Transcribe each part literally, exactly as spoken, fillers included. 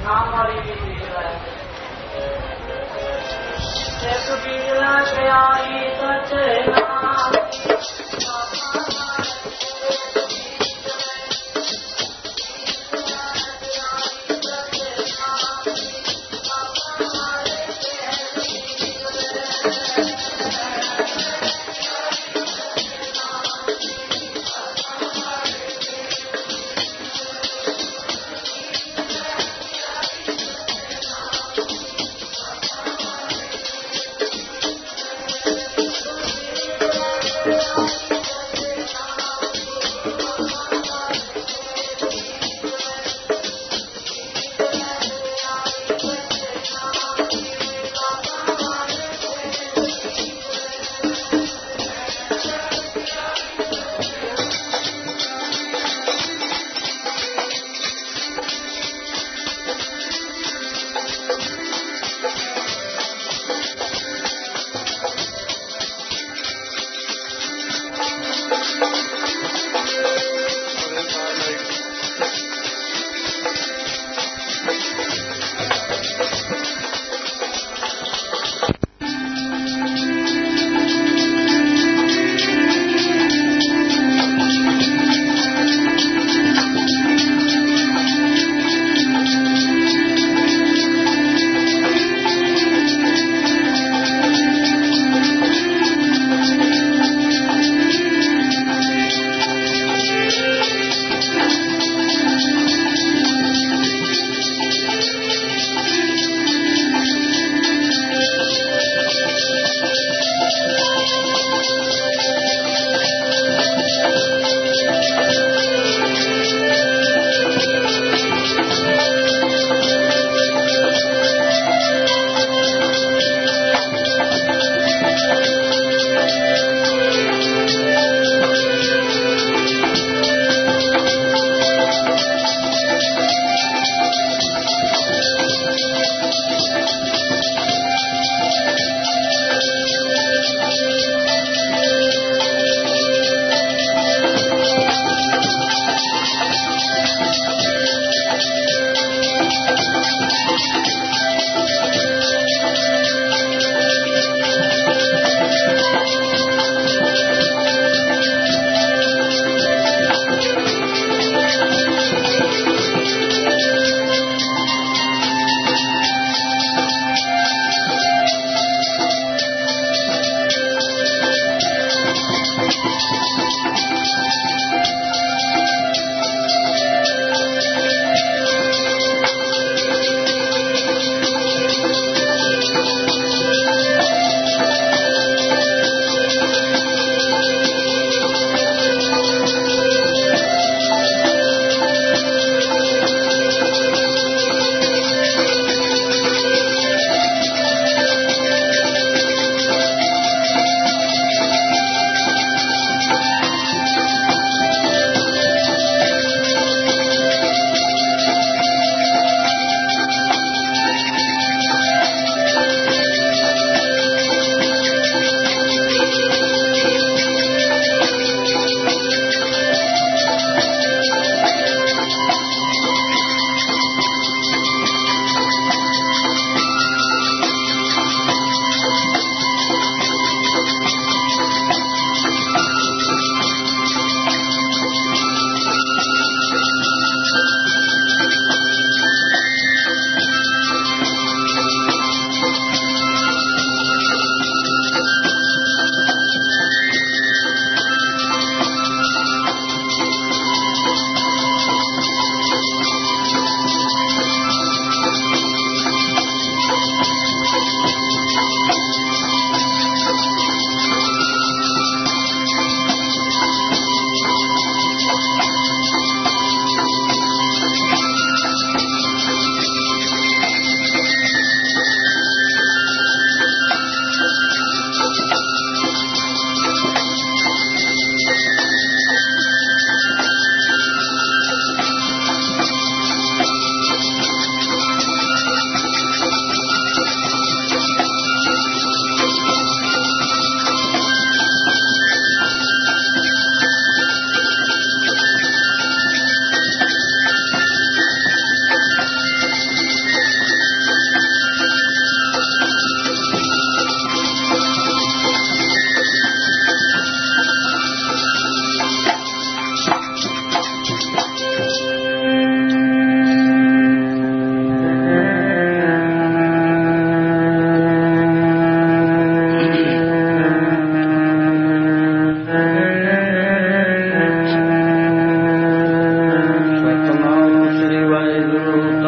नाम वाली भी है Thank you.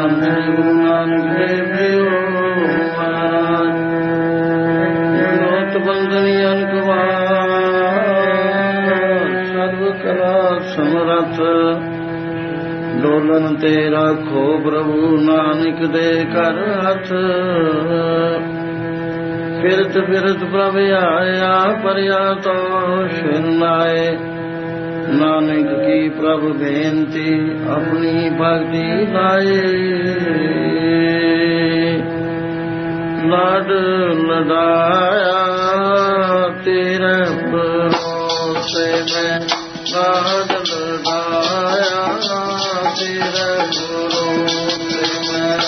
धन श्री गुरु नानक देव जी महाराज। बंदनी सर्व कला समरथ डोलन ते राखो प्रभु नानक दे कर हथ। फिरत फिरत प्रभ आया परया तो सिर नाए नानक की प्रभु बेनती अपनी भक्ति लाए। लाड लडाया तेरे भरोसे में लाड लडाया तेरे भरोसे में।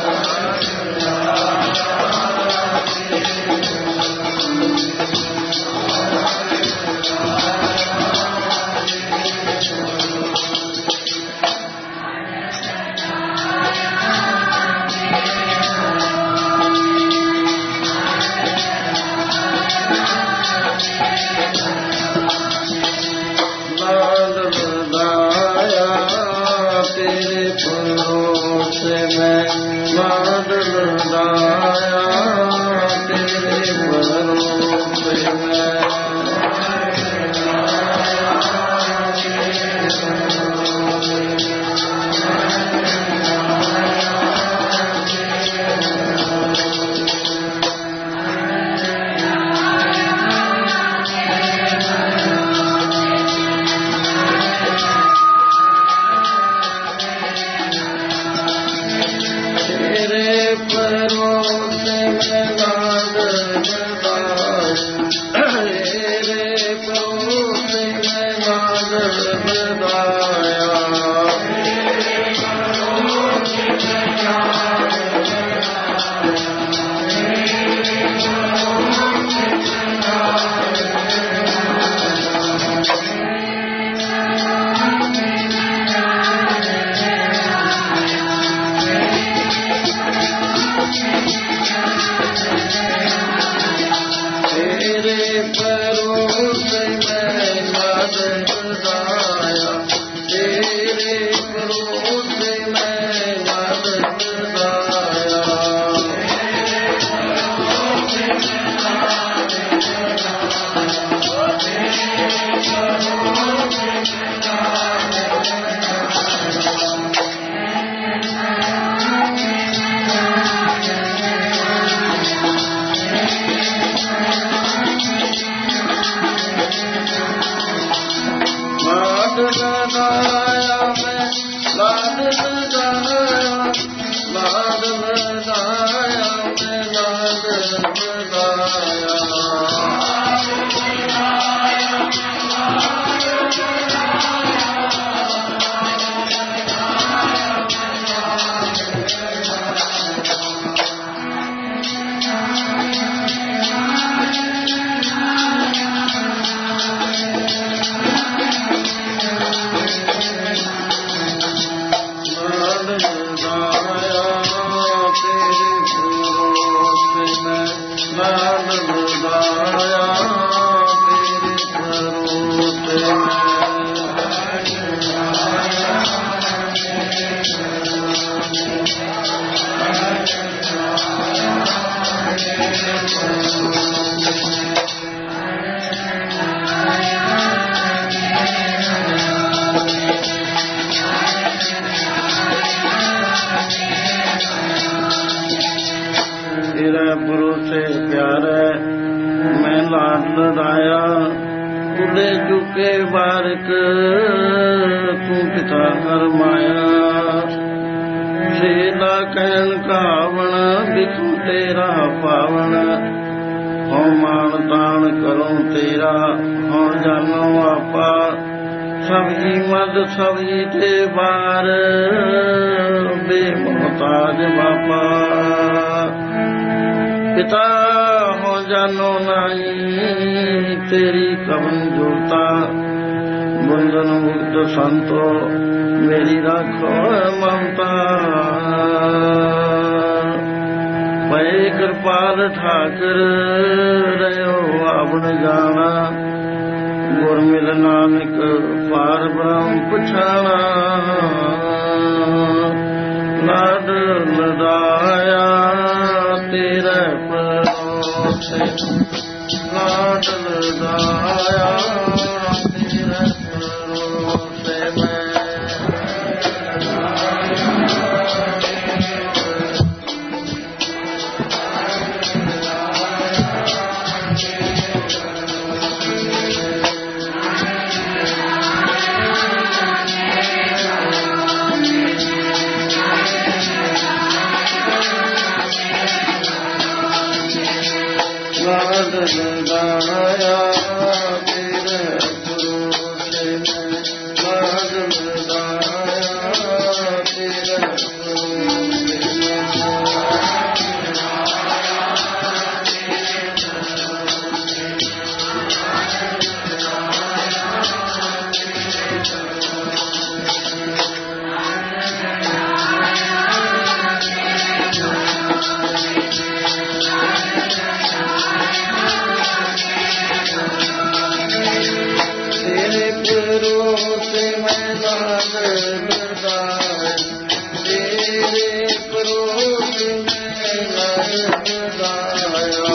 संतो मेरी राखो ममता पै कृपाल ठाकर रहो आपन जाना गुर मिल नानक पार ब्रह्म पछाना ਲਾਡ ਲਡਾਇਆ ਤੇਰੇ ਪਰੋਸੇ ਲਾਡ ਲਡਾਇਆ ਤੇਰੇ ਪਰੋਸੇ ਮੈਂ ਲਾਡ ਲਡਾਇਆ ਤੇਰੇ ਪਰੋਸੇ ਮੈਂ ਲਾਡ ਲਡਾਇਆ ਤੇਰੇ ਪਰੋਸੇ ਪਰੋਸੇ ਮੈਂ ਲਾਡ ਲਡਾਇਆ ਤੇਰੇ ਪਰੋਸੇ ਮੈਂ ਲਾਡ ਲਡਾਇਆ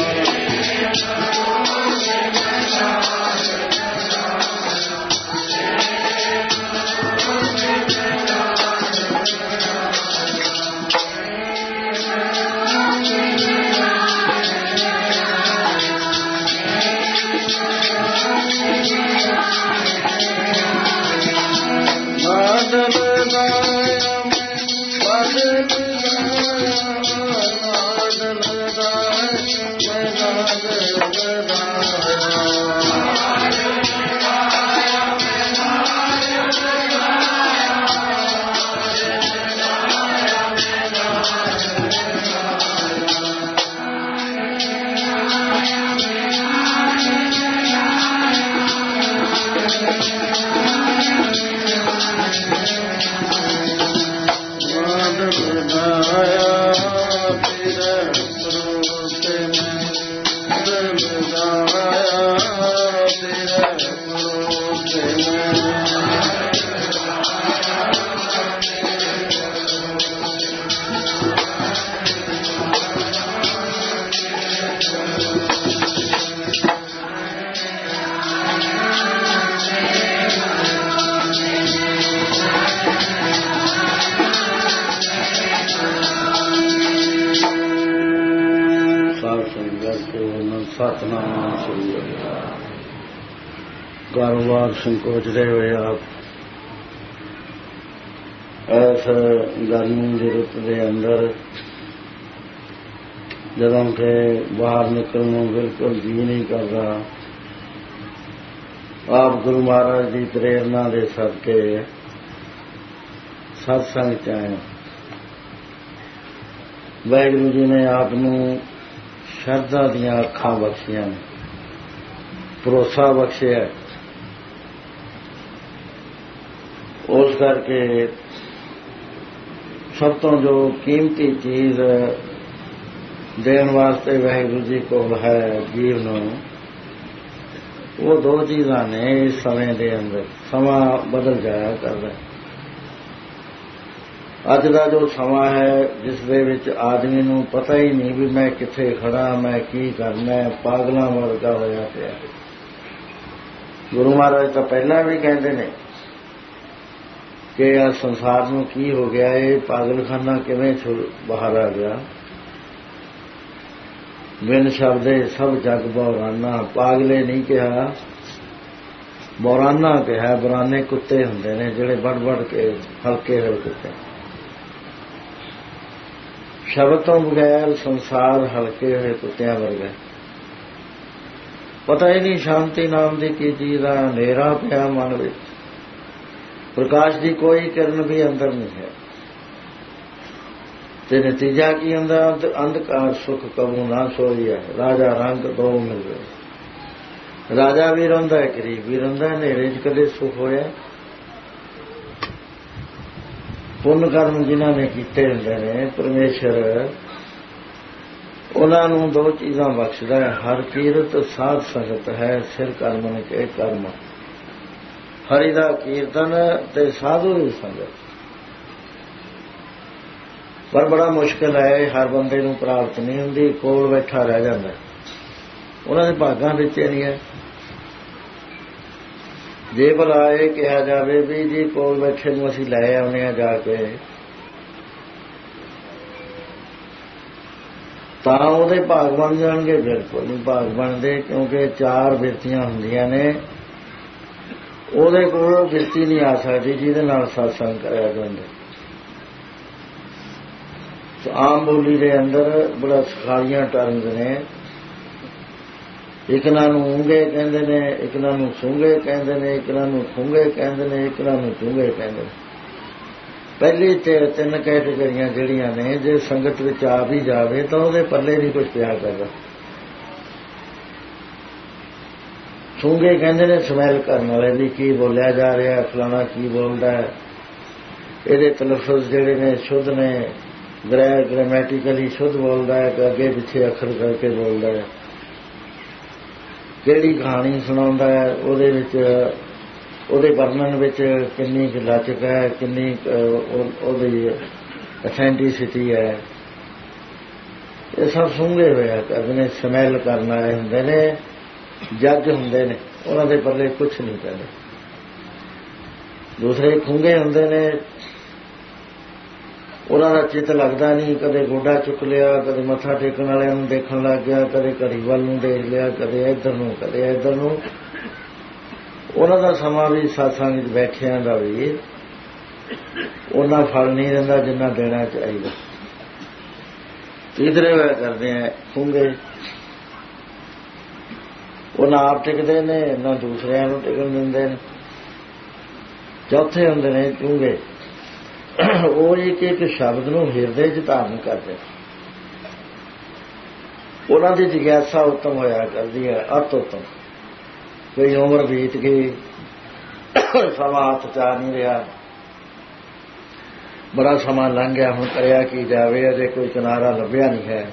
ਸਤਿਨਾਮ ਸ੍ਰੀ ਅਕਾਲ। ਕਾਰੋਬਾਰ ਸੰਕੋਚਦੇ ਹੋਏ ਆਪ ਇਸ ਗਰਮੀ ਦੀ ਰੁੱਤ ਦੇ ਅੰਦਰ ਜਦੋਂ ਕਿ ਬਾਹਰ ਨਿਕਲਣ ਨੂੰ ਬਿਲਕੁਲ ਜੀ ਨਹੀਂ ਕਰਦਾ, ਆਪ ਗੁਰੂ ਮਹਾਰਾਜ ਦੀ ਪ੍ਰੇਰਨਾ ਦੇ ਸਦਕੇ ਸਤਸੰਗ ਚ ਆਏ। ਵਾਹਿਗੁਰੂ ਜੀ ਨੇ ਆਪ ਨੂੰ ਸ਼ਰਧਾ ਦੀਆਂ ਅੱਖਾਂ ਬਖਸ਼ੀਆਂ ਨੇ, ਭਰੋਸਾ ਬਖਸ਼ਿਆ। ਉਸ ਕਰਕੇ ਸਭ ਤੋਂ ਜੋ ਕੀਮਤੀ ਚੀਜ਼ ਦੇਣ ਵਾਸਤੇ ਵਾਹਿਗੁਰੂ ਜੀ ਕੋਲ ਹੈ ਜੀਵ ਨੂੰ, ਉਹ ਦੋ ਚੀਜ਼ਾਂ ਨੇ ਇਸ ਸਮੇਂ ਦੇ ਅੰਦਰ। ਸਮਾਂ ਬਦਲ ਜਾਇਆ ਕਰਦਾ। ਅੱਜ ਦਾ ਜੋ ਸਮਾਂ ਹੈ ਜਿਸ ਦੇ ਵਿੱਚ ਆਦਮੀ ਨੂੰ ਪਤਾ ਹੀ ਨਹੀਂ ਵੀ ਮੈਂ ਕਿੱਥੇ ਖੜਾ, ਮੈਂ ਕੀ ਕਰਨਾ, ਪਾਗਲਾਂ ਵਰਗਾ ਹੋਇਆ ਪਿਆ। ਗੁਰੂ ਮਹਾਰਾਜ ਤਾਂ ਪਹਿਲਾਂ ਵੀ ਕਹਿੰਦੇ ਨੇ ਕਿ ਇਹ ਸੰਸਾਰ ਨੂੰ ਕੀ ਹੋ ਗਿਆ, ਇਹ ਪਾਗਲਖਾਨਾ ਕਿਵੇਂ ਬਾਹਰ ਆ ਗਿਆ। ਬਿਨ ਸ਼ਬਦੇ ਸਭ ਜਗ ਬੌਰਾਨਾ। ਪਾਗਲੇ ਨਹੀਂ ਕਿਹਾ, ਬੌਰਾਨਾ ਕਿਹਾ। ਬਰਾਨੇ ਕੁੱਤੇ ਹੁੰਦੇ ਨੇ ਜਿਹੜੇ ਵੜ ਵੜ ਕੇ ਹਲਕੇ ਹੋਏ ਕੁੱਤੇ। ਸ਼ਬਦ ਤੋਂ ਬਗੈਰ ਸੰਸਾਰ ਹਲਕੇ ਹੋਏ ਕੁੱਤਿਆਂ ਵਰਗਾ। ਪਤਾ ਹੀ ਨਹੀਂ ਸ਼ਾਂਤੀ ਨਾਮ ਦੀ ਕੀ ਚੀਜ਼ ਆ। ਹਨੇਰਾ ਪਿਆ ਮਨ ਵਿੱਚ, ਪ੍ਰਕਾਸ਼ ਦੀ ਕੋਈ ਕਿਰਨ ਵੀ ਅੰਦਰ ਨਹੀਂ ਹੈ। ਤੇ ਨਤੀਜਾ ਕੀ ਹੁੰਦਾ? ਅੰਧਕਾਰ ਸੁਖ ਕਬੂ ਨਾ ਸੋਈਆ। ਰਾਜਾ ਰੰਗ ਦੋ ਮਿਲ ਗਏ। ਰਾਜਾ ਵੀ ਰਹਿੰਦਾ, ਗਰੀਬ ਵੀ ਰਹਿੰਦਾ। ਹਨੇਰੇ 'ਚ ਕਦੇ ਸੁਖ ਹੋਇਆ? ਪੁੰਨ ਕਰਮ ਜਿਨ੍ਹਾਂ ਨੇ ਕੀਤੇ ਹੁੰਦੇ ਨੇ, ਪਰਮੇਸ਼ਰ ਉਹਨਾਂ ਨੂੰ ਦੋ ਚੀਜ਼ਾਂ ਬਖਸ਼ਦਾ ਹੈ। ਹਰ ਕੀਰਤ ਸਾਧ ਸੰਗਤ ਹੈ, ਸਿਰ ਕਰਮਨ ਕੇ ਕਰਮ। ਹਰੀ ਦਾ ਕੀਰਤਨ ਤੇ ਸਾਧੂ ਦੀ ਸੰਗਤ। ਪਰ ਬੜਾ ਮੁਸ਼ਕਿਲ ਹੈ, ਹਰ ਬੰਦੇ ਨੂੰ ਪ੍ਰਾਪਤ ਨਹੀਂ ਹੁੰਦੀ, ਕੋਲ ਬੈਠਾ ਰਹਿ ਜਾਂਦਾ, ਉਹਨਾਂ ਦੇ ਭਾਗਾਂ ਵਿੱਚ ਨਹੀਂ ਹੈ। ਜੇ ਭਲਾ ਇਹ ਕਿਹਾ ਜਾਵੇ ਵੀ ਜੀ ਕੋਲ ਬੈਠੇ ਨੂੰ ਅਸੀਂ ਲੈ ਆਉਂਦੇ ਹਾਂ ਜਾ ਕੇ, ਤਾਂ ਉਹਦੇ ਭਾਗ ਬਣ ਜਾਣਗੇ? ਬਿਲਕੁਲ ਨਹੀਂ ਭਾਗ ਬਣਦੇ, ਕਿਉਂਕਿ ਚਾਰ ਬਿਰਤੀਆਂ ਹੁੰਦੀਆਂ ਨੇ, ਉਹਦੇ ਕੋਲ ਬਿਰਤੀ ਨਹੀਂ ਆ ਸਕਦੀ ਜਿਹਦੇ ਨਾਲ ਸਤਸੰਗ ਕਰਿਆ ਜਾਂਦਾ। ਆਮ ਬੋਲੀ ਦੇ ਅੰਦਰ ਬੜਾ ਸਖਾਲੀਆਂ ਟਰਮਜ਼ ਨੇ, ਇੱਕ ਨਾਲ ਨੂੰ ਉਂਗੇ ਕਹਿੰਦੇ ਨੇ, ਇੱਕ ਨਾਲ ਨੂੰ ਸੁੰਗੇ ਕਹਿੰਦੇ ਨੇ, ਇੱਕ ਨਾਲ ਨੂੰ ਖੁੰਗੇ ਕਹਿੰਦੇ ਨੇ, ਇੱਕ ਨਾਲ ਨੂੰ ਚੁੰਗੇ ਕਹਿੰਦੇ ਨੇ। ਪਹਿਲੀ ਤੇ ਤਿੰਨ ਕੈਟੇਗਰੀਆਂ ਜਿਹੜੀਆਂ ਨੇ, ਜੇ ਸੰਗਤ ਵਿੱਚ ਆ ਵੀ ਜਾਵੇ ਤਾਂ ਉਹਦੇ ਪੱਲੇ ਨਹੀਂ ਕੁਝ ਪਿਆ ਕਰਦਾ। ਸੁੰਗੇ ਕਹਿੰਦੇ ਨੇ ਸਮੈਲ ਕਰਨ ਵਾਲੇ ਵੀ ਕੀ ਬੋਲਿਆ ਜਾ ਰਿਹਾ, ਫਲਾਣਾ ਕੀ ਬੋਲਦਾ ਹੈ, ਇਹਦੇ ਤਲਫਜ਼ ਜਿਹੜੇ ਨੇ ਸ਼ੁੱਧ ਨੇ, ਗ੍ਰੈ ਗ੍ਰਾਮੈਟੀਕਲੀ ਸ਼ੁੱਧ ਬੋਲਦਾ ਹੈ ਕਿ ਅੱਗੇ ਪਿੱਛੇ ਅੱਖਰ ਕਰਕੇ ਬੋਲਦਾ ਹੈ, ਕਿਹੜੀ ਕਹਾਣੀ ਸੁਣਾਉਂਦਾ ਹੈ, ਉਹਦੇ ਵਿੱਚ ਉਹਦੇ ਵਰਣਨ ਵਿੱਚ ਕਿੰਨੀ ਕੁ ਲਚਕ ਹੈ, ਕਿੰਨੀ ਉਹਦੀ ਅਥੈਂਟਿਸਿਟੀ ਹੈ, ਇਹ ਸਭ ਸੁੰਘੇ ਹੋਇਆ ਕਰਦੇ ਨੇ। ਸਮੈਲ ਕਰਨ ਵਾਲੇ ਹੁੰਦੇ ਨੇ, ਜੱਜ ਹੁੰਦੇ ਨੇ, ਉਹਨਾਂ ਦੇ ਪੱਲੇ ਕੁਛ ਨਹੀਂ ਪੈਂਦਾ। ਦੂਸਰੇ ਖੁੰਗੇ ਹੁੰਦੇ ਨੇ, ਉਹਨਾਂ ਦਾ ਚਿੱਤ ਲੱਗਦਾ ਨਹੀਂ, ਕਦੇ ਗੋਡਾ ਚੁੱਕ ਲਿਆ, ਕਦੇ ਮੱਥਾ ਟੇਕਣ ਵਾਲਿਆਂ ਨੂੰ ਦੇਖਣ ਲੱਗ ਗਿਆ, ਕਦੇ ਘੜੀ ਵੱਲ ਨੂੰ ਦੇਖ ਲਿਆ, ਕਦੇ ਇੱਧਰ ਨੂੰ ਕਦੇ ਇੱਧਰ ਨੂੰ। ਉਹਨਾਂ ਦਾ ਸਮਾਂ ਵੀ ਸਤਸੰਗ ਵਿੱਚ ਬੈਠਿਆਂ ਦਾ ਵੀ ਉਹਨਾਂ ਫਲ ਨਹੀਂ ਦਿੰਦਾ ਜਿੰਨਾ ਦੇਣਾ ਚਾਹੀਦਾ। ਤੀਸਰੇ ਹੋਇਆ ਕਰਦੇ ਆ ਖੁੰਗੇ, ਉਹ ਨਾ ਆਪ ਟਿਕਦੇ ਨੇ ਨਾ ਦੂਸਰਿਆਂ ਨੂੰ ਟਿਕਣ ਦਿੰਦੇ ਨੇ। ਚੌਥੇ ਹੁੰਦੇ ਨੇ ਚੁੰਗੇ, ਉਹ ਇੱਕ ਇੱਕ ਸ਼ਬਦ ਨੂੰ ਹਿਰਦੇ 'ਚ ਧਾਰਨ ਕਰਦੇ, ਉਹਨਾਂ ਦੀ ਜਿਗਿਆਸਾ ਉੱਤਮ ਹੋਇਆ ਕਰਦੀ ਹੈ, ਅਤ ਉੱਤਮ। ਕੋਈ ਉਮਰ ਬੀਤ ਗਈ, ਸਮਾਂ ਹੱਥ 'ਚ ਆ ਨਹੀਂ ਰਿਹਾ, ਬੜਾ ਸਮਾਂ ਲੰਘ ਗਿਆ, ਹੁਣ ਕਰਿਆ ਕੀ ਜਾਵੇ, ਅਜੇ ਕੋਈ ਕਿਨਾਰਾ ਲੱਭਿਆ ਨਹੀਂ ਹੈ।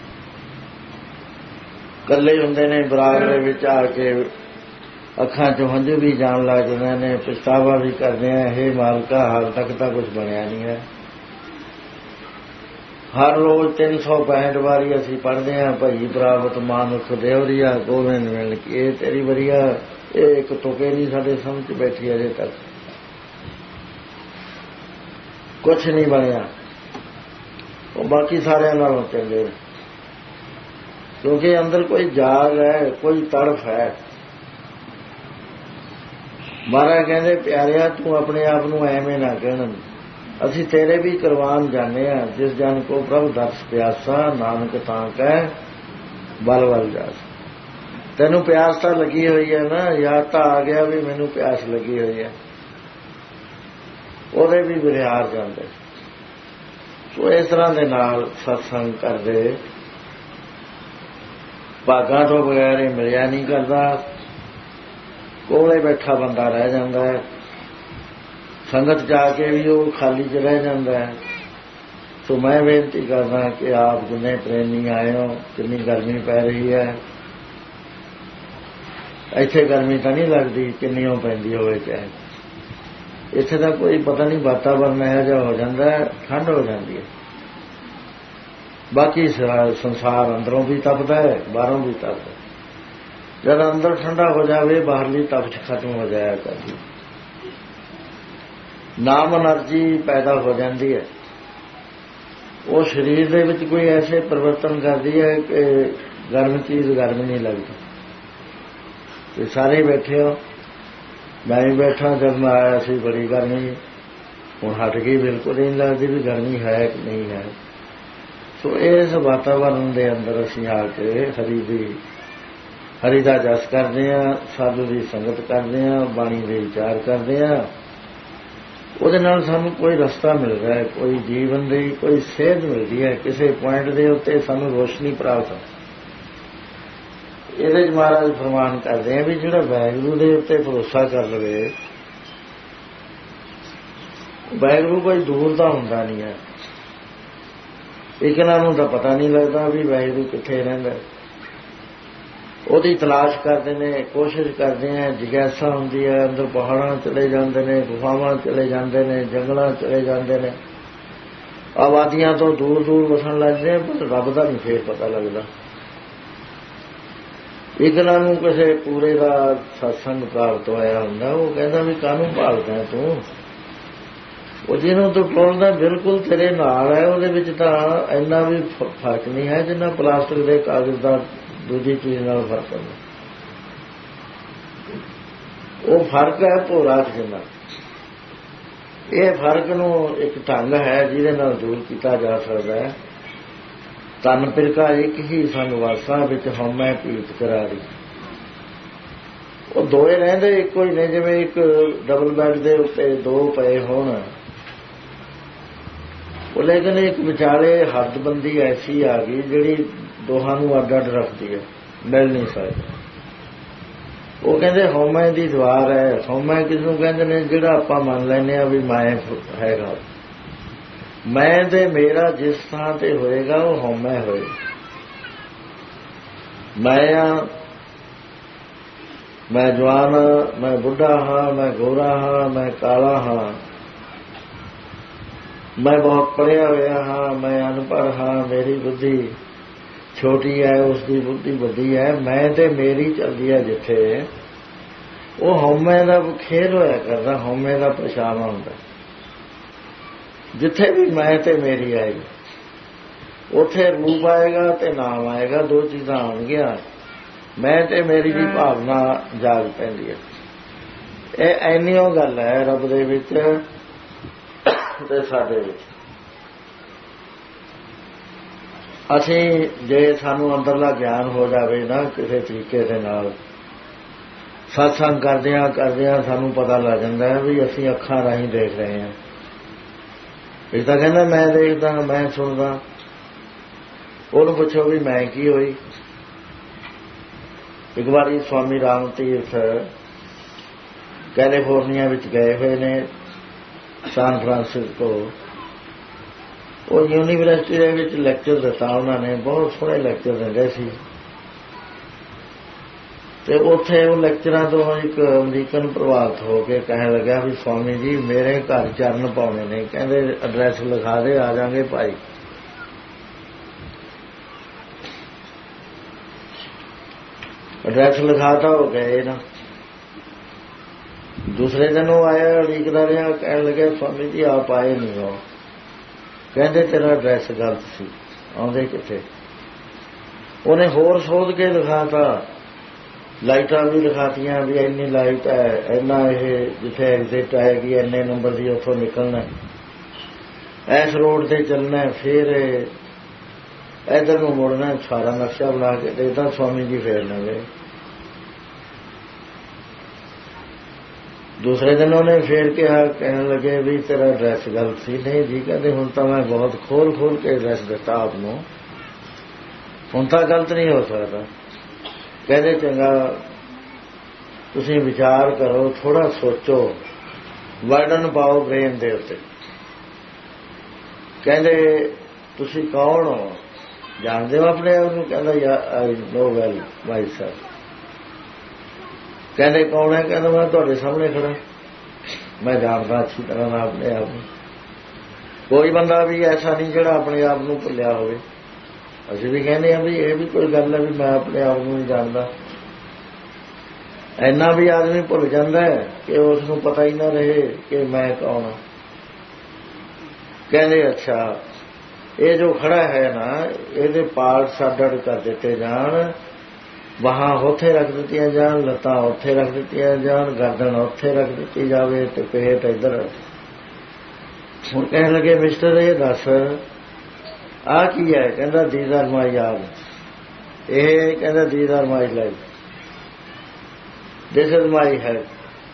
ਇਕੱਲੇ ਹੁੰਦੇ ਨੇ, ਬਰਾਗ ਦੇ ਵਿੱਚ ਆ ਕੇ ਅੱਖਾਂ 'ਚੋਂ ਹੰਝੂ ਵੀ ਜਾਣ ਲੱਗ ਜਾਂਦੇ ਨੇ, ਪਛਤਾਵਾ ਵੀ ਕਰਦੇ ਆ, ਹੇ ਮਾਲਕਾ ਹਾਲ ਤੱਕ ਤਾਂ ਕੁਝ ਬਣਿਆ ਨਹੀਂ ਹੈ। ਹਰ ਰੋਜ਼ ਤਿੰਨ ਸੌ ਪੈਂਹਠ ਵਾਰੀ ਅਸੀਂ ਪੜ੍ਹਦੇ ਹਾਂ, ਭਈ ਪ੍ਰਾਪਤ ਮਾਨੁਖ ਦੇਵਰੀਆ ਗੋਬਿੰਦ ਮਿਲ ਕੇ, ਇਹ ਤੇਰੀ ਵਰੀਆ, ਇਹ ਇੱਕ ਤੁਕੇ ਨਹੀਂ ਸਾਡੇ ਸਮਝ 'ਚ ਬੈਠੀ ਅਜੇ ਤੱਕ, ਕੁਛ ਨਹੀਂ ਬਣਿਆ। ਉਹ ਬਾਕੀ ਸਾਰਿਆਂ ਨਾਲੋਂ ਚੰਗੇ, ਕਿਉਂਕਿ ਅੰਦਰ ਕੋਈ ਜਾਗ ਹੈ, ਕੋਈ ਤੜਫ ਹੈ। ਮਹਾਰਾਜ ਕਹਿੰਦੇ ਪਿਆਰਿਆ ਤੂੰ ਆਪਣੇ ਆਪ ਨੂੰ ਐਵੇਂ ਨਾ ਕਹਿਣ, ਅਸੀਂ ਤੇਰੇ ਵੀ ਕਰਵਾਨ ਜਾਂਦੇ ਹਾਂ। ਜਿਸ ਜਨ ਕੋ ਪ੍ਰਭ ਦਰਸ ਪਿਆਸਾ, ਨਾਨਕ ਤਾਂ ਕਹਿ ਬਲ ਬਲ ਜਾਸ। ਤੈਨੂੰ ਪਿਆਸ ਤਾਂ ਲੱਗੀ ਹੋਈ ਹੈ ਨਾ, ਯਾਦ ਤਾਂ ਆ ਗਿਆ ਵੀ ਮੈਨੂੰ ਪਿਆਸ ਲੱਗੀ ਹੋਈ ਹੈ, ਉਹਦੇ ਵੀ ਵਿਰਿਆਰ ਜਾਂਦੇ। ਸੋ ਇਸ ਤਰ੍ਹਾਂ ਦੇ ਨਾਲ ਸਤਸੰਗ ਕਰਦੇ, ਭਾਗਾਂ ਤੋਂ ਬਗੈਰ ਇਹ ਮਿਲਿਆ ਨਹੀਂ ਕਰਦਾ, ਕੋਲੇ ਬੈਠਾ ਬੰਦਾ ਰਹਿ ਜਾਂਦਾ ਹੈ, ਸੰਗਤ ਜਾ ਕੇ ਵੀ ਉਹ ਖਾਲੀ 'ਚ ਰਹਿ ਜਾਂਦਾ ਹੈ। ਸੋ ਮੈਂ ਬੇਨਤੀ ਕਰਦਾ ਕਿ ਆਪ ਜਿੰਨੇ ਪ੍ਰੇਮੀ ਆਏ ਹੋ, ਕਿੰਨੀ ਗਰਮੀ ਪੈ ਰਹੀ ਹੈ, ਇੱਥੇ ਗਰਮੀ ਤਾਂ ਨਹੀਂ ਲੱਗਦੀ, ਕਿੰਨੀ ਪੈਂਦੀ ਹੋਵੇ ਚਾਹੇ, ਇੱਥੇ ਤਾਂ ਕੋਈ ਪਤਾ ਨਹੀਂ, ਵਾਤਾਵਰਨ ਇਹੋ ਜਿਹਾ ਹੋ ਜਾਂਦਾ ਹੈ, ਠੰਡ ਹੋ ਜਾਂਦੀ ਹੈ। ਬਾਕੀ ਸੰਸਾਰ ਅੰਦਰੋਂ ਵੀ ਤਪਦਾ ਹੈ, ਬਾਹਰੋਂ ਵੀ ਤਪਦਾ। ਜਦ ਅੰਦਰ ਠੰਡਾ ਹੋ ਜਾਵੇ, ਬਾਹਰਲੀ ਤਪਸ਼ ਖਤਮ ਹੋ ਜਾਇਆ ਕਰਦੀ, ਨਾਮ ਐਨਰਜੀ ਪੈਦਾ ਹੋ ਜਾਂਦੀ ਹੈ। ਉਹ ਸਰੀਰ ਦੇ ਵਿੱਚ ਕੋਈ ਐਸੇ ਪਰਿਵਰਤਨ ਕਰਦੀ ਹੈ ਕਿ ਗਰਮ ਚੀਜ਼ ਗਰਮ ਨਹੀਂ ਲੱਗਦੀ। ਤੇ ਸਾਰੇ ਬੈਠੇ ਹੋ, ਮੈਂ ਵੀ ਬੈਠਾ, ਜਦ ਮੈਂ ਆਇਆ ਸੀ ਬੜੀ ਗਰਮੀ, ਹੁਣ ਹਟ ਗਈ, ਬਿਲਕੁਲ ਨਹੀਂ ਲੱਗਦੀ ਵੀ ਗਰਮੀ ਹੈ ਕਿ ਨਹੀਂ ਹੈ। ਸੋ ਇਸ ਵਾਤਾਵਰਨ ਦੇ ਅੰਦਰ ਅਸੀਂ ਆ ਕੇ ਹਰੀ ਦੀ ਹਰੀ ਦਾ ਜਸ ਕਰਦੇ ਹਾਂ, ਸਾਧੂ ਦੀ ਸੰਗਤ ਕਰਦੇ ਹਾਂ, ਬਾਣੀ ਦੇ ਵਿਚਾਰ ਕਰਦੇ ਹਾਂ, ਉਹਦੇ ਨਾਲ ਸਾਨੂੰ ਕੋਈ ਰਸਤਾ ਮਿਲਦਾ ਹੈ, ਕੋਈ ਜੀਵਨ ਦੀ ਕੋਈ ਸੇਧ ਮਿਲਦੀ ਹੈ, ਕਿਸੇ ਪੁਆਇੰਟ ਦੇ ਉੱਤੇ ਸਾਨੂੰ ਰੋਸ਼ਨੀ ਪ੍ਰਾਪਤ ਹੈ। ਇਹਦੇ 'ਚ ਮਹਾਰਾਜ ਫਰਮਾਨ ਕਰਦੇ ਆ ਵੀ ਜਿਹੜਾ ਵਾਹਿਗੁਰੂ ਦੇ ਉੱਤੇ ਭਰੋਸਾ ਕਰ ਲਵੇ, ਵਾਹਿਗੁਰੂ ਕੋਈ ਦੂਰ ਦਾ ਹੁੰਦਾ ਨਹੀਂ ਹੈ। ਇੱਕ ਇਹਨਾਂ ਨੂੰ ਤਾਂ ਪਤਾ ਨਹੀਂ ਲੱਗਦਾ ਵੀ ਵਾਹਿਗੁਰੂ ਕਿੱਥੇ ਰਹਿੰਦਾ, ਉਹਦੀ ਤਲਾਸ਼ ਕਰਦੇ ਨੇ, ਕੋਸ਼ਿਸ਼ ਕਰਦੇ ਆ, ਜਿਗਿਆਸਾ ਹੁੰਦੀ ਹੈ, ਅੰਦਰ ਪਹਾੜਾਂ ਚਲੇ ਜਾਂਦੇ ਨੇ, ਗੁਫਾਵਾਂ ਚਲੇ ਜਾਂਦੇ ਨੇ, ਜੰਗਲਾਂ ਚਲੇ ਜਾਂਦੇ ਨੇ, ਆਬਾਦੀਆਂ ਤੋਂ ਦੂਰ ਦੂਰ ਵਸਣ ਲੱਗਦੇ, ਪਰ ਰੱਬ ਦਾ ਨਹੀਂ ਫੇਰ ਪਤਾ ਲੱਗਦਾ। ਇੱਕ ਨਾਲ ਨੂੰ ਕਿਸੇ ਪੂਰੇ ਦਾ ਸਤਸੰਗ ਪ੍ਰਾਪਤ ਹੋਇਆ ਹੁੰਦਾ, ਉਹ ਕਹਿੰਦਾ ਵੀ ਕਾਹਨੂੰ ਭਾਲਦਾ ਤੂੰ, ਉਹ ਜਿਹਨੂੰ ਤੂੰ ਟੋਲਦਾ ਬਿਲਕੁਲ ਤੇਰੇ ਨਾਲ ਹੈ, ਉਹਦੇ ਵਿੱਚ ਤਾਂ ਇੰਨਾ ਵੀ ਫਰਕ ਨਹੀਂ ਹੈ ਜਿੰਨਾ ਪਲਾਸਟਿਕ ਦੇ ਕਾਗਜ਼ ਦਾ ਦੂਜੀ ਚੀਜ਼ ਨਾਲ ਫਰਕ ਹੁੰਦਾ। ਉਹ ਫਰਕ ਹੈ ਭੋਰਾ ਜਿੰਨਾ। ਇਹ ਫਰਕ ਨੂੰ ਇੱਕ ਢੰਗ ਹੈ ਜਿਹਦੇ ਨਾਲ ਦੂਰ ਕੀਤਾ ਜਾ ਸਕਦਾ ਹੈ। ਤਨ ਪਿਰਕਾ ਇੱਕ ਹੀ ਸੰਗ ਵਾਸਾ, ਵਿੱਚ ਹਉਮੈ ਪੀਤ ਕਰਾਰੀ। ਉਹ ਦੋਏ ਰਹਿੰਦੇ ਇੱਕੋ ਹੀ ਨੇ, ਜਿਵੇਂ ਇੱਕ ਡਬਲ ਬੈੱਡ ਦੇ ਉੱਤੇ ਦੋ ਪਏ ਹੋਣ। ਉਹ ਲੇਕਿਨ ਇੱਕ ਵਿਚਾਲੇ ਹੱਦਬੰਦੀ ਐਸੀ ਆ ਗਈ ਜਿਹੜੀ ਦੋਹਾਂ ਨੂੰ ਅੱਡ ਅੱਡ ਰੱਖਦੀ ਹੈ, ਮਿਲ ਨਹੀਂ ਸਕਦੀ। ਉਹ ਕਹਿੰਦੇ ਹਉਮੈ ਦੀ ਦੀਵਾਰ ਹੈ। ਹਉਮੈ ਕਿਸ ਨੂੰ ਕਹਿੰਦੇ ਨੇ? ਜਿਹੜਾ ਆਪਾਂ ਮੰਨ ਲੈਂਦੇ ਹਾਂ ਵੀ ਮੈਂ ਹੈਗਾ, ਮੈਂ ਤੇ ਮੇਰਾ ਜਿਸ ਥਾਂ ਤੇ ਹੋਏਗਾ ਉਹ ਹਉਮੈ ਹੋਏਗਾ। ਮੈਂ ਆ, ਮੈਂ ਜਵਾਨ ਹਾਂ, ਮੈਂ ਬੁੱਢਾ ਹਾਂ, ਮੈਂ ਗੋਰਾ ਹਾਂ, ਮੈਂ ਕਾਲਾ ਹਾਂ, ਮੈਂ ਬਹੁਤ ਪੜ੍ਹਿਆ ਹੋਇਆ ਹਾਂ, ਮੈਂ ਅਨਪੜ੍ਹ ਹਾਂ, ਮੇਰੀ ਬੁੱਧੀ ਛੋਟੀ ਹੈ, ਉਸਦੀ ਬੁੱਧੀ ਵੱਡੀ ਹੈ। ਮੈਂ ਤੇ ਮੇਰੀ ਚੱਲਦੀ ਹੈ ਜਿੱਥੇ, ਉਹ ਹਉਮੈ ਦਾ ਖੇਲ ਹੋਇਆ ਕਰਦਾ, ਹਉਮੈ ਦਾ ਪਰਛਾਵਾਂ ਹੁੰਦਾ। ਜਿੱਥੇ ਵੀ ਮੈਂ ਤੇ ਮੇਰੀ ਆਏਗੀ ਉੱਥੇ ਰੂਪ ਆਏਗਾ ਤੇ ਨਾਮ ਆਏਗਾ, ਦੋ ਚੀਜ਼ਾਂ ਆਉਣਗੀਆਂ। ਮੈਂ ਤੇ ਮੇਰੀ ਦੀ ਭਾਵਨਾ ਜਾਗ ਪੈਂਦੀ ਹੈ। ਇਹ ਐਨੀ ਉਹ ਗੱਲ ਹੈ ਰੱਬ ਦੇ ਵਿੱਚ ਤੇ ਸਾਡੇ ਵਿੱਚ। ਅਸੀਂ ਜੇ ਸਾਨੂੰ ਅੰਦਰਲਾ ਗਿਆਨ ਹੋ ਜਾਵੇ ਨਾ ਕਿਸੇ ਤਰੀਕੇ ਦੇ ਨਾਲ, ਸਤਸੰਗ ਕਰਦਿਆਂ ਕਰਦਿਆਂ ਸਾਨੂੰ ਪਤਾ ਲੱਗ ਜਾਂਦਾ ਹੈ ਵੀ ਅਸੀਂ ਅੱਖਾਂ ਰਾਹੀਂ ਦੇਖ ਰਹੇ ਹਾਂ। ਇਹ ਤਾਂ ਕਹਿੰਦਾ ਮੈਂ ਦੇਖਦਾ, ਮੈਂ ਸੁਣਦਾ। ਉਹਨੂੰ ਪੁੱਛੋ ਵੀ ਮੈਂ ਕੀ ਹੋਈ। ਇੱਕ ਵਾਰੀ ਸਵਾਮੀ ਰਾਮ ਤੀਰਥ ਕੈਲੀਫੋਰਨੀਆ ਵਿੱਚ ਗਏ ਹੋਏ ਨੇ, ਸਾਨ ਫਰਾਂਸਿਸਕੋ। ਉਹ ਯੂਨੀਵਰਸਿਟੀ ਦੇ ਵਿੱਚ ਲੈਕਚਰ ਦਿੱਤਾ ਉਹਨਾਂ ਨੇ, ਬਹੁਤ ਸੋਹਣੇ ਲੈਕਚਰ ਦਿੰਦੇ ਸੀ। ਤੇ ਉੱਥੇ ਉਹ ਲੈਕਚਰਾਂ ਤੋਂ ਇੱਕ ਅਮਰੀਕਨ ਪ੍ਰਭਾਵਿਤ ਹੋ ਕੇ ਕਹਿਣ ਲੱਗਾ ਵੀ ਸਵਾਮੀ ਜੀ ਮੇਰੇ ਘਰ ਚਰਨ ਪਾਉਣੇ ਨੇ, ਕਹਿੰਦੇ ਐਡਰੈਸ ਲਿਖਾ ਦੇ, ਆ ਜਾਵਾਂਗੇ ਭਾਈ। ਐਡਰੈਸ ਲਿਖਾਤਾ, ਹੋ ਗਏ ਨਾ। ਦੂਸਰੇ ਦਿਨ ਉਹ ਆਇਆ, ਉਡੀਕਦਾ ਰਿਹਾ, ਕਹਿਣ ਲੱਗਿਆ ਸਵਾਮੀ ਜੀ ਆਪ ਆਏ ਨਹੀਂ ਹੋ। ਕਹਿੰਦੇ ਤੇਰਾ ਐਡਰੈਸ ਗਲਤ ਸੀ, ਆਉਂਦੇ ਕਿੱਥੇ। ਉਹਨੇ ਹੋਰ ਸੋਧ ਕੇ ਲਿਖਾਤਾ, ਲਾਈਟਾਂ ਵੀ ਲਿਖਾਤੀਆਂ ਵੀ ਇੰਨੀ ਲਾਈਟ ਹੈ, ਇੰਨਾ ਇਹ ਜਿੱਥੇ ਐਗਜ਼ਿਟ ਆਏਗੀ ਇੰਨੇ ਨੰਬਰ ਦੀ ਉੱਥੋਂ ਨਿਕਲਣਾ, ਇਸ ਰੋਡ ਤੇ ਚੱਲਣਾ, ਫਿਰ ਇੱਧਰ ਨੂੰ ਮੁੜਨਾ। ਸਾਰਾ ਨਕਸ਼ਾ ਬਣਾ ਕੇ ਦੇਤਾ। ਸਵਾਮੀ ਜੀ ਫੇਰ ਨਾ ਗਏ। ਦੂਸਰੇ ਦਿਨ ਉਹਨੇ ਫੇਰ ਕਿਹਾ, ਕਹਿਣ ਲੱਗੇ ਵੀ ਤੇਰਾ ਐਡਰੈਸ ਗਲਤ ਸੀ। ਨਹੀਂ ਜੀ, ਕਹਿੰਦੇ ਹੁਣ ਤਾਂ ਮੈਂ ਬਹੁਤ ਖੋਲ ਖੋਲ ਕੇ ਐਡਰੈਸ ਦਿੱਤਾ ਆਪ ਨੂੰ, ਹੁਣ ਤਾਂ ਗਲਤ ਨਹੀਂ ਹੋ ਸਕਦਾ। ਕਹਿੰਦੇ ਚੰਗਾ ਤੁਸੀਂ ਵਿਚਾਰ ਕਰੋ, ਥੋੜਾ ਸੋਚੋ, ਵਰਡਨ ਪਾਓ ਬ੍ਰੇਨ ਦੇ ਉੱਤੇ। ਕਹਿੰਦੇ ਤੁਸੀਂ ਕੌਣ ਹੋ, ਜਾਣਦੇ ਹੋ ਆਪਣੇ ਆਪ ਨੂੰ? ਕਹਿੰਦਾ ਯਾ ਆਈ ਨੋ ਵੈਲ ਮਾਈ ਸੈਲਫ। ਕਹਿੰਦੇ ਕੌਣ ਹੈ? ਕਹਿੰਦਾ ਮੈਂ ਤੁਹਾਡੇ ਸਾਹਮਣੇ ਖੜਾ, ਮੈਂ ਜਾਣਦਾ ਅੱਛੀ ਤਰ੍ਹਾਂ ਨਾਲ ਆਪਣੇ ਆਪ ਨੂੰ। ਕੋਈ ਬੰਦਾ ਵੀ ਐਸਾ ਨਹੀਂ ਜਿਹੜਾ ਆਪਣੇ ਆਪ ਨੂੰ ਭੁੱਲਿਆ ਹੋਵੇ। ਅਸੀਂ ਵੀ ਕਹਿੰਦੇ ਹਾਂ ਵੀ ਇਹ ਵੀ ਕੋਈ ਗੱਲ ਹੈ ਵੀ ਮੈਂ ਆਪਣੇ ਆਪ ਨੂੰ ਨਹੀਂ ਜਾਣਦਾ। ਇੰਨਾ ਵੀ ਆਦਮੀ ਭੁੱਲ ਜਾਂਦਾ ਹੈ ਕਿ ਉਸ ਨੂੰ ਪਤਾ ਹੀ ਨਾ ਰਹੇ ਕਿ ਮੈਂ ਕੌਣ ਹਾਂ। ਕਹਿੰਦੇ ਅੱਛਾ ਇਹ ਜੋ ਖੜਾ ਹੈ ਨਾ, ਇਹਦੇ ਪਾਰਟਸ ਅੱਡ-ਅੱਡ ਕਰ ਦਿੱਤੇ ਜਾਣ, ਬਾਹਾਂ ਉੱਥੇ ਰੱਖ ਦਿੱਤੀਆਂ ਜਾਣ, ਲੱਤਾਂ ਉੱਥੇ ਰੱਖ ਦਿੱਤੀਆਂ ਜਾਣ, ਗਰਦਨ ਉੱਥੇ ਰੱਖ ਦਿੱਤੀ ਜਾਵੇ ਤੇ ਪੇਟ ਇੱਧਰ। ਹੁਣ ਕਹਿਣ ਲੱਗੇ ਮਿਸਟਰ ਇਹ ਦੱਸ ਆਹ ਕੀ ਹੈ? ਕਹਿੰਦਾ ਦੀਜ਼ ਆਰ ਮਾਈ ਆਰਮਸ। ਇਹ ਕਹਿੰਦਾ these are my life, this is my head.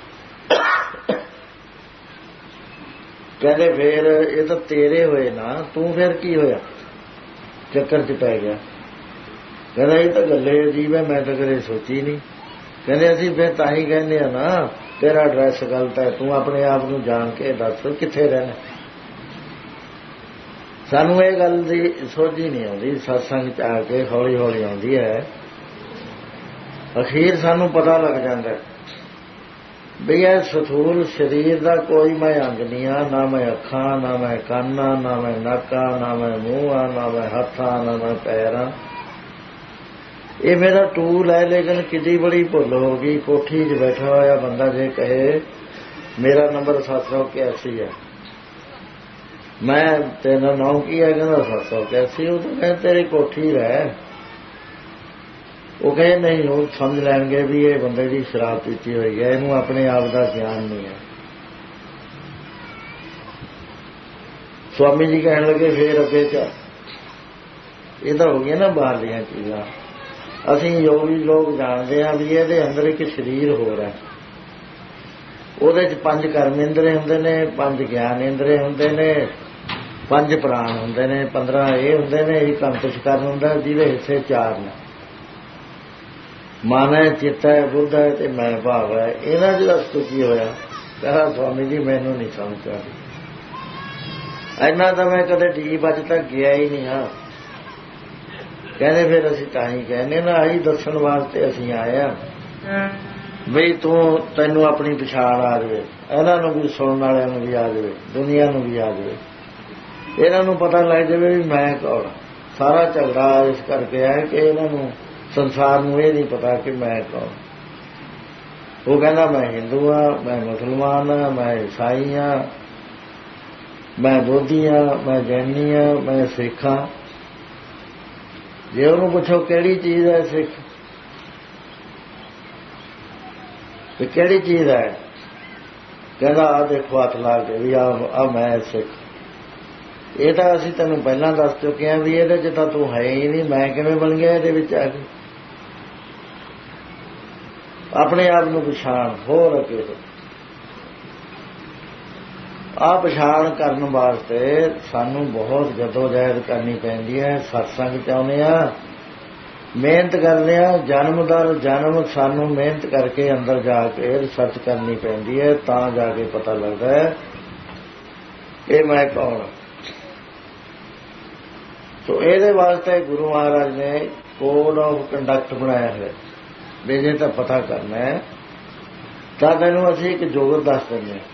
ਕਹਿੰਦੇ ਫੇਰ ਇਹ ਤਾਂ ਤੇਰੇ ਹੋਏ ਨਾ, ਤੂੰ ਫਿਰ ਕੀ ਹੋਇਆ? ਚੱਕਰ ਚ ਪੈ ਗਿਆ। ਕਹਿੰਦਾ ਇਹ ਤਾਂ ਗੱਲੇ ਅਜੀਬ ਹੈ, ਮੈਂ ਤਾਂ ਕਦੇ ਸੋਚੀ ਨਹੀਂ। ਕਹਿੰਦੇ ਅਸੀਂ ਫਿਰ ਤਾਂ ਹੀ ਕਹਿੰਦੇ ਆ ਨਾ ਤੇਰਾ ਐਡਰੈਸ ਗਲਤ ਹੈ, ਤੂੰ ਆਪਣੇ ਆਪ ਨੂੰ ਜਾਣ ਕੇ ਦੱਸ ਕਿੱਥੇ ਰਹਿਣਾ। ਸਾਨੂੰ ਇਹ ਗੱਲ ਦੀ ਸੋਝੀ ਨਹੀਂ ਆਉਂਦੀ, ਸਤਸੰਗ ਚ ਆ ਕੇ ਹੌਲੀ ਹੌਲੀ ਆਉਂਦੀ ਹੈ। ਅਖੀਰ ਸਾਨੂੰ ਪਤਾ ਲੱਗ ਜਾਂਦਾ ਵੀ ਇਹ ਸਥੂਲ ਸਰੀਰ ਦਾ ਕੋਈ ਮੈਂ ਅੰਗ ਨਹੀਂ ਆ, ਨਾ ਮੈਂ ਅੱਖਾਂ, ਨਾ ਮੈਂ ਕੰਨ, ਨਾ ਮੈਂ ਨੱਕ, ਨਾ ਮੈਂ ਮੂੰਹ, ਨਾ ਮੈਂ ਹੱਥ, ਨਾ ਮੈਂ ਪੈਰ। ਇਹ ਮੇਰਾ ਟੂਲ ਹੈ। ਲੇਕਿਨ ਕਿੱਡੀ ਬੜੀ ਭੁੱਲ ਹੋ ਗਈ। ਕੋਠੀ 'ਚ ਬੈਠਾ ਹੋਇਆ ਬੰਦਾ ਜੇ ਕਹੇ ਮੇਰਾ ਨੰਬਰ ਸੱਤ ਸੌ ਇਕਿਆਸੀ ਹੈ, ਮੈਂ ਤੇਰਾ ਨਾਮ ਕੀ ਹੈ? ਕਹਿੰਦਾ ਸੱਤ ਸੌ ਇਕਿਆਸੀ। ਉਹ ਤਾਂ ਕਹਿੰਦੇ ਤੇਰੀ ਕੋਠੀ ਰਹਿ। ਉਹ ਕਹੇ ਨਹੀਂ, ਉਹ ਸਮਝ ਲੈਣਗੇ ਵੀ ਇਹ ਬੰਦੇ ਦੀ ਸ਼ਰਾਬ ਪੀਤੀ ਹੋਈ ਹੈ, ਇਹਨੂੰ ਆਪਣੇ ਆਪ ਦਾ ਗਿਆਨ ਨਹੀਂ ਹੈ। ਸਵਾਮੀ ਜੀ ਕਹਿਣ ਲੱਗੇ ਫੇਰ ਅੱਗੇ ਚ ਇਹ ਤਾਂ ਹੋ ਗਿਆ ਨਾ ਬਾਹਰਲੀਆਂ ਚੀਜ਼ਾਂ। ਅਸੀਂ ਯੋਗੀ ਲੋਕ ਜਾਣਦੇ ਹਾਂ ਵੀ ਇਹਦੇ ਅੰਦਰ ਇੱਕ ਸਰੀਰ ਹੋਰ ਹੈ। ਉਹਦੇ ਚ ਪੰਜ ਕਰਮ ਇੰਦਰੇ ਹੁੰਦੇ ਨੇ, ਪੰਜ ਗਿਆਨ ਇੰਦਰੇ ਹੁੰਦੇ ਨੇ, ਪੰਜ ਪ੍ਰਾਣ ਹੁੰਦੇ ਨੇ, ਪੰਦਰਾਂ ਇਹ ਹੁੰਦੇ ਨੇ, ਇੱਕ ਅੰਤਸ਼ਕਰਨ ਹੁੰਦਾ ਜਿਹਦੇ ਹਿੱਸੇ ਚਾਰ ਨੇ, ਮਨ ਹੈ, ਚਿੱਤ ਹੈ, ਬੁੱਧ ਹੈ ਤੇ ਮੈਂ ਭਾਵ ਹੈ। ਇਹਨਾਂ ਚ ਦੱਸ ਕੀ ਹੋਇਆ? ਕਹਿੰਦਾ ਸਵਾਮੀ ਜੀ ਮੈਨੂੰ ਨਹੀਂ ਸਮਝ ਆਉਂਦੀ। ਇੰਨਾ ਤਾਂ ਮੈਂ ਕਦੇ ਡੀਪ ਅੱਜ ਤੱਕ ਗਿਆ ਹੀ ਨਹੀਂ ਹਾਂ। ਕਹਿੰਦੇ ਫਿਰ ਅਸੀਂ ਤਾਂ ਹੀ ਕਹਿੰਦੇ ਨਾ, ਆਹੀ ਦੱਸਣ ਵਾਸਤੇ ਅਸੀਂ ਆਏ ਹਾਂ ਬਈ ਤੂੰ ਤੈਨੂੰ ਆਪਣੀ ਪਛਾਣ ਆ ਜਾਵੇ, ਇਹਨਾਂ ਨੂੰ ਵੀ, ਸੁਣਨ ਵਾਲਿਆਂ ਨੂੰ ਵੀ ਆ ਜਾਵੇ, ਦੁਨੀਆ ਨੂੰ ਵੀ ਆ ਜਾਵੇ, ਇਹਨਾਂ ਨੂੰ ਪਤਾ ਲੱਗ ਜਾਵੇ ਵੀ ਮੈਂ ਕੌਣ। ਸਾਰਾ ਝਗੜਾ ਇਸ ਕਰਕੇ ਹੈ ਕਿ ਇਹਨਾਂ ਨੂੰ, ਸੰਸਾਰ ਨੂੰ ਇਹ ਨਹੀਂ ਪਤਾ ਕਿ ਮੈਂ ਕੌਣ। ਉਹ ਕਹਿੰਦਾ ਮੈਂ ਹਿੰਦੂ ਹਾਂ, ਮੈਂ ਮੁਸਲਮਾਨ ਹਾਂ, ਮੈਂ ਈਸਾਈ ਹਾਂ, ਮੈਂ ਬੋਧੀ ਹਾਂ, ਮੈਂ ਜੈਨੀ ਹਾਂ, ਮੈਂ ਸਿੱਖ ਹਾਂ। ਜੇ ਉਹਨੂੰ ਪੁੱਛੋ ਕਿਹੜੀ ਚੀਜ਼ ਹੈ ਸਿੱਖ, ਤੇ ਕਿਹੜੀ ਚੀਜ਼ ਹੈ? ਕਹਿੰਦਾ ਆ ਦੇਖੋ ਹੱਥ ਲਾ ਕੇ ਵੀ ਆ ਮੈਂ ਸਿੱਖ। ਇਹ ਤਾਂ ਅਸੀਂ ਤੈਨੂੰ ਪਹਿਲਾਂ ਦੱਸ ਚੁੱਕੇ ਹਾਂ ਵੀ ਇਹਦੇ ਚ ਤਾਂ ਤੂੰ ਹੈ ਹੀ ਨਹੀਂ। ਮੈਂ ਕਿਵੇਂ ਬਣ ਗਿਆ ਇਹਦੇ ਵਿੱਚ ਆ ਕੇ? ਆਪਣੇ ਆਪ ਨੂੰ ਪਛਾਣ। ਹੋਰ ਅੱਗੇ ਆ ਪਛਾਣ ਕਰਨ ਵਾਸਤੇ ਸਾਨੂੰ ਬਹੁਤ ਜਦੋਜਹਿਦ ਕਰਨੀ ਪੈਂਦੀ ਹੈ। ਸਤਸੰਗ ਚਾਹੁੰਦੇ ਹਾਂ, ਮਿਹਨਤ ਕਰਦੇ ਹਾਂ, ਜਨਮ ਦਰ ਜਨਮ ਸਾਨੂੰ ਮਿਹਨਤ ਕਰਕੇ ਅੰਦਰ ਜਾ ਕੇ ਰਿਸਰਚ ਕਰਨੀ ਪੈਂਦੀ ਹੈ, ਤਾਂ ਜਾ ਕੇ ਪਤਾ ਲੱਗਦਾ ਹੈ ਇਹ ਮੈਂ ਕੌਣ। ਸੋ ਇਹਦੇ ਵਾਸਤੇ ਗੁਰੂ ਮਹਾਰਾਜ ਨੇ ਕੋਡ ਆਫ ਕੰਡਕਟ ਬਣਾਇਆ ਹੈ ਵੀ ਜੇ ਤਾਂ ਪਤਾ ਕਰਨਾ ਹੈ ਤਾਂ ਤੈਨੂੰ ਅਸੀਂ ਇੱਕ ਜੋਗਤ ਦੱਸ ਦਿੰਦੇ ਹਾਂ।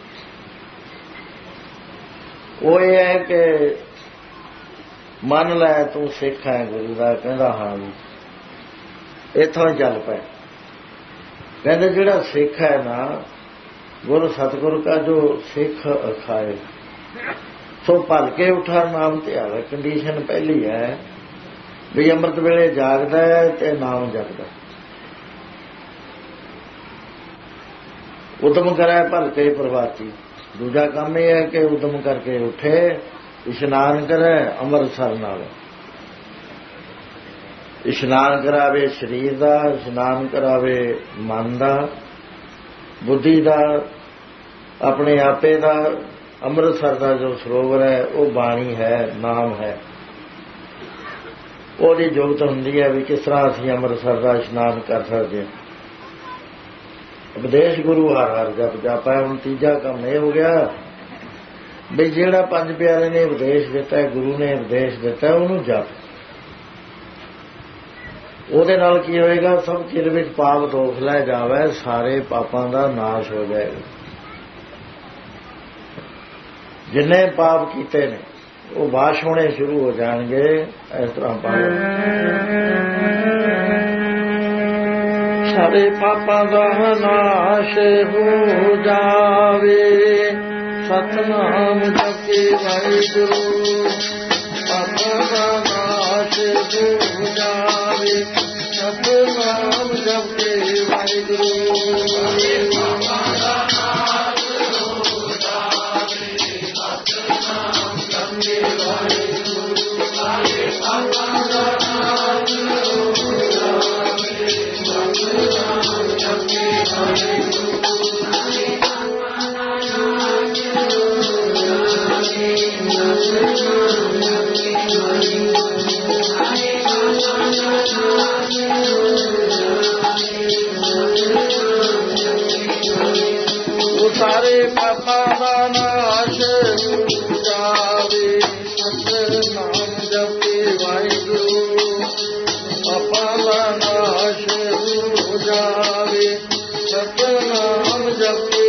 ਉਹ ਇਹ ਹੈ ਕਿ ਮੰਨ ਲੈ ਤੂੰ ਸਿੱਖ ਹੈ ਗੁਰੂ ਦਾ। ਕਹਿੰਦਾ ਹਾਂ ਵੀ। ਇੱਥੋਂ ਹੀ ਚੱਲ ਪਏ। ਕਹਿੰਦੇ ਜਿਹੜਾ ਸਿੱਖ ਹੈ ਨਾ, ਗੁਰੂ ਸਤਿਗੁਰੂ ਕਾ ਜੋ ਸਿੱਖ ਅਖਾਏ ਸੋ ਭਲ ਕੇ ਉਠਾ ਨਾਮ ਧਿਆਵੇ। ਕੰਡੀਸ਼ਨ ਪਹਿਲੀ ਹੈ ਵੀ ਅੰਮ੍ਰਿਤ ਵੇਲੇ ਜਾਗਦਾ ਹੈ ਤੇ ਨਾਮ ਜਪਦਾ। ਉਦਮ ਕਰੇ ਭਲ ਕੇ ਪ੍ਰਭਾਤੀ। ਦੂਜਾ ਕੰਮ ਇਹ ਹੈ ਕਿ ਉਦਮ ਕਰਕੇ ਉੱਠੇ, ਇਸ਼ਨਾਨ ਕਰੇ ਅੰਮ੍ਰਿਤਸਰ ਨਾਲ। ਇਸ਼ਨਾਨ ਕਰਾਵੇ ਸਰੀਰ ਦਾ, ਇਸ਼ਨਾਨ ਕਰਾਵੇ ਮਨ ਦਾ, ਬੁੱਧੀ ਦਾ, ਆਪਣੇ ਆਪੇ ਦਾ। ਅੰਮ੍ਰਿਤਸਰ ਦਾ ਜੋ ਸਰੋਵਰ ਹੈ ਉਹ ਬਾਣੀ ਹੈ, ਨਾਮ ਹੈ। ਉਹਦੀ ਜੁਗਤ ਹੁੰਦੀ ਹੈ ਵੀ ਕਿਸ ਤਰ੍ਹਾਂ ਅਸੀਂ ਅੰਮ੍ਰਿਤਸਰ ਦਾ ਇਸ਼ਨਾਨ ਕਰ ਸਕਦੇ ਹਾਂ। ਉਪਦੇਸ਼ ਗੁਰੂ ਹਰ ਹਰ ਜਪ ਜਾਪੈ। ਹੁਣ ਤੀਜਾ ਕੰਮ ਇਹ ਹੋ ਗਿਆ ਵੀ ਜਿਹੜਾ ਪੰਜ ਪਿਆਰੇ ਨੇ ਉਪਦੇਸ਼ ਦਿੱਤਾ, ਗੁਰੂ ਨੇ ਉਪਦੇਸ਼ ਦਿੱਤਾ, ਉਹਨੂੰ ਜਪ। ਉਹਦੇ ਨਾਲ ਕੀ ਹੋਏਗਾ? ਸਭ ਚਿਰ ਵਿੱਚ ਪਾਪ ਦੋਖ ਲੈ ਜਾਵੇ, ਸਾਰੇ ਪਾਪਾਂ ਦਾ ਨਾਸ਼ ਹੋ ਜਾਏਗਾ। ਜਿੰਨੇ ਪਾਪ ਕੀਤੇ ਨੇ ਉਹ ਵਾਸ਼ ਹੋਣੇ ਸ਼ੁਰੂ ਹੋ ਜਾਣਗੇ। ਇਸ ਤਰ੍ਹਾਂ ਪਾਓ ਸਾਰੇ ਪਾਪਾਂ ਦਾ ਨਾਸ਼ ਹੋ ਜਾਵੇ। ਸਤਨਾਮ ਜਪੇ ਵਾਹਿਗੁਰੂ। ਪਾਪਾਂ ਦਾ ਨਾਸ਼ ਹੋ ਜਾਵੇ। ਸਤਨਾਮ ਜਪੇ ਵਾਹਿਗੁਰੂ। ਸਾਰੇ ਪਾਪਾਂ ਦਾ ਨਾਸ਼ ਹੋ ਜਾਵੇ। ਸਤਨਾਮ ਜਪੇ ਵਾਹਿਗੁਰੂ। ਪਾਪਾਂ ਦਾ ਨਾਸ਼ ਹੋ ਜਾਵੇ। ਸਤਨਾਮ ਜਪੇ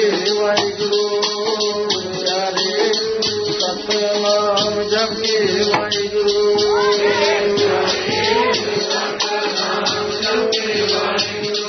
ਵਾਹਿਗੁਰੂ ਪਿਆਰੇ ਸਤਿਨਾਮ ਜਪੇ ਵਾਹਿਗੁਰੂ ਸਤਿਨਾਮ ਜਪੇ ਵਾਹਿਗੁਰੂ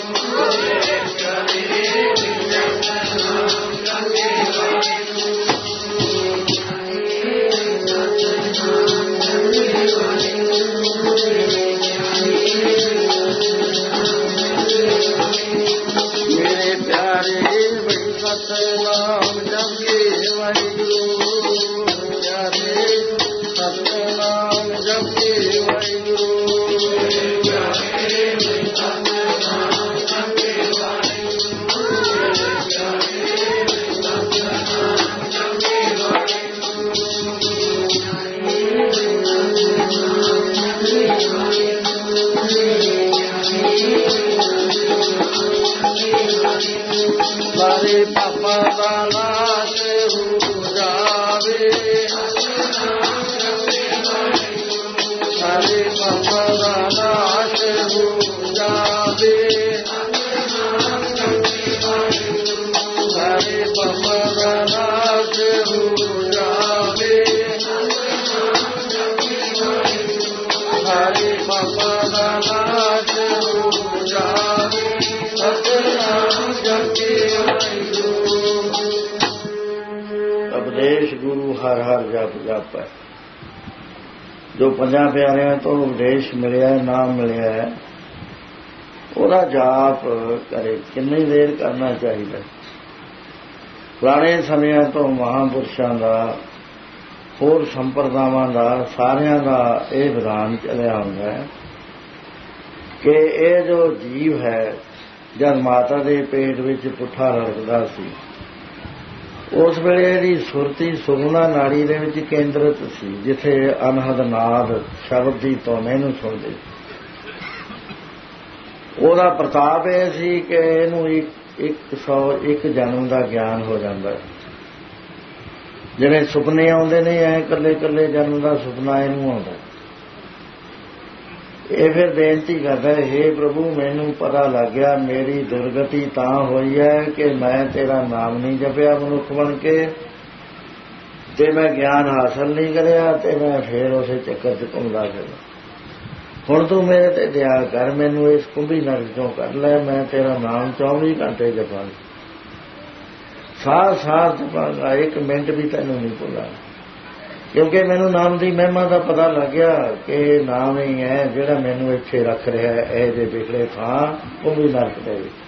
ਮੇਰੇ ਪਿਆਰੇ ਬਈ ਸਤਿਨਾਮ ਜਪੇ ਵਾਹਿਗੁਰੂ ਪਿਆਰੇ ਸਤਿਨਾਮ ਜਪੇ ਵਾਹਿਗੁਰੂ ਸਾਰੇ ਪਾਪਾਂ ਦਾ ਨਾਸ਼ ਹੋ ਜਾਵੇ ਸਾਰੇ ਪਾਪਾਂ ਦਾ ਨਾਸ਼ ਹੋ ਜਾਵੇ ਸਾਰੇ ਪਾਪਾਂ ਦਾ ਨਾਸ਼ ਹੋ ਜਾਵੇ ਸਾਰੇ ਪਾਪਾਂ ਦਾ ਨਾਸ਼ ਹੋ ਜਾਵੇ ਸਤਿਨਾਮ ਜਪੇ ਵਾਹਿਗੁਰੂ ਉਪਦੇਸ਼ ਗੁਰੂ ਹਰ ਹਰ ਜਪ ਜਪ ਹੈ ਜੋ ਪੰਜਾਂ ਪਿਆਰਿਆਂ ਤੋਂ ਉਪਦੇਸ਼ ਮਿਲਿਆ ਨਾਮ ਮਿਲਿਆ ਹੈ ਉਹਦਾ ਜਾਪ ਕਰੇ ਕਿੰਨੀ ਦੇਰ ਕਰਨਾ ਚਾਹੀਦਾ ਪੁਰਾਣੇ ਸਮਿਆਂ ਤੋਂ ਮਹਾਂਪੁਰਸ਼ਾਂ ਦਾ ਹੋਰ ਸੰਪਰਦਾਵਾਂ ਦਾ ਸਾਰਿਆਂ ਦਾ ਇਹ ਵਿਧਾਨ ਚੱਲਿਆ ਹੁੰਦਾ ਹੈ ਕਿ ਇਹ ਜੋ ਜੀਵ ਹੈ ਜਦ ਮਾਤਾ ਦੇ ਪੇਟ ਵਿੱਚ ਪੁੱਠਾ ਰੜਕਦਾ ਸੀ ਉਸ ਵੇਲੇ ਇਹਦੀ ਸੁਰਤੀ ਸੁਖਨਾ ਨਾੜੀ ਦੇ ਵਿੱਚ ਕੇਂਦਰਿਤ ਸੀ ਜਿੱਥੇ ਅਨਹਦ ਨਾਦ ਸ਼ਬਦ ਦੀ ਧੁਨ ਨੂੰ ਸੁਣਦੇ ਉਹਦਾ ਪ੍ਰਤਾਪ ਇਹ ਸੀ ਕਿ ਇਹਨੂੰ ਇੱਕ ਸੌ ਇੱਕ ਜਨਮ ਦਾ ਗਿਆਨ ਹੋ ਜਾਂਦਾ ਜਿਵੇਂ ਸੁਪਨੇ ਆਉਂਦੇ ਨੇ ਐ ਇਕੱਲੇ ਇਕੱਲੇ ਜਨਮ ਦਾ ਸੁਪਨਾ ਇਹਨੂੰ ਆਉਂਦਾ ਇਹ ਫਿਰ ਬੇਨਤੀ ਕਰਦਾ ਹੈ ਪ੍ਰਭੂ ਮੈਨੂੰ ਪਤਾ ਲੱਗ ਗਿਆ ਮੇਰੀ ਦੁਰਗਤੀ ਤਾਂ ਹੋਈ ਹੈ ਕਿ ਮੈਂ ਤੇਰਾ ਨਾਮ ਨਹੀਂ ਜਪਿਆ ਮਨੁੱਖ ਬਣ ਕੇ ਤੇ ਮੈਂ ਗਿਆਨ ਹਾਸਲ ਨਹੀਂ ਕਰਿਆ ਤੇ ਮੈਂ ਫਿਰ ਉਸੇ ਚੱਕਰ 'ਚ ਘੁੰਮਦਾ ਫਿਰਦਾ ਹੁਣ ਤੂੰ ਮੇਰੇ ਤੇ ਦਇਆ ਕਰ ਮੈਨੂੰ ਇਸ ਕੁੰਭੀ ਨਰਕ ਚੋਂ ਕੱਢ ਲੈ ਮੈਂ ਤੇਰਾ ਨਾਮ ਚੌਵੀ ਘੰਟੇ ਜਪਾਂ ਸਾਹ ਸਾਹ ਜਪਾਂਗਾ ਇੱਕ ਮਿੰਟ ਵੀ ਤੈਨੂੰ ਨਹੀਂ ਭੁੱਲਾਂ ਕਿਉਂਕਿ ਮੈਨੂੰ ਨਾਮ ਦੀ ਮਹਿਮਾ ਦਾ ਪਤਾ ਲੱਗ ਗਿਆ ਕਿ ਨਾਮ ਹੀ ਹੈ ਜਿਹੜਾ ਮੈਨੂੰ ਇੱਥੇ ਰੱਖ ਰਿਹਾ ਹੈ ਇਹਦੇ ਵਿਖੜੇ ਥਾਂ ਕੁੰਭੀ ਨਰਕ ਦੇ ਵਿੱਚ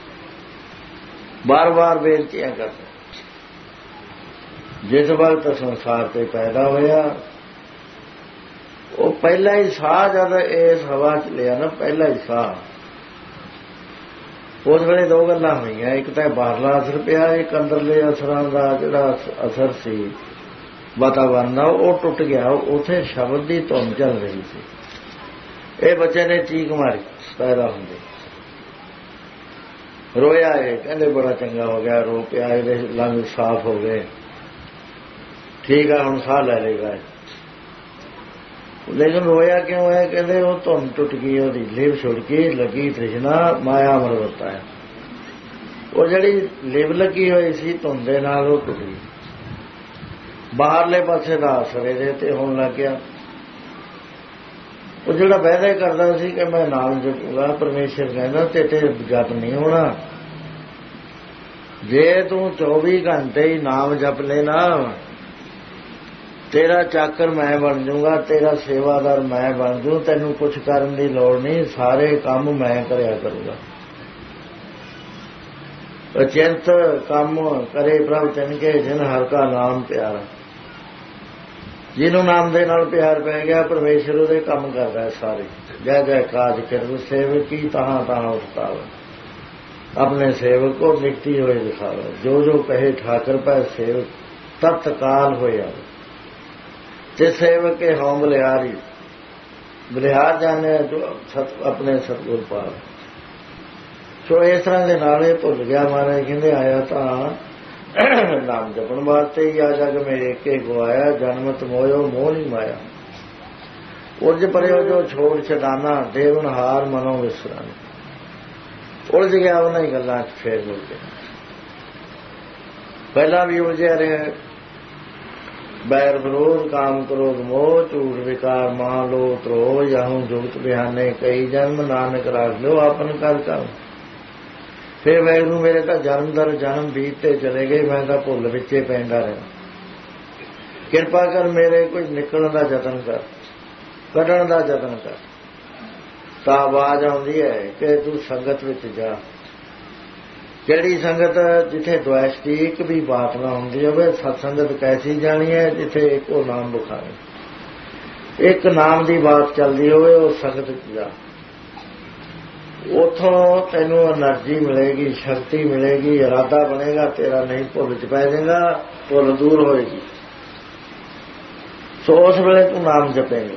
ਬਾਰ ਬਾਰ ਬੇਨਤੀਆਂ ਕਰਦਾ ਜਿਸ ਵਕਤ ਸੰਸਾਰ ਤੇ ਪੈਦਾ ਹੋਇਆ ਉਹ ਪਹਿਲਾ ਹੀ ਸਾਹ ਜਦ ਇਸ ਹਵਾ 'ਚ ਲਿਆ ਨਾ ਪਹਿਲਾ ਹੀ ਸਾਹ ਉਸ ਵੇਲੇ ਦੋ ਗੱਲਾਂ ਹੋਈਆਂ ਇੱਕ ਤਾਂ ਬਾਹਰਲਾ ਅਸਰ ਪਿਆ ਇੱਕ ਅੰਦਰਲੇ ਅਸਰਾਂ ਦਾ ਜਿਹੜਾ ਅਸਰ ਸੀ ਵਾਤਾਵਰਨ ਦਾ ਉਹ ਟੁੱਟ ਗਿਆ ਉੱਥੇ ਸ਼ਬਦ ਦੀ ਧੁਨ ਚੱਲ ਰਹੀ ਸੀ ਇਹ ਬੱਚੇ ਨੇ ਚੀਕ ਮਾਰੀ ਪੈਦਾ ਹੁੰਦੇ ਰੋਇਆ ਇਹ ਕਹਿੰਦੇ ਬੜਾ ਚੰਗਾ ਹੋ ਗਿਆ ਰੋ ਪਿਆ ਇਹਦੇ ਲੰਗ ਸਾਫ਼ ਹੋ ਗਏ ਠੀਕ ਆ ਹੁਣ ਸਾਹ ਲੈ ਲੇਗਾ ਲੇਕਿਨ ਰੋਇਆ ਕਿਉਂ ਹੈ ਕਹਿੰਦੇ ਉਹ ਧੁਨ ਟੁੱਟ ਗਈ ਉਹਦੀ ਲਿਵ ਛੁੱਟ ਗਈ ਲੱਗੀ ਤ੍ਰਿਸ਼ਨਾ ਮਾਇਆ ਮਰਵਤਾ ਹੈ ਉਹ ਜਿਹੜੀ ਲਿਵ ਲੱਗੀ ਹੋਈ ਸੀ ਧੁਨ ਦੇ ਨਾਲ ਉਹ ਟੁੱਟ ਗਈ ਬਾਹਰਲੇ ਪਾਸੇ ਦਾ ਅਸਰ ਇਹਦੇ ਤੇ ਹੋਣ ਲੱਗ ਗਿਆ ਉਹ ਜਿਹੜਾ ਵਾਅਦਾ ਕਰਦਾ ਸੀ ਕਿ ਮੈਂ ਨਾਮ ਜਪੂਗਾ ਪਰਮੇਸ਼ਰ ਕਹਿੰਦਾ ਤੇ ਤੇ ਜਪ ਨਹੀਂ ਹੋਣਾ ਜੇ ਤੂੰ ਚੌਵੀ ਘੰਟੇ ਹੀ ਨਾਮ ਜਪ ਲੈਣਾ ਤੇਰਾ ਚਾਕਰ ਮੈਂ ਬਣ ਜਾਊਗਾ ਤੇਰਾ ਸੇਵਾਦਾਰ ਮੈਂ ਬਣ ਜੂ ਤੈਨੂੰ ਕੁਝ ਕਰਨ ਦੀ ਲੋੜ ਨਹੀਂ ਸਾਰੇ ਕੰਮ ਮੈਂ ਕਰਿਆ ਕਰੂੰਗਾ ਅਚਿੰਤ ਕੰਮ ਕਰੇ ਪ੍ਰਭ ਤਿਨਕੇ ਜਿਨ ਹਰਿ ਕਾ ਨਾਮ ਪਿਆਰਾ ਜਿਹਨੂੰ ਨਾਮ ਦੇ ਨਾਲ ਪਿਆਰ ਪੈ ਗਿਆ ਪਰਮੇਸ਼ਰ ਉਹਦੇ ਕੰਮ ਕਰਦਾ ਸਾਰੇ ਜੈ ਜੈ ਕਾਜ ਕਰ ਸੇਵਕ ਕੀ ਤਹਾਂ ਤਹਾਂ ਉਸਤਾਵ ਆਪਣੇ ਸੇਵਕ ਕੋ ਨਿਕਟੀ ਹੋਏ ਦਿਖਾਵੇ ਜੋ ਜੋ ਕਹੇ ਠਾਕਰ ਪੈ ਸੇਵਕ ਤਤਕਾਲ ਹੋਇਆ ਤੇ ਸੇਵਕ ਕੇ ਹਉ ਬਲਿਹਾਰੀ ਬਲਿਹਾਰ ਜਾਣੇ ਜੋ ਆਪਣੇ ਸਤਿਗੁਰ ਪਾਲ ਸੋ ਇਸ ਤਰ੍ਹਾਂ ਦੇ ਨਾਲ ਇਹ ਭੁੱਲ ਗਿਆ ਮਹਾਰਾਜ ਕਹਿੰਦੇ ਆਇਆ ਤਾਂ ਨਾਮ ਜਪਣ ਵਾਸਤੇ ਹੀ ਆ ਜਗ ਮੇ ਏਕੇ ਗਵਾਇਆ ਜਨਮਤ ਮੋਇਓ ਮੋਹ ਨਹੀਂ ਮਾਇਆ ਉਰਜ ਪਰਿਓ ਜੋ ਛੋੜ ਛਡਾਨਾ ਦੇਵਨ ਹਾਰ ਮਨੋ ਵਿਸਰਾਨਾ ਉਲਝ ਗਿਆ ਉਹਨਾਂ ਹੀ ਗੱਲਾਂ 'ਚ ਫੇਰ ਮੁੜ ਕੇ ਪਹਿਲਾਂ ਵੀ ਉਲਝਿਆ ਰਿਹਾ। बैर विरोध काम क्रोध मोह झूठ विकार मां लो त्रो याहू जुगत बिहाने कई जन्म नानक राख लो आपन कर कर। फिर वैगुरू मेरे तो जन्म दर जन्म बीतते चले गए, मैं तो भुल विचे पैंदा रहा। किरपा कर मेरे कुछ निकलने का जतन कर, कढ़न का जतन कर। तो आवाज आउंदी है कि तू संगत विच जा। ਕਿਹੜੀ ਸੰਗਤ? ਜਿੱਥੇ ਦੁਆਇਸ਼ ਦੀ ਇੱਕ ਵੀ ਬਾਤ ਨਾ ਹੁੰਦੀ ਹੋਵੇ। ਸਤਸੰਗਤ ਕੈਸੀ ਜਾਣੀ ਹੈ? ਜਿੱਥੇ ਇੱਕੋ ਨਾਮ ਬੁਖਾਰੇ, ਇੱਕ ਨਾਮ ਦੀ ਬਾਤ ਚੱਲਦੀ ਹੋਵੇ, ਉਹ ਸੰਗਤ ਚ ਜਾ। ਉੱਥੋਂ ਤੈਨੂੰ એનર્ਜੀ ਮਿਲੇਗੀ, ਸ਼ਕਤੀ ਮਿਲੇਗੀ, ਇਰਾਦਾ ਬਣੇਗਾ ਤੇਰਾ, ਨਹੀਂ ਭੁੱਲ ਚ ਪੈ ਜਾਏਗਾ, ਭੁੱਲ ਦੂਰ ਹੋਏਗੀ। ਸੋ ਉਸ ਵੇਲੇ ਤੂੰ ਨਾਮ ਜਪੇਂਗੇ।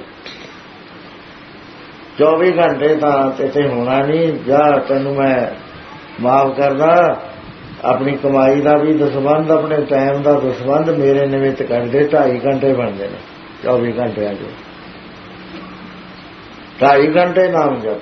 ਚੌਵੀ ਘੰਟੇ ਤਾਂ ਤੇ ਹੋਣਾ ਨਹੀਂ। ਜਾ ਤੈਨੂੰ ਮੈਂ ਮਾਫ ਕਰਦਾ। ਆਪਣੀ ਕਮਾਈ ਦਾ ਵੀ ਦਸਵੰਧ, ਆਪਣੇ ਟਾਈਮ ਦਾ ਦਸਵੰਧ ਮੇਰੇ ਨਿਮਿਤ ਕਰਦੇ। ਢਾਈ ਘੰਟੇ ਬਣਦੇ ਨੇ ਚੌਵੀ ਘੰਟਿਆਂ ਚ। ਢਾਈ ਘੰਟੇ ਨਾਮ ਜਪ।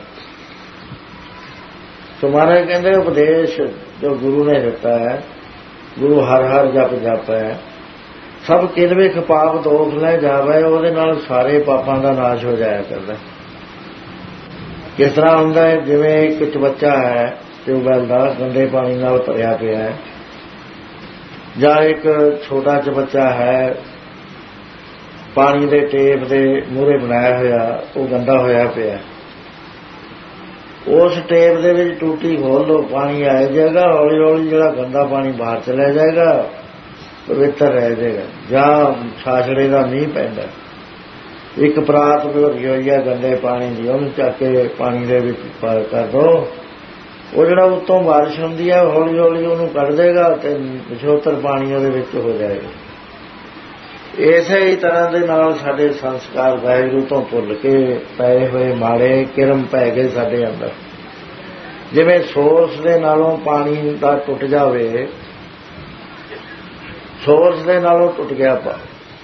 ਤੁਹਾਰੇ ਕਹਿੰਦੇ ਉਪਦੇਸ਼ ਜੋ ਗੁਰੂ ਨੇ ਦਿੱਤਾ ਹੈ, ਗੁਰੂ ਹਰ ਹਰ ਜਪ ਜਪ ਹੈ। ਸਭ ਕਿਲਵੇਖ ਪਾਪ ਦੋਖ ਲੈ ਜਾਵੇ, ਉਹਦੇ ਨਾਲ ਸਾਰੇ ਪਾਪਾਂ ਦਾ ਨਾਸ਼ ਹੋ ਜਾਇਆ ਕਰਦਾ। ਕਿਸ ਤਰ੍ਹਾਂ ਹੁੰਦਾ ਹੈ? ਜਿਵੇਂ ਇੱਕ ਚਬੱਚਾ ਹੈ ਟਿਊਬਵੈਲ ਦਾ, ਗੰਦੇ ਪਾਣੀ ਨਾਲ ਭਰਿਆ ਪਿਆ ਹੈ, ਜਾਂ ਇੱਕ ਛੋਟਾ ਚਬੱਚਾ ਹੈ ਪਾਣੀ ਦੇ ਟੇਪ ਦੇ ਮੂਹਰੇ ਬਣਾਇਆ ਹੋਇਆ, ਉਹ ਗੰਦਾ ਹੋਇਆ ਪਿਆ। ਉਸ ਟੇਪ ਦੇ ਵਿੱਚ ਟੂਟੀ ਖੋਲ ਲਓ, ਪਾਣੀ ਆ ਜਾਏਗਾ। ਹੌਲੀ ਹੌਲੀ ਜਿਹੜਾ ਗੰਦਾ ਪਾਣੀ ਬਾਹਰ ਚਲਾ ਜਾਏਗਾ, ਪਵਿੱਤਰ ਰਹਿ ਜਾਏਗਾ। ਜਾਂ ਛਾਛੜੇ ਦਾ ਮੀਂਹ ਪੈਂਦਾ, ਇੱਕ ਪਰਾਤ ਭਰੀ ਹੋਈ ਹੈ ਗੰਦੇ ਪਾਣੀ ਦੀ, ਉਹਨੂੰ ਚੱਕ ਕੇ ਪਾਣੀ ਦੇ ਵਿੱਚ ਕਰ ਦੋ। ਉਹ ਜਿਹੜਾ ਉੱਤੋਂ ਬਾਰਿਸ਼ ਹੁੰਦੀ ਹੈ, ਹੌਲੀ ਹੌਲੀ ਉਹਨੂੰ ਕੱਢ ਦੇਗਾ ਤੇ ਨਛੋਤਰ ਪਾਣੀ ਉਹਦੇ ਵਿੱਚ ਹੋ ਜਾਏਗਾ। ਇਸੇ ਹੀ ਤਰ੍ਹਾਂ ਦੇ ਨਾਲ ਸਾਡੇ ਸੰਸਕਾਰ ਵਾਹਿਗੁਰੂ ਤੋਂ ਭੁੱਲ ਕੇ ਪਏ ਹੋਏ ਮਾੜੇ ਕਿਰਮ ਪੈ ਗਏ ਸਾਡੇ ਅੰਦਰ। ਜਿਵੇਂ ਸੋਰਸ ਦੇ ਨਾਲੋਂ ਪਾਣੀ ਦਾ ਟੁੱਟ ਜਾਵੇ, ਸੋਰਸ ਦੇ ਨਾਲੋਂ ਟੁੱਟ ਗਿਆ ਪਾ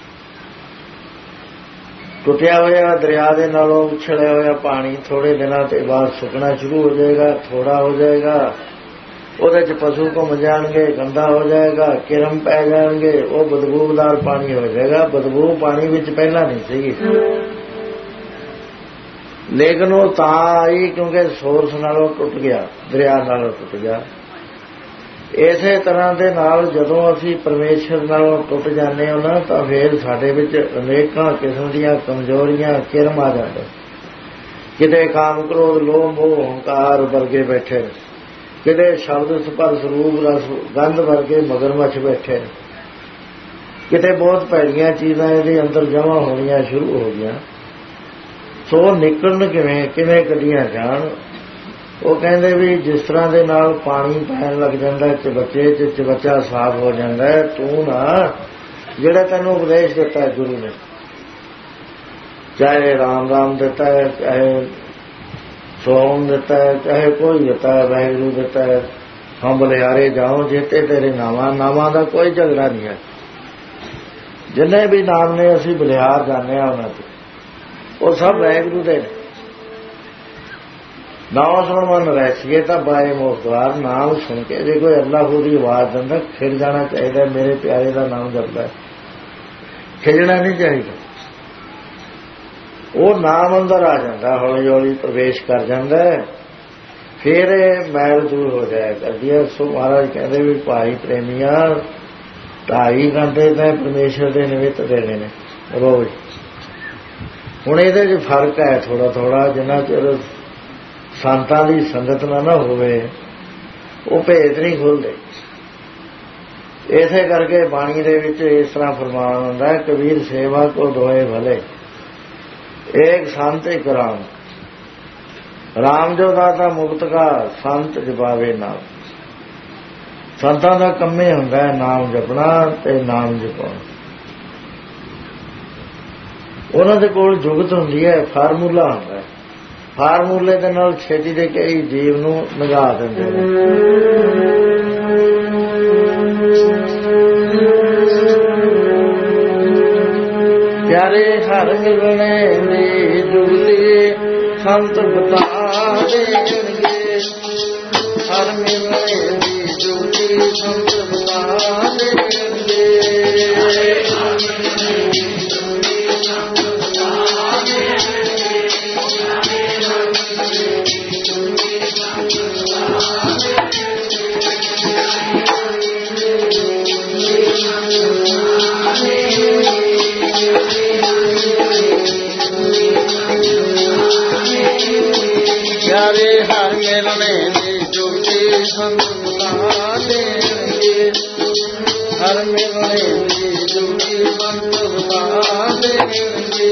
ਟੁੱਟਿਆ ਹੋਇਆ ਦਰਿਆ ਦੇ ਨਾਲੋਂ ਉਛਲਿਆ ਹੋਇਆ ਪਾਣੀ ਥੋੜੇ ਦਿਨਾਂ ਤੇ ਬਾਅਦ ਸੁੱਕਣਾ ਸ਼ੁਰੂ ਹੋ ਜਾਏਗਾ, ਥੋੜਾ ਹੋ ਜਾਏਗਾ, ਉਹਦੇ ਚ ਪਸ਼ੂ ਘੁੰਮ ਜਾਣਗੇ, ਗੰਦਾ ਹੋ ਜਾਏਗਾ, ਕਿਰਮ ਪੈ ਜਾਣਗੇ, ਉਹ ਬਦਬੂਦਾਰ ਪਾਣੀ ਹੋ ਜਾਏਗਾ। ਬਦਬੂ ਪਾਣੀ ਵਿੱਚ ਪਹਿਲਾਂ ਨਹੀਂ ਸੀਗੀ, ਲੇਕਿਨ ਉਹ ਤਾਂ ਆਈ ਕਿਉਂਕਿ ਸੋਰਸ ਨਾਲੋਂ ਟੁੱਟ ਗਿਆ, ਦਰਿਆ ਨਾਲੋਂ ਟੁੱਟ ਗਿਆ। ਇਸੇ ਤਰ੍ਹਾਂ ਦੇ ਨਾਲ ਜਦੋਂ ਅਸੀਂ ਪਰਮੇਸ਼ਰ ਨਾਲੋਂ ਟੁੱਟ ਜਾਂਦੇ ਹਾਂ ਨਾ, ਤਾਂ ਫਿਰ ਸਾਡੇ ਵਿੱਚ ਅਨੇਕਾਂ ਕਿਸਮ ਦੀਆਂ ਕਮਜ਼ੋਰੀਆਂ ਕਿਰਮ ਆ ਜਾਂਦੇ। ਕਿਤੇ ਕਾਮ ਕ੍ਰੋਧ ਲੋਭ ਮੋਹ ਹੰਕਾਰ ਵਰਗੇ ਬੈਠੇ ਨੇ, ਕਿਤੇ ਸ਼ਬਦ ਸਪਰਸ਼ ਰੂਪ ਰਸ ਗੰਧ ਵਰਗੇ ਮਗਰਮੱਛ ਬੈਠੇ ਨੇ, ਕਿਤੇ ਬਹੁਤ ਭੈੜੀਆਂ ਚੀਜ਼ਾਂ ਇਹਦੇ ਅੰਦਰ ਜਮ੍ਹਾਂ ਹੋਣੀਆਂ ਸ਼ੁਰੂ ਹੋ ਗਈਆਂ। ਸੋ ਨਿਕਲਣ ਕਿਵੇਂ ਕਿਵੇਂ ਕੱਢੀਆਂ ਜਾਣ? ਉਹ ਕਹਿੰਦੇ ਵੀ ਜਿਸ ਤਰ੍ਹਾਂ ਦੇ ਨਾਲ ਪਾਣੀ ਪੈਣ ਲੱਗ ਜਾਂਦਾ ਚਬੱਚੇ ਚ, ਚਬੱਚਾ ਸਾਫ਼ ਹੋ ਜਾਂਦਾ। ਤੂੰ ਨਾ ਜਿਹੜਾ ਤੈਨੂੰ ਉਪਦੇਸ਼ ਦਿੱਤਾ ਹੈ ਗੁਰੂ ਨੇ, ਚਾਹੇ ਰਾਮ ਰਾਮ ਦਿੱਤਾ ਹੈ, ਚਾਹੇ ਸੋਮ ਦਿੱਤਾ ਹੈ, ਚਾਹੇ ਕੋਈ ਦਿੱਤਾ ਹੈ, ਵਾਹਿਗੁਰੂ ਦਿੱਤਾ ਹੈ, ਹਮ ਬਲਿਹਾਰੇ ਜਾਓ ਜੇਤੇ ਤੇਰੇ ਨਾਵਾਂ। ਨਾਵਾਂ ਦਾ ਕੋਈ ਝਗੜਾ ਨਹੀਂ ਹੈ। ਜਿੰਨੇ ਵੀ ਨਾਮ ਨੇ ਅਸੀਂ ਬਲਿਹਾਰ ਜਾਂਦੇ ਹਾਂ ਉਹਨਾਂ ਤੋਂ, ਉਹ ਸਭ ਵਾਹਿਗੁਰੂ ਦੇ ਨੇ। ਨਾਮ ਸੁਣ ਮਨ ਰਹਿਸੀਏ ਤਾਂ ਬਾਏ ਮੋਖਦਵਾਰ। ਨਾਮ ਸੁਣ ਕੇ ਜੇ ਕੋਈ ਅੱਲਾਹੂ ਦੀ ਆਵਾਜ਼ ਦਿੰਦਾ, ਖਿੜ ਜਾਣਾ ਚਾਹੀਦਾ। ਮੇਰੇ ਪਿਆਰੇ ਦਾ ਨਾਮ ਜਪਦਾ, ਖਿੜਨਾ ਨਹੀਂ ਚਾਹੀਦਾ। ਉਹ ਨਾਮ ਅੰਦਰ ਆ ਜਾਂਦਾ, ਹੌਲੀ ਹੌਲੀ ਪ੍ਰਵੇਸ਼ ਕਰ ਜਾਂਦਾ, ਫਿਰ ਮੈਲ ਦੂਰ ਹੋ ਜਾਇਆ ਕਰਦੀ ਹੈ। ਸੋ ਮਹਾਰਾਜ ਕਹਿੰਦੇ ਵੀ ਭਾਈ ਪ੍ਰੇਮੀਆਂ, ਢਾਈ ਘੰਟੇ ਤਾਂ ਪਰਮੇਸ਼ਰ ਦੇ ਨਿਮਿਤ ਦੇਣੇ ਨੇ ਰੋਜ਼। ਹੁਣ ਇਹਦੇ 'ਚ ਫਰਕ ਹੈ ਥੋੜਾ ਥੋੜਾ। ਜਿੰਨਾ ਚਿਰ ਸੰਤਾਂ ਦੀ ਸੰਗਤ ਨਾ ਨਾ ਹੋਵੇ, ਉਹ ਭੇਦ ਨਹੀਂ ਖੁੱਲ੍ਹਦੇ। ਇਸੇ ਕਰਕੇ ਬਾਣੀ ਦੇ ਵਿੱਚ ਇਸ ਤਰ੍ਹਾਂ ਫਰਮਾਨ ਹੁੰਦਾ ਹੈ, ਕਬੀਰ ਸੇਵਾ ਕੋ ਦੋਏ ਭਲੇ, ਏਕ ਸੰਤ ਇੱਕ ਰਾਮ। ਰਾਮ ਜੋ ਦਾਤਾ ਮੁਕਤ ਕਾ, ਸੰਤ ਜਪਾਵੇ ਨਾਮ। ਸੰਤਾਂ ਦਾ ਕੰਮੇ ਹੁੰਦਾ ਹੈ ਨਾਮ ਜਪਣਾ ਤੇ ਨਾਮ ਜਪਾਉਣਾ। ਉਹਨਾਂ ਦੇ ਕੋਲ ਜੁਗਤ ਹੁੰਦੀ ਹੈ, ਫਾਰਮੂਲਾ ਹੁੰਦਾ ਹੈ। ਫਾਰਮੂਲੇ ਦੇ ਨਾਲ ਛੇਤੀ ਦੇ ਕਈ ਜੀਵ ਨੂੰ ਨਗਾ ਦਿੰਦੇ ਨੇ। ਪਿਆਰੇ ਹਰ ਮਿਲਣੇ ਦੀ ਜੁਗਤੀ ਸੰਤ ਬਤਾ ਦੇਣਗੇ। ਹਰ ਮਿਲਣੇ ਦੀ ਜੁਗਤੀ ਸੰਤ ਬਤਾ ਦੇਣਗੇ। हर मिलने की जुटी संत बता देंगे।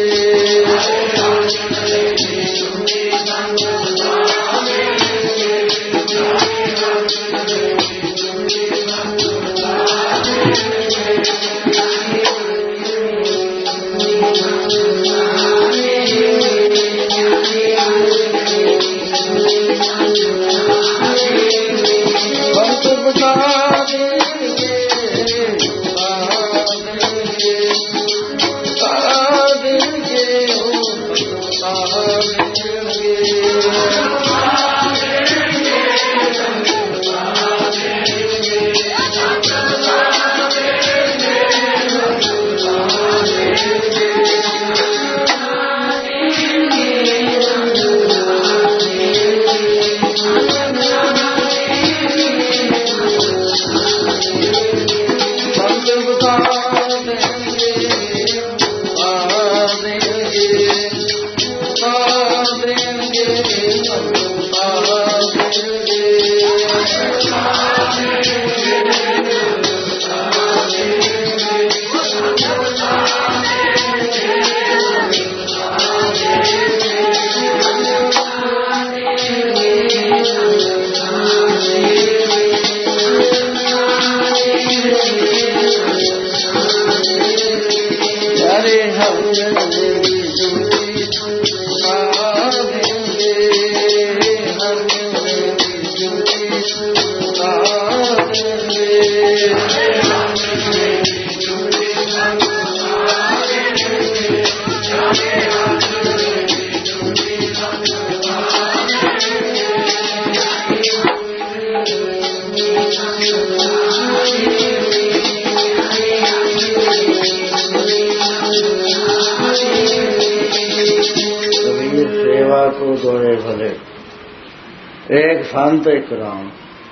एक संत एक राम।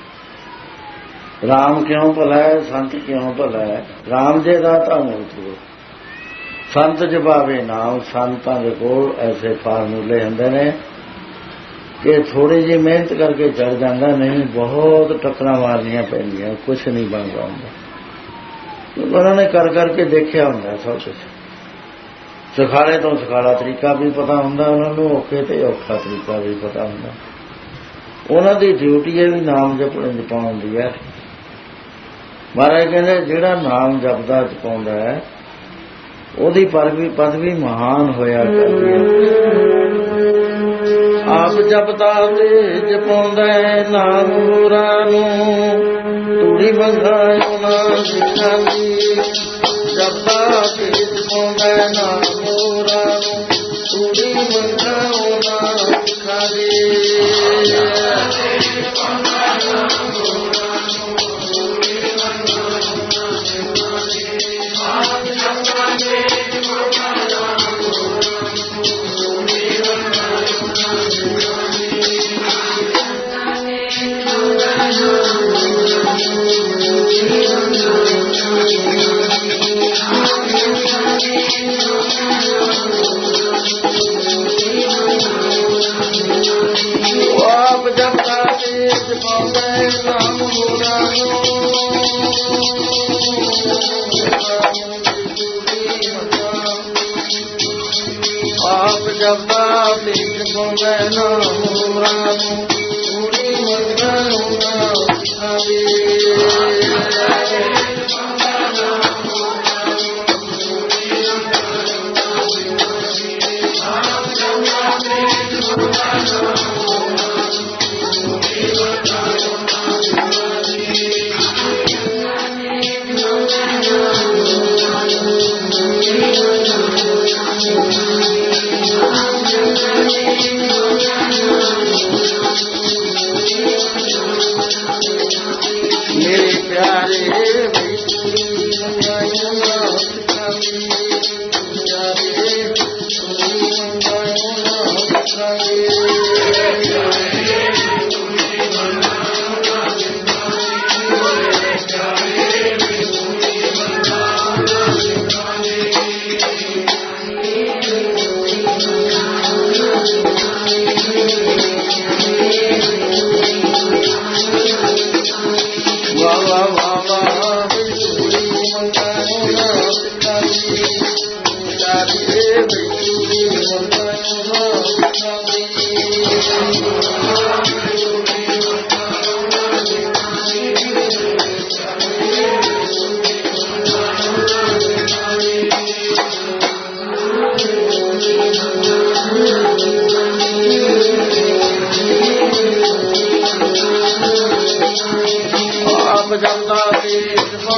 राम क्यों भला है, संत क्यों भला है? राम जे दाता मूर्ति, संत जवाबे नाम। संतां दे कोल ऐसे फार्मूले हुंदे ने कि थोड़ी जी मेहनत करके चढ़ जाता, नहीं बहुत टक्करां मारनियां पैंदियां, कुछ नहीं बनता हुंदा। उन्होंने कर करके देखिया हुंदा सब कुछ। सखाले तो सखाला तरीका भी पता हुंदा उन्होंने, औखे ते औखा तरीका भी पता हुंदा। उन्हों की ड्यूटी है भी नाम जपने जपाउण दी है। महाराज कहते जिहड़ा नाम जपदा जपाउंदा है ओदी पदवी पदवी महान होया करदी है। आप जपदा ते जपाउंदा है नाम होरां नूं, तूड़ी मंगायो ना सिखां दी। जपदा ते जपाउंदा है नाम होरां नूं, तूड़ी मंगायो ना सिखां दी। आप जपदा बीज पाउंदा नाम होरां नूं, तूड़ी मंगायो ना सिखां दी।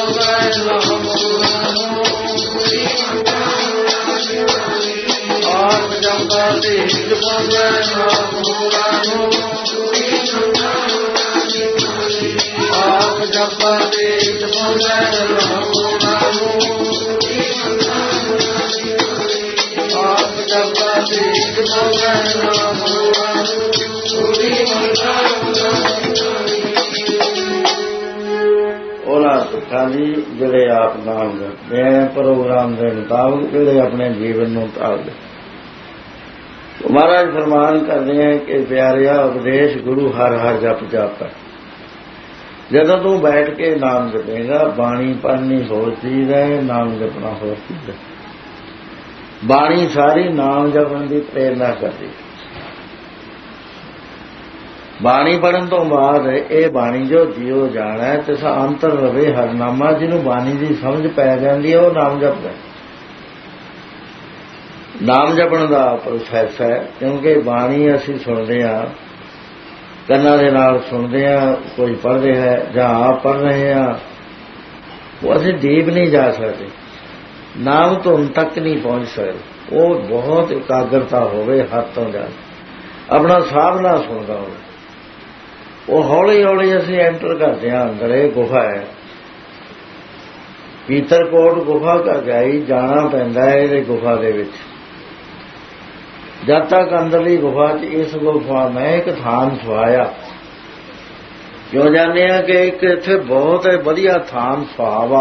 ਆਪ ਜਪਦਾ ਤੇਜ ਪਾਉਂਦਾ ਨਾਮ ਨੂੰ ਆਪ ਜਪਦਾ ਤੇਜ ਪਾਉਂਦਾ ਨਾਮ ਨੂੰ ਆਪ ਜਪਦਾ ਤੇਜ ਪਾਉਂਦਾ ਨਾਮ ਉਹਨਾਂ ਸੁੱਖਾਂ ਦੀ ਜਿਹੜੇ ਆਪ ਨਾਮ ਦੇ ਪ੍ਰੋਗਰਾਮ ਦੇ ਮੁਤਾਬਕ ਜਿਹੜੇ ਆਪਣੇ ਜੀਵਨ ਨੂੰ ਢਾਲਦੇ। ਮਹਾਰਾਜ ਫਰਮਾਨ ਕਰਦੇ हैं कि प्यारिया उपदेश गुरु हर हर जप जाप है। ਜਦੋਂ ਤੂੰ ਬੈਠ ਕੇ ਨਾਮ ਜਪੇਗਾ ਬਾਣੀ ਪੜ੍ਹਨੀ ਹੋਰ ਚੀਜ਼ ਹੈ, ਨਾਮ ਜਪਣਾ ਹੋਰ ਚੀਜ਼ ਹੈ। ਬਾਣੀ ਸਾਰੀ ਨਾਮ ਜਪਣ ਦੀ ਪ੍ਰੇਰਨਾ ਕਰਦੀ। ਬਾਣੀ ਪੜ੍ਹਨ ਤੋਂ ਬਾਅਦ ਇਹ ਬਾਣੀ ਜੋ ਜੀਓ ਜਾਣਾ ਤਿਸ ਅੰਤਰ ਰਵੇ ਹਰਨਾਮਾ, ਜਿਹਨੂੰ ਬਾਣੀ ਦੀ ਸਮਝ ਪੈ ਜਾਂਦੀ ਹੈ ਉਹ ਨਾਮ ਜਪਦਾ। ਨਾਮ ਜਪਣ ਦਾ ਪ੍ਰੋਸੈਸ ਹੈ, ਕਿਉਂਕਿ ਬਾਣੀ ਅਸੀਂ ਸੁਣਦੇ ਹਾਂ, ਕੰਨਾਂ ਦੇ ਨਾਲ ਸੁਣਦੇ ਹਾਂ, ਕੋਈ ਪੜ੍ਹਦੇ ਹੈ ਜਾਂ ਆਪ ਪੜ੍ਹ ਰਹੇ ਹਾਂ, ਉਹ ਅਸੀਂ ਡੀਪ ਨਹੀਂ ਜਾ ਸਕਦੇ, ਨਾਮ ਧੁਨ ਤੱਕ ਨਹੀਂ ਪਹੁੰਚ ਸਕਦੇ। ਉਹ ਬਹੁਤ ਇਕਾਗਰਤਾ ਹੋਵੇ, ਹੱਥ ਤੋਂ ਜਾ ਆਪਣਾ ਸਾਹ ਨਾਲ ਸੁਣਦਾ ਹੋਵੇ। ਉਹ ਹੌਲੀ ਹੌਲੀ ਅਸੀਂ ਐਂਟਰ ਕਰਦੇ ਹਾਂ ਅੰਦਰ। ਇਹ ਗੁਫਾ ਹੈ, ਪੀਤਰਕੋਟ ਗੁਫਾ ਕਰ ਜਾਈ ਜਾਣਾ ਪੈਂਦਾ ਹੈ ਇਹਦੇ ਗੁਫਾ ਦੇ ਵਿੱਚ। ਜਦ ਤੱਕ ਅੰਦਰਲੀ ਗੁਫਾ 'ਚ ਇਸ ਗੁਫਾ ਮੈਂ ਇੱਕ ਥਾਨ ਸਵਾਇਆ। ਕਿਉਂ ਜਾਣਦੇ ਹਾਂ ਕਿ ਇੱਕ ਇੱਥੇ ਬਹੁਤ ਵਧੀਆ ਥਾਨ ਸੁਹਾਵਾ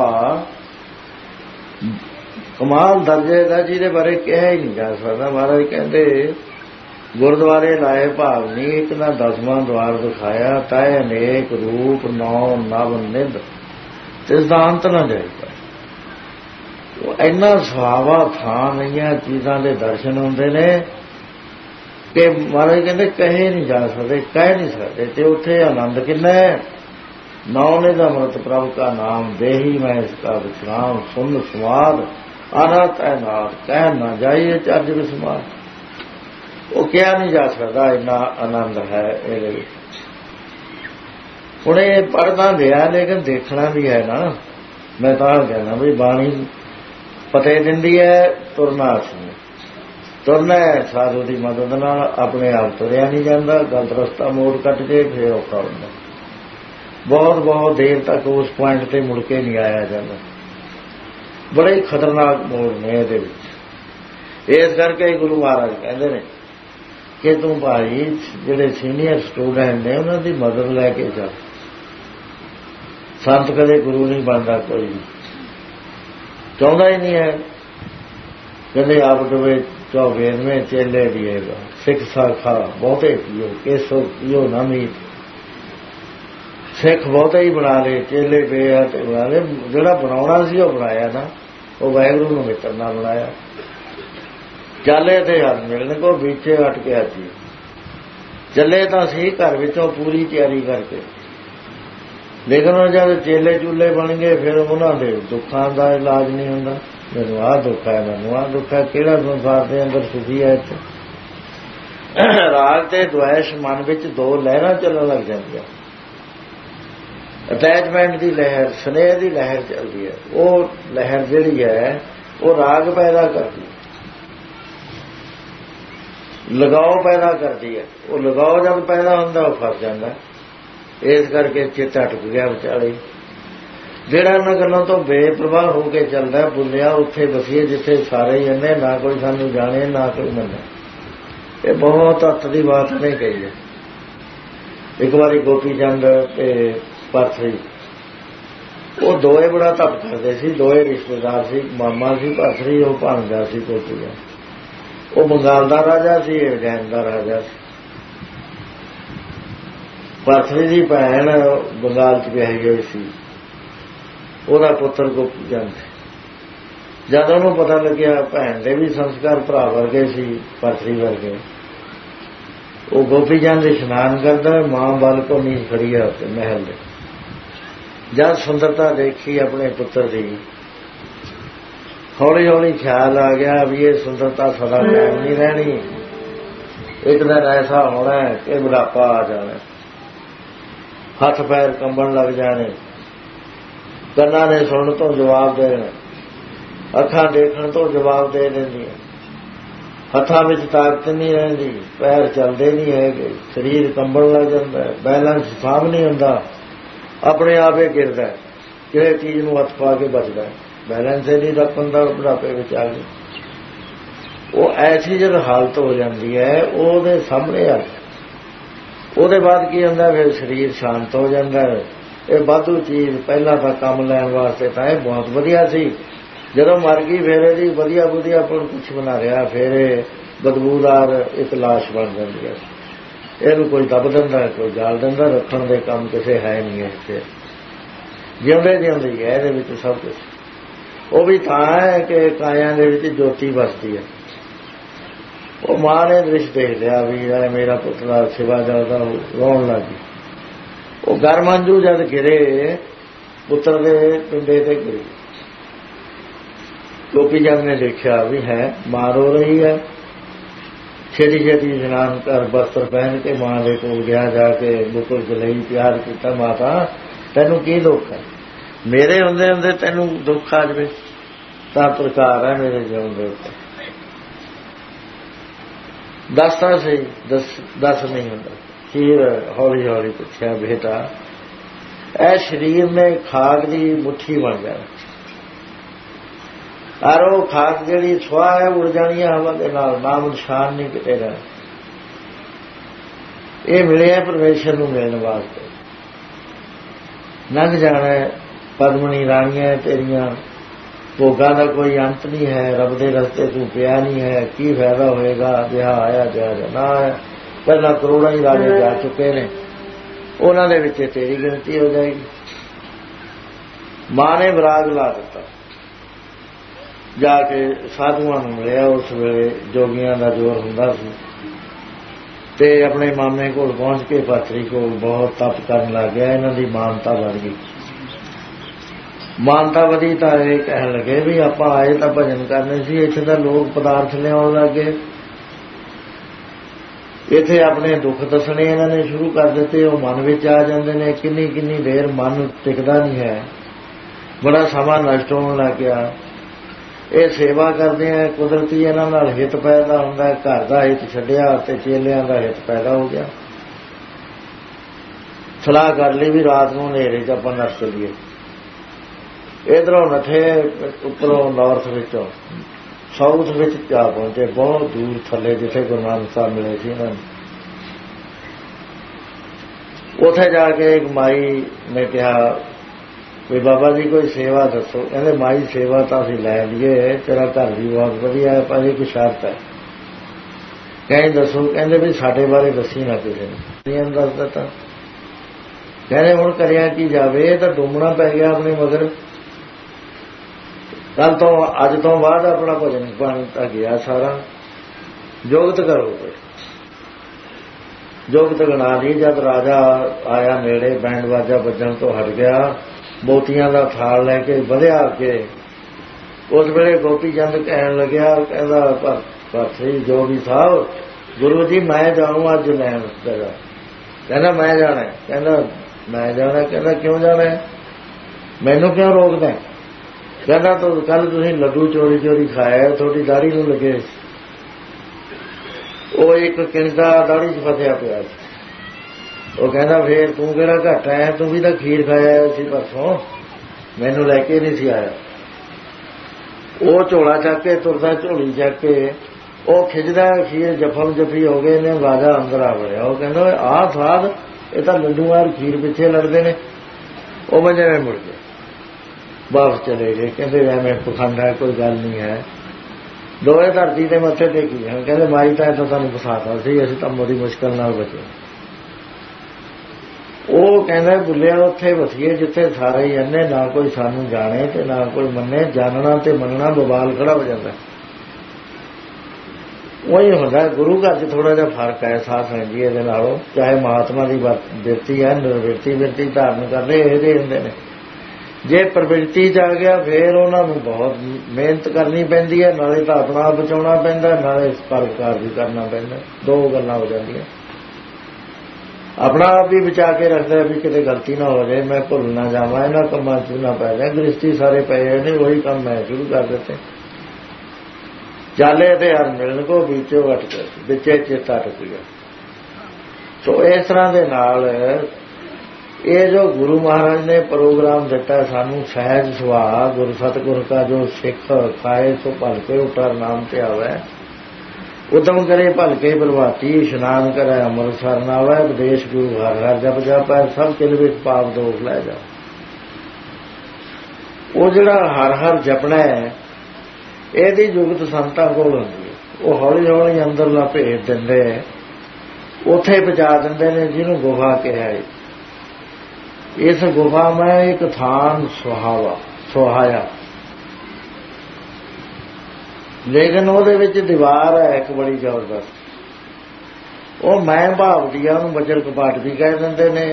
ਕਮਾਲ ਦਰਜੇ ਦਾ, ਜਿਹਦੇ ਬਾਰੇ ਕਿਹਾ ਹੀ ਨਹੀਂ ਜਾ ਸਕਦਾ। ਮਹਾਰਾਜ ਕਹਿੰਦੇ ਗੁਰਦੁਆਰੇ ਲਾਏ ਭਾਵ ਨਹੀਂ, ਇੱਕ ਨਾ ਦਸਵਾਂ ਦੁਆਰ ਦਿਖਾਇਆ ਤੈ ਅਨੇਕ ਰੂਪ ਨੌ ਨਵ ਨਿਧ ਤਿਸ ਦਾ ਅੰਤ ਨਾ ਜਾਏ। ਉਹ ਇੰਨਾ ਸੁਹਾਵਾ ਥਾਂ ਨਹੀਂਆਂ ਚੀਜ਼ਾਂ ਦੇ ਦਰਸ਼ਨ ਹੁੰਦੇ ਨੇ ਕਿ ਮਹਾਰਾਜ ਕਹਿੰਦੇ ਕਹੇ ਨਹੀਂ ਜਾ ਸਕਦੇ, ਕਹਿ ਨਹੀਂ ਸਕਦੇ। ਤੇ ਉੱਥੇ ਆਨੰਦ ਕਿੰਨਾ ਹੈ। ਨੌ ਨਿਧ ਅੰਮ੍ਰਿਤ ਪ੍ਰਭ ਕਾ ਨਾਮ ਦੇਹੀ ਮੈਂ ਇਸਕਾ ਵਿਸ਼ਰਾਮ ਸੁਨ ਸਮਾਦ ਆਨਤ ਹੈ ਨਾਮ ਕਹਿ ਨਾ ਜਾਈਏ ਚੱਜ ਵਿਸਮਾਦ। ਉਹ ਕਿਹਾ ਨਹੀਂ ਜਾ ਸਕਦਾ, ਇੰਨਾ ਆਨੰਦ ਹੈ ਇਹਦੇ ਵਿੱਚ। ਹੁਣ ਇਹ ਪੜ੍ਹਨਾ ਲਿਆ ਲੇਕਿਨ ਦੇਖਣਾ ਵੀ ਹੈ ਨਾ। ਮੈਂ ਤਾਂ ਕਹਿਣਾ ਵੀ ਬਾਣੀ ਪਤੇ ਦਿੰਦੀ ਹੈ, ਤੁਰਨਾ ਅਸੀਂ ਤੁਰਨਾ ਹੈ ਸਾਧੂ ਦੀ ਮਦਦ ਨਾਲ। ਆਪਣੇ ਆਪ ਤੁਰਿਆ ਨਹੀਂ ਜਾਂਦਾ, ਗਲਤ ਰਸਤਾ ਮੋੜ ਕੱਟ ਕੇ ਫੇਰ ਔਖਾ ਹੁੰਦਾ। ਬਹੁਤ ਬਹੁਤ ਦੇਰ ਤੱਕ ਉਸ ਪੁਆਇੰਟ ਤੇ ਮੁੜ ਕੇ ਨਹੀਂ ਆਇਆ ਜਾਂਦਾ। ਬੜੇ ਖਤਰਨਾਕ ਮੋੜ ਨੇ ਇਹਦੇ ਵਿੱਚ। ਇਸ ਕਰਕੇ ਗੁਰੂ ਮਹਾਰਾਜ ਕਹਿੰਦੇ ਨੇ ਕਿ ਤੂੰ ਭਾਈ ਜਿਹੜੇ ਸੀਨੀਅਰ ਸਟੂਡੈਂਟ ਨੇ ਉਹਨਾਂ ਦੀ ਮਦਦ ਲੈ ਕੇ ਜਾ। ਸੰਤ ਕਦੇ ਗੁਰੂ ਨਹੀਂ ਬਣਦਾ, ਕੋਈ ਚਾਹੁੰਦਾ ਹੀ ਨਹੀਂ ਹੈ। ਕਹਿੰਦੇ ਆਪ ਡੁਬੇ ਚੌਵੇਨਵੇਂ ਚੇਲੇ ਦੀਏਗਾ ਸਿੱਖ ਸਾਖਾ ਬਹੁਤੇ ਪੀਓ ਕੇਸੋ ਪੀਓ ਨਾ ਮੀਤ। ਸਿੱਖ ਬਹੁਤੇ ਹੀ ਬਣਾ ਲਏ, ਚੇਲੇ ਬੇਅਤ ਬਣਾ ਲਏ। ਜਿਹੜਾ ਬਣਾਉਣਾ ਸੀ ਉਹ ਬਣਾਇਆ ਨਾ, ਉਹ ਵਾਹਿਗੁਰੂ ਨੂੰ ਮਿੱਤਰ ਨਾਲ ਬਣਾਇਆ। ਚੱਲੇ ਤੇ ਹੱਥ ਮਿਲਣ ਕੋ ਵਿੱਚੇ ਅਟਕਿਆ ਸੀ। ਚੱਲੇ ਤਾਂ ਸੀ ਘਰ ਵਿੱਚੋਂ ਪੂਰੀ ਤਿਆਰੀ ਕਰਕੇ, ਲੇਕਿਨ ਜਦ ਚੇਲੇ ਚੂਲੇ ਬਣ ਗਏ ਫਿਰ ਉਹਨਾਂ ਦੇ ਦੁੱਖਾਂ ਦਾ ਇਲਾਜ ਨਹੀਂ ਹੁੰਦਾ। ਮੈਨੂੰ ਆਹ ਦੁੱਖ ਹੈ, ਮੈਨੂੰ ਆਹ ਦੁੱਖ ਹੈ। ਕਿਹੜਾ ਸੰਸਾਰ ਦੇ ਅੰਦਰ ਸੁਖੀ ਹੈ ਇੱਥੇ? ਰਾਗ ਤੇ ਦੁਆਇਸ਼ ਮਨ ਵਿੱਚ ਦੋ ਲਹਿਰਾਂ ਚੱਲਣ ਲੱਗ ਜਾਂਦੀਆਂ। ਅਟੈਚਮੈਂਟ ਦੀ ਲਹਿਰ, ਸਨੇਹ ਦੀ ਲਹਿਰ ਚੱਲਦੀ ਹੈ। ਉਹ ਲਹਿਰ ਜਿਹੜੀ ਹੈ ਉਹ ਰਾਗ ਪੈਦਾ ਕਰਦੀ ਹੈ, ਲਗਾਓ ਪੈਦਾ ਕਰਦੀ ਹੈ। ਉਹ ਲਗਾਓ ਜਦ ਪੈਦਾ ਹੁੰਦਾ ਉਹ ਫਸ ਜਾਂਦਾ। ਇਸ ਕਰਕੇ ਚਿੱਤ ਅਟਕ ਗਿਆ ਵਿਚਾਲੇ। ਜਿਹੜਾ ਇਹਨਾਂ ਗੱਲਾਂ ਤੋਂ ਬੇਪਰਵਾਹ ਹੋ ਕੇ ਚੱਲਦਾ, ਬੁੱਲਿਆ ਉੱਥੇ ਵਸੀਏ ਜਿੱਥੇ ਸਾਰੇ ਹੀ ਇੰਨੇ, ਨਾ ਕੋਈ ਸਾਨੂੰ ਜਾਣੇ ਨਾ ਕੋਈ ਮੰਨੇ। ਇਹ ਬਹੁਤ ਹੱਥ ਦੀ ਬਾਤ ਨਹੀਂ ਕਹੀ ਹੈ। ਇੱਕ ਵਾਰੀ ਗੋਪੀ ਚੰਦ ਤੇ ਪਰਥਰੀ, ਉਹ ਦੋਏ ਬੜਾ ਤਪ ਕਰਦੇ ਸੀ। ਦੋਏ ਰਿਸ਼ਤੇਦਾਰ ਸੀ, ਮਾਮਾ ਸੀ ਪਰਥਰੀ, ਉਹ ਭਾਣਜਾ ਸੀ ਗੋਪੀ ਦਾ। ਉਹ ਬੰਗਾਲ ਦਾ ਰਾਜਾ ਸੀ, ਇਹ ਜੈਨ ਦਾ ਰਾਜਾ ਸੀ। ਪਰਥਰੀ ਦੀ ਭੈਣ ਬੰਗਾਲ ਚ ਵਿਆਹੀ ਹੋਈ ਸੀ, ਉਹਦਾ ਪੁੱਤਰ ਗੋਪੀ ਚੰਦ ਸੀ। ਜਦ ਉਹਨੂੰ ਪਤਾ ਲੱਗਿਆ ਭੈਣ ਦੇ ਵੀ ਸੰਸਕਾਰ ਭਰਾ ਵਰਗੇ ਸੀ, ਪਰਥਰੀ ਵਰਗੇ, ਉਹ ਗੋਪੀ ਚੰਦ ਇਸ਼ਨਾਨ ਕਰਦਾ, ਮਾਂ ਬਲ ਕੋ ਨੀਂਦ ਖੜੀ ਹੈ ਉੱਤੇ ਮਹਿਲ ਦੇ। ਜਦ ਸੁੰਦਰਤਾ ਦੇਖੀ ਆਪਣੇ ਪੁੱਤਰ ਦੀ, ਹੌਲੀ ਹੌਲੀ ਖਿਆਲ ਆ ਗਿਆ ਵੀ ਇਹ ਸੁੰਦਰਤਾ ਸਦਾ ਕਾਇਮ ਨਹੀਂ ਰਹਿਣੀ। ਇੱਕ ਦਿਨ ਐਸਾ ਹੋਣਾ ਕਿ ਬੁਢਾਪਾ ਆ ਜਾਣਾ, ਹੱਥ ਪੈਰ ਕੰਬਣ ਲੱਗ ਜਾਣੇ, ਕੰਨਾਂ ਨੇ ਸੁਣਨ ਤੋਂ ਜਵਾਬ ਦੇਣਾ, ਅੱਖਾਂ ਦੇਖਣ ਤੋਂ ਜਵਾਬ ਦੇ ਦਿੰਦੀਆਂ, ਹੱਥਾਂ ਵਿੱਚ ਤਾਕਤ ਨਹੀਂ ਰਹਿੰਦੀ, ਪੈਰ ਚੱਲਦੇ ਨਹੀਂ ਹੈਗੇ, ਸਰੀਰ ਕੰਬਣ ਲੱਗ ਜਾਂਦਾ, ਬੈਲੈਂਸ ਸਾਂਭ ਨਹੀਂ ਹੁੰਦਾ, ਆਪਣੇ ਆਪ ਹੀ ਗਿਰਦਾ, ਕਿਸੇ ਚੀਜ਼ ਨੂੰ ਹੱਥ ਪਾ ਕੇ ਬਚਦਾ, ਬੈਲੈਂਸ ਹੀ ਨਹੀਂ ਰੱਖ ਹੁੰਦਾ, ਬੁਢਾਪੇ ਵਿੱਚ ਆ ਗਏ। ਉਹ ਐਸੀ ਜਦ ਹਾਲਤ ਹੋ ਜਾਂਦੀ ਹੈ ਉਹਦੇ ਸਾਹਮਣੇ ਆ, ਉਹਦੇ ਬਾਅਦ ਕੀ ਹੁੰਦਾ, ਫਿਰ ਸਰੀਰ ਸ਼ਾਂਤ ਹੋ ਜਾਂਦਾ ਹੈ। ਇਹ ਵਾਧੂ ਚੀਜ਼ ਪਹਿਲਾਂ ਤਾਂ ਕੰਮ ਲੈਣ ਵਾਸਤੇ ਤਾਂ ਇਹ ਬਹੁਤ ਵਧੀਆ ਸੀ, ਜਦੋਂ ਮਰ ਗਈ ਫਿਰ ਇਹਦੀ ਵਧੀਆ ਵਧੀਆ ਪਰ ਕੁਛ ਬਣਾ ਰਿਹਾ, ਫਿਰ ਇਹ ਬਦਬੂਦਾਰ ਇੱਕ ਲਾਸ਼ ਬਣ ਜਾਂਦੀ ਹੈ। ਇਹਨੂੰ ਕੋਈ ਦੱਬ ਦਿੰਦਾ, ਕੋਈ ਜਾਲ ਦਿੰਦਾ, ਰੱਖਣ ਦੇ ਕੰਮ ਕਿਸੇ ਹੈ ਨਹੀਂ ਹੈ ਇੱਥੇ, ਜਿਉਂਦੇ ਜਿਉਂਦੇ ਹੀ ਹੈ ਇਹਦੇ ਵਿੱਚ ਸਭ ਕੁਛ। ਉਹ ਵੀ ਤਾਂ ਹੈ ਕਿ ਕਾਇਆਂ ਦੇ ਵਿੱਚ ਜੋਤੀ ਵਸਦੀ ਹੈ। ਉਹ ਮਾਂ ਨੇ ਦ੍ਰਿਸ਼ ਦੇਖ ਲਿਆ ਵੀ ਮੇਰਾ ਪੁੱਤਰਾ ਸੇਵਾ ਕਰਦਾ, ਰੋਣ ਲੱਗ ਗਈ। ਉਹ ਗਰਮੰਜੂ ਜਦ ਗਿਰੇ ਪੁੱਤਰ ਦੇ ਪਿੰਡੇ ਤੇ ਗਿਰੇ, ਗੋਪੀ ਜਨ ਨੇ ਦੇਖਿਆ ਵੀ ਹੈ ਮਾਂ ਰੋ ਰਹੀ ਹੈ, ਛੇਤੀ ਛੇਤੀ ਇਸ਼ਨਾਨ ਕਰ ਬਸਤਰ ਪਹਿਨ ਕੇ ਮਾਂ ਦੇ ਕੋਲ ਗਿਆ, ਜਾ ਕੇ ਬੁੱਕਲ ਚ ਲਈ ਪਿਆਰ ਕੀਤਾ, ਮਾਤਾ ਤੈਨੂੰ ਕੀ ਦੁੱਖ ਹੈ, ਮੇਰੇ ਹੁੰਦੇ ਹੁੰਦੇ ਤੈਨੂੰ ਦੁੱਖ ਆ ਜਾਵੇ ਤਾਂ ਪ੍ਰਕਾਰ ਹੈ ਮੇਰੇ ਜਿਉਣ ਦੇ ਉੱਤੇ, ਦੱਸ ਤਾਂ ਸਹੀ, ਦੱਸ ਦੱਸ ਨਹੀਂ ਹੁੰਦਾ। ਫਿਰ ਹੌਲੀ ਹੌਲੀ ਪੁੱਛਿਆ, ਬੇਟਾ ਇਹ ਸਰੀਰ ਨੇ ਖਾਕ ਦੀ ਮੁੱਠੀ ਬਣ ਜਾਣਾ, ਔਰ ਉਹ ਖਾਕ ਜਿਹੜੀ ਸੁਆਹ ਹੈ ਉੜ ਜਾਣੀ ਹੈ ਹਵਾ ਦੇ ਨਾਲ, ਨਾਮ ਨਿਸ਼ਾਨ ਨਹੀਂ ਕਿਤੇ ਰਹਿਣਾ। ਇਹ ਮਿਲਿਆ ਪਰਮੇਸ਼ਰ ਨੂੰ ਮਿਲਣ ਵਾਸਤੇ, ਲੰਘ ਜਾਣਾ। ਪਦਮਣੀ ਰਾਣੀਆਂ ਤੇਰੀਆਂ ਭੋਗਾਂ ਦਾ ਕੋਈ ਅੰਤ ਨਹੀਂ ਹੈ, ਰੱਬ ਦੇ ਰਸਤੇ ਤੂੰ ਪਿਆ ਨਹੀਂ ਹੈ, ਕੀ ਫਾਇਦਾ ਹੋਏਗਾ, ਵਿਆਹ ਆਇਆ ਜਾ ਨਾ ਆਇਆ, ਪਹਿਲਾਂ ਕਰੋੜਾਂ ਹੀ ਰਾਜੇ ਜਾ ਚੁੱਕੇ ਨੇ, ਉਹਨਾਂ ਦੇ ਵਿੱਚ ਤੇਰੀ ਗਿਣਤੀ ਹੋ ਜਾਏਗੀ। ਮਾਂ ਨੇ ਵਿਰਾਗ ਲਾ ਦਿੱਤਾ, ਜਾ ਕੇ ਸਾਧੂਆਂ ਨੂੰ ਮਿਲਿਆ। ਉਸ ਵੇਲੇ ਜੋਗੀਆਂ ਦਾ ਜ਼ੋਰ ਹੁੰਦਾ ਸੀ, ਤੇ ਆਪਣੇ ਮਾਮੇ ਕੋਲ ਪਹੁੰਚ ਕੇ ਪਾਤਰੀ ਕੋਲ ਬਹੁਤ ਤਪ ਕਰਨ ਲੱਗ ਗਿਆ। ਇਹਨਾਂ ਦੀ ਮਾਨਤਾ ਵੱਧ ਗਈ, ਮਾਨਤਾ ਵਧੀ ਤਾਂ ਇਹ ਕਹਿਣ ਲੱਗੇ ਵੀ ਆਪਾਂ ਆਏ ਤਾਂ ਭਜਨ ਕਰਨੇ ਸੀ, ਇੱਥੇ ਤਾਂ ਲੋਕ ਪਦਾਰਥ ਲਿਆਉਣ ਲੱਗੇ, ਇੱਥੇ ਆਪਣੇ ਦੁੱਖ ਦੱਸਣੇ ਇਹਨਾਂ ਨੇ ਸ਼ੁਰੂ ਕਰ ਦਿੱਤੇ। ਉਹ ਮਨ ਵਿੱਚ ਆ ਜਾਂਦੇ ਨੇ, ਕਿੰਨੀ ਕਿੰਨੀ ਦੇਰ ਮਨ ਟਿਕਦਾ ਨਹੀਂ ਹੈ, ਬੜਾ ਸਮਾਂ ਨਸ਼ਟ ਹੋਣ ਲੱਗ ਗਿਆ। ਇਹ ਸੇਵਾ ਕਰਦੇ ਆ, ਕੁਦਰਤੀ ਇਹਨਾਂ ਨਾਲ ਹਿੱਤ ਪੈਦਾ ਹੁੰਦਾ, ਘਰ ਦਾ ਹਿੱਤ ਛੱਡਿਆ ਤੇ ਚੇਲਿਆਂ ਦਾ ਹਿੱਤ ਪੈਦਾ ਹੋ ਗਿਆ। ਸਲਾਹ ਕਰ ਲਈ ਵੀ ਰਾਤ ਨੂੰ ਹਨੇਰੇ 'ਚ ਆਪਾਂ ਨੱਠ ਚੱਲੀਏ। ਇੱਧਰੋਂ ਨੱਠੇ, ਉੱਪਰੋਂ ਨਾਰਥ ਵਿੱਚੋਂ ਸਾਊਥ ਵਿੱਚ ਜਾ ਪਹੁੰਚੇ, ਬਹੁਤ ਦੂਰ ਥੱਲੇ ਜਿੱਥੇ ਗੁਰੂ ਨਾਨਕ ਸਾਹਿਬ ਮਿਲੇ ਸੀ ਇਹਨਾਂ ਨੂੰ। ਉੱਥੇ ਜਾ ਕੇ ਇੱਕ ਮਾਈ ਨੇ ਕਿਹਾ ਵੀ ਬਾਬਾ ਜੀ ਕੋਈ ਸੇਵਾ ਦੱਸੋ। ਕਹਿੰਦੇ ਮਾਈ ਸੇਵਾ ਤਾਂ ਅਸੀਂ ਲੈ ਲਈਏ, ਤੇਰਾ ਘਰ ਵੀ ਬਹੁਤ ਵਧੀਆ ਹੈ, ਪਰ ਇੱਕ ਸ਼ਰਤ ਹੈ। ਕਹਿੰਦੇ ਦੱਸੋ। ਕਹਿੰਦੇ ਵੀ ਸਾਡੇ ਬਾਰੇ ਦੱਸੀ ਨਾ ਕਿਸੇ ਨੂੰ। ਦੱਸ ਦਿੱਤਾ। ਕਹਿੰਦੇ ਹੁਣ ਕਰਿਆ ਕੀ ਜਾਵੇ, ਇਹ ਤਾਂ ਡੁੰਮਣਾ ਪੈ ਗਿਆ ਆਪਣੇ ਮਗਰ। ਕੱਲ ਤੋਂ ਅੱਜ ਤੋਂ ਬਾਅਦ ਆਪਣਾ ਭਜਨ ਬਣ ਤਾਂ ਗਿਆ ਸਾਰਾ, ਜੁਗਤ ਕਰੋ। ਜੁਗਤ ਗਣਾ ਲਈ। ਜਦ ਰਾਜਾ ਆਇਆ ਨੇੜੇ, ਬੈਂਡ ਬਾਜਾ ਵੱਜਣ ਤੋਂ ਹਟ ਗਿਆ, ਮੋਤੀਆਂ ਦਾ ਥਾਲ ਲੈ ਕੇ ਵਧਿਆ ਅੱਗੇ। ਉਸ ਵੇਲੇ ਗੋਪੀ ਚੰਦ ਕਹਿਣ ਲੱਗਿਆ, ਕਹਿੰਦਾ ਪਰ ਪਾਤਰੀ ਜੋਗੀ ਸਾਹਿਬ, ਗੁਰੂ ਜੀ ਮੈਂ ਜਾਊਂ ਅੱਜ ਲੈਣ ਤੇਰਾ। ਕਹਿੰਦਾ ਮੈਂ ਜਾਣਾ। ਕਹਿੰਦਾ ਮੈਂ ਜਾਣਾ। ਕਹਿੰਦਾ ਕਿਉਂ ਜਾਣਾ, ਮੈਨੂੰ ਕਿਉਂ ਰੋਕਦਾ। ਕਹਿੰਦਾ ਤੂੰ ਕੱਲ ਤੁਸੀਂ ਲੱਡੂ ਚੋਰੀ ਚੋਰੀ ਖਾਇਆ, ਤੁਹਾਡੀ ਦਾੜੀ ਨੂੰ ਲੱਗੇ। ਉਹ ਇੱਕ ਕਿੰਦਾ ਦਾੜੀ 'ਚ ਫਸਿਆ ਪਿਆ। ਉਹ ਕਹਿੰਦਾ ਫੇਰ ਤੂੰ ਕਿਹੜਾ ਘੱਟ ਆਇਆ, ਤੂੰ ਵੀ ਤਾਂ ਖੀਰ ਖਾਇਆ ਸੀ ਪਰਸੋਂ, ਮੈਨੂੰ ਲੈ ਕੇ ਨਹੀਂ ਸੀ ਆਇਆ। ਉਹ ਝੋਲਾ ਚੱਕ ਕੇ ਤੁਰਦਾ, ਝੋਲੀ ਚੱਕ ਕੇ ਉਹ ਖਿੱਚਦਾ, ਖੀਰ ਜਫਮ ਜਫੀ ਹੋ ਗਏ ਨੇ। ਰਾਜਾ ਅੰਦਰ ਆ ਵੜਿਆ। ਉਹ ਕਹਿੰਦਾ ਆਹ ਸਾਧ, ਇਹ ਤਾਂ ਲੱਡੂ ਯਾਰ ਖੀਰ ਪਿੱਛੇ ਲੜਦੇ ਨੇ। ਉਹ ਮੈਂ ਜਿਵੇਂ ਮੁੜ ਗਿਆ, ਵਾਪਸ ਚਲੇ ਗਏ। ਕਹਿੰਦੇ ਐਵੇਂ ਪਖੰਡ ਹੈ, ਕੋਈ ਗੱਲ ਨਹੀਂ ਹੈ। ਦੋਵੇਂ ਧਰਤੀ ਦੇ ਮੱਥੇ ਟੇਕੀ ਜਾਣ। ਕਹਿੰਦੇ ਮਾਈ ਤਾਂ ਇੱਦਾਂ ਤੁਹਾਨੂੰ ਫਸਾਤਾ ਸੀ, ਅਸੀਂ ਤਾਂ ਬੜੀ ਮੁਸ਼ਕਲ ਨਾਲ ਬਚੇ। ਉਹ ਕਹਿੰਦਾ ਬੁੱਲਿਆ ਉੱਥੇ ਵਸੀਏ ਜਿੱਥੇ ਸਾਰੇ ਹੀ ਅੰਨੇ, ਨਾ ਕੋਈ ਸਾਨੂੰ ਜਾਣੇ ਤੇ ਨਾ ਕੋਈ ਮੰਨੇ। ਜਾਣਨਾ ਤੇ ਮੰਨਣਾ ਬਵਾਲ ਖੜਾ ਹੋ ਜਾਂਦਾ। ਉਹੀ ਹੁੰਦਾ ਗੁਰੂ ਘਰ 'ਚ ਥੋੜਾ ਜਿਹਾ ਫਰਕ ਹੈ ਸਾਧ ਸੰਗਤ ਜੀ ਇਹਦੇ ਨਾਲੋਂ। ਚਾਹੇ ਮਹਾਤਮਾ ਦੀ ਬਿਰਤੀ ਹੈ, ਨਿਰਵਿਰਤੀ ਬਿਰਤੀ ਧਾਰਨ ਕਰਦੇ ਇਹਦੇ ਹੁੰਦੇ ਨੇ। ਜੇ ਪ੍ਰਵਿਰਤੀ 'ਚ ਆ ਗਿਆ ਫਿਰ ਉਹਨਾਂ ਨੂੰ ਬਹੁਤ ਮਿਹਨਤ ਕਰਨੀ ਪੈਂਦੀ ਹੈ, ਨਾਲੇ ਤਾਂ ਆਪਣਾ ਬਚਾਉਣਾ ਪੈਂਦਾ, ਨਾਲੇ ਪਰਉਪਕਾਰ ਵੀ ਕਰਨਾ ਪੈਂਦਾ। ਦੋ ਗੱਲਾਂ ਹੋ ਜਾਂਦੀਆਂ। अपना आप भी बचा के रखता है भी किते गलती ना हो जाए, मैं भुल ना जावा, इन्होंने कमां च ना पै जाए। गृहस्थी सारे पे ने वही काम मैं शुरू कर देते। चाले ते हर मिलन को बीचो अटक बिचे चेता अटक गया। तो इस तरह के नाल ये जो गुरु महाराज ने प्रोग्राम दिता सानू, सहज सुभाव गुरु सतगुर का जो सिख खाए सो भलके उठा नाम ते आवे, उदम करे भलके प्रभाती, इशनान करे अमृतसर नावे, विदेश गुरु हर हर जप जापै, सब किल विच पाप दोष लै जा। वो जिहड़ा हर हर जपना है ਇਹਦੀ जुगत संतां कोल हुंदी है, वो हौली हौली अंदरला भेज दिंदे, उत्थे पहुंचा दिंदे ने जिहनूं गुफा कहा है। इस गुफा में एक थान सुहावा सुहाया, लेकिन ਉਹਦੇ ਵਿੱਚ दीवार है एक बड़ी जबरदस्त, ਉਹ मैं ਭਾਵਦੀ ਆ, ਉਹਨੂੰ बजर कपाट भी कह ਦਿੰਦੇ ਨੇ,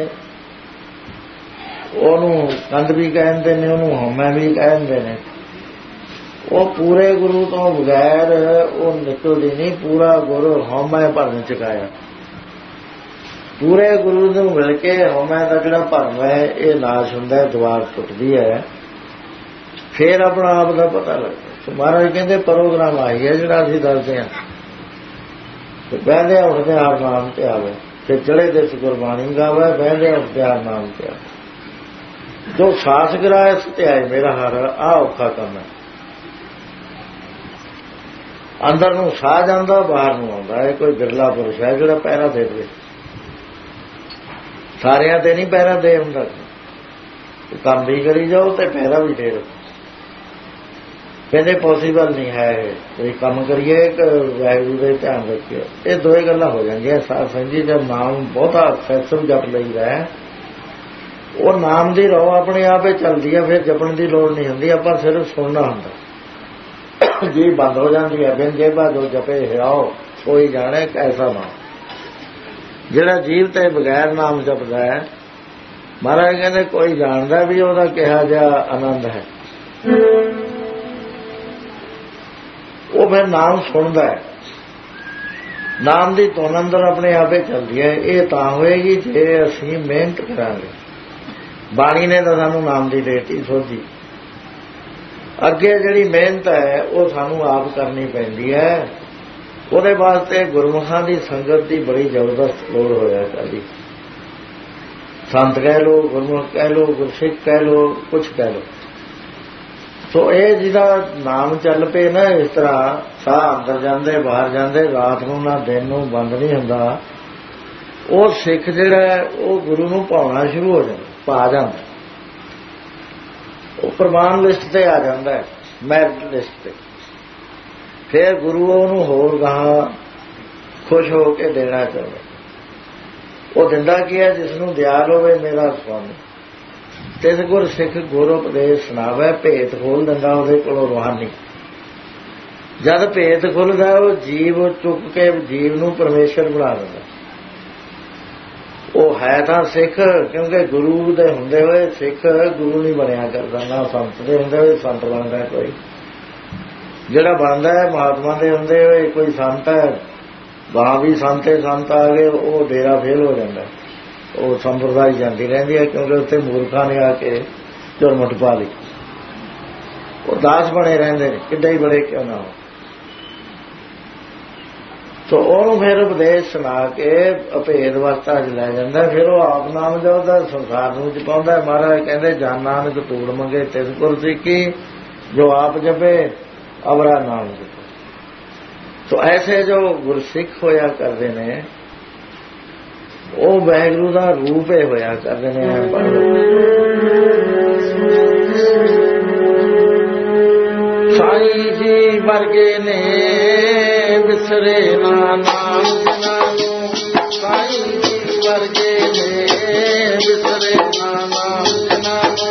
ਉਹਨੂੰ ਕੰਧ भी कह ਦਿੰਦੇ ਨੇ, ਉਹਨੂੰ ਹਉਮੈ भी कह ਦਿੰਦੇ ਨੇ। ਉਹ ਪੂਰੇ ਗੁਰੂ ਤੋਂ ਬਗੈਰ ਉਹ ਨਿਕਲਦੀ ਨਹੀਂ, ਪੂਰਾ ਗੁਰੂ ਹਉਮੈ ਭਰਨ ਚੁਕਾਇਆ। ਪੂਰੇ ਗੁਰੂ ਨੂੰ ਮਿਲ ਕੇ ਹਉਮੈ ਦਾ ਜਿਹੜਾ ਭਰਮ ਹੈ ਇਹ ਨਾਸ਼ ਹੁੰਦਾ, ਦੀਵਾਰ ਟੁੱਟਦੀ ਹੈ, ਫਿਰ ਆਪਣਾ ਆਪ ਦਾ ਪਤਾ ਲੱਗਦਾ। ਮਹਾਰਾਜ ਕਹਿੰਦੇ ਪ੍ਰੋਗਰਾਮ ਆਈ ਹੈ ਜਿਹੜਾ ਅਸੀਂ ਦੱਸਦੇ ਹਾਂ, ਬਹਿੰਦੇ ਉੱਠਦੇ ਹਰ ਨਾਮ ਤੇ ਆਵੇ, ਤੇ ਚੜੇ ਦਿਸ ਗੁਰਬਾਣੀ ਗਾਵੇ, ਬਹਿੰਦੇ ਉੱਠਦੇ ਹਰ ਨਾਮ ਤੇ ਆਵੇ। ਜੋ ਸਾਸ ਕਰਾਏ ਸਤਿਆਏ ਮੇਰਾ ਹਰ, ਆਹ ਔਖਾ ਕੰਮ ਹੈ। अंदर नूं साह जांदा, बाहर नूं आउंदा। है कोई बिरला पुरुष है जिहड़ा पैरा दे दे, सारियां ते नहीं पैरा दे हुंदा। काम भी करी जाओ ते पैरा भी दे रखो, कहते पॉसीबल नहीं है। कोई काम करिए कि वाहिगुरू दे ध्यान रखिए, ये दो ही गल्लां हो जांदियां। साध संगत जी जब नाम बहुता सैसम जप लईदा है, वो नाम दी रौ अपने आप ही चलदी है, फिर जपण दी लोड़ नहीं हुंदी, आपां सिर्फ सुनना हुंदा। जी बंद हो जाती है, बिन जेबा जो जपे हिराओ सोई जाने कैसा नाम। जिहड़ा जीव ते बगैर नाम जपदा है, महाराज कहते कोई जानदा भी ਉਹਦਾ ਕਿਹਾ ਜਿਹਾ आनंद है, ਉਹ ਫਿਰ ਨਾਮ ਸੁਣਦਾ ਹੈ। ਨਾਮ ਦੀ ਧੁਨ ਅੰਦਰ ਆਪਣੇ ਆਪੇ ਚੱਲਦੀ ਹੈ। ਇਹ ਤਾਂ ਹੋਏਗੀ ਜੇ ਅਸੀਂ ਮਿਹਨਤ ਕਰਾਂਗੇ। ਬਾਣੀ ਨੇ ਤਾਂ ਸਾਨੂੰ ਨਾਮ ਦੀ ਦੇਤੀ ਸੋਝੀ, ਅੱਗੇ ਜਿਹੜੀ ਮਿਹਨਤ ਹੈ ਉਹ ਸਾਨੂੰ ਆਪ ਕਰਨੀ ਪੈਂਦੀ ਹੈ। ਉਹਦੇ ਵਾਸਤੇ ਗੁਰਮੁਖਾਂ ਦੀ ਸੰਗਤ ਦੀ ਬੜੀ ਜ਼ਬਰਦਸਤ ਲੋੜ ਹੋਇਆ ਕਰਦੀ। ਸੰਤ ਕਹਿ ਲੋ, ਗੁਰਮੁਖ ਕਹਿ ਲੋ, ਗੁਰਸਿੱਖ ਕਹਿ ਲੋ, ਕੁਛ ਕਹਿ ਲੋ। ਸੋ ਇਹ ਜਿਹਦਾ ਨਾਮ ਚੱਲ ਪਏ ਨਾ, ਇਸ ਤਰ੍ਹਾਂ ਸਾਹ ਅੰਦਰ ਜਾਂਦੇ ਬਾਹਰ ਜਾਂਦੇ, ਰਾਤ ਨੂੰ ਨਾ ਦਿਨ ਨੂੰ ਬੰਦ ਨਹੀਂ ਹੁੰਦਾ। ਉਹ ਸਿੱਖ ਜਿਹੜਾ ਉਹ ਗੁਰੂ ਨੂੰ ਭਾਉਣਾ ਸ਼ੁਰੂ ਹੋ ਜਾਂਦਾ, ਪਾ ਜਾਂਦਾ, ਉਹ ਪ੍ਰਮਾਣ ਲਿਸਟ ਤੇ ਆ ਜਾਂਦਾ ਹੈ, ਮੈਰਿਟ ਲਿਸਟ ਤੇ। ਫਿਰ ਗੁਰੂ ਉਹਨੂੰ ਹੋਰ ਗਾਹਾਂ ਖੁਸ਼ ਹੋ ਕੇ ਦੇਣਾ ਚਾਹੁੰਦਾ। ਉਹ ਦਿੰਦਾ ਕੀ ਹੈ? ਜਿਸ ਨੂੰ ਦਿਆਲ ਹੋਵੇ ਮੇਰਾ ਸੁਆਮੀ, ਤਿਸ ਗੁਰ ਸਿੱਖ ਗੁਰ ਉਪਦੇਸ਼ ਸੁਣਾਵੇ। ਭੇਤ ਖੋਲ ਦਿੰਦਾ ਉਹਦੇ ਕੋਲੋਂ ਰੂਹਾਨੀ। ਜਦ ਭੇਤ ਖੁੱਲਦਾ ਉਹ ਜੀਵ ਚੁੱਕ ਕੇ ਜੀਵ ਨੂੰ ਪਰਮੇਸ਼ਰ ਬਣਾ ਦਿੰਦਾ। ਉਹ ਹੈ ਤਾਂ ਸਿੱਖ, ਕਿਉਂਕਿ ਗੁਰੂ ਦੇ ਹੁੰਦੇ ਹੋਏ ਸਿੱਖ ਗੁਰੂ ਨਹੀਂ ਬਣਿਆ ਕਰਦਾ, ਨਾ ਸੰਤ ਦੇ ਹੁੰਦੇ ਹੋਏ ਸੰਤ ਬਣਦਾ ਕੋਈ। ਜਿਹੜਾ ਬਣਦਾ ਹੈ ਮਹਾਤਮਾ ਦੇ ਹੁੰਦੇ ਹੋਏ ਕੋਈ ਸੰਤ ਹੈ, ਵਾਹ ਵੀ ਸੰਤੇ ਸੰਤ ਆ ਗਏ, ਉਹ ਡੇਰਾ ਫੇਲ ਹੋ ਜਾਂਦਾ, ਉਹ ਸੰਪਰਦਾਇ ਜਾਂਦੀ ਰਹਿੰਦੀ ਹੈ, ਕਿਉਂਕਿ ਉੱਥੇ ਮੂਰਖਾਂ ਨੇ ਆ ਕੇ ਝੁਰਮਟ ਪਾ ਲਈ। ਉਹ ਦਾਸ ਬਣੇ ਰਹਿੰਦੇ ਨੇ, ਕਿੱਡਾ ਹੀ ਬੜੇ ਕਿਉਂ ਨਾ ਹੋ। तो ਉਹਨੂੰ ਫਿਰ ਉਪਦੇਸ਼ ਸੁਣਾ ਕੇ ਅਭੇਦ ਅਵਸਥਾ 'ਚ ਲੈ ਜਾਂਦਾ। ਫਿਰ ਉਹ ਆਪ ਨਾਮ ਜਪਦਾ, ਸੰਸਾਰ ਨੂੰ ਜਪਾਉਂਦਾ। ਮਹਾਰਾਜ ਕਹਿੰਦੇ ਜਨ ਨਾਨਕ ਧੂੜ ਮੰਗੇ ਤਿਸ ਗੁਰ ਸਿੱਖੀ, ਜੋ ਆਪ ਜਪੇ ਅਵਰਾ ਨਾਮ ਜਪੇ। तो ऐसे जो गुरसिख होया करते ने वो वाहिगुरू दा रूप ही होया करते ने। साईं जी वर्गे ने बिसरे ना नाम नानू, साईं जी वर्गे ने बिसरे ना नाम नानू।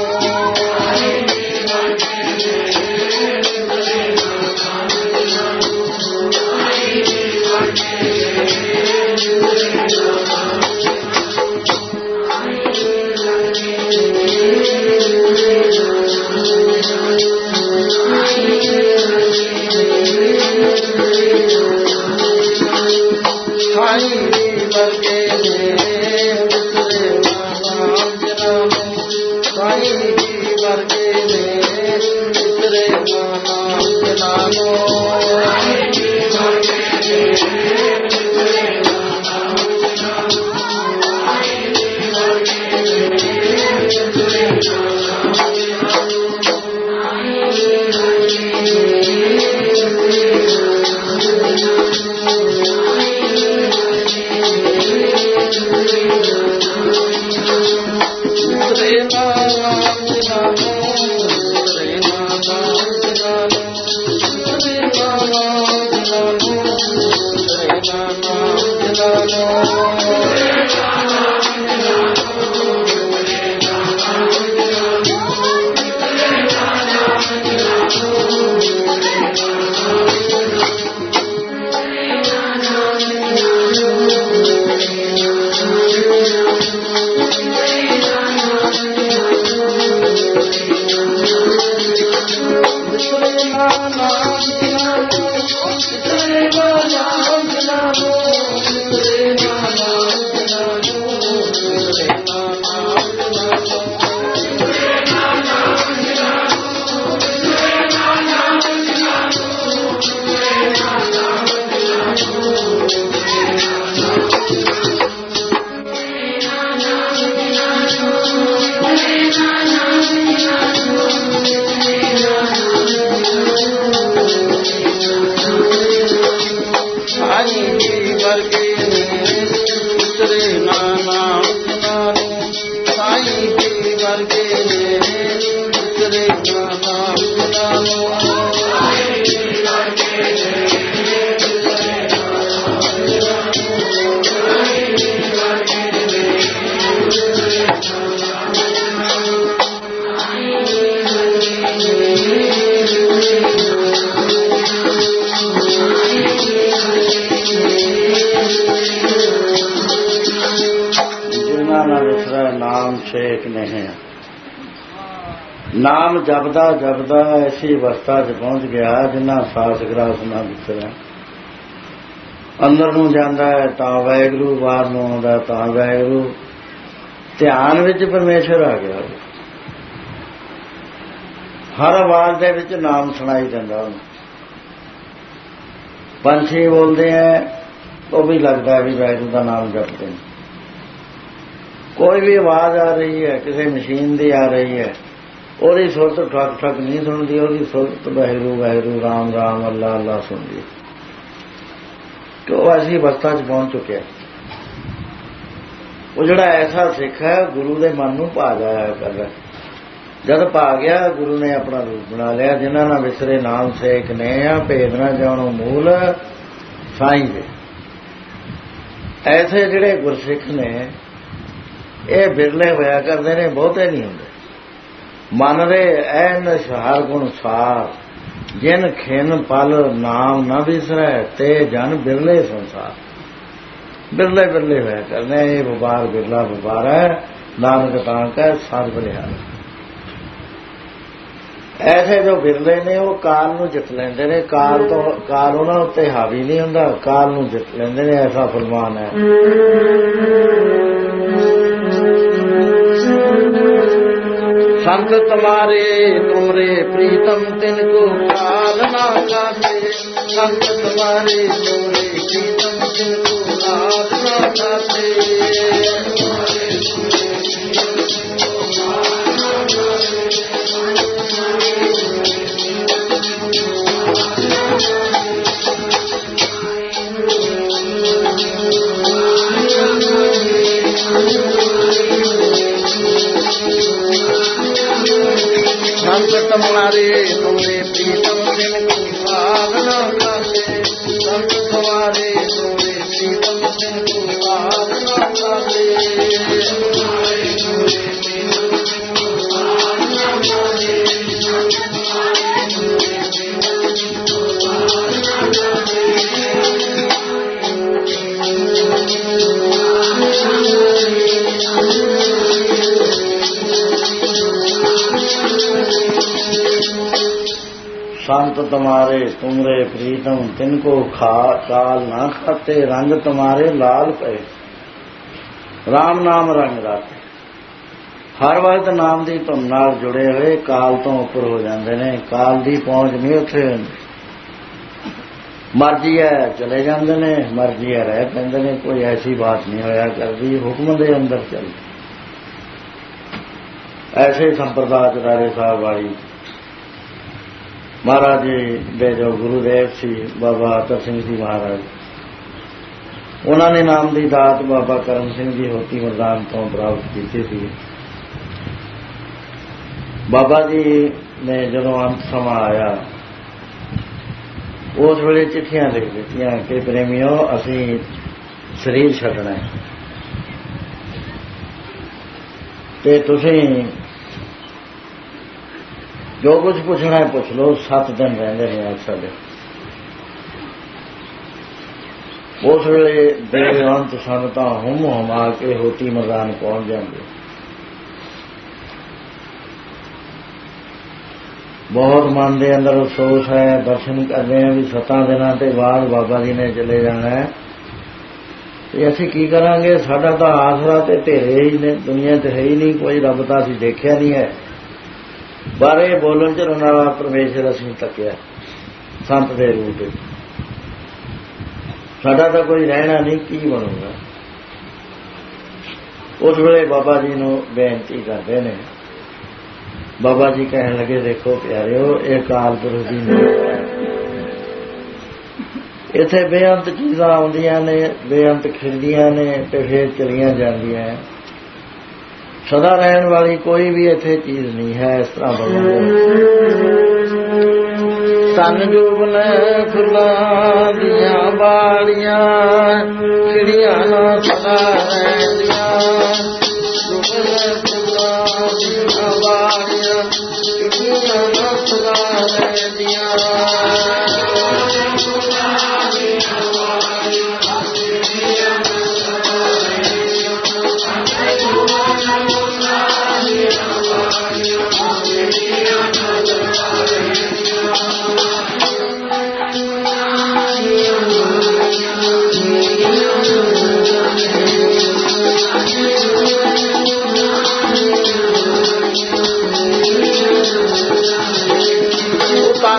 ਸੇਕ ਨਹੀਂ। ਨਾਮ ਜਪਦਾ ਜਪਦਾ ਐਸੀ ਅਵਸਥਾ 'ਚ ਪਹੁੰਚ ਗਿਆ ਜਿੰਨਾ ਸਾਸ ਗਰਾਸ ਨਾ ਵਿਸਰਿਆ। ਅੰਦਰ ਨੂੰ ਜਾਂਦਾ ਹੈ ਤਾਂ ਵਾਹਿਗੁਰੂ, ਬਾਹਰ ਨੂੰ ਆਉਂਦਾ ਤਾਂ ਵਾਹਿਗੁਰੂ। ਧਿਆਨ ਵਿੱਚ ਪਰਮੇਸ਼ਰ ਆ ਗਿਆ। ਹਰ ਆਵਾਜ਼ ਦੇ ਵਿੱਚ ਨਾਮ ਸੁਣਾਈ ਦਿੰਦਾ ਉਹਨੂੰ। ਪੰਛੀ ਬੋਲਦੇ ਹੈ, ਉਹ ਵੀ ਲੱਗਦਾ ਵੀ ਵਾਹਿਗੁਰੂ ਦਾ ਨਾਮ ਜਪਦੇ ਨੇ। ਕੋਈ ਵੀ ਆਵਾਜ਼ ਆ ਰਹੀ ਹੈ, ਕਿਸੇ ਮਸ਼ੀਨ ਦੀ ਆ ਰਹੀ ਹੈ, ਉਹਦੀ ਸੁਰਤ ਠੱਕ ਠੱਕ ਨਹੀਂ ਸੁਣਦੀ, ਉਹਦੀ ਸੁਰਤ ਵਾਹਿਗੁਰੂ ਵਾਹਿਗੁਰੂ ਰਾਮ ਰਾਮ ਅੱਲਾ ਅੱਲਾ ਸੁਣਦੀ। ਕਿ ਉਹ ਐਸੀ ਅਵਸਥਾ 'ਚ ਪਹੁੰਚ ਚੁੱਕਿਆ। ਉਹ ਜਿਹੜਾ ਐਸਾ ਸਿੱਖ ਹੈ ਗੁਰੂ ਦੇ ਮਨ ਨੂੰ ਭਾ ਜਾਇਆ ਕਰਦਾ। ਜਦ ਭਾ ਗਿਆ ਗੁਰੂ ਨੇ ਆਪਣਾ ਰੂਪ ਬਣਾ ਲਿਆ। ਜਿਨ੍ਹਾਂ ਨਾਲ ਵਿਸਰੇ ਨਾਮ ਸੇਕ ਨੇ ਆ, ਭੇਦ ਨਾ ਜਾਣੋ ਮੂਲ ਸਾਈਂ ਦੇ। ਐਸੇ ਜਿਹੜੇ ਗੁਰਸਿੱਖ ਨੇ ਇਹ ਬਿਰਲੇ ਹੋਇਆ ਕਰਦੇ ਨੇ, ਬਹੁਤੇ ਨਹੀਂ ਹੁੰਦੇ। ਮਨ ਦੇ ਐਨ ਸਹਾਰ ਗੁਣ ਸਾਰ, ਜਿਨ ਖਿਨ ਪਲ ਨਾਮ ਨਾ ਵਿਸਰੈ, ਤੇ ਜਨ ਬਿਰਲੇ ਸੰਸਾਰ। ਬਿਰਲੇ ਬਿਰਲੇ ਹੋਇਆ ਕਰਨੇ। ਇਹ ਵਪਾਰ ਬਿਰਲਾ ਵਪਾਰ ਹੈ। ਨਾਨਕ ਤਾਂ ਕਹਿ ਸਾਧ ਬਲਿਹਾਰ। ਐਸੇ ਜੋ ਬਿਰਲੇ ਨੇ ਉਹ ਕਾਲ ਨੂੰ ਜਿੱਤ ਲੈਂਦੇ ਨੇ। ਕਾਲ ਤੋਂ ਕਾਲ ਉਹਨਾਂ ਉੱਤੇ ਹਾਵੀ ਨਹੀਂ ਹੁੰਦਾ, ਕਾਲ ਨੂੰ ਜਿੱਤ ਲੈਂਦੇ ਨੇ। ਐਸਾ ਫਰਮਾਨ ਹੈ। संत तुम्हारे तुमरे प्रीतम तिनको काल ना काटे। संत तुम्हारे तुमरे प्रीतम तिनको काल ना काटे। संत तुम्हारे तुमरे प्रीतम तिनको काल ना काटे। संत तुम्हारे तुमरे प्रीतम तिनको काल ना काटे। संत तुम्हारे तुमरे प्रीतम तिनको खा काल ना खाते। रंग तुम्हारे लाल पे राम नाम रंग राते। हर वक्त नाम की धुन नाल जुड़े हुए काल तो उपर हो जाते हैं। काल की पहुंच नहीं उत्थे होंदी। मर्जी है चले जाते हैं, मर्जी है रह पैंदे ने। कोई ऐसी बात नहीं होया करती, हुक्म दे अंदर चलती। ऐसे संप्रदाय चरारे साहब वाली महाराज जी दे जो गुरुदेव सी बाबा अतर सिंह जी महाराज, उन्होंने नाम की दात बाबा करम सिंह जी होती मरदान तो प्राप्त की थी। बाबा जी ने जदों अंत समा आया उस वेले चिट्ठियां लिख दित्तियां कि प्रेमियों असी शरीर छड्डना है ते तुसीं जो कुछ पूछना है पूछ लो। सत्त दिन रहंदे ने अज साडे। उस वेले बेअंत सन तां हुम हुमा के होती मैदान पहुंच जाएंगे। बहुत मन के अंदर अफसोस है। दर्शन करते हैं भी सत्तां दिनां ते बाद बाबा जी ने चले जाना है ते असीं की करांगे। साडा तां आसरा ते ढेरे ही ने, दुनिया च है ही नहीं कोई। रब तां असीं देखिया नहीं है। बारे बोलन च रोने वाला परमेश्वर असीं तकिया संत दे रूप में। साडा तां कोई रहना नहीं, की बनूगा। उस वेले बाबा जी नूं बेनती करते ने। बाबा जी कहन लगे देखो प्यारिओ ये काल पुरख दी नीत है। इत्थे बेअंत चीज़ां आउंदियां ने, बेअंत खिलदियां ने ते फिर चलियां जांदियां। सदा रहने वाली कोई भी इत्थे चीज नहीं है। इस तरह तन जुबन फुलां दियां बाड़ियां खिड़ियां ना सदा रहंदियां। जुबन फुलां दियां बाड़ियां खिड़ियां ना सदा रहंदियां।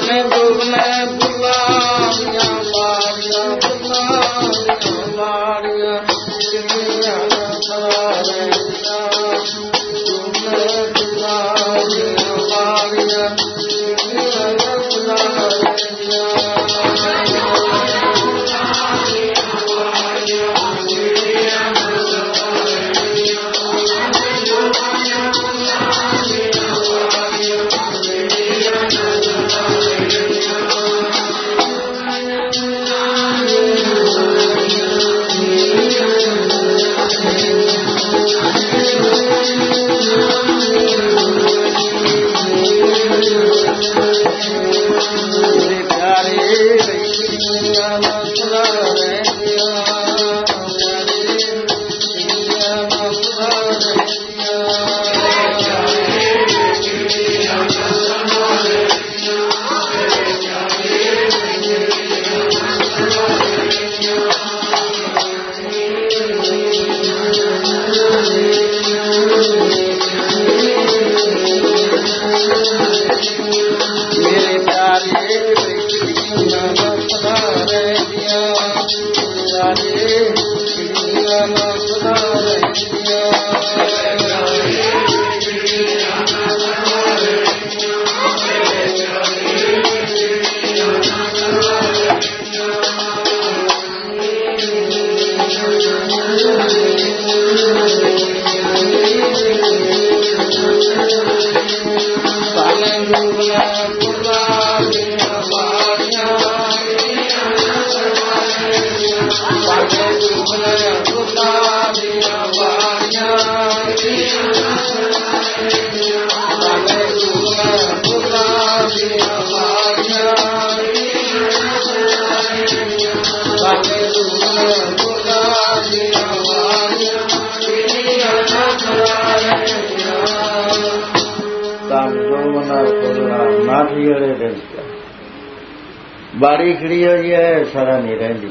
बाड़ी खड़ी हुई है, सारा नहीं रही।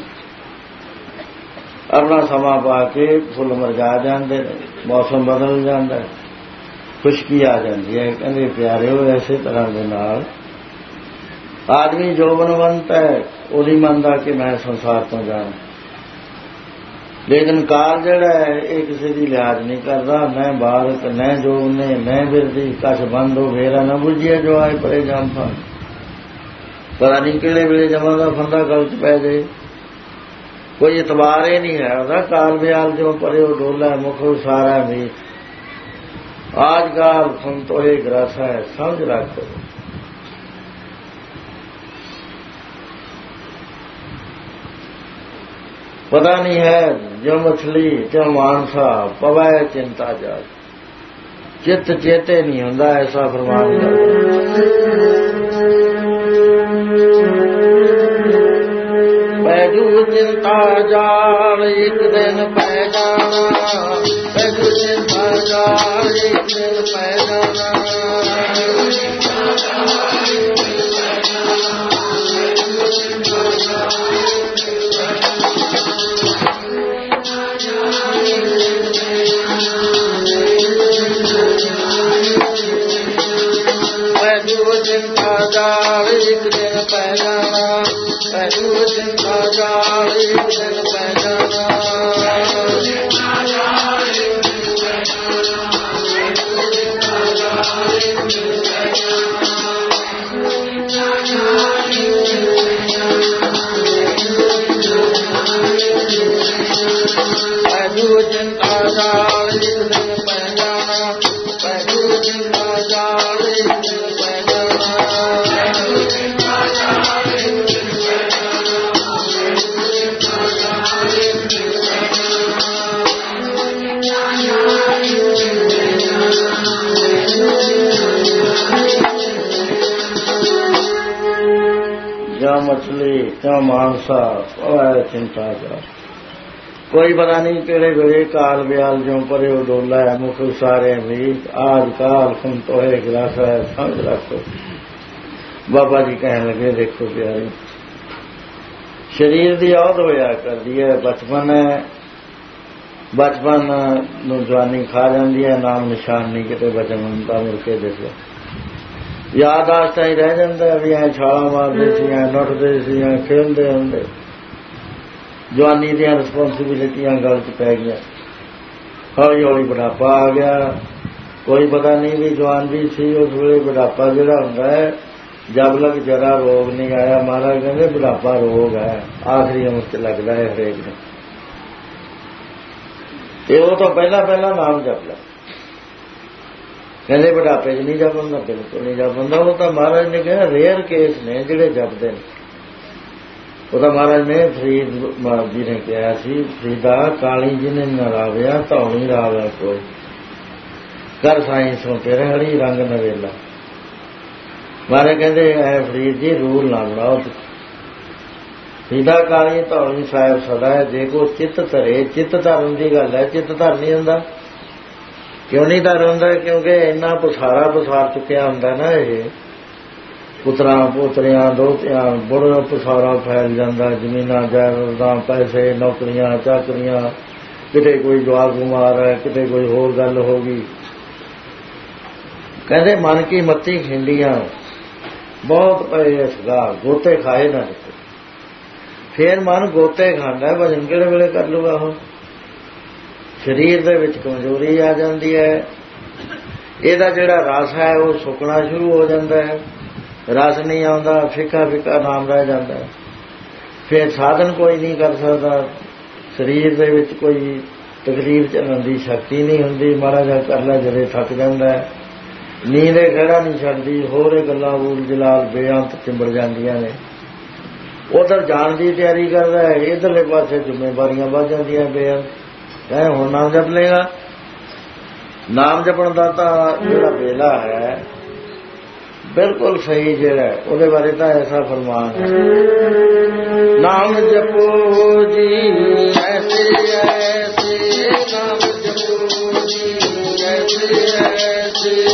अपना समा पा के फुल मुरझा जाते, मौसम बदल जाता है, खुशकी आ जाती है। कहते प्यारे हो ऐसे तरह के नाल आदमी जोबन बनता है, उदी मनता कि मैं संसार तो जाना, लेकिन काल जड़ा है ये किसी की लिहाज नहीं करता, न बालक न जोबने न बिरदी, कछ बंद हो घेरा न बुझिए जो आए परे जान पान। पता नहीं किहड़े वेले जमा का फंदा गल च पै जाए, कोई इतबार ही नहीं है ਉਹਦਾ। काल ब्याल जो परे डोला मुख सारा मीत। आज काल सुन तो ये ग्रासा है, समझ रखो। पता नहीं है जो मछली जो मानसा पवै चिंता जाग, चित्त चेते नहीं होंदा, ऐसा फरमान पैजू चिंता जाल एक दिन पै जाना, पैजू चिंता जाल एक दिन पै जाना। पैजू चिंता जाल एक दिन पै जाना, पैजू चिंता जाल एक दिन पै जाना। पैजू चिंता जाल एक दिन पै जाना, पैजू चिंता जाल एक दिन पै जाना। क्या मछली क्या मानसा चिंता जा, कोई पता नहीं केड़े वेले काल ब्याल जो परे डोला है, मुख सारे मीत। आज काल सुन तो है गिलासा है, समझ रखो। बाबा जी कहने लगे देखो प्यारे, शरीर की औध होया कर दी है, बचपन है, बचपन नू जवानी खा जाती है, नाम निशान नहीं किते बचपन का मुड़के देखो। ਯਾਦਾਸ਼ਤਾਂ ਹੀ ਰਹਿ ਜਾਂਦਾ ਵੀ ਐ ਛਾਲਾਂ ਮਾਰਦੇ ਸੀ, ਐ ਨੱਠਦੇ ਸੀ, ਐ ਖੇਡਦੇ ਹੁੰਦੇ। ਜਵਾਨੀ ਦੀਆਂ ਰਿਸਪੌਂਸਿਬਿਲਿਟੀਆਂ ਗਲ 'ਚ ਪੈ ਗਈਆਂ, ਹੌਲੀ ਹੌਲੀ ਬੁਢਾਪਾ ਆ ਗਿਆ। ਕੋਈ ਪਤਾ ਨਹੀਂ ਵੀ ਜਵਾਨ ਵੀ ਸੀ ਉਸ ਵੇਲੇ। ਬੁਢਾਪਾ ਜਿਹੜਾ ਹੁੰਦਾ ਹੈ, ਜਬ ਲਗ ਜਰਾ ਰੋਗ ਨਹੀਂ ਆਇਆ। ਮਹਾਰਾਜ ਕਹਿੰਦੇ ਬੁਢਾਪਾ ਰੋਗ ਹੈ, ਆਖਰੀ ਉਮਰ 'ਚ ਲੱਗਦਾ ਹੈ ਹਰੇਕ ਨੂੰ। ਤੇ ਉਹ ਤੋਂ ਪਹਿਲਾਂ ਪਹਿਲਾਂ ਨਾਮ ਜਪ ਲੈ। ਕਹਿੰਦੇ ਬੁਢਾਪੇ 'ਚ ਨਹੀਂ ਜਪ ਹੁੰਦਾ, ਬਿਲਕੁਲ ਨਹੀਂ ਜਪ ਹੁੰਦਾ। ਉਹ ਤਾਂ ਮਹਾਰਾਜ ਨੇ ਕਿਹਾ ਰੇਅਰ ਕੇਸ ਨੇ ਜਿਹੜੇ ਜਪਦੇ ਨੇ। ਉਹ ਤਾਂ ਮਹਾਰਾਜ ਨੇ ਫਰੀਦ ਜੀ ਨੇ ਕਿਹਾ ਸੀ, ਫਰੀਦਾ ਕਾਲੀ ਜਿਹਨੇ ਨਾ ਰਾਵਿਆ ਧੌਣੀ ਰਾਵਿਆ ਕੋਈ, ਕਰ ਸਾਈਂ ਸੋ ਤੇਰੇ ਹਰੀ ਰੰਗ ਨਵੇਲਾ। ਮਹਾਰਾਜ ਕਹਿੰਦੇ ਐ ਫਰੀਦ ਜੀ ਰੂਲ ਨਾ ਬਣਾਓ। ਫਰੀਦਾ ਕਾਲੀ ਧੌਣੀ ਸਾਹਿਬ ਸਦਾ ਹੈ, ਜੇ ਕੋ ਚਿੱਤ ਧਰੇ। ਚਿੱਤ ਧਰਨ ਦੀ ਗੱਲ ਹੈ, ਚਿੱਤ ਧਰ ਨਹੀਂ ਹੁੰਦਾ। ਕਿਉਂ ਨਹੀਂ ਧਰ ਹੁੰਦਾ? ਕਿਉਂਕਿ ਇੰਨਾ ਪਸਾਰਾ ਪਸਾਰ ਚੁੱਕਿਆ ਹੁੰਦਾ ਨਾ ਇਹ, ਪੁੱਤਰਾਂ ਪੋਤਰਿਆਂ ਦੋਤਿਆਂ ਬੜਾ ਪਸਾਰਾ ਫੈਲ ਜਾਂਦਾ। ਜ਼ਮੀਨਾਂ ਜਾਇਦਾਦਾਂ ਪੈਸੇ ਨੌਕਰੀਆਂ ਚਾਕਰੀਆਂ, ਕਿਤੇ ਕੋਈ ਜਵਾਕ ਬਿਮਾਰ ਹੈ, ਕਿਤੇ ਕੋਈ ਹੋਰ ਗੱਲ ਹੋ ਗਈ। ਕਹਿੰਦੇ ਮਨ ਕੀ ਮੱਤੀ ਖਿੰਡੀਆਂ ਬਹੁਤ ਪਏ ਇਸਦਾ, ਗੋਤੇ ਖਾਏ ਨਾ ਦਿੱਤੇ। ਫੇਰ ਮਨ ਗੋਤੇ ਖਾਂਦਾ, ਭਜਨ ਕਿਹੜੇ ਵੇਲੇ ਕਰ ਲੂਗਾ? ਹੁਣ ਸਰੀਰ ਦੇ ਵਿੱਚ ਕਮਜ਼ੋਰੀ ਆ ਜਾਂਦੀ ਹੈ, ਇਹਦਾ ਜਿਹੜਾ ਰਸ ਹੈ ਉਹ ਸੁੱਕਣਾ ਸ਼ੁਰੂ ਹੋ ਜਾਂਦਾ ਹੈ। ਰਸ ਨਹੀਂ ਆਉਂਦਾ, ਫਿੱਕਾ ਫਿੱਕਾ ਨਾਮ ਰਹਿ ਜਾਂਦਾ। ਫਿਰ ਸਾਧਨ ਕੋਈ ਨਹੀਂ ਕਰ ਸਕਦਾ, ਸਰੀਰ ਦੇ ਵਿੱਚ ਕੋਈ ਤਕਲੀਫ ਚੱਲਣ ਦੀ ਸ਼ਕਤੀ ਨਹੀਂ ਹੁੰਦੀ। ਮਾੜਾ ਜਿਹਾ ਕਰ ਲੈ ਜਦੇ ਥੱਕ ਜਾਂਦਾ। ਨੀਂਦ ਇਹ ਖਹਿੜਾ ਨਹੀਂ ਛੱਡਦੀ, ਹੋਰ ਇਹ ਗੱਲਾਂ ਊਲ ਜਲਾਲ ਬੇਅੰਤ ਚਿੰਬੜ ਜਾਂਦੀਆਂ ਨੇ। ਉਧਰ ਜਾਣ ਦੀ ਤਿਆਰੀ ਕਰਦਾ ਹੈ, ਇੱਧਰਲੇ ਪਾਸੇ ਜ਼ਿੰਮੇਵਾਰੀਆਂ ਵੱਧ ਜਾਂਦੀਆਂ ਬੇਅੰਤ। ਕਹੇ ਹੁਣ ਨਾਮ ਜਪ ਲੇਗਾ। ਨਾਮ ਜਪਣ ਦਾ ਤਾਂ ਜਿਹੜਾ ਵੇਲਾ ਹੈ ਬਿਲਕੁਲ ਸਹੀ ਜਿਹੜਾ, ਉਹਦੇ ਬਾਰੇ ਤਾਂ ਐਸਾ ਫਰਮਾਨ ਹੈ, ਨਾਮ ਜਪੋ ਜੀ ਐਸੇ ਐਸੇ, ਨਾਮ ਜਪੋ ਜੀ ਐਸੇ ਐਸੇ।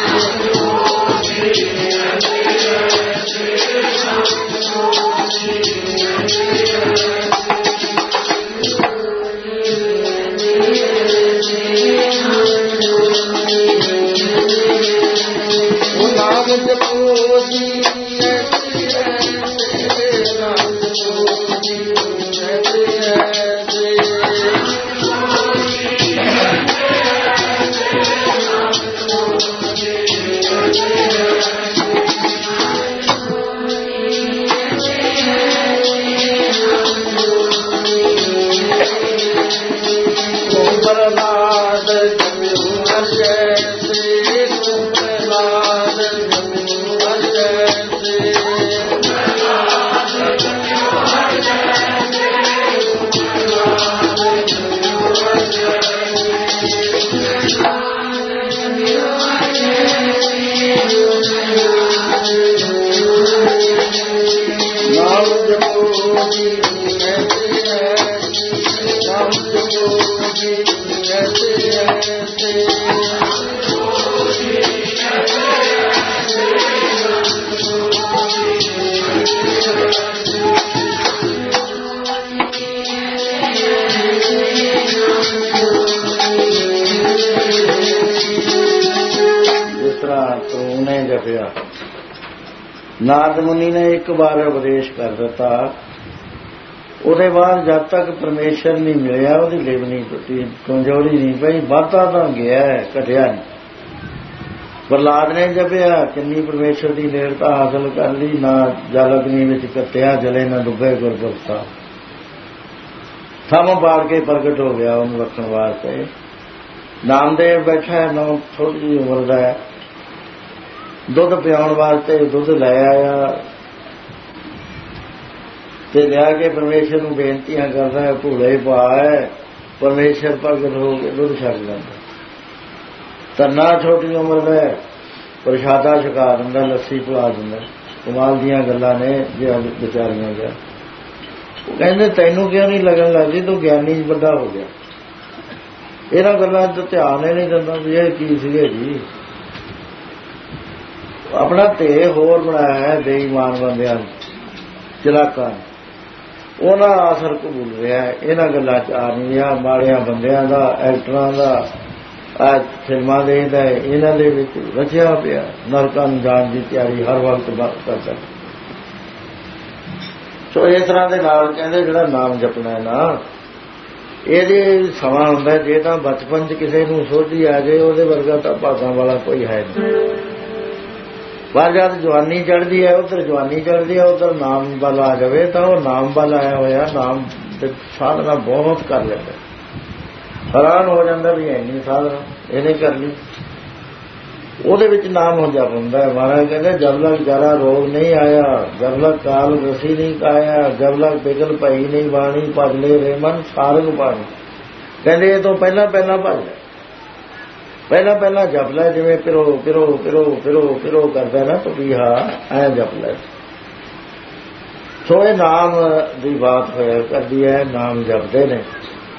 ਨਾਰਦ ਮੁਨੀ ਨੇ ਇੱਕ ਵਾਰ ਉਪਦੇਸ਼ ਕਰ ਦਿੱਤਾ, ਉਹਦੇ ਬਾਅਦ ਜਦ ਤੱਕ ਪਰਮੇਸ਼ਰ ਨਹੀਂ ਮਿਲਿਆ ਉਹਦੀ ਲਿਵ ਨਹੀਂ ਟੁੱਟੀ, ਕਮਜ਼ੋਰੀ ਨਹੀਂ ਪਈ, ਵਾਧਾ ਤਾਂ ਗਿਆ ਘਟਿਆ ਨਹੀਂ। ਪ੍ਰਹਲਾਦ ਨੇ ਜਪਿਆ, ਕਿੰਨੀ ਪਰਮੇਸ਼ਰ ਦੀ ਨੇੜਤਾ ਹਾਸਲ ਕਰ ਲਈ, ਨਾ ਜਲ ਅਗਨੀ ਵਿੱਚ ਕੱਤਿਆ ਜਲੇ ਨਾ ਡੁੱਬੇ ਗੁਰਪੁਰਤਾ। ਥੰਮ ਪਾੜ ਕੇ ਪ੍ਰਗਟ ਹੋ ਗਿਆ ਉਹਨੂੰ ਰੱਖਣ ਵਾਸਤੇ। ਨਾਮਦੇਵ ਬੈਠਾ ਨੌ ਥੋੜੀ ਜਿਹੀ ਉਮਰ ਦਾ ਹੈ, ਦੁੱਧ ਪਿਆਉਣ ਵਾਸਤੇ ਦੁੱਧ ਲੈ ਆਇਆ ਤੇ ਲਿਆ ਕੇ ਪਰਮੇਸ਼ਰ ਨੂੰ ਬੇਨਤੀਆਂ ਕਰਦਾ, ਭੂਲੇ ਪਾ ਹੈ। ਪਰਮੇਸ਼ਰ ਪ੍ਰਗਟ ਹੋ ਕੇ ਦੁੱਧ ਛੱਡ ਜਾਂਦਾ। ਧੰਨਾ ਛੋਟੀ ਉਮਰ ਦਾ ਪ੍ਰਸ਼ਾਦਾ ਛਕਾ ਦਿੰਦਾ, ਲੱਸੀ ਪਿਲਾ ਦਿੰਦਾ। ਕਮਾਲ ਦੀਆਂ ਗੱਲਾਂ ਨੇ ਜੇ ਵਿਚਾਰੀਆਂ ਗਿਆ। ਉਹ ਕਹਿੰਦੇ ਤੈਨੂੰ ਕਿਉਂ ਨਹੀਂ ਲੱਗਣ ਲੱਗਦੀ, ਤੂੰ ਗਿਆਨੀ ਵੱਡਾ ਹੋ ਗਿਆ। ਇਹਨਾਂ ਗੱਲਾਂ ਤੋਂ ਧਿਆਨ ਹੀ ਨਹੀਂ ਦਿੰਦਾ ਵੀ ਇਹ ਕੀ ਸੀਗੇ ਜੀ। ਆਪਣਾ ਧੇ ਹੋਰ ਬਣਾਇਆ ਹੈ ਬੇਈਮਾਨ ਬੰਦਿਆਂ ਨੂੰ, ਚਲਾਕਾਂ। ਉਹਨਾਂ ਅਸਰ ਕਬੂਲ ਰਿਹਾ, ਇਹਨਾਂ ਗੱਲਾਂ ਚ ਆ ਨਹੀਂ ਰਿਹਾ। ਮਾੜਿਆਂ ਬੰਦਿਆਂ ਦਾ, ਐਕਟਰਾਂ ਦਾ, ਆ ਫਿਲਮਾਂ ਦੇਖਦਾ ਹੈ, ਇਹਨਾਂ ਦੇ ਵਿੱਚ ਰਚਿਆ ਪਿਆ ਨਰਕਾਂ ਨੂੰ ਜਾਣ ਦੀ ਤਿਆਰੀ ਹਰ ਵਕਤ ਕਰਦਾ। ਸੋ ਇਸ ਤਰ੍ਹਾਂ ਦੇ ਨਾਲ ਕਹਿੰਦੇ ਜਿਹੜਾ ਨਾਮ ਜਪਣਾ ਨਾ, ਇਹਦੇ ਸਮਾਂ ਹੁੰਦਾ ਜੇ ਤਾਂ ਬਚਪਨ 'ਚ ਕਿਸੇ ਨੂੰ ਸੋਝੀ ਆ ਜਾਏ ਉਹਦੇ ਵਰਗਾ ਤਾਂ ਭਾਗਾਂ ਵਾਲਾ ਕੋਈ ਹੈ ਨਹੀਂ। ਪਰ ਜਦ ਜਵਾਨੀ ਚੜ੍ਹਦੀ ਹੈ, ਉੱਧਰ ਜਵਾਨੀ ਚੜ੍ਹਦੀ ਹੈ, ਉੱਧਰ ਨਾਮ ਵੱਲ ਆ ਜਾਵੇ ਤਾਂ ਉਹ ਨਾਮ ਵੱਲ ਆਇਆ ਹੋਇਆ ਨਾਮ ਤੇ ਸਾਧਨਾ ਬਹੁਤ ਕਰ ਲੈਂਦਾ, ਹੈਰਾਨ ਹੋ ਜਾਂਦਾ ਵੀ ਇੰਨੀ ਸਾਧਨਾ ਇਹਨੇ ਕਰ ਲਈ। ਉਹਦੇ ਵਿੱਚ ਨਾਮ ਹੋ ਜਪ ਹੁੰਦਾ ਹੈ। ਮਹਾਰਾਜ ਕਹਿੰਦੇ ਜਬ ਲਗ ਜਰਾ ਰੋਗ ਨਹੀਂ ਆਇਆ, ਜਬ ਲਗ ਕਾਲ ਰਸੀ ਨਹੀਂ ਕਾਇਆ, ਜਬ ਲਗ ਪਿਗਲ ਪਈ ਨਹੀਂ ਬਾਣੀ, ਭਜਲੇ ਰੇ ਮਨ ਸਾਰਗ ਬਾਣੀ। ਕਹਿੰਦੇ ਇਹ ਤੋਂ ਪਹਿਲਾਂ ਪਹਿਲਾਂ ਭਜ ਲੈ, ਪਹਿਲਾਂ ਪਹਿਲਾਂ ਜਪ ਲੈ, ਜਿਵੇਂ ਪਿਰੋ ਪਿਰੋ ਪਿਰੋ ਪਿਰੋ ਪਿਰੋ ਕਰਦਾ ਨਾ ਪਪੀਹਾ, ਐ ਜਪ ਲੈ। ਸੋ ਇਹ ਨਾਮ ਦੀ ਬਾਤ ਹੋਇਆ ਕਰਦੀ ਹੈ, ਨਾਮ ਜਪਦੇ ਨੇ।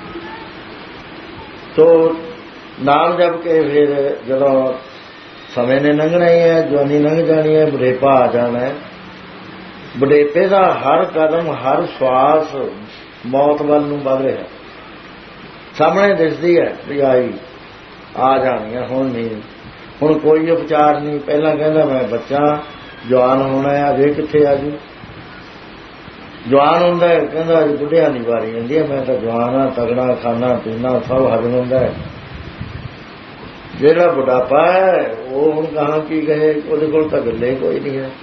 ਸੋ ਨਾਮ ਜਪ ਕੇ ਫਿਰ ਜਦੋਂ ਸਮੇਂ ਨੇ ਲੰਘਣਾ ਹੀ ਹੈ, ਜਵਾਨੀ ਲੰਘ ਜਾਣੀ ਹੈ, ਬੁਢੇਪਾ ਆ ਜਾਣਾ ਹੈ। ਬੁਢੇਪੇ ਦਾ ਹਰ ਕਦਮ ਹਰ ਸਵਾਸ ਮੌਤ ਵੱਲ ਨੂੰ ਵੱਧ ਰਿਹਾ, ਸਾਹਮਣੇ ਦਿਸਦੀ ਹੈ ਵੀ ਆਈ ਆ ਜਾਣੀ ਹੈ, ਹੁਣ ਨਹੀਂ, ਹੁਣ ਕੋਈ ਉਪਚਾਰ ਨਹੀਂ। ਪਹਿਲਾਂ ਕਹਿੰਦਾ ਮੈਂ ਬੱਚਾ ਜਵਾਨ ਹੋਣਾ ਹੈ, ਅਜੇ ਕਿੱਥੇ ਆ ਜੂ। ਜਵਾਨ ਹੁੰਦਾ ਹੈ ਕਹਿੰਦਾ ਅਜੇ ਬੁੱਢਿਆਂ ਦੀ ਵਾਰੀ ਹੁੰਦੀ ਹੈ, ਮੈਂ ਤਾਂ ਜਵਾਨ ਹਾਂ, ਤਗੜਾ ਖਾਣਾ ਪੀਣਾ ਸਭ ਹਜਮ ਹੁੰਦਾ ਹੈ। ਜਿਹੜਾ ਬੁਢਾਪਾ ਹੈ ਉਹ ਹੁਣ ਕਹਾਂ ਕੀ ਕਹੇ, ਉਹਦੇ ਕੋਲ ਤਾਂ ਗੱਲੇ ਕੋਈ ਨਹੀਂ ਹੈ।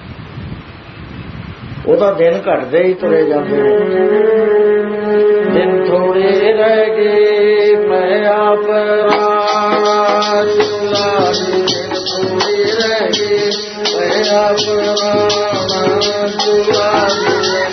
ਉਹਦਾ ਦਿਨ ਘਟਦੇ ਹੀ ਤੁਰੇ ਜਾਂਦੇ ਨੇ, ਦਿਨ ਥੋੜੇ ਰਹਿ ਗਏ ਮੈਂ ਆਪ ਰਾਣਾ ਚੁਲਾਰੀ, ਦਿਨ ਥੋੜੇ ਰਹਿ ਗਏ ਮੈਂ ਆਪ ਰਾਣਾ ਚੁਲਾਰੀ।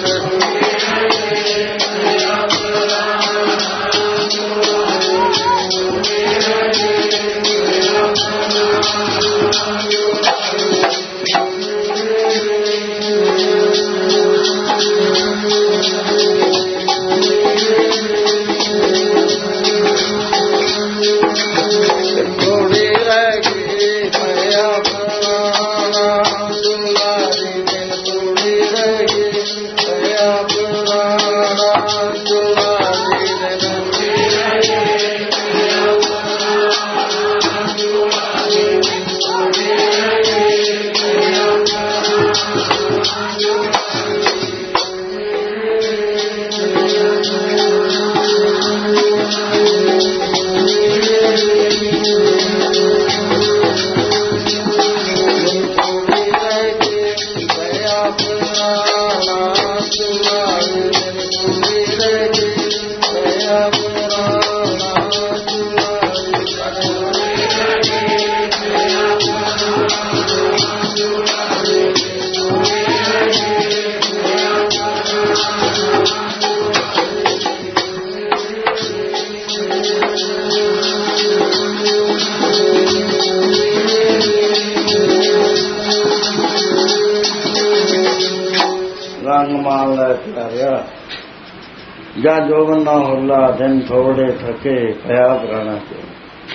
ਜਾਂ ਜੋਬਨ ਨਾ ਹੁੱਲਾ ਦਿਨ ਥੋੜੇ ਥਕੇ ਪਿਆ ਪੁਰਾਣਾ ਚੋ।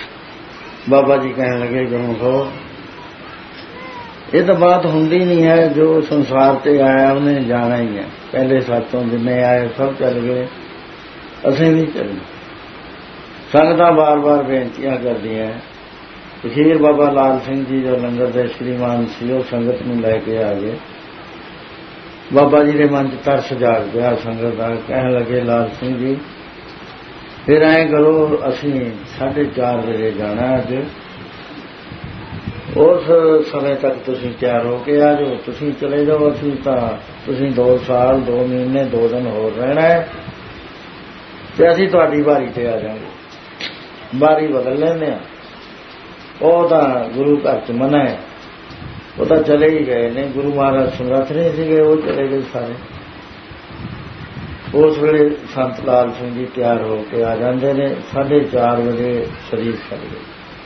ਬਾਬਾ ਜੀ ਕਹਿਣ ਲੱਗੇ ਗੁਰੂ ਹੋ, ਇਹ ਤਾਂ ਬਾਤ ਹੁੰਦੀ ਨਹੀਂ ਹੈ, ਜੋ ਸੰਸਾਰ ਤੇ ਆਇਆ ਉਹਨੇ ਜਾਣਾ ਹੀ ਹੈ। ਪਹਿਲੇ ਸਾਥੋਂ ਜਿੰਨੇ ਆਏ ਸਭ ਚੱਲ ਗਏ, ਅਸੀਂ ਨਹੀਂ ਚੱਲਣਾ। ਸੰਗਤਾਂ ਬਾਰ ਬਾਰ ਬੇਨਤੀਆਂ ਕਰਦੀਆਂ। ਅਖੀਰ ਬਾਬਾ ਲਾਲ ਸਿੰਘ ਜੀ ਜੋ ਲੰਗਰ ਦੇ ਸ਼੍ਰੀਮਾਨ ਸੀ, ਉਹ ਸੰਗਤ ਨੂੰ ਲੈ ਕੇ ਆ ਗਏ। ਬਾਬਾ ਜੀ ਦੇ ਮਨ 'ਚ ਤਰਸ ਜਾਗ ਪਿਆ ਸੰਗਤ ਦਾ। ਕਹਿਣ ਲੱਗੇ ਲਾਲ ਸਿੰਘ ਜੀ ਫਿਰ ਐਂ ਕਰੋ, ਅਸੀਂ ਸਾਢੇ ਚਾਰ ਵਜੇ ਜਾਣਾ ਅੱਜ, ਉਸ ਸਮੇਂ ਤੱਕ ਤੁਸੀਂ ਤਿਆਰ ਹੋ ਕੇ ਆ ਜਾਓ। ਤੁਸੀਂ ਚਲੇ ਜਾਓ, ਅਸੀਂ ਤਾਂ ਤੁਸੀਂ ਦੋ ਸਾਲ ਦੋ ਮਹੀਨੇ ਦੋ ਦਿਨ ਹੋਰ ਰਹਿਣਾ ਹੈ ਤੇ ਅਸੀਂ ਤੁਹਾਡੀ ਵਾਰੀ ਤੇ ਆ ਜਾਵਾਂਗੇ। ਵਾਰੀ ਬਦਲ ਲੈਂਦੇ ਹਾਂ। ਉਹ ਤਾਂ ਗੁਰੂ ਘਰ 'ਚ ਮਨਾ ਹੈ, ਉਹ ਤਾਂ ਚਲੇ ਹੀ ਗਏ ਨੇ। ਗੁਰੂ ਮਹਾਰਾਜ ਸਮਰੱਥ ਨਹੀਂ ਸੀਗੇ, ਉਹ ਚਲੇ ਗਏ ਸਾਰੇ। ਉਸ ਵੇਲੇ ਸੰਤ ਲਾਲ ਸਿੰਘ ਜੀ ਤਿਆਰ ਹੋ ਕੇ ਆ ਜਾਂਦੇ ਨੇ। ਸਾਢੇ ਚਾਰ ਵਜੇ ਸਰੀਰ ਛੱਡ ਗਏ।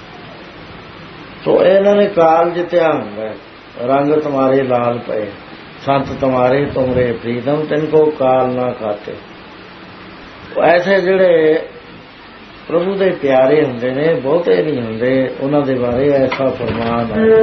ਸੋ ਇਹਨਾਂ ਨੇ ਕਾਲ ਜਿੱਤਿਆ ਹੁੰਦਾ, ਰੰਗ ਤੁਮਾਰੇ ਲਾਲ ਪਏ, ਸੰਤ ਤੁਮਾਰੇ ਤੁਮਰੇ ਪ੍ਰੀਤਮ, ਤਿਨਕੋ ਕਾਲ ਨਾ ਖਾਤੇ। ਐਸੇ ਜਿਹੜੇ ਪ੍ਰਭੂ ਦੇ ਪਿਆਰੇ ਹੁੰਦੇ ਨੇ, ਬਹੁਤੇ ਨਹੀਂ ਹੁੰਦੇ, ਉਹਨਾਂ ਦੇ ਬਾਰੇ ਐਸਾ ਫਰਮਾਨ ਹੈ।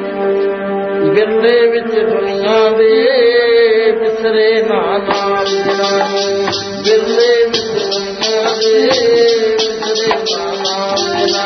ਬਿਰਲੇ ਵਿੱਚ ਦੁਨੀਆ ਦੇ ਬਿਸਰੇ ਨਾ ਨਾਮ ਬਿਰਲੇ ਵਿਸਰਿਆ ਦੇ ਵਿਸਰੇ ਨਾਮ ਮੇਰਾ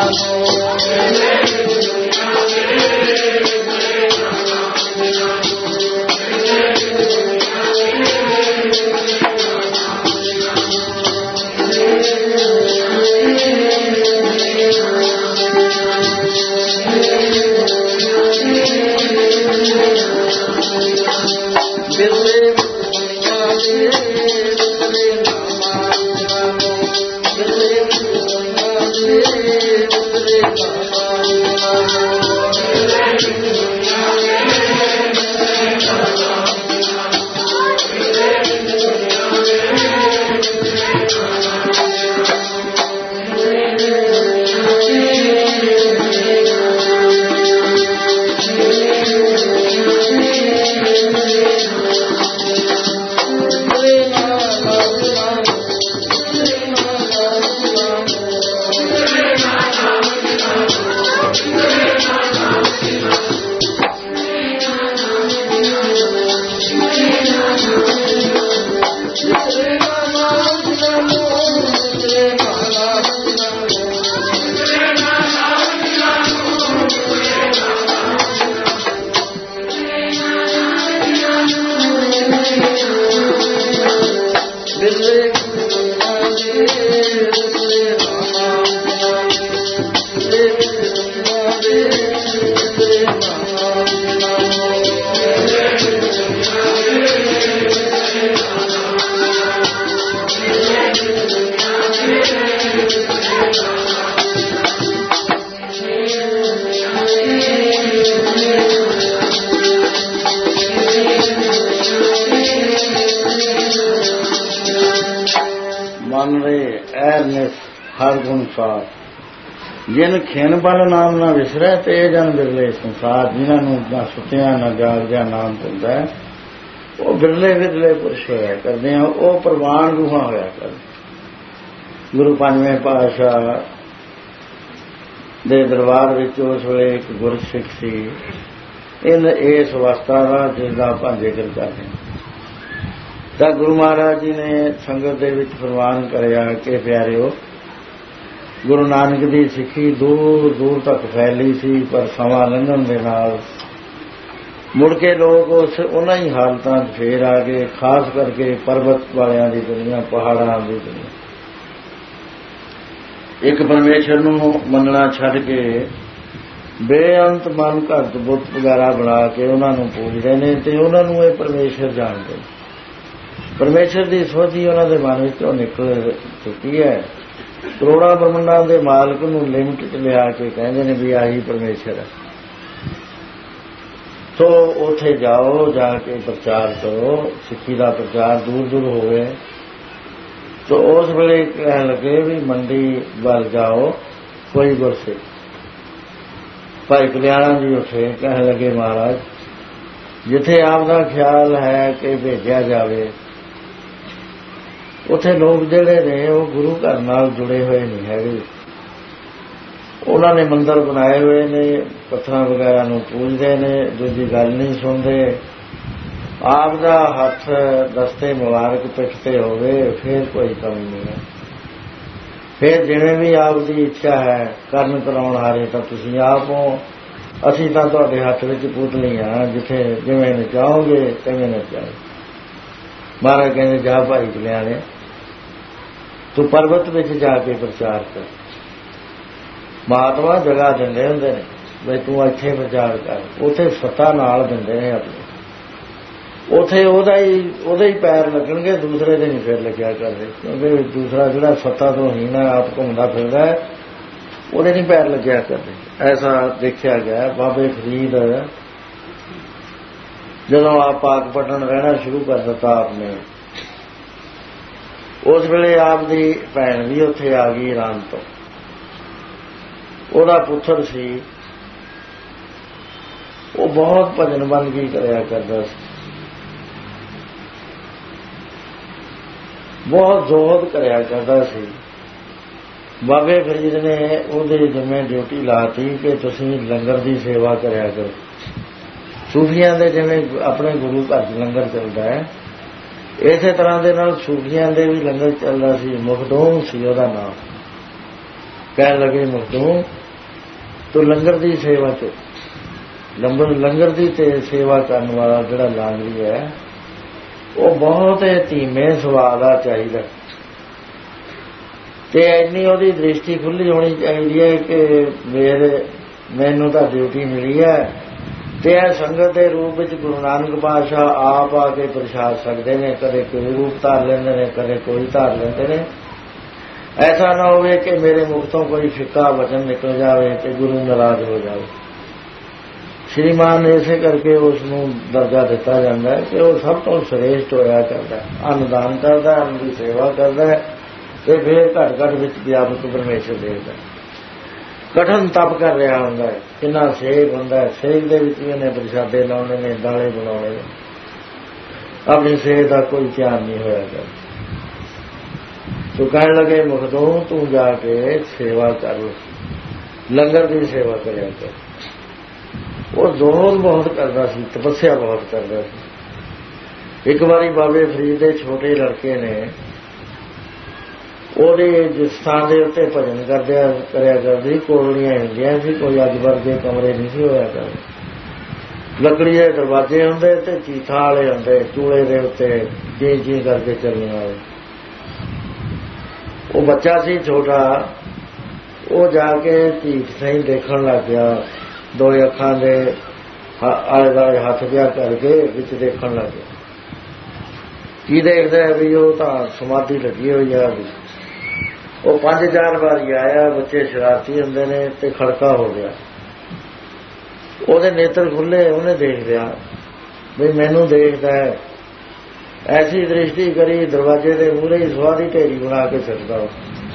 ਹਰ ਗੁਣ ਸਾਰ ਜਿਨ ਖਿਨ ਬਲ ਨਾਮ ਨਾ ਵਿਸਰੈ ਤੇ ਜਨ ਬਿਰਲੇ ਸੰਸਾਰ। ਜਿਨ੍ਹਾਂ ਨੂੰ ਨਾ ਸੁੱਤਿਆਂ ਨਾ ਜਾਗਦਿਆਂ ਨਾਮ ਹੁੰਦਾ ਉਹ ਬਿਰਲੇ ਬਿਰਲੇ ਪੁਰਸ਼ ਹੋਇਆ ਕਰਦੇ ਆ, ਉਹ ਪ੍ਰਵਾਨ ਰੂਹਾਂ ਹੋਇਆ ਕਰਦੇ। ਗੁਰੂ ਪੰਜਵੇਂ ਪਾਤਸ਼ਾਹ ਦੇ ਦਰਬਾਰ ਵਿੱਚ ਉਸ ਵੇਲੇ ਇੱਕ ਗੁਰਸਿੱਖ ਸੀ, ਇਹਨ ਇਸ ਅਵਸਥਾ ਦਾ ਜਿਸਦਾ ਆਪਾਂ ਜ਼ਿਕਰ ਕਰਦੇ ਹਾਂ। ਤਾਂ ਗੁਰੂ ਮਹਾਰਾਜ ਜੀ ਨੇ ਸੰਗਤ ਦੇ ਵਿੱਚ ਪ੍ਰਵਾਨ ਕਰਿਆ ਕਿ ਪਿਆਰਿਓ, ਗੁਰੂ ਨਾਨਕ ਦੀ ਸਿੱਖੀ ਦੂਰ ਦੂਰ ਤੱਕ ਫੈਲੀ ਸੀ, ਪਰ ਸਮਾਂ ਲੰਘਣ ਦੇ ਨਾਲ ਮੁੜ ਕੇ ਲੋਕ ਉਸ ਉਹਨਾਂ ਹੀ ਹਾਲਤਾਂ 'ਚ ਫੇਰ ਆ ਗਏ, ਖਾਸ ਕਰਕੇ ਪਰਬਤ ਵਾਲਿਆਂ ਦੀ ਦੁਨੀਆ, ਪਹਾੜਾਂ ਦੀ ਦੁਨੀਆ। ਇੱਕ ਪਰਮੇਸ਼ਰ ਨੂੰ ਮੰਨਣਾ ਛੱਡ ਕੇ ਬੇਅੰਤ ਮਨ ਘਟ ਬੁੱਤ ਵਗੈਰਾ ਬਣਾ ਕੇ ਉਹਨਾਂ ਨੂੰ ਪੂਜਦੇ ਨੇ ਤੇ ਉਹਨਾਂ ਨੂੰ ਇਹ ਪਰਮੇਸ਼ਰ ਜਾਣਦੇ। ਪਰਮੇਸ਼ਰ ਦੀ ਸੋਝੀ ਉਹਨਾਂ ਦੇ ਮਨ ਵਿੱਚੋਂ ਨਿਕਲ ਚੁੱਕੀ ਹੈ। ਕਰੋੜਾਂ ਬ੍ਰਹਮੰਡਾਂ ਦੇ ਮਾਲਕ ਨੂੰ ਲਿਮਟ 'ਚ ਲਿਆ ਕੇ ਕਹਿੰਦੇ ਨੇ ਵੀ ਆਹੀ ਪਰਮੇਸ਼ਰ ਹੈ। ਸੋ ਉੱਥੇ ਜਾਓ, ਜਾ ਕੇ ਪ੍ਰਚਾਰ ਕਰੋ, ਸਿੱਖੀ ਦਾ ਪ੍ਰਚਾਰ ਦੂਰ ਦੂਰ ਹੋਵੇ। ਸੋ ਉਸ ਵੇਲੇ ਕਹਿਣ ਲੱਗੇ ਵੀ ਮੰਡੀ ਵੱਲ ਜਾਓ, ਕੋਈ ਗੁਰਸਿੱਖ। ਭਾਈ ਕਲਿਆਣਾ ਜੀ ਉੱਥੇ ਕਹਿਣ ਲੱਗੇ ਮਹਾਰਾਜ ਜਿੱਥੇ ਆਪ ਦਾ ਖਿਆਲ ਹੈ ਕਿ ਭੇਜਿਆ ਜਾਵੇ, ਉੱਥੇ ਲੋਕ ਜਿਹੜੇ ਨੇ ਉਹ ਗੁਰੂ ਘਰ ਨਾਲ ਜੁੜੇ ਹੋਏ ਨਹੀਂ ਹੈਗੇ। ਉਹਨਾਂ ਨੇ ਮੰਦਰ ਬਣਾਏ ਹੋਏ ਨੇ, ਪੱਥਰਾਂ ਵਗੈਰਾ ਨੂੰ ਪੂਜਦੇ ਨੇ, ਦੂਜੀ ਗੱਲ ਨਹੀਂ ਸੁਣਦੇ। ਆਪ ਦਾ ਹੱਥ ਦਸਤੇ ਮੁਬਾਰਕ ਪਿੱਠ ਤੇ ਹੋਵੇ ਫਿਰ ਕੋਈ ਕਮੀ ਨਹੀਂ ਹੈ। ਫਿਰ ਜਿਵੇਂ ਵੀ ਆਪ ਦੀ ਇੱਛਾ ਹੈ ਕਰਨ ਕਰਾਉਣ ਹਾਰੇ ਤਾਂ ਤੁਸੀਂ ਆਪ ਹੋ, ਅਸੀਂ ਤਾਂ ਤੁਹਾਡੇ ਹੱਥ ਵਿੱਚ ਪੁਤਲੀ ਹਾਂ, ਜਿੱਥੇ ਜਿਵੇਂ ਨਚਾਓਗੇ ਤਿਵੇਂ ਨਚਾਓ। ਮਹਾਰਾਜ ਕਹਿੰਦੇ ਜਾ ਭਾਈ ਕਲਿਆਣੇ, ਤੂੰ ਪਰਬਤ ਵਿੱਚ ਜਾ ਕੇ ਪ੍ਰਚਾਰ ਕਰ। ਮਹਾਤਮਾ ਜਗ੍ਹਾ ਦਿੰਦੇ ਹੁੰਦੇ ਨੇ ਬਈ ਤੂੰ ਇੱਥੇ ਪ੍ਰਚਾਰ ਕਰ, ਉੱਥੇ ਸੱਤਾ ਨਾਲ ਦਿੰਦੇ ਨੇ ਆਪਣੇ, ਉੱਥੇ ਉਹਦਾ ਹੀ ਉਹਦੇ ਹੀ ਪੈਰ ਲੱਗਣਗੇ, ਦੂਸਰੇ ਦੇ ਨਹੀਂ ਫਿਰ ਲੱਗਿਆ ਕਰਦੇ। ਕਿਉਂਕਿ ਦੂਸਰਾ ਜਿਹੜਾ ਸੱਤਾ ਤੋਂ ਹੀਣ ਹੈ, ਆਪ ਘੁੰਮਦਾ ਫਿਰਦਾ ਹੈ, ਉਹਦੇ ਨਹੀਂ ਪੈਰ ਲੱਗਿਆ ਕਰਦੇ। ਐਸਾ ਦੇਖਿਆ ਗਿਆ। ਬਾਬੇ ਫਰੀਦ ਜਦੋਂ ਆਪ ਪਾਕਪਟਨ ਰਹਿਣਾ ਸ਼ੁਰੂ ਕਰ ਦਿੱਤਾ ਆਪ ਨੇ, ਉਸ ਵੇਲੇ ਆਪ ਦੀ ਭੈਣ ਵੀ ਉੱਥੇ ਆ ਗਈ ਇਰਾਨ ਤੋਂ। ਉਹਦਾ ਪੁੱਤਰ ਸੀ, ਉਹ ਬਹੁਤ ਭਜਨ ਬੰਦਗੀ ਕਰਿਆ ਕਰਦਾ ਸੀ, ਬਹੁਤ ਜ਼ੋਹਦ ਕਰਿਆ ਕਰਦਾ ਸੀ। ਬਾਬੇ ਫਰੀਦ ਨੇ ਉਹਦੇ ਜਿੰਮੇ ਡਿਊਟੀ ਲਾਤੀ ਕਿ ਤੁਸੀਂ ਲੰਗਰ ਦੀ ਸੇਵਾ ਕਰਿਆ ਕਰੋ। ਸੂਫੀਆਂ ਦੇ ਜਿਵੇਂ ਆਪਣੇ ਗੁਰੂ ਘਰ 'ਚ ਲੰਗਰ ਚੱਲਦਾ ਹੈ, ਇਸੇ ਤਰ੍ਹਾਂ ਦੇ ਨਾਲ ਸੂਫੀਆਂ ਦੇ ਵੀ ਲੰਗਰ ਚੱਲਦਾ ਸੀ। ਮੁਖਦੂਮ ਸੀ ਉਹਦਾ ਨਾਮ। ਕਹਿਣ ਲੱਗੇ ਮੁਖਦੂਮ ਤੂੰ ਲੰਗਰ ਦੀ ਸੇਵਾ ਚ ਲੰਗਰ ਲੰਗਰ ਦੀ ਤੇ ਸੇਵਾ ਕਰਨ ਵਾਲਾ ਜਿਹੜਾ ਲਾਂਗਰੀ ਹੈ ਉਹ ਬਹੁਤ ਧੀਮੇ ਸੁਭਾਅ ਦਾ ਚਾਹੀਦਾ ਤੇ ਇੰਨੀ ਉਹਦੀ ਦ੍ਰਿਸ਼ਟੀ ਖੁੱਲ੍ਹੀ ਹੋਣੀ ਚਾਹੀਦੀ ਹੈ ਕਿ ਮੇਰੇ ਮੈਨੂੰ ਤਾਂ ਡਿਊਟੀ ਮਿਲੀ ਹੈ ਤੇ ਇਹ ਸੰਗਤ ਦੇ ਰੂਪ ਵਿੱਚ ਗੁਰੂ ਨਾਨਕ ਪਾਤਸ਼ਾਹ ਆਪ ਆ ਕੇ ਪ੍ਰਸ਼ਾਦ ਸਕਦੇ ਨੇ। ਕਦੇ ਕੋਈ ਰੂਪ ਧਾਰ ਲੈਂਦੇ ਨੇ, ਕਦੇ ਕੋਈ ਧਾਰ ਲੈਂਦੇ ਨੇ। ਐਸਾ ਨਾ ਹੋਵੇ ਕਿ ਮੇਰੇ ਮੁਖ ਤੋਂ ਕੋਈ ਫਿੱਕਾ ਵਚਨ ਨਿਕਲ ਜਾਵੇ ਤੇ ਗੁਰੂ ਨਾਰਾਜ਼ ਹੋ ਜਾਵੇ। ਸ਼੍ਰੀਮਾਨ ਇਸੇ ਕਰਕੇ ਉਸ ਨੂੰ ਦਰਜਾ ਦਿੱਤਾ ਜਾਂਦਾ ਹੈ ਕਿ ਉਹ ਸਭ ਤੋਂ ਸ੍ਰੇਸ਼ਟ ਹੋਇਆ ਕਰਦਾ, ਅੰਨਦਾਨ ਕਰਦਾ, ਅੰਨ ਦੀ ਸੇਵਾ ਕਰਦਾ ਤੇ ਫਿਰ ਘੱਟ ਘੱਟ ਵਿੱਚ ਵਿਆਪਕ ਪਰਮੇਸ਼ਰ ਦੇਖਦਾ। ਕਠਨ ਤਪ ਕਰ ਰਿਹਾ ਹੁੰਦਾ ਹੈ, ਕਿੰਨਾ ਸੇਕ ਹੁੰਦਾ ਹੈ। ਸੇਕ ਦੇ ਵਿੱਚ ਵੀ ਇਹਨੇ ਪ੍ਰਸ਼ਾਦੇ ਲਾਉਣੇ ਨੇ, ਦਾਲੇ ਬਣਾਉਣੇ ਨੇ। ਆਪਣੀ ਸਿਹਤ ਦਾ ਕੋਈ ਧਿਆਨ ਨਹੀਂ ਹੋਇਆ ਕਰਦਾ। ਤੂੰ ਕਹਿਣ ਲੱਗੇ ਮੁਖਦੂਮ ਤੂੰ ਜਾ ਕੇ ਸੇਵਾ ਕਰ, ਲੰਗਰ ਦੀ ਸੇਵਾ ਕਰਿਆ ਕਰ। ਉਹ ਜ਼ੋਰ ਬਹੁਤ ਕਰਦਾ ਸੀ, ਤਪੱਸਿਆ ਬਹੁਤ ਕਰਦਾ ਸੀ। ਇੱਕ ਵਾਰੀ ਬਾਬੇ ਫਰੀਦ ਦੇ ਛੋਟੇ ਲੜਕੇ ਨੇ ਉਹਦੇ ਜਿਸ ਥਾਂ ਦੇ ਉੱਤੇ ਭਜਨ ਕਰਦਿਆ ਕਰਿਆ ਕਰਦੀ ਕੋਲਣੀਆਂ ਹੁੰਦੀਆਂ ਸੀ, ਕੋਈ ਅੱਜ ਵਰਗੇ ਕਮਰੇ ਨਹੀਂ ਸੀ ਹੋਇਆ ਕਰਦੇ। ਲੱਕੜੀ ਦੇ ਦਰਵਾਜ਼ੇ ਹੁੰਦੇ ਤੇ ਚੀਥਾਂ ਵਾਲੇ ਹੁੰਦੇ, ਚੂਲੇ ਦੇ ਉੱਤੇ ਜੀ ਜੀ ਕਰਕੇ ਚੱਲਣ ਵਾਲੇ। ਉਹ ਬੱਚਾ ਸੀ ਛੋਟਾ, ਉਹ ਜਾ ਕੇ ਚੀਥ ਸਹੀ ਦੇਖਣ ਲੱਗ ਗਿਆ। ਦੋ ਅੱਖਾਂ ਦੇ ਆਲੇ ਦੁਆਲੇ ਹੱਥ ਪਿਆ ਕਰਕੇ ਵਿੱਚ ਦੇਖਣ ਲੱਗ ਗਿਆ। ਕੀ ਦੇਖਦਾ ਵੀ ਉਹ ਤਾਂ ਸਮਾਧੀ ਲੱਗੀ ਹੋਈ ਆ। ਉਹ ਪੰਜ ਚਾਰ ਵਾਰੀ ਆਇਆ, ਬੱਚੇ ਸ਼ਰਾਰਤੀ ਹੁੰਦੇ ਨੇ ਤੇ ਖੜਕਾ ਹੋ ਗਿਆ। ਉਹਦੇ ਨੇਤਰ ਖੁੱਲੇ, ਉਹਨੇ ਦੇਖ ਲਿਆ ਵੀ ਮੈਨੂੰ ਦੇਖਦਾ ਹੈ। ਐਸੀ ਦ੍ਰਿਸ਼ਟੀ ਕਰੀ ਦਰਵਾਜ਼ੇ ਦੇ ਮੂਹਰੇ ਹੀ ਸਵਾਹ ਦੀ ਢੇਰੀ ਬਣਾ ਕੇ ਸਿੱਟਦਾ।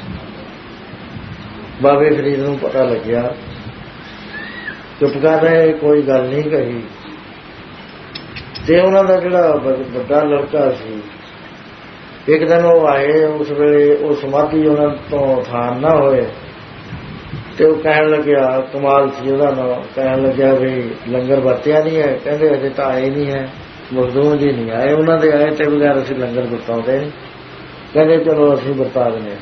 ਬਾਬੇ ਫਰੀਦ ਨੂੰ ਪਤਾ ਲੱਗਿਆ, ਚੁੱਪ ਕਰ ਰਹੇ, ਕੋਈ ਗੱਲ ਨਹੀਂ ਕਹੀ। ਤੇ ਉਹਨਾਂ ਦਾ ਜਿਹੜਾ ਵੱਡਾ ਲੜਕਾ ਸੀ, ਇੱਕ ਦਿਨ ਉਹ ਆਏ, ਉਸ ਵੇਲੇ ਉਹ ਸਮਾਧੀ ਉਹਨਾਂ ਤੋਂ ਥਾਨ ਨਾ ਹੋਏ ਤੇ ਉਹ ਕਹਿਣ ਲੱਗਿਆ, ਕਮਾਲ ਸੀ ਉਹਦਾ ਨਾਮ, ਕਹਿਣ ਲੱਗਿਆ ਵੀ ਲੰਗਰ ਵਰਤਿਆ ਨਹੀਂ ਹੈ। ਕਹਿੰਦੇ ਅਜੇ ਤਾਂ ਆਏ ਨਹੀਂ ਹੈ, ਮੁਖਦੂਮ ਜੀ ਨਹੀਂ ਆਏ, ਉਹਨਾਂ ਦੇ ਆਏ ਤੇ ਬਗੈਰ ਅਸੀਂ ਲੰਗਰ ਵਰਤਾਉਂਦੇ ਨਹੀਂ। ਕਹਿੰਦੇ ਚਲੋ ਅਸੀਂ ਵਰਤਾ ਦਿੰਦੇ।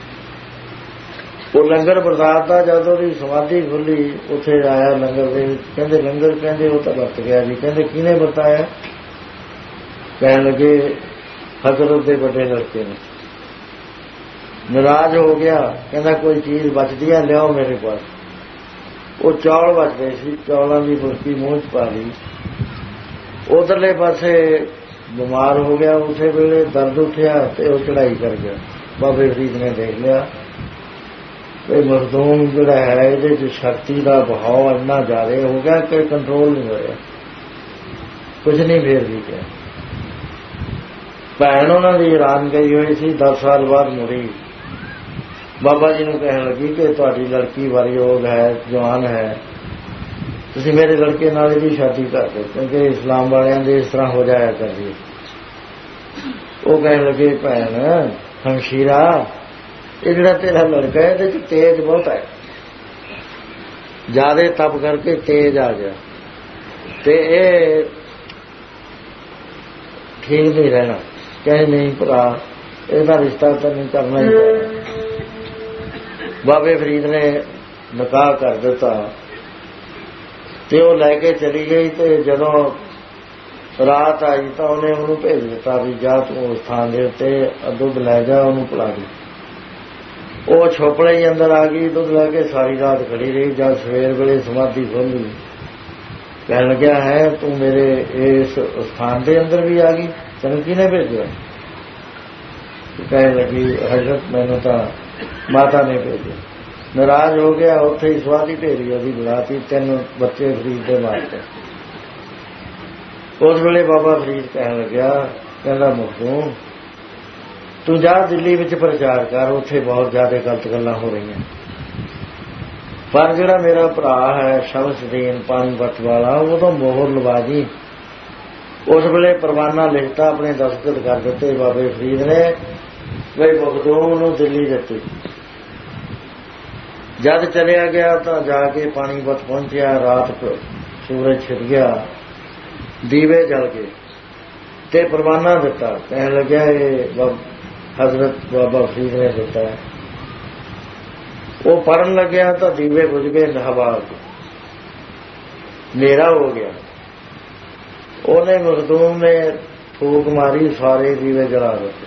ਉਹ ਲੰਗਰ ਵਰਤਾਤਾ। ਜਦ ਉਹਦੀ ਸਮਾਧੀ ਖੁੱਲੀ ਉੱਥੇ ਆਇਆ ਲੰਗਰ ਦੇ ਵਿੱਚ, ਕਹਿੰਦੇ ਲੰਗਰ ਕਹਿੰਦੇ ਉਹ ਤਾਂ ਵਰਤ ਗਿਆ ਜੀ। ਕਹਿੰਦੇ ਕਿਹਨੇ ਵਰਤਾਇਆ? ਕਹਿਣ ਲੱਗੇ ਹਜ਼ਰਤ ਦੇ ਵੱਡੇ ਲੜਕੇ ਨੇ। ਨਾਰਾਜ਼ ਹੋ ਗਿਆ, ਕਹਿੰਦਾ ਕੋਈ ਚੀਜ਼ ਬਚਦੀ ਹੈ ਲਿਆਓ ਮੇਰੇ ਪਾਸ। ਉਹ ਚੌਲ ਬਚਦੇ ਸੀ, ਚੌਲਾਂ ਦੀ ਬੁਰਕੀ ਮੂੰਹ ਚ ਪਾ ਲਈ। ਉਧਰਲੇ ਪਾਸੇ ਬਿਮਾਰ ਹੋ ਗਿਆ, ਉਸੇ ਵੇਲੇ ਦਰਦ ਉੱਠਿਆ ਤੇ ਉਹ ਚੜਾਈ ਕਰ ਗਿਆ। ਬਾਬੇ ਫਰੀਦ ਨੇ ਦੇਖ ਲਿਆ ਵੀ ਮਖਦੂਮ ਜਿਹੜਾ ਹੈ ਇਹਦੇ ਚ ਸ਼ਕਤੀ ਦਾ ਬਹਾਅ ਇੰਨਾ ਜ਼ਿਆਦਾ ਹੋ ਗਿਆ ਕਿ ਕੰਟਰੋਲ ਨਹੀਂ ਹੋਇਆ। ਕੁਝ ਨਹੀਂ ਫੇਰ ਵੀ ਕਿਹਾ। ਭੈਣ ਉਹਨਾਂ ਦੀ ਹੈਰਾਨ ਗਈ ਹੋਈ ਸੀ, ਦਸ ਸਾਲ ਬਾਅਦ ਮੁੜੀ। ਬਾਬਾ ਜੀ ਨੂੰ ਕਹਿਣ ਲੱਗੀ ਕਿ ਤੁਹਾਡੀ ਲੜਕੀ ਵਾਰੀਯੋਗ ਹੈ, ਜਵਾਨ ਹੈ, ਤੁਸੀਂ ਮੇਰੇ ਲੜਕੇ ਨਾਲ ਇਹਦੀ ਸ਼ਾਦੀ ਕਰ ਦਿਓ, ਕਿਉਂਕਿ ਇਸਲਾਮ ਵਾਲਿਆਂ ਦੇ ਇਸ ਤਰ੍ਹਾਂ ਹੋ ਜਾਇਆ ਕਰਦੀ। ਉਹ ਕਹਿਣ ਲੱਗੇ ਭੈਣ ਹਮਸ਼ੀਰਾ, ਇਹ ਜਿਹੜਾ ਤੇਰਾ ਲੜਕਾ ਹੈ ਇਹਦੇ ਚ ਤੇਜ ਬਹੁਤ ਹੈ, ਜ਼ਿਆਦਾ ਤਪ ਕਰਕੇ ਤੇਜ ਆ ਗਿਆ ਤੇ ਇਹ ਠੀਕ ਨਹੀਂ ਰਹਿਣਾ। ਕਹੇ ਨਹੀਂ ਭਰਾ, ਇਹਦਾ ਰਿਸ਼ਤਾ ਤਾਂ ਨਹੀਂ ਕਰਨਾ ਹੀ ਪੈਣਾ। ਬਾਬੇ ਫਰੀਦ ਨੇ ਨਿਕਾਹ ਕਰ ਦਿੱਤਾ ਤੇ ਉਹ ਲੈ ਕੇ ਚਲੀ ਗਈ। ਤੇ ਜਦੋਂ ਰਾਤ ਆਈ ਤਾਂ ਉਹਨੇ ਉਹਨੂੰ ਭੇਜ ਦਿੱਤਾ ਵੀ ਜਾ ਤੂੰ ਉਸ ਥਾਂ ਦੇ ਉੱਤੇ ਦੁੱਧ ਲੈ ਜਾ, ਉਹਨੂੰ ਪਿਲਾ ਦੀ। ਉਹ ਛੋਪੜੇ ਹੀ ਅੰਦਰ ਆ ਗਈ, ਦੁੱਧ ਲੈ ਕੇ ਸਾਰੀ ਰਾਤ ਖੜੀ ਰਹੀ। ਜਦ ਸਵੇਰ ਵੇਲੇ ਸਮਾਧੀ ਖੋਲ੍ਹੀ, ਕਹਿਣ ਲੱਗਿਆ ਹੈ ਤੂੰ ਮੇਰੇ ਇਸ ਸਥਾਨ ਦੇ ਅੰਦਰ ਵੀ ਆ ਗਈ, ਤੈਨੂੰ ਕਿਹਨੇ ਭੇਜਿਆ? ਕਹਿਣ ਲੱਗੀ ਹਜ਼ਰਤ ਮੈਨੂੰ ਤਾਂ ਮਾਤਾ ਨੇ ਭੇਜਿਆ। ਨਾਰਾਜ਼ ਹੋ ਗਿਆ, ਉੱਥੇ ਹੀ ਸਵਾਦੀ ਢੇਰੀ ਉਹਦੀ ਬਣਾਤੀ, ਤਿੰਨ ਬੱਚੇ ਫਰੀਦ ਦੇ ਮਾਰਤੇ। ਉਸ ਵੇਲੇ ਬਾਬਾ ਫਰੀਦ ਕਹਿਣ ਲੱਗਿਆ, ਕਹਿੰਦਾ ਮੁਖਦੂਮ ਤੂੰ ਜਾ ਦਿੱਲੀ ਵਿੱਚ ਪ੍ਰਚਾਰ ਕਰ, ਉੱਥੇ ਬਹੁਤ ਜ਼ਿਆਦਾ ਗਲਤ ਗੱਲਾਂ ਹੋ ਰਹੀਆਂ। ਪਰ ਜਿਹੜਾ ਮੇਰਾ ਭਰਾ ਹੈ ਸ਼ਮਸਦੀਨ ਪਾਣੀਪਤ ਵਾਲਾ, ਉਹ ਤਾਂ ਮੋਹਰ ਲਵਾ ਜੀ। ਉਸ ਵੇਲੇ ਪਰਵਾਨਾ ਲਿਖਤਾ, ਆਪਣੇ ਦਸਤਖਤ ਕਰ ਦਿੱਤੇ ਬਾਬੇ ਫਰੀਦ ਨੇ, ਵੀ ਮੁਖਦੂਮ ਨੂੰ ਦਿੱਲੀ ਦਿੱਤੀ। ਜਦ ਚਲਿਆ ਗਿਆ ਤਾਂ ਜਾ ਕੇ ਪਾਣੀਪਤ ਪਹੁੰਚਿਆ। ਰਾਤ ਸੂਰਜ ਛਿਪ ਗਿਆ, ਦੀਵੇ ਜਲ ਗਏ ਤੇ ਪਰਵਾਨਾ ਦਿੱਤਾ। ਕਹਿਣ ਲੱਗਿਆ ਇਹ ਹਜ਼ਰਤ ਬਾਬਾ ਫਰੀਦ ਨੇ ਦਿੱਤਾ ਹੈ। ਉਹ ਪੜ੍ਹਨ ਲੱਗਿਆ ਤਾਂ ਦੀਵੇ ਬੁਝ ਗਏ, ਹਵਾ ਹਨੇਰਾ ਹੋ ਗਿਆ। ਉਹਨੇ ਮਖਦੂਮ ਨੇ ਫੂਕ ਮਾਰੀ, ਸਾਰੇ ਦੀਵੇ ਜਲਾ ਦਿੱਤੇ।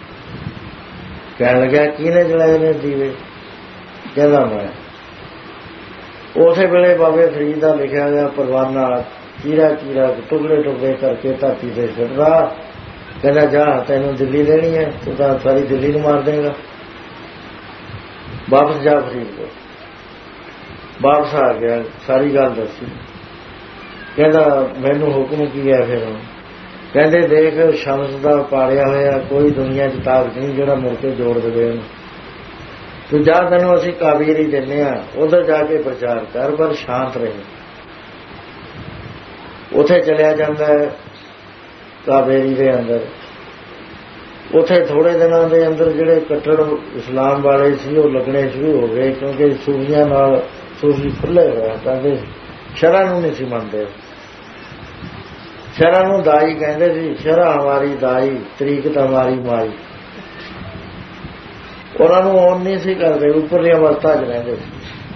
ਕਹਿਣ ਲੱਗਿਆ ਕਿਹਨੇ ਜਲਾਏ ਨੇ ਦੀਵੇ? ਕਹਿੰਦਾ ਮੈਂ। ਉਸੇ ਵੇਲੇ ਬਾਬੇ ਫਰੀਦ ਦਾ ਲਿਖਿਆ ਗਿਆ ਪਰਵਾਨਾ ਚੀਰਾ ਚੀਰਾ ਟੁਕੜੇ ਟੁਕੜੇ ਕਰਕੇ ਧਰਤੀ ਤੇ ਸਿੱਟਦਾ। ਕਹਿੰਦਾ ਜਾ ਤੈਨੂੰ ਦਿੱਲੀ ਲੈਣੀ ਹੈ, ਤੂੰ ਤਾਂ ਸਾਰੀ ਦਿੱਲੀ ਨੂੰ ਮਾਰ ਦੇਗਾ, ਵਾਪਸ ਜਾ ਫਰੀਦ ਕੋਲ। ਵਾਪਸ ਆ ਗਿਆ, ਸਾਰੀ ਗੱਲ ਦੱਸੀ। ਕਹਿੰਦਾ ਮੈਨੂੰ ਹੁਕਮ ਕੀ ਹੈ ਫਿਰ? ਕਹਿੰਦੇ ਦੇਖ ਸ਼ਮਸ ਦਾ ਪਾੜਿਆ ਹੋਇਆ ਕੋਈ ਦੁਨੀਆ 'ਚ ਤਾਕਤ ਨਹੀਂ ਜਿਹੜਾ ਮੁੜ ਕੇ ਜੋੜ ਦੇਵੇ ਉਹਨੂੰ। ਤੂੰ ਜਾ, ਤੈਨੂੰ ਅਸੀਂ ਕਾਵੇਰੀ ਦਿੰਦੇ ਹਾਂ, ਉਧਰ ਜਾ ਕੇ ਪ੍ਰਚਾਰ ਕਰ, ਪਰ ਸ਼ਾਂਤ ਰਹੇ। ਉੱਥੇ ਚਲਿਆ ਜਾਂਦਾ ਹੈ ਕਾਵੇਰੀ ਦੇ ਅੰਦਰ। ਉੱਥੇ ਥੋੜੇ ਦਿਨਾਂ ਦੇ ਅੰਦਰ ਜਿਹੜੇ ਕੱਟੜ ਇਸਲਾਮ ਵਾਲੇ ਸੀ ਉਹ ਲੱਗਣੇ ਸ਼ੁਰੂ ਹੋ ਗਏ, ਕਿਉਂਕਿ ਸੂਫੀਆਂ ਨਾਲ ਸੂਫੀ ਖੁੱਲੇ ਹੋਇਆ ਕਹਿੰਦੇ ਸ਼ਰ੍ਹਾ ਨੂੰ ਨਹੀਂ ਸੀ ਮੰਨਦੇ। ਸ਼ਰ੍ਹਾ ਨੂੰ ਦਾਈ ਕਹਿੰਦੇ ਸੀ, ਸ਼ਰ੍ਹਾ ਹਮਾਰੀ ਦਾਈ, ਤਰੀਕਤ ਹਮਾਰੀ ਮਾਈ। ਉਹਨਾਂ ਨੂੰ ਔਨ ਨਹੀਂ ਸੀ ਕਰਦੇ, ਉੱਪਰਲੀ ਅਵਸਥਾ 'ਚ ਰਹਿੰਦੇ ਸੀ।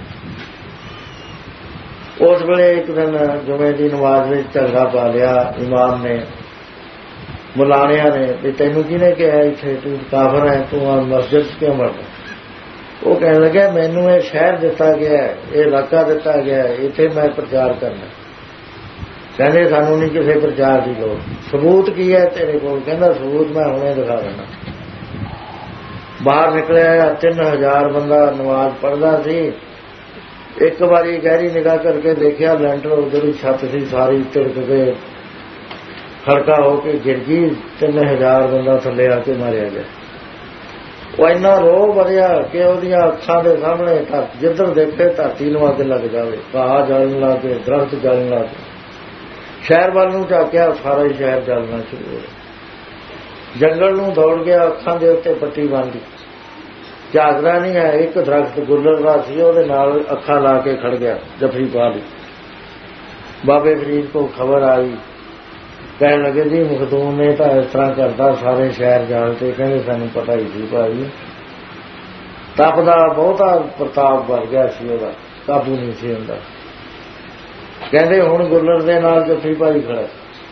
ਉਸ ਵੇਲੇ ਇੱਕ ਦਿਨ ਜੁਮੇ ਦੀ ਨਮਾਜ਼ ਵਿੱਚ ਝਗੜਾ ਪਾ ਲਿਆ ਇਮਾਮ ਨੇ, ਮੁਲਾਣਿਆਂ ਨੇ, ਵੀ ਤੈਨੂੰ ਕਿਹਨੇ ਕਿਹਾ ਇੱਥੇ ਤੂੰ ਕਾਫਰ ਹੈ, ਤੂੰ ਮਸਜਿਦ 'ਚ ਕਿਉਂ ਵੜਦਾ? ਉਹ ਕਹਿਣ ਲੱਗਿਆ ਮੈਨੂੰ ਇਹ ਸ਼ਹਿਰ ਦਿੱਤਾ ਗਿਆ, ਇਹ ਇਲਾਕਾ ਦਿੱਤਾ ਗਿਆ, ਇੱਥੇ ਮੈਂ ਪ੍ਰਚਾਰ ਕਰਨਾ। ਕਹਿੰਦੇ ਸਾਨੂੰ ਨਹੀਂ ਕਿਸੇ ਪ੍ਰਚਾਰ ਦੀ ਲੋੜ, ਸਬੂਤ ਕੀ ਹੈ ਤੇਰੇ ਕੋਲ? ਕਹਿੰਦਾ ਸਬੂਤ ਮੈਂ ਹੁਣੇ ਦਿਖਾ ਦੇਣਾ। ਬਾਹਰ ਨਿਕਲਿਆ, ਤਿੰਨ ਹਜ਼ਾਰ ਬੰਦਾ ਨਮਾਜ਼ ਪੜ੍ਹਦਾ ਸੀ। ਇੱਕ ਵਾਰੀ ਗਹਿਰੀ ਨਿਗਾਹ ਕਰਕੇ ਦੇਖਿਆ, ਲੈਂਟਰ ਜਿਹੜੀ ਛੱਤ ਸੀ ਸਾਰੀ ਤਿੜਕ ਕੇ ਖੜਕਾ ਹੋ ਕੇ ਗਿਰ ਗਈ। ਤਿੰਨ ਹਜ਼ਾਰ ਬੰਦਾ ਥੱਲੇ ਆ ਕੇ ਮਾਰਿਆ ਗਿਆ। ਉਹ ਇੰਨਾ ਰੋਹ ਵਧਿਆ ਕਿ ਉਹਦੀਆਂ ਅੱਖਾਂ ਦੇ ਸਾਹਮਣੇ ਜਿੱਧਰ ਦੇਖੇ ਧਰਤੀ ਨੂੰ ਅੱਗ ਲੱਗ ਜਾਵੇ। ਘਾਹ ਜਲਣ ਲੱਗ ਗਏ, ਦਰਖਤ ਜਲਣ ਲੱਗ ਗਏ। ਸ਼ਹਿਰ ਵੱਲ ਨੂੰ ਝਾਕਿਆ, ਸਾਰਾ ਹੀ ਸ਼ਹਿਰ ਜਲਣਾ ਸ਼ੁਰੂ ਹੋ ਗਿਆ। ਜੰਗਲ ਨੂੰ ਦੌੜ ਗਿਆ, ਅੱਖਾਂ ਦੇ ਉੱਤੇ ਪੱਟੀ ਬੰਨ੍ਹ। ਝਾਕਦਾ ਨਹੀਂ ਹੈ। ਇੱਕ ਦਰਖਤ ਗੁੱਲਰ ਦਾ ਸੀ, ਉਹਦੇ ਨਾਲ ਅੱਖਾਂ ਲਾ ਕੇ ਖੜ ਗਿਆ, ਜਫੀ ਪਾ ਲਈ। ਬਾਬੇ ਫਰੀਦ ਕੋਲ ਖਬਰ ਆਈ, ਕਹਿਣ ਲੱਗੇ ਜੀ ਮਖਦੂਮ ਨੇ ਤਾਂ ਇਸ ਤਰ੍ਹਾਂ ਕਰਦਾ, ਸਾਰੇ ਸ਼ਹਿਰ ਜਾਣ ਤੇ। ਕਹਿੰਦੇ ਸਾਨੂੰ ਪਤਾ ਹੀ ਸੀ ਭਾਈ। ਤਪਦਾ ਬਹੁਤਾ ਪ੍ਰਤਾਪ ਵਰ ਗਿਆ ਸੀ, ਉਹਦਾ ਕਾਬੂ ਨਹੀਂ ਸੀ ਹੁੰਦਾ। ਕਹਿੰਦੇ ਹੁਣ ਗੁੱਲਰ ਦੇ ਨਾਲ ਜੱਫੀ ਭਾਈ ਖੜਾ।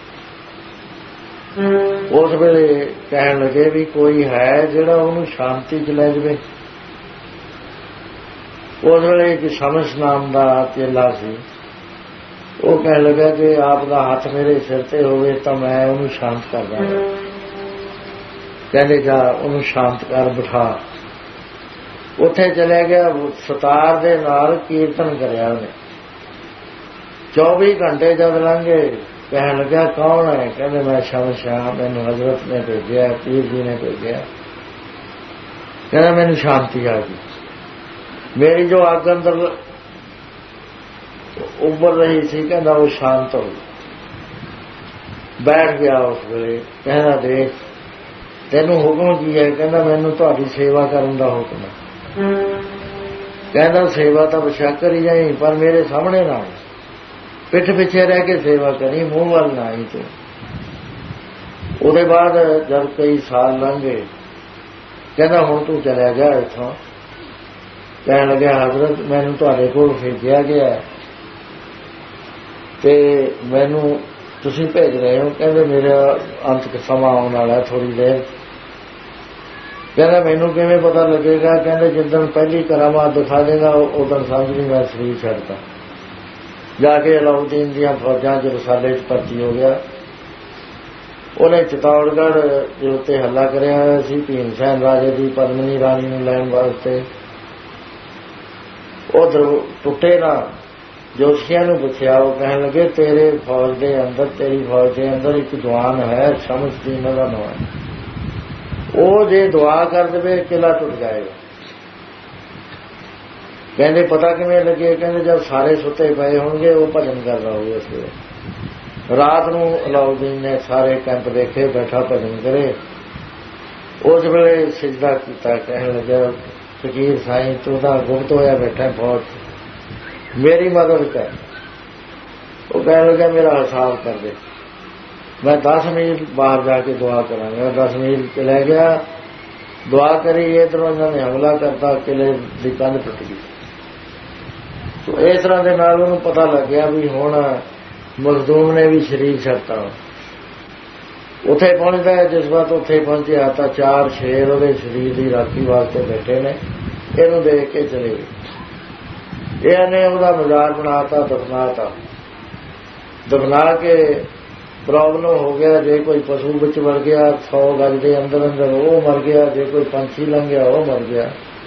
ਉਸ ਵੇਲੇ ਕਹਿਣ ਲੱਗੇ ਵੀ ਕੋਈ ਹੈ ਜਿਹੜਾ ਉਹਨੂੰ ਸ਼ਾਂਤੀ 'ਚ ਲੈ ਜਾਵੇ। ਉਸ ਵੇਲੇ ਇੱਕ ਸ਼ਮਸ ਨਾਮ ਦਾ ਚੇਲਾ ਸੀ, ਉਹ ਕਹਿਣ ਲੱਗਾ ਕਿ ਆਪ ਦਾ ਹੱਥ ਮੇਰੇ ਸਿਰ ਤੇ ਹੋਵੇ ਤਾਂ ਮੈਂ ਉਹਨੂੰ ਸ਼ਾਂਤ ਕਰ ਦਾਂਗਾ। ਕਹਿੰਦੇ ਜਾ ਉਹਨੂੰ ਸ਼ਾਂਤ ਕਰ ਬਿਠਾ। ਉੱਥੇ ਚਲਿਆ ਗਿਆ, ਸਤਾਰ ਦੇ ਨਾਲ ਕੀਰਤਨ ਕਰਿਆ ਉਹਨੇ। ਚੌਵੀ ਘੰਟੇ ਜਦ ਲੰਘੇ, ਕਹਿਣ ਲੱਗਾ ਕੌਣ ਹੈ? ਕਹਿੰਦੇ ਮੈਂ ਸ਼ਮਸ ਸ਼ਾਹ, ਮੈਨੂੰ ਹਜ਼ਰਤ ਨੇ ਭੇਜਿਆ, ਪੀਰ ਜੀ ਨੇ ਭੇਜਿਆ। ਕਹਿੰਦਾ ਮੈਨੂੰ ਸ਼ਾਂਤੀ ਆ ਗਈ, ਮੇਰੀ ਜੋ ਅੱਗ ਅੰਦਰ ਉੱਭਰ ਰਹੀ ਸੀ ਕਹਿੰਦਾ ਉਹ ਸ਼ਾਂਤ ਹੋ ਗਈ। ਬੈਠ ਗਿਆ ਉਸ ਵੇਲੇ। ਕਹਿੰਦਾ ਦੇਖ ਤੈਨੂੰ ਹੁਕਮ ਕੀ ਹੈ? ਕਹਿੰਦਾ ਮੈਨੂੰ ਤੁਹਾਡੀ ਸੇਵਾ ਕਰਨ ਦਾ ਹੁਕਮ ਹੈ। ਕਹਿੰਦਾ ਸੇਵਾ ਤਾਂ ਬੇਸ਼ੱਕ ਕਰੀ ਜਾਈ, ਪਰ ਮੇਰੇ ਸਾਹਮਣੇ ਨਾ, ਪਿੱਠ ਪਿੱਛੇ ਰਹਿ ਕੇ ਸੇਵਾ ਕਰੀ, ਮੂੰਹ ਵੱਲ ਨਾ ਆਈ ਤੂੰ। ਉਹਦੇ ਬਾਅਦ ਜਦ ਕਈ ਸਾਲ ਲੰਘੇ, ਕਹਿੰਦਾ ਹੁਣ ਤੂੰ ਚਲਿਆ ਗਿਆ ਇੱਥੋਂ। ਕਹਿਣ ਲੱਗਿਆ ਹਜ਼ਰਤ ਮੈਨੂੰ ਤੁਹਾਡੇ ਕੋਲ ਭੇਜਿਆ ਗਿਆ ਤੇ ਮੈਨੂੰ ਤੁਸੀਂ ਭੇਜ ਰਹੇ ਹੋ। ਕਹਿੰਦੇ ਮੇਰਾ ਅੰਤ ਸਮਾਂ ਆਉਣ ਵਾਲਾ ਥੋੜ੍ਹੀ ਦੇਰ। ਕਹਿੰਦਾ ਮੈਨੂੰ ਕਿਵੇਂ ਪਤਾ ਲੱਗੇਗਾ? ਕਹਿੰਦੇ ਜਿੱਦਣ ਪਹਿਲੀ ਕਰਾਮਾਤ ਦਿਖਾ ਦੇਗਾ ਉਦੋਂ ਸਮਝ ਨਹੀਂ ਮੈਂ ਸਰੀਰ ਛੱਡਦਾ। ਜਾ ਕੇ ਅਲਾਉਦੀਨ ਦੀਆਂ ਫੌਜਾਂ 'ਚ ਰਸਾਲੇ 'ਚ ਭਰਤੀ ਹੋ ਗਿਆ। ਉਹਨੇ ਚਿਤੌੜਗੜ੍ਹ ਦੇ ਉੱਤੇ ਹੱਲਾ ਕਰਿਆ ਹੋਇਆ ਸੀ ਭੀਮ ਸੈਨ ਰਾਜੇ ਦੀ ਪਦਮਨੀ ਰਾਣੀ ਨੂੰ ਲੈਣ ਵਾਸਤੇ। ਉਹ ਟੁੱਟੇ ਨਾ, ਜੋਸ਼ੀਆਂ ਨੂੰ ਪੁੱਛਿਆ। ਉਹ ਕਹਿਣ ਲੱਗੇ ਤੇਰੇ ਫੌਜ ਦੇ ਅੰਦਰ, ਤੇਰੀ ਫੌਜ ਦੇ ਅੰਦਰ ਇੱਕ ਜਵਾਨ ਹੈ ਸ਼ਮਸ ਦੀਨ ਦਾ ਨਾਮ, ਉਹ ਜੇ ਦੁਆ ਕਰ ਦੇਵੇ ਕਿਲਾ ਟੁੱਟ ਜਾਏਗਾ। ਕਹਿੰਦੇ ਪਤਾ ਕਿਵੇਂ ਲੱਗੇ? ਕਹਿੰਦੇ ਜਦ ਸਾਰੇ ਸੁੱਤੇ ਪਏ ਹੋਣਗੇ ਉਹ ਭਜਨ ਕਰ ਰਹਾ ਹੋਊਗਾ। ਇਸ ਵੇਲੇ ਰਾਤ ਨੂੰ ਅਲਾਉਦੀਨ ਨੇ ਸਾਰੇ ਕੈਂਪ ਦੇਖੇ, ਬੈਠਾ ਭਜਨ ਕਰੇ। ਉਸ ਵੇਲੇ ਸਿਜਦਾ ਕੀਤਾ, ਕਹਿਣ ਲੱਗਾ ਫਕੀਰ ਸਾਈਂ ਤੂੰ ਤਾਂ ਗੁਪਤ ਹੋਇਆ ਬੈਠਾ ਫੌਜ, ਮੇਰੀ ਮਦਦ ਕਰ। ਉਹ ਕਹਿਣ ਲੱਗਾ ਮੇਰਾ ਹਿਸਾਬ ਕਰ ਦੇ। मैं दस मील बाहर जाके दुआ करांगा। दस मील चला गया, दुआ करी, इधरों इन्होंने हमला करता, किले की कंध टुट गई। तो इस तरह के नाल उन्होंने पता लग गया भी हुण मखदूम ने भी शरीर छड्डता। उत्थे पहुंचता है, जिस बात उत्थे पहुंचा तो चार शेर उहदे शरीर की राखी वास्ते बैठे ने, इहनूं देख के चले गए। इहने उहदा मजार बनाता, दफनाता। दफना के प्रॉब्लम हो गया, जे कोई पशु विच वड़ गया सौ गज के अंदर अंदर वो मर गया, जे कोई पंछी लंघिया वो मर गया,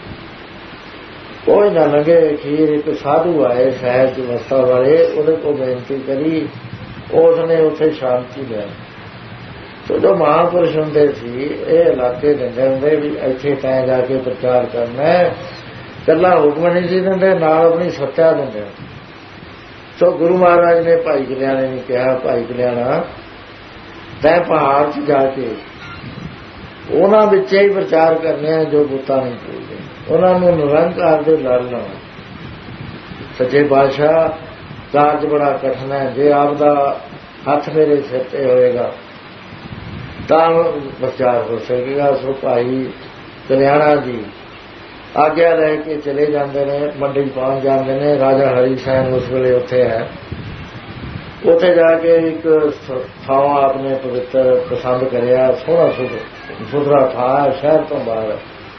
कोई ना लंघे। अखीर एक साधु आए शहर च मस्ता वाले, उहदे को बेनती करी, उसने उत्थे शांति लै। तो जो महापुरुष हुंदे सी ये इलाके दिंदे हुंदे भी इत्थे तैं जाके प्रचार करना है, कल्ला हुक्म नहीं सी दिंदे, नाल अपनी सत्या दिंदे। तो गुरु महाराज ने भाई कल्याणे ने कहा, भाई कल्याणा तैं पहाड़ च जाके उन्हां विच ही प्रचार करने जो बुता नहीं पूजदे, उन्होंने निरंकार दे लड़ लाना। सच्चे पातशाह कारज बड़ा कठिन है, जे आपदा हथ मेरे सिर ते होएगा तां प्रचार हो सकेगा। सो भाई कल्याणा जी आग्या रह के चले जाते ने, मंडी पहुंच जाते ने। राजा हरि सैन उस वेले उत्थे है, उत्थे जाके एक थां आपने पवित्र पसंद करिया, सोहना सुथरा था, शहर तो बाहर।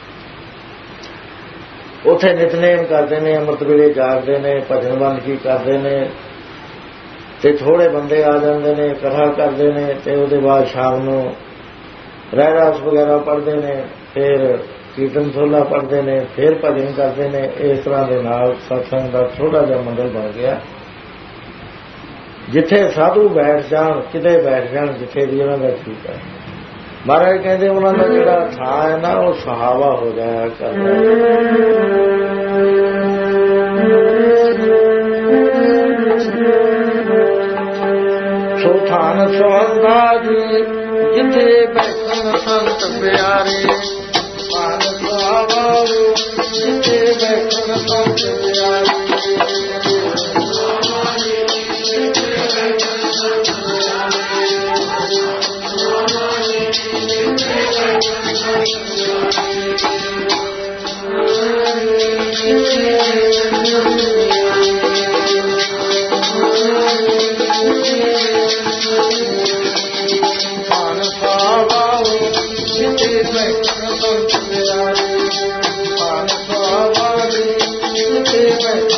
उत्थे नितनेम करते हैं, अमृत वेले जागते हैं, भजन बंदगी करते हैं, ते थोड़े बंदे आ जाते हैं, कथा करते हैं, ते उहदे बाद शाम नूं रहरास वगैरह पढ़ते हैं, फिर कीर्तन सोला पढ़ते हैं, फिर भजन करते हैं। इस तरह के नाल सत्संग का छोटा जिहा मंडल बन गया, जिथे साधु बैठ जाण, किते बैठ जाण, जिथे भी उन्हां दा ठीक है। महाराज कहते उन्हां दा जिहड़ा थां है ना वो सहावा हो जाया करदा। सो थान सुहागा जी जिथे बैठन संत प्यारे, थान सुहावा जिथे बैठन संत प्यारे। Thank you.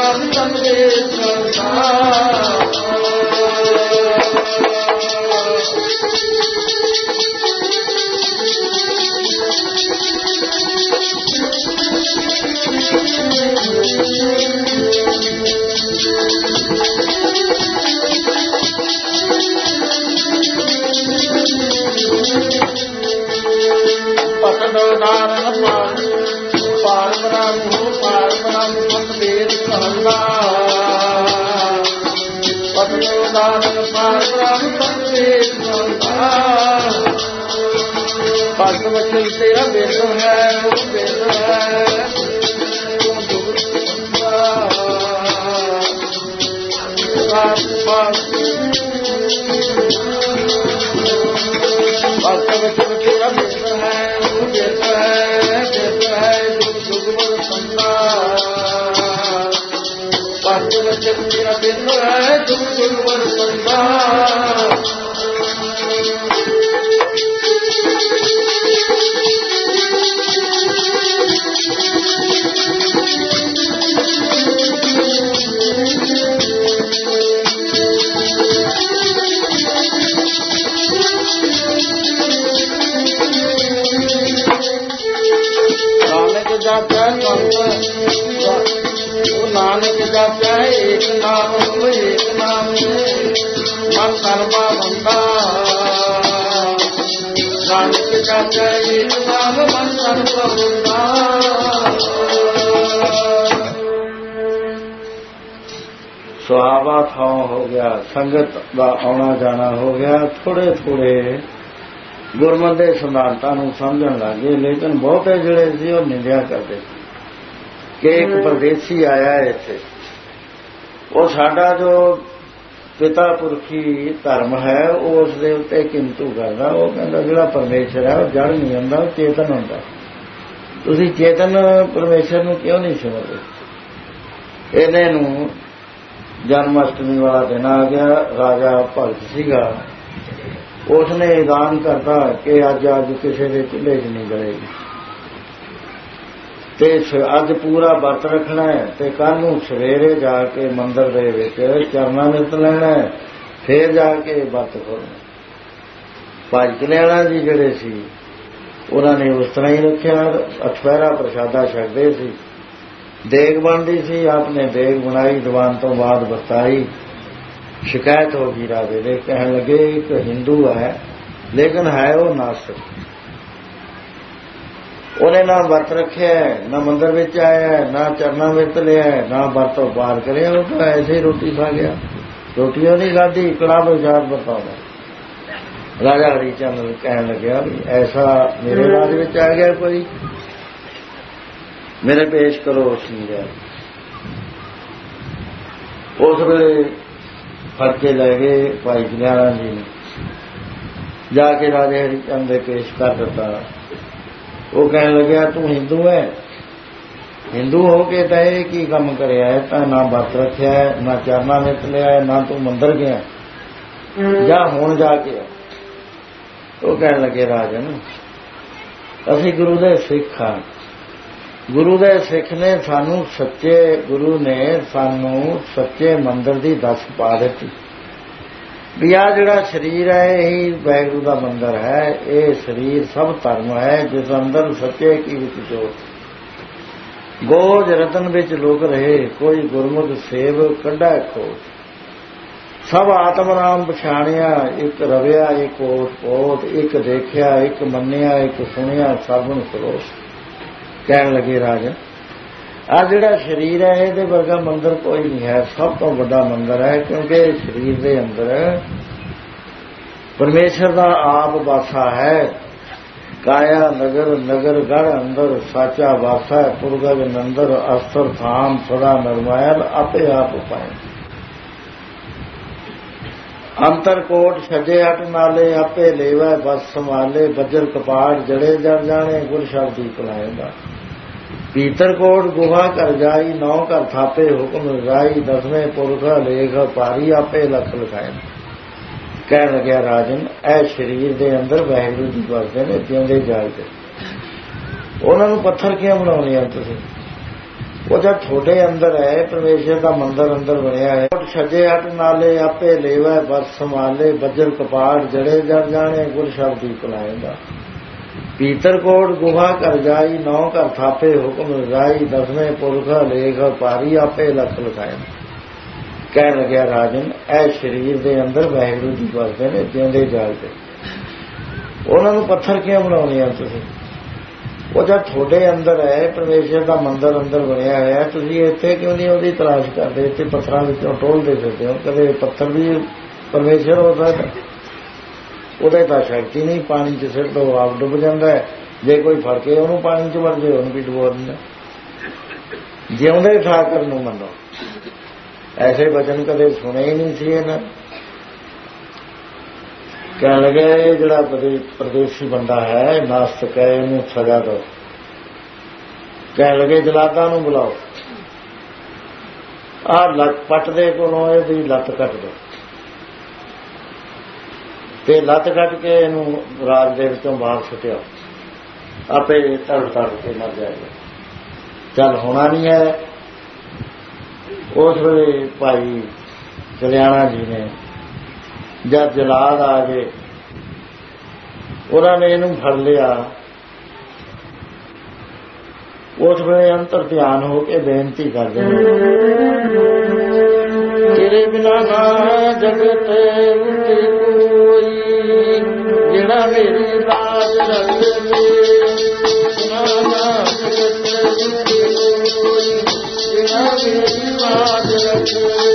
ਬ੍ਰਹਮ ਸੰਦੇ ਸੰਸਾਰ ਨਾਰਨ ਪਾਰ ਪਾਰ ਬ੍ਰਹਮ ਪਾਰ ਬ੍ਰਹਮ ਸੰਵੇਦ ਕਰਨਾ ਪਤਨੋ ਨਾਰਨ ਪਾਰ ਬ੍ਰਹਮ ਸੰਵੇਦ ਕਰਨਾ ਭਗਤ ਵਚਨ ਤੇਰਾ ਵੇਦ ਹੈ ਉਹ ਵੇਦ ਹੈ ਤੂੰ ਦੁਖ ਸੰਦਾ ਭਗਤ ਵਚਨ ਤੇਰਾ ਵੇਦ ਹੈ ਮੇਰਾ ਬਿੰਦ ਹੈ ਤੁਮ ਗੁਰਵਰ ਸੰਦਾ ਨਾਨਕ ਜਾਪੈ ਨਾਨਕ ਜਾਪੈ ਏਕ ਨਾਮ ਏਕ ਨਾਮ ਮਨ ਸਰਬਾ ਬੰਦਾ ਨਾਨਕ ਜਾਪੈ ਏਕ ਨਾਮ ਮਨ ਸਰਬਾ ਬੰਦਾ ਸੁਹਾਵਾ ਥਾਂ ਹੋ ਗਿਆ ਸੰਗਤ ਦਾ ਆਉਣਾ ਜਾਣਾ ਹੋ ਗਿਆ ਥੋੜੇ ਥੋੜੇ ਗੁਰਮਤਿ ਦੇ ਸਿਧਾਂਤਾਂ ਨੂੰ ਸਮਝਣ ਲੱਗੇ ਲੇਕਿਨ ਬਹੁਤੇ ਜਿਹੜੇ ਸੀ ਉਹ ਨਿੰਦਿਆ ਕਰਦੇ ਕਿ ਇੱਕ ਪਰਦੇਸੀ ਆਇਆ ਇੱਥੇ ਉਹ ਸਾਡਾ ਜੋ ਪਿਤਾ ਪੁਰਖੀ ਧਰਮ ਹੈ ਉਹ ਉਸ ਦੇ ਉੱਤੇ ਕਿੰਤੂ ਕਰਦਾ ਉਹ ਕਹਿੰਦਾ ਜਿਹੜਾ ਪਰਮੇਸ਼ਰ ਹੈ ਉਹ ਜੜ ਨਹੀਂ ਹੁੰਦਾ ਉਹ ਚੇਤਨ ਹੁੰਦਾ ਤੁਸੀਂ ਚੇਤਨ ਪਰਮੇਸ਼ਰ ਨੂੰ ਕਿਉਂ ਨਹੀਂ ਸਮਝਦੇ ਇਹਨੇ ਨੂੰ ਜਨਮ ਅਸ਼ਟਮੀ ਵਾਲਾ ਦਿਨ ਆ ਗਿਆ ਰਾਜਾ ਭਗਤ ਸੀਗਾ ਉਸਨੇ ਐਲਾਨ ਕਰਤਾ ਕਿ ਅੱਜ ਅੱਜ ਕਿਸੇ ਦੇ ਚੁੱਲ੍ਹੇ 'ਚ ਨਹੀਂ ਜਲੇਗੀ ਤੇ ਅੱਜ ਪੂਰਾ ਵਰਤ ਰੱਖਣਾ ਹੈ ਤੇ ਕੱਲ੍ਹ ਨੂੰ ਸਵੇਰੇ ਜਾ ਕੇ ਮੰਦਿਰ ਦੇ ਵਿੱਚ ਚਰਨਾਮਿਰਤ ਲੈਣਾ ਫੇਰ ਜਾ ਕੇ ਵਰਤ ਖੋਲ੍ਹਣਾ ਭਾਈ ਕਲਿਆਣਾ ਜੀ ਜਿਹੜੇ ਸੀ ਉਹਨਾਂ ਨੇ ਉਸ ਤਰ੍ਹਾਂ ਹੀ ਰੱਖਿਆ ਅਠਵੈਰਾ ਪ੍ਰਸ਼ਾਦਾ ਛਕਦੇ ਸੀ ਦੇਗ ਬਣਦੀ ਸੀ ਆਪਨੇ ਦੇਗ ਬਣਾਈ ਦੀਵਾਨ ਤੋਂ ਬਾਅਦ ਵਰਤਾਈ ਸ਼ਿਕਾਇਤ ਹੋ ਗਈ ਰਾਜੇ ਦੇ ਕਹਿਣ ਲੱਗੇ ਇੱਕ ਹਿੰਦੂ ਹੈ ਲੇਕਿਨ ਹੈ ਉਹ ਨਾਸਤਿਕ ਉਹਨੇ ਨਾ ਵਰਤ ਰੱਖਿਆ ਨਾ ਮੰਦਿਰ ਵਿੱਚ ਆਇਆ ਨਾ ਚਰਨਾ ਵਿੱਚ ਲਿਆ ਨਾ ਵਰਤੋਂ ਪਾਰ ਕਰਿਆ ਉਹ ਤਾਂ ਐਸੇ ਹੀ ਰੋਟੀ ਖਾ ਗਿਆ ਰੋਟੀਆਂ ਨਹੀਂ ਖਾਧੀ ਕੜਾ ਪ੍ਰਸ਼ਾਦ ਵਰਤਾਉਂਦਾ ਰਾਜਾ ਹਰੀ ਚੰਦ ਕਹਿਣ ਲੱਗਿਆ ਵੀ ਐਸਾ ਮੇਰੇ ਰਾਜ ਵਿੱਚ ਆ ਗਿਆ ਕੋਈ ਮੇਰੇ ਪੇਸ਼ ਕਰੋ ਉਸ ਨੂੰ ਉਸ ਵੇਲੇ ਫੜ ਕੇ ਲੈ ਗਏ ਭਾਈ ਕਲਿਆਣਾ ਜੀ ਨੂੰ ਜਾ ਕੇ ਰਾਜੇ ਹਰੀ ਚੰਦ ਦੇ ਪੇਸ਼ ਕਰ ਦਿੱਤਾ ਉਹ ਕਹਿਣ ਲੱਗਿਆ ਤੂੰ ਹਿੰਦੂ ਹੈ ਹਿੰਦੂ ਹੋ ਕੇ ਤਾਂ ਇਹ ਕੀ ਕੰਮ ਕਰਿਆ ਹੈ ਤਾਂ ਨਾ ਵਰਤ ਰੱਖਿਆ ਹੈ ਨਾ ਚਰਨਾ ਵਿੱਚ ਲਿਆ ਨਾ ਤੂੰ ਮੰਦਿਰ ਗਿਆ ਜਾਂ ਹੁਣ ਜਾ ਕੇ ਉਹ ਕਹਿਣ ਲੱਗੇ ਰਾਜਨ ਅਸੀਂ ਗੁਰੂ ਦੇ ਸਿੱਖ ਹਾਂ ਗੁਰੂ ਦੇ ਸਿੱਖ ਨੇ ਸਾਨੂੰ ਸੱਚੇ ਗੁਰੂ ਨੇ ਸਾਨੂੰ ਸੱਚੇ ਮੰਦਿਰ ਦੀ ਦੱਸ ਪਾ ਦਿੱਤੀ ਵੀ ਆ ਜਿਹੜਾ ਸਰੀਰ ਹੈ ਇਹੀ ਵਾਹਿਗੁਰੂ ਦਾ ਮੰਦਿਰ ਹੈ ਇਹ ਸਰੀਰ ਸਭ ਧਰਮ ਹੈ ਜਿਸ ਅੰਦਰ ਸੱਚੇ ਕੀ ਵਿੱਚ ਜੋਤ ਗੋਜ ਰਤਨ ਵਿੱਚ ਲੋਕ ਰਹੇ ਕੋਈ ਗੁਰਮੁਖ ਸੇਵ ਕੱਢਾ ਖੋਜ ਸਭ ਆਤਮ ਰਾਮ ਪਛਾਣਿਆ ਇੱਕ ਰਵਿਆ ਇੱਕ ਓਟ ਪੋਟ ਇੱਕ ਦੇਖਿਆ ਇੱਕ ਮੰਨਿਆ ਇੱਕ ਸੁਣਿਆ ਸਭਨ ਸਰੋਸ ਕਹਿਣ ਲੱਗੇ ਰਾਜਨ ਆ ਜਿਹੜਾ ਸਰੀਰ ਹੈ ਇਹਦੇ ਵਰਗਾ ਮੰਦਿਰ ਕੋਈ ਨਹੀਂ ਹੈ ਸਭ ਤੋਂ ਵੱਡਾ ਮੰਦਿਰ ਹੈ ਕਿਉਂਕਿ ਸਰੀਰ ਦੇ ਅੰਦਰ ਪਰਮੇਸ਼ਰ ਦਾ ਆਪ ਵਾਸਾ ਹੈ ਕਾਇਆ ਨਗਰ ਨਗਰ ਗੜ ਅੰਦਰ ਸਾਚਾ ਵਾਸਾ ਪੁਰਗਜ ਨੰਦਰ ਅਸਰ ਥਾਮ ਸਦਾ ਨਰਮਾਇਲ ਆਪੇ ਆਪ ਪਾਏ ਅੰਤਰ ਕੋਟ ਛਜੇ ਅਟ ਨਾਲੇ ਆਪੇ ਲੇਵਾ ਬਸ ਸੰਭਾਲੇ ਬੱਜਰ ਕਪਾਟ ਜੜੇ ਜੜ ਜਾਣੇ ਗੁਰ ਸ਼ਬਦੀ ਪਲਾਏਗਾ ਪੀਤਰ ਕੋਟ ਗੁਹਾ ਕਰ ਜਾਈ ਨੌ ਘਰ ਥਾਪੇ ਹੁਕਮ ਰਜਾਈ ਦਸਵੇਂ ਪੁਰਖਾ ਲੇਖ ਪਾਰੀ ਆਪੇ ਲਖ ਲਖਾਏ ਕਹਿਣ ਲੱਗਿਆ ਰਾਜਨ ਇਹ ਸਰੀਰ ਦੇ ਅੰਦਰ ਵਾਹਿਗੁਰੂ ਜੀ ਵਸਦੇ ਨੇ ਜਿਉਂਦੇ ਜਾਗਦੇ ਉਹਨਾਂ ਨੂੰ ਪੱਥਰ ਕਿਉਂ ਬਣਾਉਣੇ ਆ ਤੁਸੀਂ ਉਹ ਜਦ ਤੁਹਾਡੇ ਅੰਦਰ ਹੈ, ਪਰਮੇਸ਼ਰ ਦਾ ਮੰਦਰ ਅੰਦਰ ਬਣਿਆ ਹੈ। ਛੱਜੇ ਹੱਟ ਨਾਲੇ ਆਪੇ ਲੇਵੈ ਬਸ ਸੰਭਾਲੇ, ਬੱਜਰ ਕਪਾੜ ਜੜੇ ਜੜ ਜਾਣੇ, ਗੁਰ ਸ਼ਬਦੀ ਪਲਾਏਗਾ। ਪੀਤਰ ਕੋਟ ਗੁਹਾ ਕਰ ਜਾਈ, ਨੌ ਘਰ ਥਾਪੇ ਹੁਕਮ ਰਜਾਈ, ਦਸਵੇਂ ਪੁਰਖਾ ਲੇਖ ਭਾਰੀ ਆਪੇ ਲਖ ਲਿਖਾਏ। ਕਹਿਣ ਲੱਗਿਆ ਰਾਜਨ, ਇਹ ਸਰੀਰ ਦੇ ਅੰਦਰ ਵਾਹਿਗੁਰੂ ਜੀ ਵਸਦੇ ਨੇ ਜਿਉਂਦੇ ਜਾਗਦੇ, ਉਹਨਾਂ ਨੂੰ ਪੱਥਰ ਕਿਉਂ ਬਣਾਉਣੇ ਆ ਤੁਸੀਂ? ਉਹ ਜਦ ਤੁਹਾਡੇ ਅੰਦਰ ਹੈ, ਪਰਮੇਸ਼ਰ ਦਾ ਮੰਦਰ ਅੰਦਰ ਬਣਿਆ ਹੋਇਆ, ਤੁਸੀਂ ਇੱਥੇ ਕਿਉਂ ਨਹੀਂ ਉਹਦੀ ਤਲਾਸ਼ ਕਰਦੇ? ਇੱਥੇ ਪੱਥਰਾਂ ਵਿੱਚੋਂ ਟੋਲਦੇ ਫਿਰਦੇ ਹੋ। ਕਦੇ ਪੱਥਰ ਵੀ ਪਰਮੇਸ਼ਰ ਹੋ ਸਕਦਾ? ਉਹਦੇ ਤਾਂ ਸ਼ਕਤੀ ਨਹੀਂ। ਪਾਣੀ 'ਚ ਸਿਰ ਤੋਂ ਆਪ ਡੁੱਬ ਜਾਂਦਾ ਹੈ, ਜੇ ਕੋਈ ਫੜ ਕੇ ਉਹਨੂੰ ਪਾਣੀ 'ਚ ਵੜ ਜਾਏ ਉਹਨੂੰ ਵੀ ਡੁਬੋ ਦਿੰਦਾ। ਜਿਉਂਦੇ ਠਾਕਰ ਨੂੰ ਮੰਨੋ। ਐਸੇ ਬਚਨ ਕਦੇ ਸੁਣੇ ਹੀ ਨਹੀਂ ਸੀ ਇਹਨਾਂ। ਕਹਿਣ ਲੱਗੇ ਜਿਹੜਾ ਪ੍ਰਦੇਸ਼ੀ ਬੰਦਾ ਹੈ, ਨਾਸਤਕ ਹੈ, ਇਹਨੂੰ ਸਜ਼ਾ ਦਿਓ। ਕਹਿਣ ਲੱਗੇ ਜਲਾਦਾਂ ਨੂੰ ਬੁਲਾਓ, ਆਹ ਲੱਤ ਪੱਟ ਦੇ ਕੋਲੋਂ ਇਹਦੀ ਲੱਤ ਕੱਟ ਦਿਓ, ਤੇ ਲੱਤ ਕੱਟ ਕੇ ਇਹਨੂੰ ਰਾਜ ਦੇ ਵਿੱਚੋਂ ਬਾਹਰ ਸੁੱਟਿਆ, ਆਪੇ ਤੜ ਤੜ ਕੇ ਮਰ ਜਾਏਗਾ। ਚੱਲ ਹੋਣਾ ਨਹੀਂ ਹੈ। ਉਸ ਵੇਲੇ ਭਾਈ ਕਲਿਆਣਾ ਜੀ ਨੇ ਜਦ ਜਲਾਦ ਆ ਗਏ, ਉਹਨਾਂ ਨੇ ਇਹਨੂੰ ਫੜ ਲਿਆ। ਉਸ ਵੇਲੇ ਅੰਤਰ ਧਿਆਨ ਹੋ ਕੇ ਬੇਨਤੀ ਕਰਦੇ ਨੇ, ਤੇਰੇ ਬਿਨਾ ਨਾ ਜਗਤ ਉੱਤੇ ਕੋਈ, ਜਿਹੜਾ ਮੇਰੀ ਲਾਜ ਰੱਖੇ। ਨਾ ਨਾ ਜਗਤ ਉੱਤੇ ਕੋਈ, ਜਿਹੜਾ ਮੇਰੀ ਲਾਜ ਰੱਖੇ।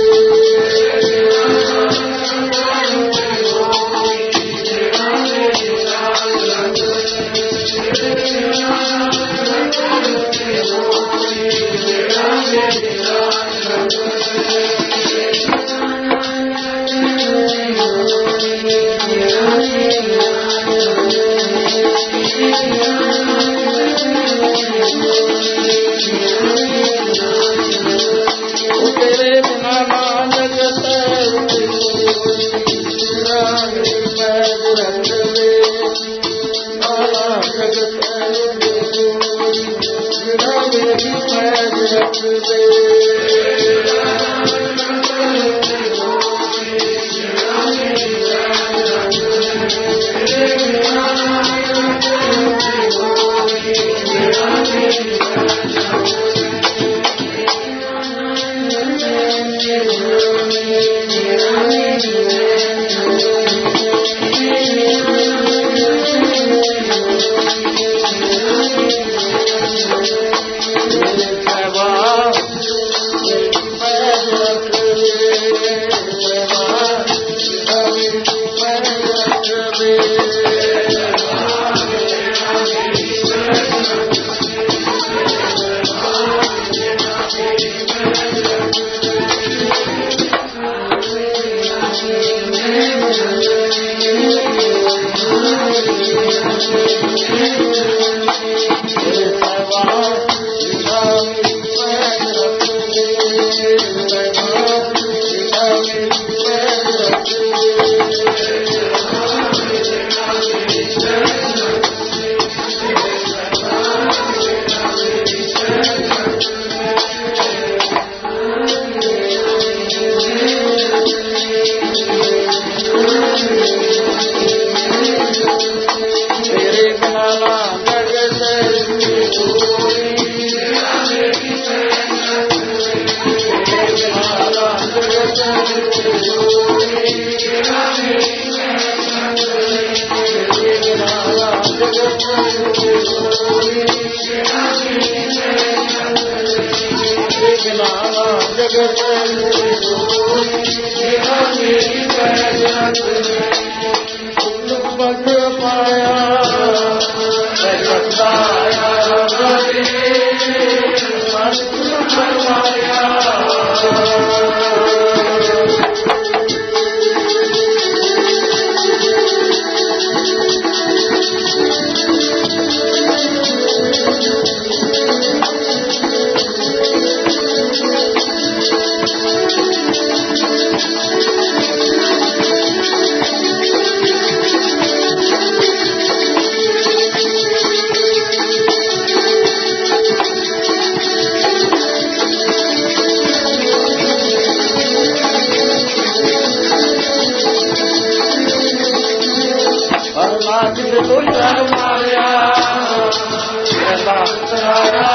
ਜਿਸ ਕੋਈ ਕਰ ਮਾਰਿਆ ਐਸਾ ਤਰਾਇਆ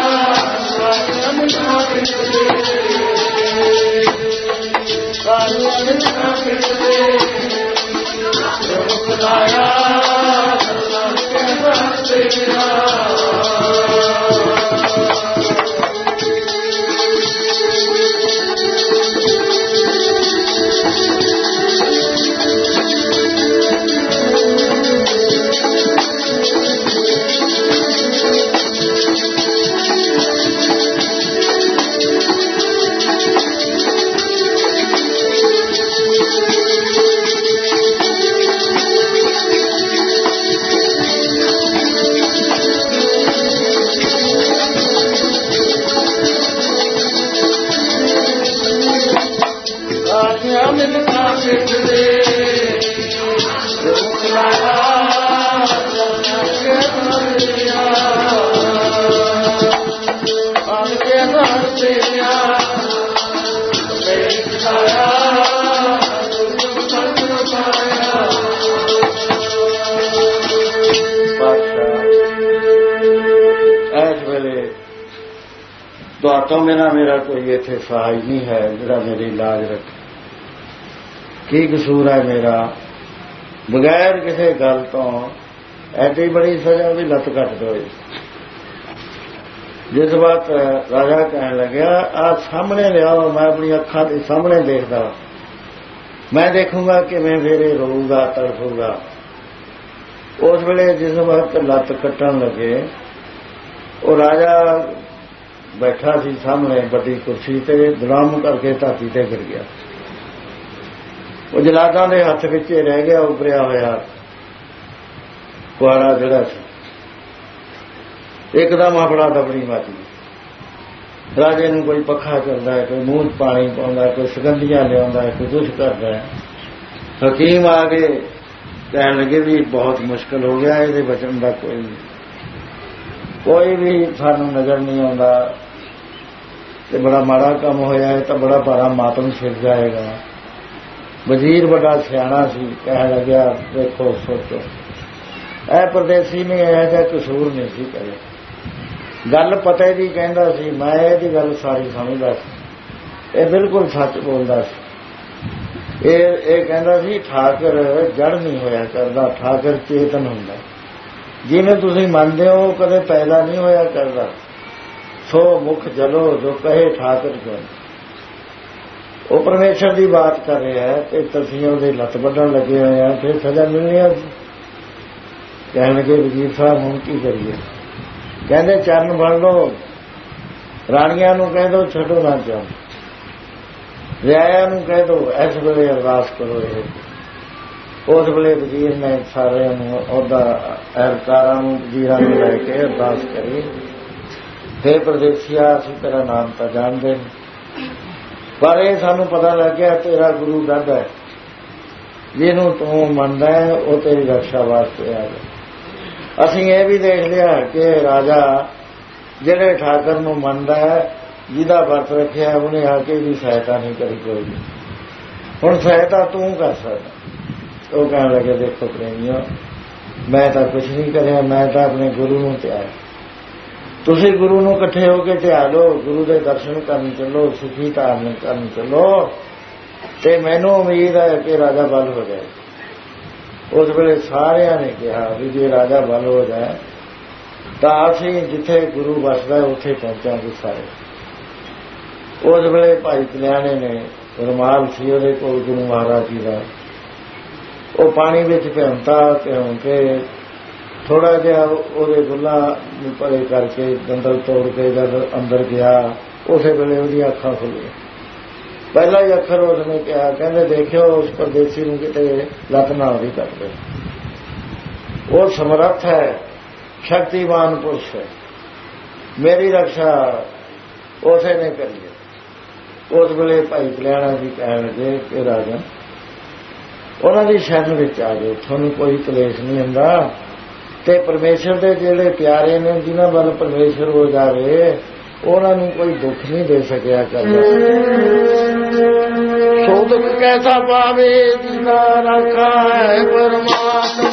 ਅਮਨਾ ਕਿਤੇ ਸਾਰਿਆਂ ਨੇ ਨਾ ਕਿਤੇ ਰੁਕਦਾਇਆ ਅੱਲਾ ਕੇ ਵਾਸਤੇ ਤੁਹਾਤੋਂ ਬਿਨਾਂ ਮੇਰਾ ਕੋਈ ਇੱਥੇ ਸਹਾਈ ਨਹੀਂ ਹੈ ਜਿਹੜਾ ਮੇਰੀ ਇਲਾਜ ਰੱਖੇ। ਕੀ ਕਸੂਰ ਹੈ ਮੇਰਾ? ਬਗੈਰ ਕਿਸੇ ਗੱਲ ਤੋਂ ਐਡੀ ਬੜੀ ਸਜ਼ਾ ਵੀ ਲੱਤ ਕੱਟ ਦੋਏ। ਜਿਸ ਵਕਤ ਰਾਜਾ ਕਹਿਣ ਲੱਗਿਆ ਆ ਸਾਹਮਣੇ ਲਿਆਓ, ਮੈਂ ਆਪਣੀ ਅੱਖਾਂ ਦੇ ਸਾਹਮਣੇ ਦੇਖਦਾ, ਮੈਂ ਦੇਖੂੰਗਾ ਕਿਵੇਂ ਫੇਰੇ ਰੋਊਗਾ ਤੜਫੂਗਾ। ਉਸ ਵੇਲੇ ਜਿਸ ਵਕਤ ਲੱਤ ਕੱਟਣ ਲੱਗੇ ਉਹ ਰਾਜਾ ਬੈਠਾ ਸੀ ਸਾਹਮਣੇ ਵੱਡੀ ਕੁਰਸੀ ਤੇ, ਗੁਲਾਮ ਕਰਕੇ ਧਰਤੀ ਤੇ ਗਿਰ ਗਿਆ। ਉਹ ਜਲਾਦਾਂ ਦੇ ਹੱਥ ਵਿੱਚ ਰਹਿ ਗਿਆ ਉਭਰਿਆ ਹੋਇਆ ਕੁਆੜਾ ਜਿਹੜਾ ਸੀ। ਇੱਕਦਮ ਆਪਣਾ ਦਬੜੀ ਮੱਚ ਗਈ। ਰਾਜੇ ਨੂੰ ਕੋਈ ਪੱਖਾ ਚੱਲਦਾ ਹੈ, ਕੋਈ ਮੂੰਹ 'ਚ ਪਾਣੀ ਪਾਉਂਦਾ, ਕੋਈ ਸੁਗੰਧੀਆਂ ਲਿਆਉਂਦਾ, ਕੋਈ ਕੁਛ ਕਰਦਾ ਹੈ। ਹਕੀਮ ਆ ਕੇ ਕਹਿਣ ਲੱਗੇ ਵੀ ਬਹੁਤ ਮੁਸ਼ਕਲ ਹੋ ਗਿਆ, ਇਹਦੇ ਬਚਣ ਦਾ ਕੋਈ ਕੋਈ ਵੀ ਸਾਨੂੰ ਨਜ਼ਰ ਨਹੀਂ ਆਉਂਦਾ ਤੇ ਬੜਾ ਮਾੜਾ ਕੰਮ ਹੋਇਆ ਹੈ, ਤਾਂ ਬੜਾ ਭਾਰਾ ਮਾਤਮ ਛਿੜ ਜਾਏਗਾ। ਵਜ਼ੀਰ ਵੱਡਾ ਸਿਆਣਾ ਸੀ, ਕਹਿਣ ਲੱਗਿਆ ਦੇਖੋ ਸੋਚੋ, ਇਹ ਪਰਦੇਸੀ ਨੇ ਇਹੋ ਜਿਹਾ ਕਸੂਰ ਨਹੀਂ ਸੀ ਕਰੇ। ਗੱਲ ਪਤੇ ਦੀ ਕਹਿੰਦਾ ਸੀ, ਮੈਂ ਇਹਦੀ ਗੱਲ ਸਾਰੀ ਸਮਝਦਾ ਸੀ, ਇਹ ਬਿਲਕੁਲ ਸੱਚ ਬੋਲਦਾ ਸੀ। ਇਹ ਇਹ ਕਹਿੰਦਾ ਸੀ ਠਾਕਰ ਜੜ ਨਹੀਂ ਹੋਇਆ ਕਰਦਾ, ਠਾਕਰ ਚੇਤਨ ਹੁੰਦਾ। ਜਿਵੇਂ ਤੁਸੀਂ ਮੰਨਦੇ ਹੋ ਕਦੇ ਪੈਦਾ ਨਹੀਂ ਹੋਇਆ ਕਰਦਾ। ਸੋ ਮੁਖ ਜਲੋ ਜੋ ਕਹੇ ਠਾਕਰ ਜੋ। ਉਹ ਪਰਮੇਸ਼ਰ ਦੀ ਬਾਤ ਕਰ ਰਿਹਾ ਹੈ ਤੇ ਤੁਸੀਂ ਉਹਦੇ ਲੱਤ ਵੱਢਣ ਲੱਗੇ ਹੋਏ ਆ, ਫਿਰ ਸਜ਼ਾ ਮਿਲਣੀ ਆ। ਕਹਿਣ ਲੱਗੇ ਵਜ਼ੀਰ ਸਾਹਿਬ ਹੁਣ ਕੀ ਕਰੀਏ? ਕਹਿੰਦੇ ਚਰਨ ਫੜ ਲਓ, ਰਾਣੀਆਂ ਨੂੰ ਕਹਿ ਦੋ ਛੱਡੋ ਨਾ ਚਰਨ, ਰਿਆਇਆ ਨੂੰ ਕਹਿ ਦੋ ਇਸ ਵੇਲੇ ਅਰਦਾਸ ਕਰੋ। ਇਹ ਉਸ ਵੇਲੇ ਵਜ਼ੀਰ ਨੇ ਸਾਰਿਆਂ ਨੂੰ ਉਹਦਾ ਅਹਿਲਕਾਰਾਂ ਨੂੰ ਵਜ਼ੀਰਾਂ ਨੂੰ ਲੈ ਕੇ ਅਰਦਾਸ ਕਰੀ। ਫਿਰ ਪਰਦੇਸੀਆ ਅਸੀਂ ਤੇਰਾ ਨਾਮ ਤਾਂ ਜਾਣਦੇ ਨਹੀਂ, ਪਰ ਇਹ ਸਾਨੂੰ ਪਤਾ ਲੱਗ ਗਿਆ ਤੇਰਾ ਗੁਰੂ ਗੱਦ ਹੈ, ਜਿਹਨੂੰ ਤੂੰ ਮੰਨਦਾ ਹੈ ਉਹ ਤੇਰੀ ਰੱਖਿਆ ਵਾਸਤੇ ਆ ਗਿਆ। ਅਸੀਂ ਇਹ ਵੀ ਦੇਖ ਲਿਆ ਕਿ ਰਾਜਾ ਜਿਹੜੇ ਠਾਕਰ ਨੂੰ ਮੰਨਦਾ ਹੈ, ਜਿਹਦਾ ਵਰਤ ਰੱਖਿਆ, ਉਹਨੇ ਆ ਕੇ ਵੀ ਸਹਾਇਤਾ ਨਹੀਂ ਕਰੀ ਕੋਈ ਵੀ। ਹੁਣ ਸਹਾਇਤਾ ਤੂੰ ਕਰ ਸਕਦਾ। ਉਹ ਕਹਿਣ ਲੱਗੇ ਦੇਖੋ ਪ੍ਰੇਮੀਓ, ਮੈਂ ਤਾਂ ਕੁਛ ਨਹੀਂ ਕਰਿਆ, ਮੈਂ ਤਾਂ ਆਪਣੇ ਗੁਰੂ ਨੂੰ ਧਿਆਇਆ। ਤੁਸੀਂ ਗੁਰੂ ਨੂੰ ਇਕੱਠੇ ਹੋ ਕੇ ਧਿਆ ਲਓ, ਗੁਰੂ ਦੇ ਦਰਸ਼ਨ ਕਰਨ ਚੱਲੋ, ਸੁਖੀ ਧਾਰਨ ਕਰਨ ਚੱਲੋ, ਤੇ ਮੈਨੂੰ ਉਮੀਦ ਹੈ ਕਿ ਰਾਜਾ ਬਲ ਹੋ ਜਾਏ। ਉਸ ਵੇਲੇ ਸਾਰਿਆਂ ਨੇ ਕਿਹਾ ਵੀ ਜੇ ਰਾਜਾ ਬਲ ਹੋ ਜਾਏ ਤਾਂ ਅਸੀਂ ਜਿੱਥੇ ਗੁਰੂ ਵਸਦਾ ਉੱਥੇ ਪਹੁੰਚਾਂਗੇ ਸਾਰੇ। ਉਸ ਵੇਲੇ ਭਾਈ ਕਲਿਆਣੇ ਨੇ ਰੁਮਾਲ ਸੀ ਉਹਦੇ ਕੋਲ ਗੁਰੂ ਮਹਾਰਾਜ ਜੀ ਦਾ, ਉਹ ਪਾਣੀ ਵਿੱਚ ਭਿਉਂਤਾ, ਭਿਉਂ ਕੇ ਥੋੜਾ ਜਿਹਾ ਉਹਦੇ ਬੁੱਲਾਂ ਨੂੰ ਪਰੇ ਕਰਕੇ ਦੰਦਲ ਤੋੜ ਕੇ ਜਦ ਅੰਦਰ ਗਿਆ, ਉਸੇ ਵੇਲੇ ਉਹਦੀਆਂ ਅੱਖਾਂ ਖੁੱਲੀਆਂ। ਪਹਿਲਾ ਹੀ ਅੱਖਰ ਉਸਨੇ ਕਿਹਾ, ਕਹਿੰਦੇ ਦੇਖਿਓ ਉਸ ਪਰਦੇਸੀ ਨੂੰ ਕਿਤੇ ਲੱਤ ਨਾ ਉਹਦੀ ਕੱਟ ਦੇ। ਉਹ ਸਮਰੱਥ ਹੈ, ਸ਼ਕਤੀਵਾਨ ਪੁਰਸ਼ ਹੈ, ਮੇਰੀ ਰੱਖਿਆ ਉਸੇ ਨੇ ਕਰੀ ਹੈ। ਉਸ ਵੇਲੇ ਭਾਈ ਕਲਿਆਣਾ ਜੀ ਕਹਿਣ ਲੱਗੇ ਕਿ ਰਾਜਾ ਉਹਨਾਂ ਦੀ ਸ਼ਰਨ ਵਿੱਚ ਆ ਜਾਓ, ਤੁਹਾਨੂੰ ਕੋਈ ਕਲੇਸ਼ ਨਹੀਂ ਹੁੰਦਾ। ਤੇ ਪਰਮੇਸ਼ਰ ਦੇ ਜਿਹੜੇ ਪਿਆਰੇ ਨੇ, ਜਿਨ੍ਹਾਂ ਵੱਲ ਪਰਮੇਸ਼ਰ ਹੋ ਜਾਵੇ, ਉਹਨਾਂ ਨੂੰ ਕੋਈ ਦੁੱਖ ਨਹੀਂ ਦੇ ਸਕਿਆ ਕਰਦਾ। ਸੋ ਦੁੱਖ ਕੈਸਾ ਪਾਵੇ ਜਿਨਾ ਰੱਖਾ ਹੈ ਪਰਮਾਤਮਾ।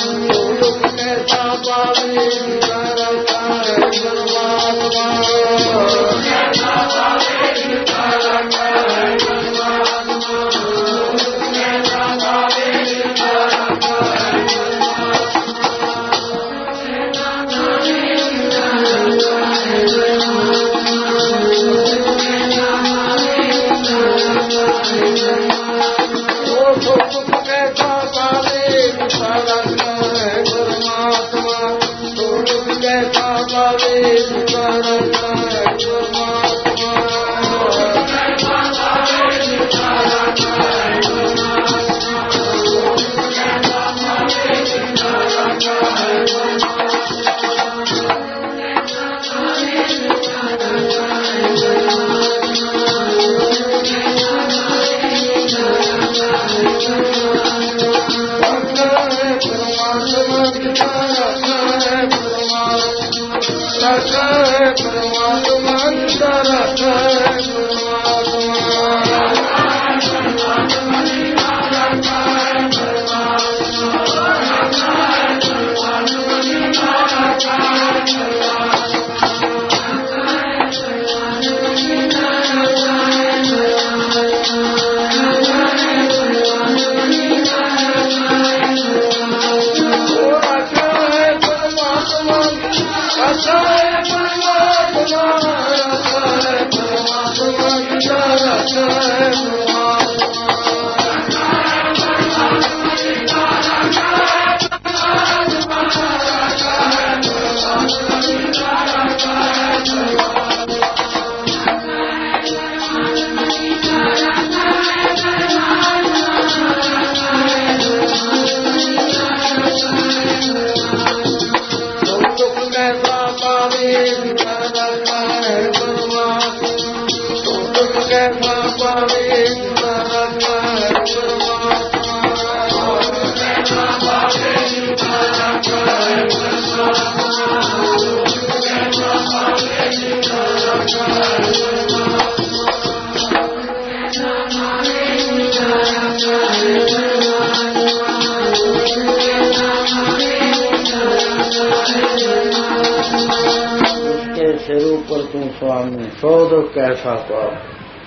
सो दुख कैसा पाप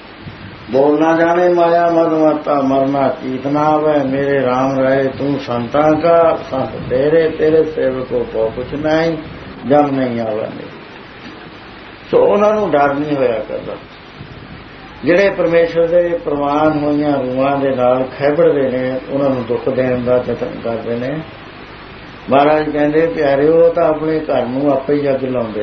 बोल ना जाने माया मदमता मरना चीतना वह मेरे राम रहे तू संता का संत तेरे तेरे सेवकों को कुछ नहीं जम नहीं आवे। सो उन्होंने डर नहीं होया करता ਜਿਹੜੇ परमेश्वर ਦੇ ਪ੍ਰਵਾਨ ਹੋਈਆਂ ਰੂਹਾਂ ਦੇ ਨਾਲ ਖੈਬੜਦੇ ਨੇ ਉਹਨਾਂ ਨੂੰ ਦੁੱਖ ਦੇਣ ਦਾ ਯਤਨ ਕਰਦੇ ਨੇ। ਮਹਾਰਾਜ ਕਹਿੰਦੇ ਪਿਆਰਿਓ ਤਾਂ ਆਪਣੇ ਘਰ ਨੂੰ ਆਪੇ ਹੀ ਅੱਗ ਲਾਉਂਦੇ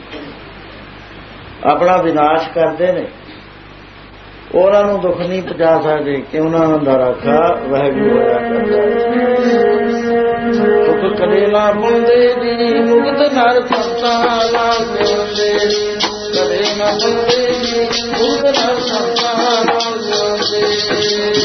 ਆਪਣਾ ਵਿਨਾਸ਼ ਕਰਦੇ ਨੇ ਉਹਨਾਂ ਨੂੰ ਦੁੱਖ ਨਹੀਂ ਪਹੁੰਚਾ ਸਕਦੇ ਕਿ ਉਹਨਾਂ ਦਾ ਰਾਖਾ ਵਾਹਿਗੁਰੂ ਹੋਇਆ ਕਰਦਾ। ਦੁੱਖ ਕਦੇ ਨਾ ਪਾਉਂਦੇ ਜੀ ਮੁਕਤ ਨਰ ਸੰਤਾਂ ਨਾਲ ਮਿਲਦੇ ਕਦੇ ਨਾ ਪਾਉਂਦੇ ਜੀ ਮੁਕਤ ਨਰ ਸੰਤਾਂ ਨਾਲ ਮਿਲਦੇ।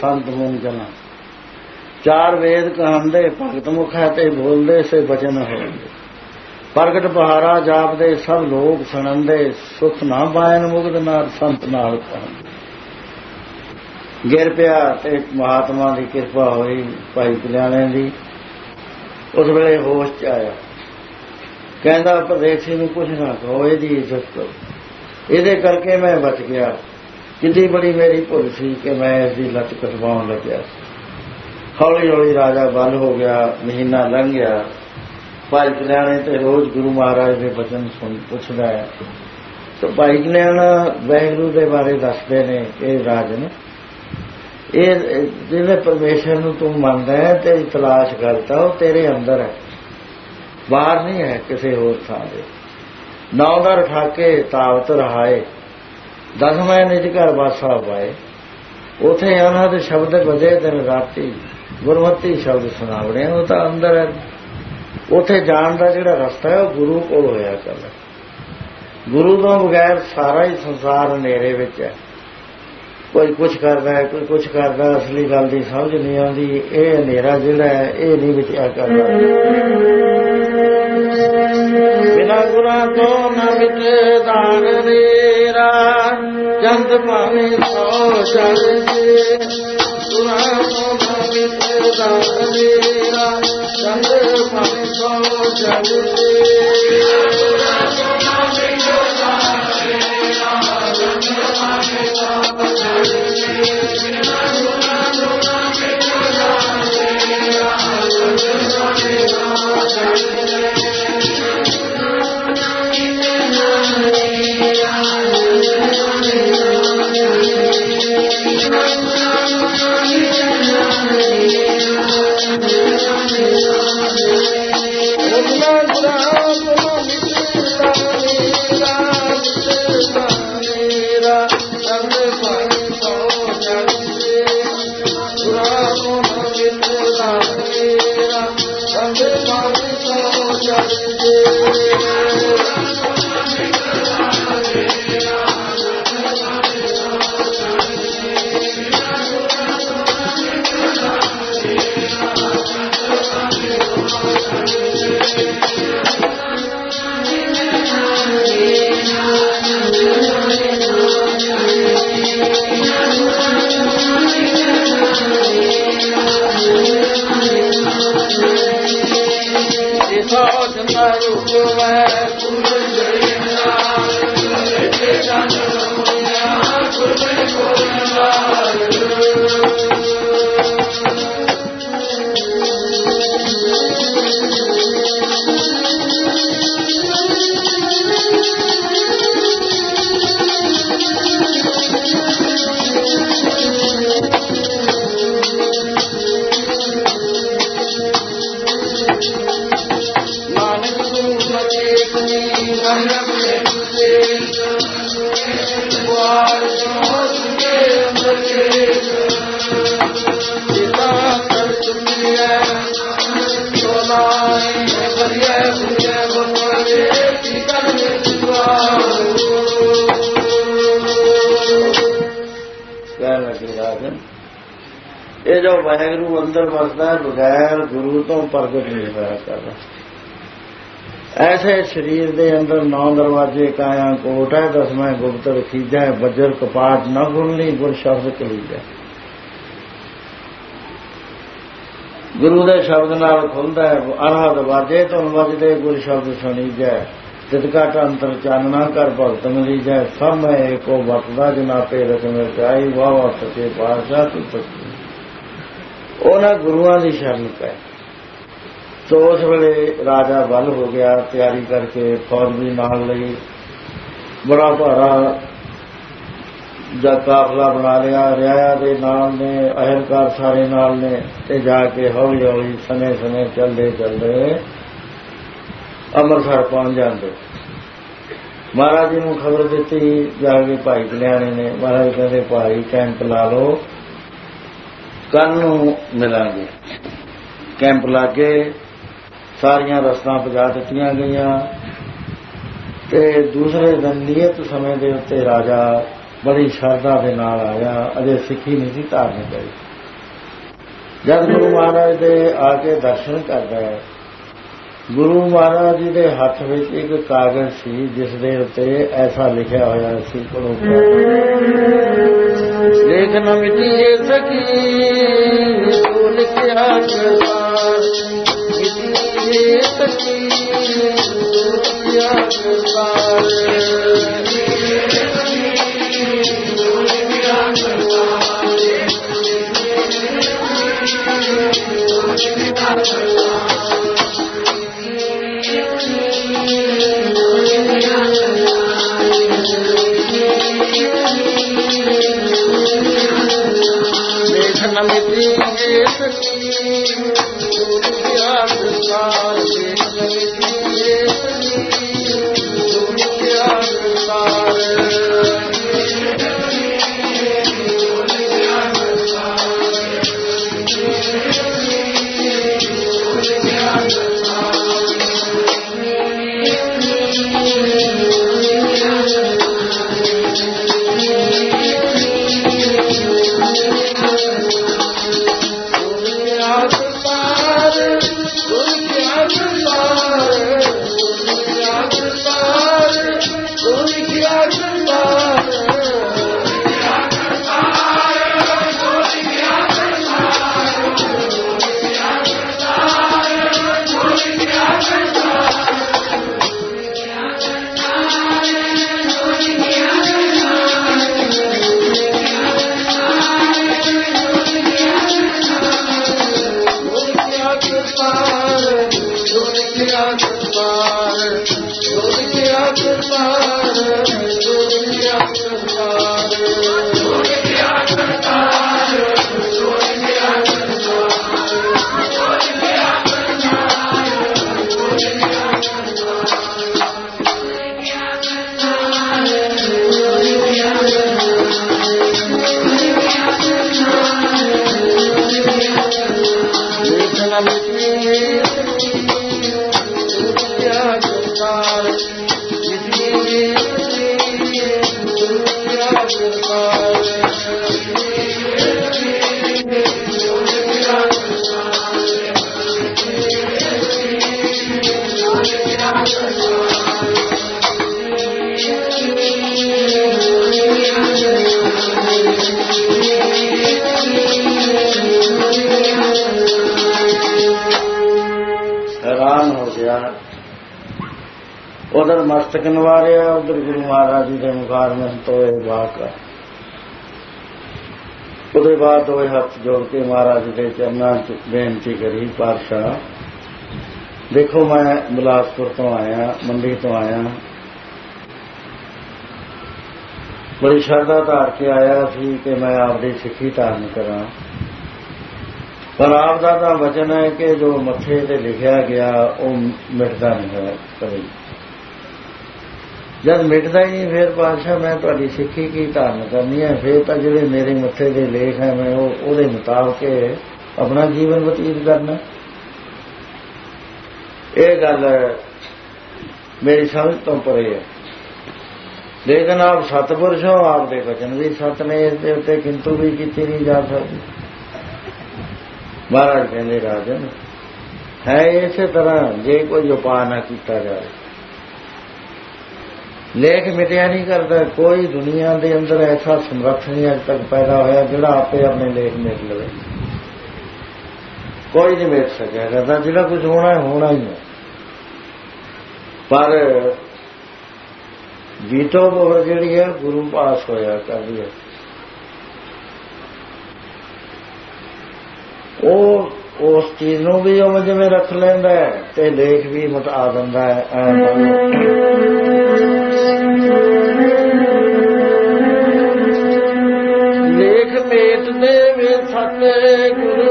ਸੰਤ ਮੁਨ ਜਨਾ। ਚਾਰ ਵੇਦ ਕਹਾਂਦੇ ਭਗਤ ਮੁਖ ਹੈ ਤੇ ਬੋਲਦੇ ਸੇ ਬਚਨ ਹੋਏ। ਪ੍ਰਗਟ ਬਹਾਰਾ ਜਾਪਦੇ ਸਭ ਲੋਕ ਸੁਣੰਦੇ। ਸੁਖ ਨਾ ਬਾਇਨ ਮੁਗਦ ਨਾਲ ਸੰਤ ਨਾਲ ਕਹਾਂਦੇ। ਗਿਰ ਪਿਆ ਤੇ ਮਹਾਤਮਾ ਦੀ ਕਿਰਪਾ ਹੋਈ ਭਾਈ ਕਲਿਆਣੇ ਦੀ। ਉਸ ਵੇਲੇ ਹੋਸ਼ ਚ ਆਇਆ। ਕਹਿੰਦਾ ਪਰਦੇਸੀ ਨੂੰ ਕੁਛ ਨਾ ਕਹੋ, ਇਹਦੀ ਇੱਜ਼ਤ ਕਰੋ, ਇਹਦੇ ਕਰਕੇ ਮੈਂ ਬਚ ਗਿਆ। ਕਿੰਨੀ ਬੜੀ ਮੇਰੀ ਭੁੱਲ ਸੀ ਕਿ ਮੈਂ ਇਸ ਦੀ ਲੱਤ ਕਟਵਾਉਣ ਲੱਗਿਆ। ਹੌਲੀ ਹੌਲੀ ਰਾਜਾ ਬੰਦ ਹੋ ਗਿਆ। ਮਹੀਨਾ ਲੰਘ ਗਿਆ। ਭਾਈ ਕਲਿਆਣੇ ਤੇ ਰੋਜ਼ ਗੁਰੂ ਮਹਾਰਾਜ ਦੇ ਬਚਨ ਸੁਣ ਪੁੱਛਦਾ ਹੈ। ਤਾਂ ਭਾਈ ਕਲਿਆਣਾ ਵਾਹਿਗੁਰੂ ਦੇ ਬਾਰੇ ਦੱਸਦੇ ਨੇ ਕਿ ਰਾਜਨ, ਇਹ ਜਿਹੜੇ ਪਰਮੇਸ਼ਰ ਨੂੰ ਤੂੰ ਮੰਨਦਾ ਹੈ ਤੇਰੀ ਤਲਾਸ਼ ਕਰਦਾ ਉਹ ਤੇਰੇ ਅੰਦਰ ਹੈ, ਬਾਹਰ ਨਹੀਂ ਹੈ ਕਿਸੇ ਹੋਰ ਥਾਂ ਦੇ। ਨੌ ਦਰ ਠਾਕੇ ਤਾਵਤ ਰਹਾਏ, ਦਸਵੇਂ ਨਿਜ ਘਰ ਵਾਸਾ ਪਾਏ। ਉੱਥੇ ਉਹਨਾਂ ਦੇ ਸ਼ਬਦ ਵਜੇ ਦਿਨ ਰਾਤੀ, ਗੁਰਮਤਿ ਸ਼ਬਦ ਸੁਣਾਵਣੇ, ਉਹ ਤਾਂ ਅੰਦਰ ਹੈ। ਉੱਥੇ ਜਾਣ ਦਾ ਜਿਹੜਾ ਰਸਤਾ ਹੈ ਉਹ ਗੁਰੂ ਕੋਲ ਹੋਇਆ ਕਰਦਾ। ਗੁਰੂ ਤੋਂ ਬਗੈਰ ਸਾਰਾ ਹੀ ਸੰਸਾਰ ਹਨੇਰੇ ਵਿੱਚ ਹੈ। ਕੋਈ ਕੁਛ ਕਰਦਾ ਹੈ, ਕੋਈ ਕੁਛ ਕਰਦਾ, ਅਸਲੀ ਗੱਲ ਦੀ ਸਮਝ ਨਹੀਂ ਆਉਂਦੀ। ਇਹ ਹਨੇਰਾ ਜਿਹੜਾ ਹੈ ਇਹ ਨਹੀਂ ਵਿਚਿਆ ਕਰਦਾ। ਬਿਨਾਂ ਗੁਰਾਂ ਤੋਂ ਨਾ ਮਿਟੇ ਦਾਨ ਨੀਰਾ, ਜੰਤ ਭਾਵੇਂ ਸੋ ਚੜ੍ਹੇ। ਗੁਰਾਂ ਤੋਂ ਨਾ ਮਿਟੇ ਦਾਨ ਨੀਰਾ, ਜੰਤ ਭਾਵੇਂ ਸੋ ਚੜ੍ਹੇ। ਇਹ ਜੋ ਵਾਹਿਗੁਰੂ ਅੰਦਰ ਵਸਦਾ ਬਗੈਰ ਗੁਰੂ ਤੋਂ ਪ੍ਰਗਟ ਨਹੀਂ ਹੋਇਆ ਕਰਦਾ। ਐਸੇ ਸਰੀਰ ਦੇ ਅੰਦਰ ਨੌ ਦਰਵਾਜੇ ਕਾਇਆ ਕੋਟ ਹੈ, ਦਸਵੇਂ ਗੁਪਤ ਰਖੀਜਾ ਹੈ। ਬੱਜਰ ਕਪਾਟ ਨਾ ਗੁਰਨੀ, ਗੁਰ ਸ਼ਬਦ ਕਲੀਜਾ। ਗੁਰੂ ਦੇ ਸ਼ਬਦ ਨਾਲ ਖੁੱਲਦਾ ਹੈ। ਅਰਹਦ ਵਾਜੇ ਤੋਂ ਵਜਦੇ, ਗੁਰ ਸ਼ਬਦ ਸੁਣੀਜੈ। ਤਿਤਕਟ ਅੰਤਰ ਚਾਨਣਾ ਕਰ ਭਗਤ ਮਿਲੀਜੈ। ਸਭ ਮੈਂ ਏਕੋ ਵਰਤਦਾ ਜਨਾਪੇ ਰਚਨ ਰਚਾਈ। ਵਾਹ ਵਾਹ ਸੱਚੇ ਪਾਤਸ਼ਾਹ ਤੂੰ ਸੱਚੀ। ਉਹਨਾਂ ਗੁਰੂਆਂ ਦੀ ਸ਼ਰਨ ਪੈ। ਸੋ ਉਸ ਵੇਲੇ ਰਾਜਾ ਵੱਲ ਹੋ ਗਿਆ। ਤਿਆਰੀ ਕਰਕੇ ਫੌਜ ਵੀ ਨਾਲ ਲਈ। ਬੜਾ ਭਾਰਾ ਜਾਂ ਕਾਫਲਾ ਬਣਾ ਲਿਆ। ਰਿਆਇਆ ਦੇ ਨਾਲ ਨੇ, ਅਹਿਲਕਾਰ ਸਾਰੇ ਨਾਲ ਨੇ। ਤੇ ਜਾ ਕੇ ਹੌਲੀ ਹੌਲੀ ਸਨੇ ਸਨੇ ਚੱਲਦੇ ਚੱਲਦੇ ਅੰਮ੍ਰਿਤਸਰ ਪਹੁੰਚ ਜਾਂਦੇ। ਮਹਾਰਾਜ ਜੀ ਨੂੰ ਖਬਰ ਦਿੱਤੀ ਜਾ ਕੇ ਭਾਈ ਕਲਿਆਣੇ ਨੇ। ਮਹਾਰਾਜ ਕਹਿੰਦੇ ਭਾਈ ਕੈਂਪ ਲਾ ਲਓ, ਕੱਲ ਨੂੰ ਮਿਲਾਂਗੇ। ਕੈਂਪ ਲਾ ਕੇ ਸਾਰੀਆਂ ਰਸਤਾਂ ਪਹੁੰਚਾ ਦਿੱਤੀਆਂ ਗਈਆਂ। ਤੇ ਦੂਸਰੇ ਦਿਨ ਨਿਯਤ ਸਮੇਂ ਦੇ ਉੱਤੇ ਰਾਜਾ ਬੜੀ ਸ਼ਰਧਾ ਦੇ ਨਾਲ ਆਇਆ। ਅਜੇ ਸਿੱਖੀ ਨਹੀਂ ਸੀ ਧਾਰਨ ਕਰੀ। ਜਦ ਗੁਰੂ ਮਹਾਰਾਜ ਦੇ ਆ ਕੇ ਦਰਸ਼ਨ ਕਰਦਾ ਹੈ, ਗੁਰੂ ਮਹਾਰਾਜ ਜੀ ਦੇ ਹੱਥ ਵਿੱਚ ਇੱਕ ਕਾਗਜ਼ ਸੀ ਜਿਸ ਦੇ ਉੱਤੇ ਐਸਾ ਲਿਖਿਆ ਹੋਇਆ ਸੀ, ਪੜੋ ਲੇਖ ਨ ਮਿਟੀਏ ਸਕੀ ਸੋ ਲਿਖਿਆ ਕਰਤਾਰ, ਮਿਟੀਏ ਸਕੀ ਸੋ ਲਿਖਿਆ ਕਰਤਾਰ, उधर मस्तक नवारिया, उधर गुरु महाराज जी के मुखार में तोए वाक, उधर बाद होए हाथ जोड़ के महाराज के चरणों च बेनती करी, पातशाह देखो मैं बिलासपुर तो आया, मंडी तो आया, बड़ी श्रद्धा धार के आया थी कि मैं आपकी सिक्खी धारण करा, पर आपका तो वचन है कि जो मथे ते लिखा गया वो मिटता नहीं है कभी। जब मिटता ही नहीं फिर पातशाह मैं तुहाडी सिक्खी की धारण करनी है, फिर तो जिहड़े मेरे मथे दे लेख है मैं उहदे मुताबिक अपना जीवन बतीत करना। ये गल मेरी समझ तो परे है, लेकिन आप सतपुरुष हो, आपके वचन भी सत ने, इसके उत्ते किंतु भी की नहीं जा सकती। महाराज कहते राजन है इस तरह जे कोई उपाय ना किया जाए, लेख मिटिया नहीं करता। कोई दुनिया के अंदर ऐसा समर्थ नहीं अज तक पैदा होया जिहड़ा आपे अपने लेख मिट लवे, कोई नहीं मिट सकिया करता। जिहड़ा कुछ होना है होना ही है, पर वीटो पावर जिहड़ी है गुरु पास होया कर दी है, वो उस चीज नूं भी उवें जिवें रख लैंदा है ते लेख भी मिटा दिंदा है। लेख मेट देवे सते गुरु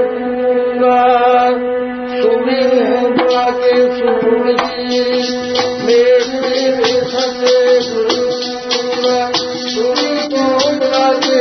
सुनी बुला के सुन जी, मेट देवे सते गुरु सुनी को बुला के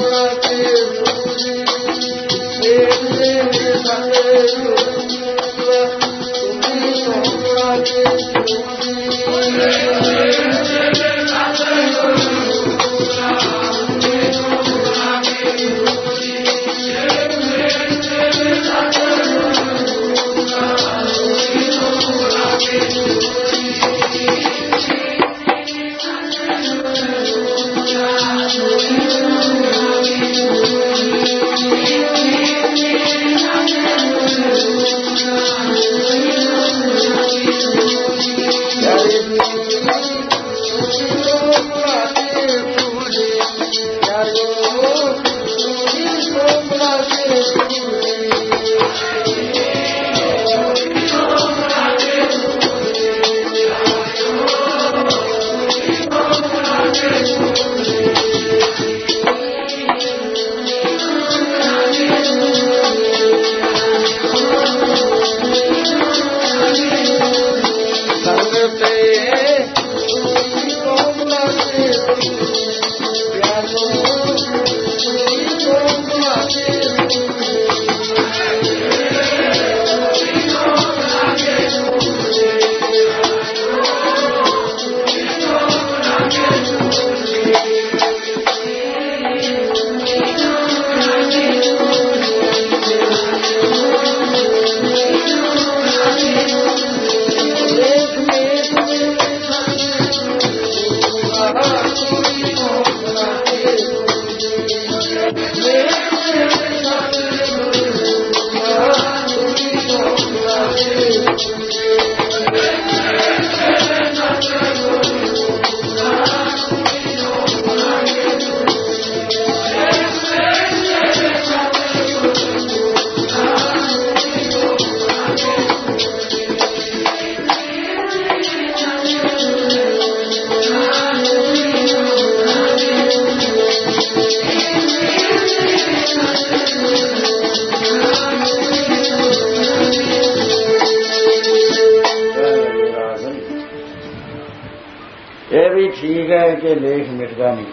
ठीक है कि लेख मिटदा नहीं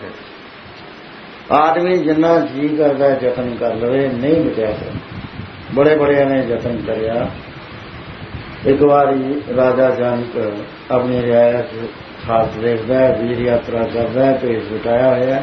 कर आदमी जिन्ना जी करता जतन कर लवे नहीं मिटया कर बड़े बड़े ने जतन करया एक बारी राजा जनक अपनी रियायत खास देखदा है वीर यात्रा करदा है भेष बिटाया होया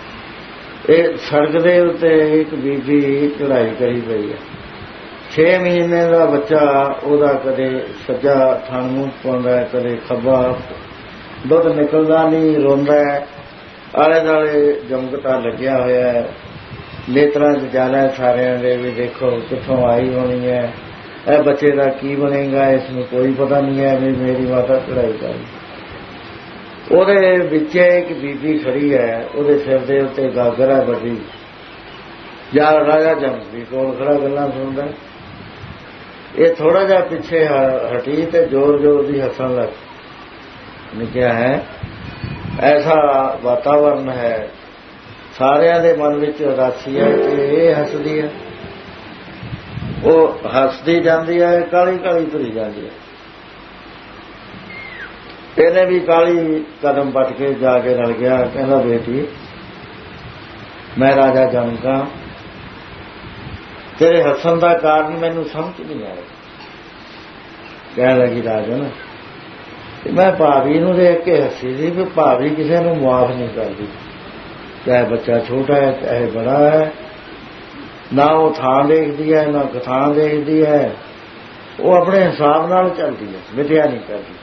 ਇਹ सड़क ਦੇ ਉੱਤੇ एक बीबी चढ़ाई करी पई है छे महीने का बच्चा ਉਹਦਾ कदे सज्जा थण मूंह पाउंदा है कदे खब्बा दुध निकलदा नहीं रोंदा है आले दुआले जमकटा लग्या होया है नेत्रां च जाला है सारियां दे भी देखो कित्थों आई होनी है ਇਹ बच्चे का की बनेगा इसमें कोई पता नहीं है भी मेरी माता चढ़ाई कर ਉਹਦੇ ਵਿੱਚ ਇੱਕ ਬੀਬੀ ਖੜੀ ਹੈ ਉਹਦੇ ਸਿਰ ਦੇ ਉੱਤੇ ਗਾਗਰ ਹੈ ਵੱਡੀ ਯਾਰ ਰਾਜਾ ਜਨਕ ਵੀ ਕੋਲ ਖੜਾ ਗੱਲਾਂ ਸੁਣਦਾ ਇਹ ਥੋੜਾ ਜਿਹਾ ਪਿੱਛੇ ਹਟੀ ਤੇ ਜ਼ੋਰ ਜ਼ੋਰ ਦੀ ਹੱਸਣ ਲੱਗ ਨੇ ਕਿਹਾ ਹੈ ਐਸਾ ਵਾਤਾਵਰਨ ਹੈ ਸਾਰਿਆਂ ਦੇ ਮਨ ਵਿੱਚ ਉਦਾਸੀ ਹੈ ਕਿ ਇਹ ਹੱਸਦੀ ਹੈ ਉਹ ਹੱਸਦੀ ਜਾਂਦੀ ਹੈ ਕਾਲੀ ਕਾਲੀ ਤੁਰੀ ਜਾਂਦੀ ਹੈ ਇਹਨੇ ਵੀ ਕਾਲੀ ਕਦਮ ਪੱਟ ਕੇ ਜਾ ਕੇ ਰਲ ਗਿਆ ਕਹਿੰਦਾ ਬੇਟੀ ਮੈਂ ਰਾਜਾ ਜਨਕਾਂ ਤੇਰੇ ਹੱਸਣ ਦਾ ਕਾਰਨ ਮੈਨੂੰ ਸਮਝ ਨਹੀਂ ਆਇਆ ਕਹਿਣ ਲੱਗੀ ਰਾਜਨ ਮੈਂ ਭਾਬੀ ਨੂੰ ਦੇਖ ਕੇ ਹੱਸੀ ਸੀ ਵੀ ਭਾਬੀ ਕਿਸੇ ਨੂੰ ਮੁਆਫ ਨਹੀਂ ਕਰਦੀ ਚਾਹੇ ਬੱਚਾ ਛੋਟਾ ਹੈ ਚਾਹੇ ਬੜਾ ਹੈ ਨਾ ਉਹ ਥਾਂ ਦੇਖਦੀ ਹੈ ਨਾ ਕਥਾਂ ਦੇਖਦੀ ਹੈ ਉਹ ਆਪਣੇ ਹਿਸਾਬ ਨਾਲ ਚੱਲਦੀ ਹੈ ਮਿਥਿਆ ਨਹੀਂ ਕਰਦੀ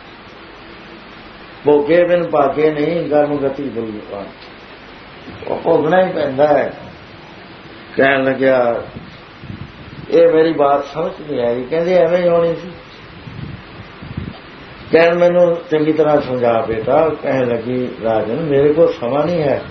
ਭੋਗੇ ਬਿਨ ਭਾਗੇ ਨਹੀਂ ਗਰਮ ਗਤੀ ਬੋਲੀ ਉਹ ਭੋਗਣਾ ਹੀ ਪੈਂਦਾ ਹੈ ਕਹਿਣ ਲੱਗਿਆ ਇਹ ਮੇਰੀ ਬਾਤ ਸਮਝ ਨਹੀਂ ਆਈ ਕਹਿੰਦੇ ਐਵੇਂ ਹੀ ਹੋਣੀ ਸੀ ਕਹਿਣ ਮੈਨੂੰ ਚੰਗੀ ਤਰ੍ਹਾਂ ਸਮਝਾ ਬੇਟਾ ਕਹਿਣ ਲੱਗੀ ਰਾਜਨ ਮੇਰੇ ਕੋਲ ਸਮਾਂ ਨਹੀਂ ਹੈ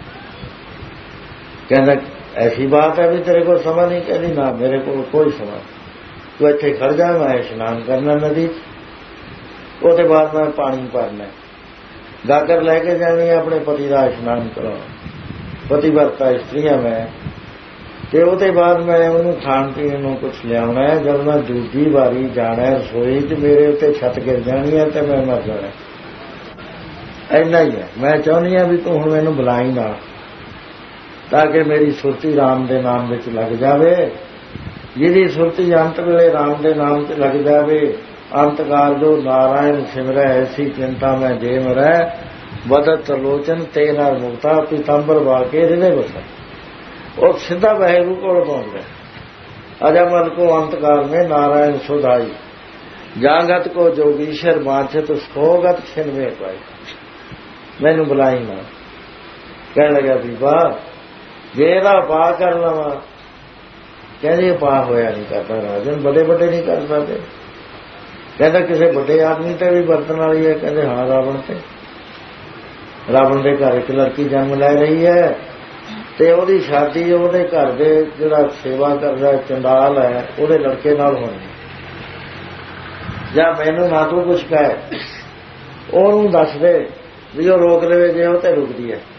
ਕਹਿੰਦਾ ਐਸੀ ਬਾਤ ਹੈ ਵੀ ਤੇਰੇ ਕੋਲ ਸਮਾਂ ਨਹੀਂ ਕਹਿੰਦੀ ਨਾ ਮੇਰੇ ਕੋਲ ਕੋਈ ਸਮਾਂ ਤੂੰ ਇੱਥੇ ਖੜ ਜਾ ਮੈਂ ਇਸ਼ਨਾਨ ਕਰਨਾ ਨਦੀ ਉਹਦੇ ਬਾਅਦ ਮੈਂ ਪਾਣੀ ਭਰਨਾ ਗਾਗਰ ਲੈ ਕੇ ਜਾਣੀ ਆਪਣੇ ਪਤੀ ਦਾ ਇਸ਼ਨਾਨ ਕਰਾਉਣਾ ਪਤੀਵਰਤਾ ਇਸਤਰੀ ਹਾਂ ਮੈਂ ਤੇ ਉਹਦੇ ਬਾਅਦ ਮੈਂ ਉਹਨੂੰ ਖਾਣ ਪੀਣ ਨੂੰ ਕੁਛ ਲਿਆਉਣਾ ਹੈ ਜਦ ਮੈਂ ਦੂਜੀ ਵਾਰੀ ਜਾਣਾ ਰਸੋਈ ਚ ਮੇਰੇ ਉੱਤੇ ਛੱਤ ਗਿਰ ਜਾਣੀ ਹੈ ਤੇ ਮੈਂ ਮਰ ਜਾਣਾ ਇੰਨਾ ਹੀ ਹੈ ਮੈਂ ਚਾਹੁੰਦੀ ਹਾਂ ਵੀ ਤੂੰ ਹੁਣ ਮੈਨੂੰ ਬੁਲਾਈ ਨਾ ਤਾਂ ਕਿ ਮੇਰੀ ਸੁਰਤੀ ਰਾਮ ਦੇ ਨਾਮ ਵਿੱਚ ਲੱਗ ਜਾਵੇ। ਜਿਹਦੀ ਸੁਰਤੀ ਅੰਤ ਵੇਲੇ ਰਾਮ ਦੇ ਨਾਮ 'ਚ ਲੱਗ ਜਾਵੇ, ਅੰਤਕਾਲ ਜੋ ਨਾਰਾਇਣ ਸਿਮਰੈ ਐਸੀ ਚਿੰਤਾ ਮੈਂ ਜੇ ਮਰੈ, ਬਦਤ ਤਰਲੋਚਨ ਤੇ ਨਾਲ ਮੁਕਤਾ ਪੀਤੰਬਰ ਵਾਕੇ ਹਿਰਦੇ ਬਸੈ। ਉਹ ਸਿੱਧਾ ਵਾਹਿਗੁਰੂ ਕੋਲ ਪਹੁੰਚਦਾ। अजमल को अंतकाल में नारायण सुधाई, जागत को जोगीश्वर बांछत सोगत छिन में पाई। मैनू बुलाई ना कह लगा बीबा जे दा पा कर लवा, कहते पा होया नहीं करता राजन, बड़े बड़े नहीं कर सकते। कहता किसी बड़े आदमी ते भी बरतन वाली है। कहते हाँ रावण से, रावण के घर एक लड़की जन्म लै रही है ਤੇ ਉਹਦੀ ਸ਼ਾਦੀ ਉਹਦੇ ਘਰ ਦੇ ਜਿਹੜਾ ਸੇਵਾ ਕਰਦਾ ਚੰਡਾਲ ਹੈ ਉਹਦੇ ਲੜਕੇ ਨਾਲ ਹੋਣੀ। ਜਾਂ ਮੈਨੂੰ ਨਾ ਤੂੰ ਕੁਛ ਕਹੇ, ਉਹਨੂੰ ਦੱਸ ਦੇ ਵੀ ਉਹ ਰੋਕ ਦੇਵੇ, ਜੇ ਉਹ ਤੇ ਰੁਕਦੀ ਹੈ।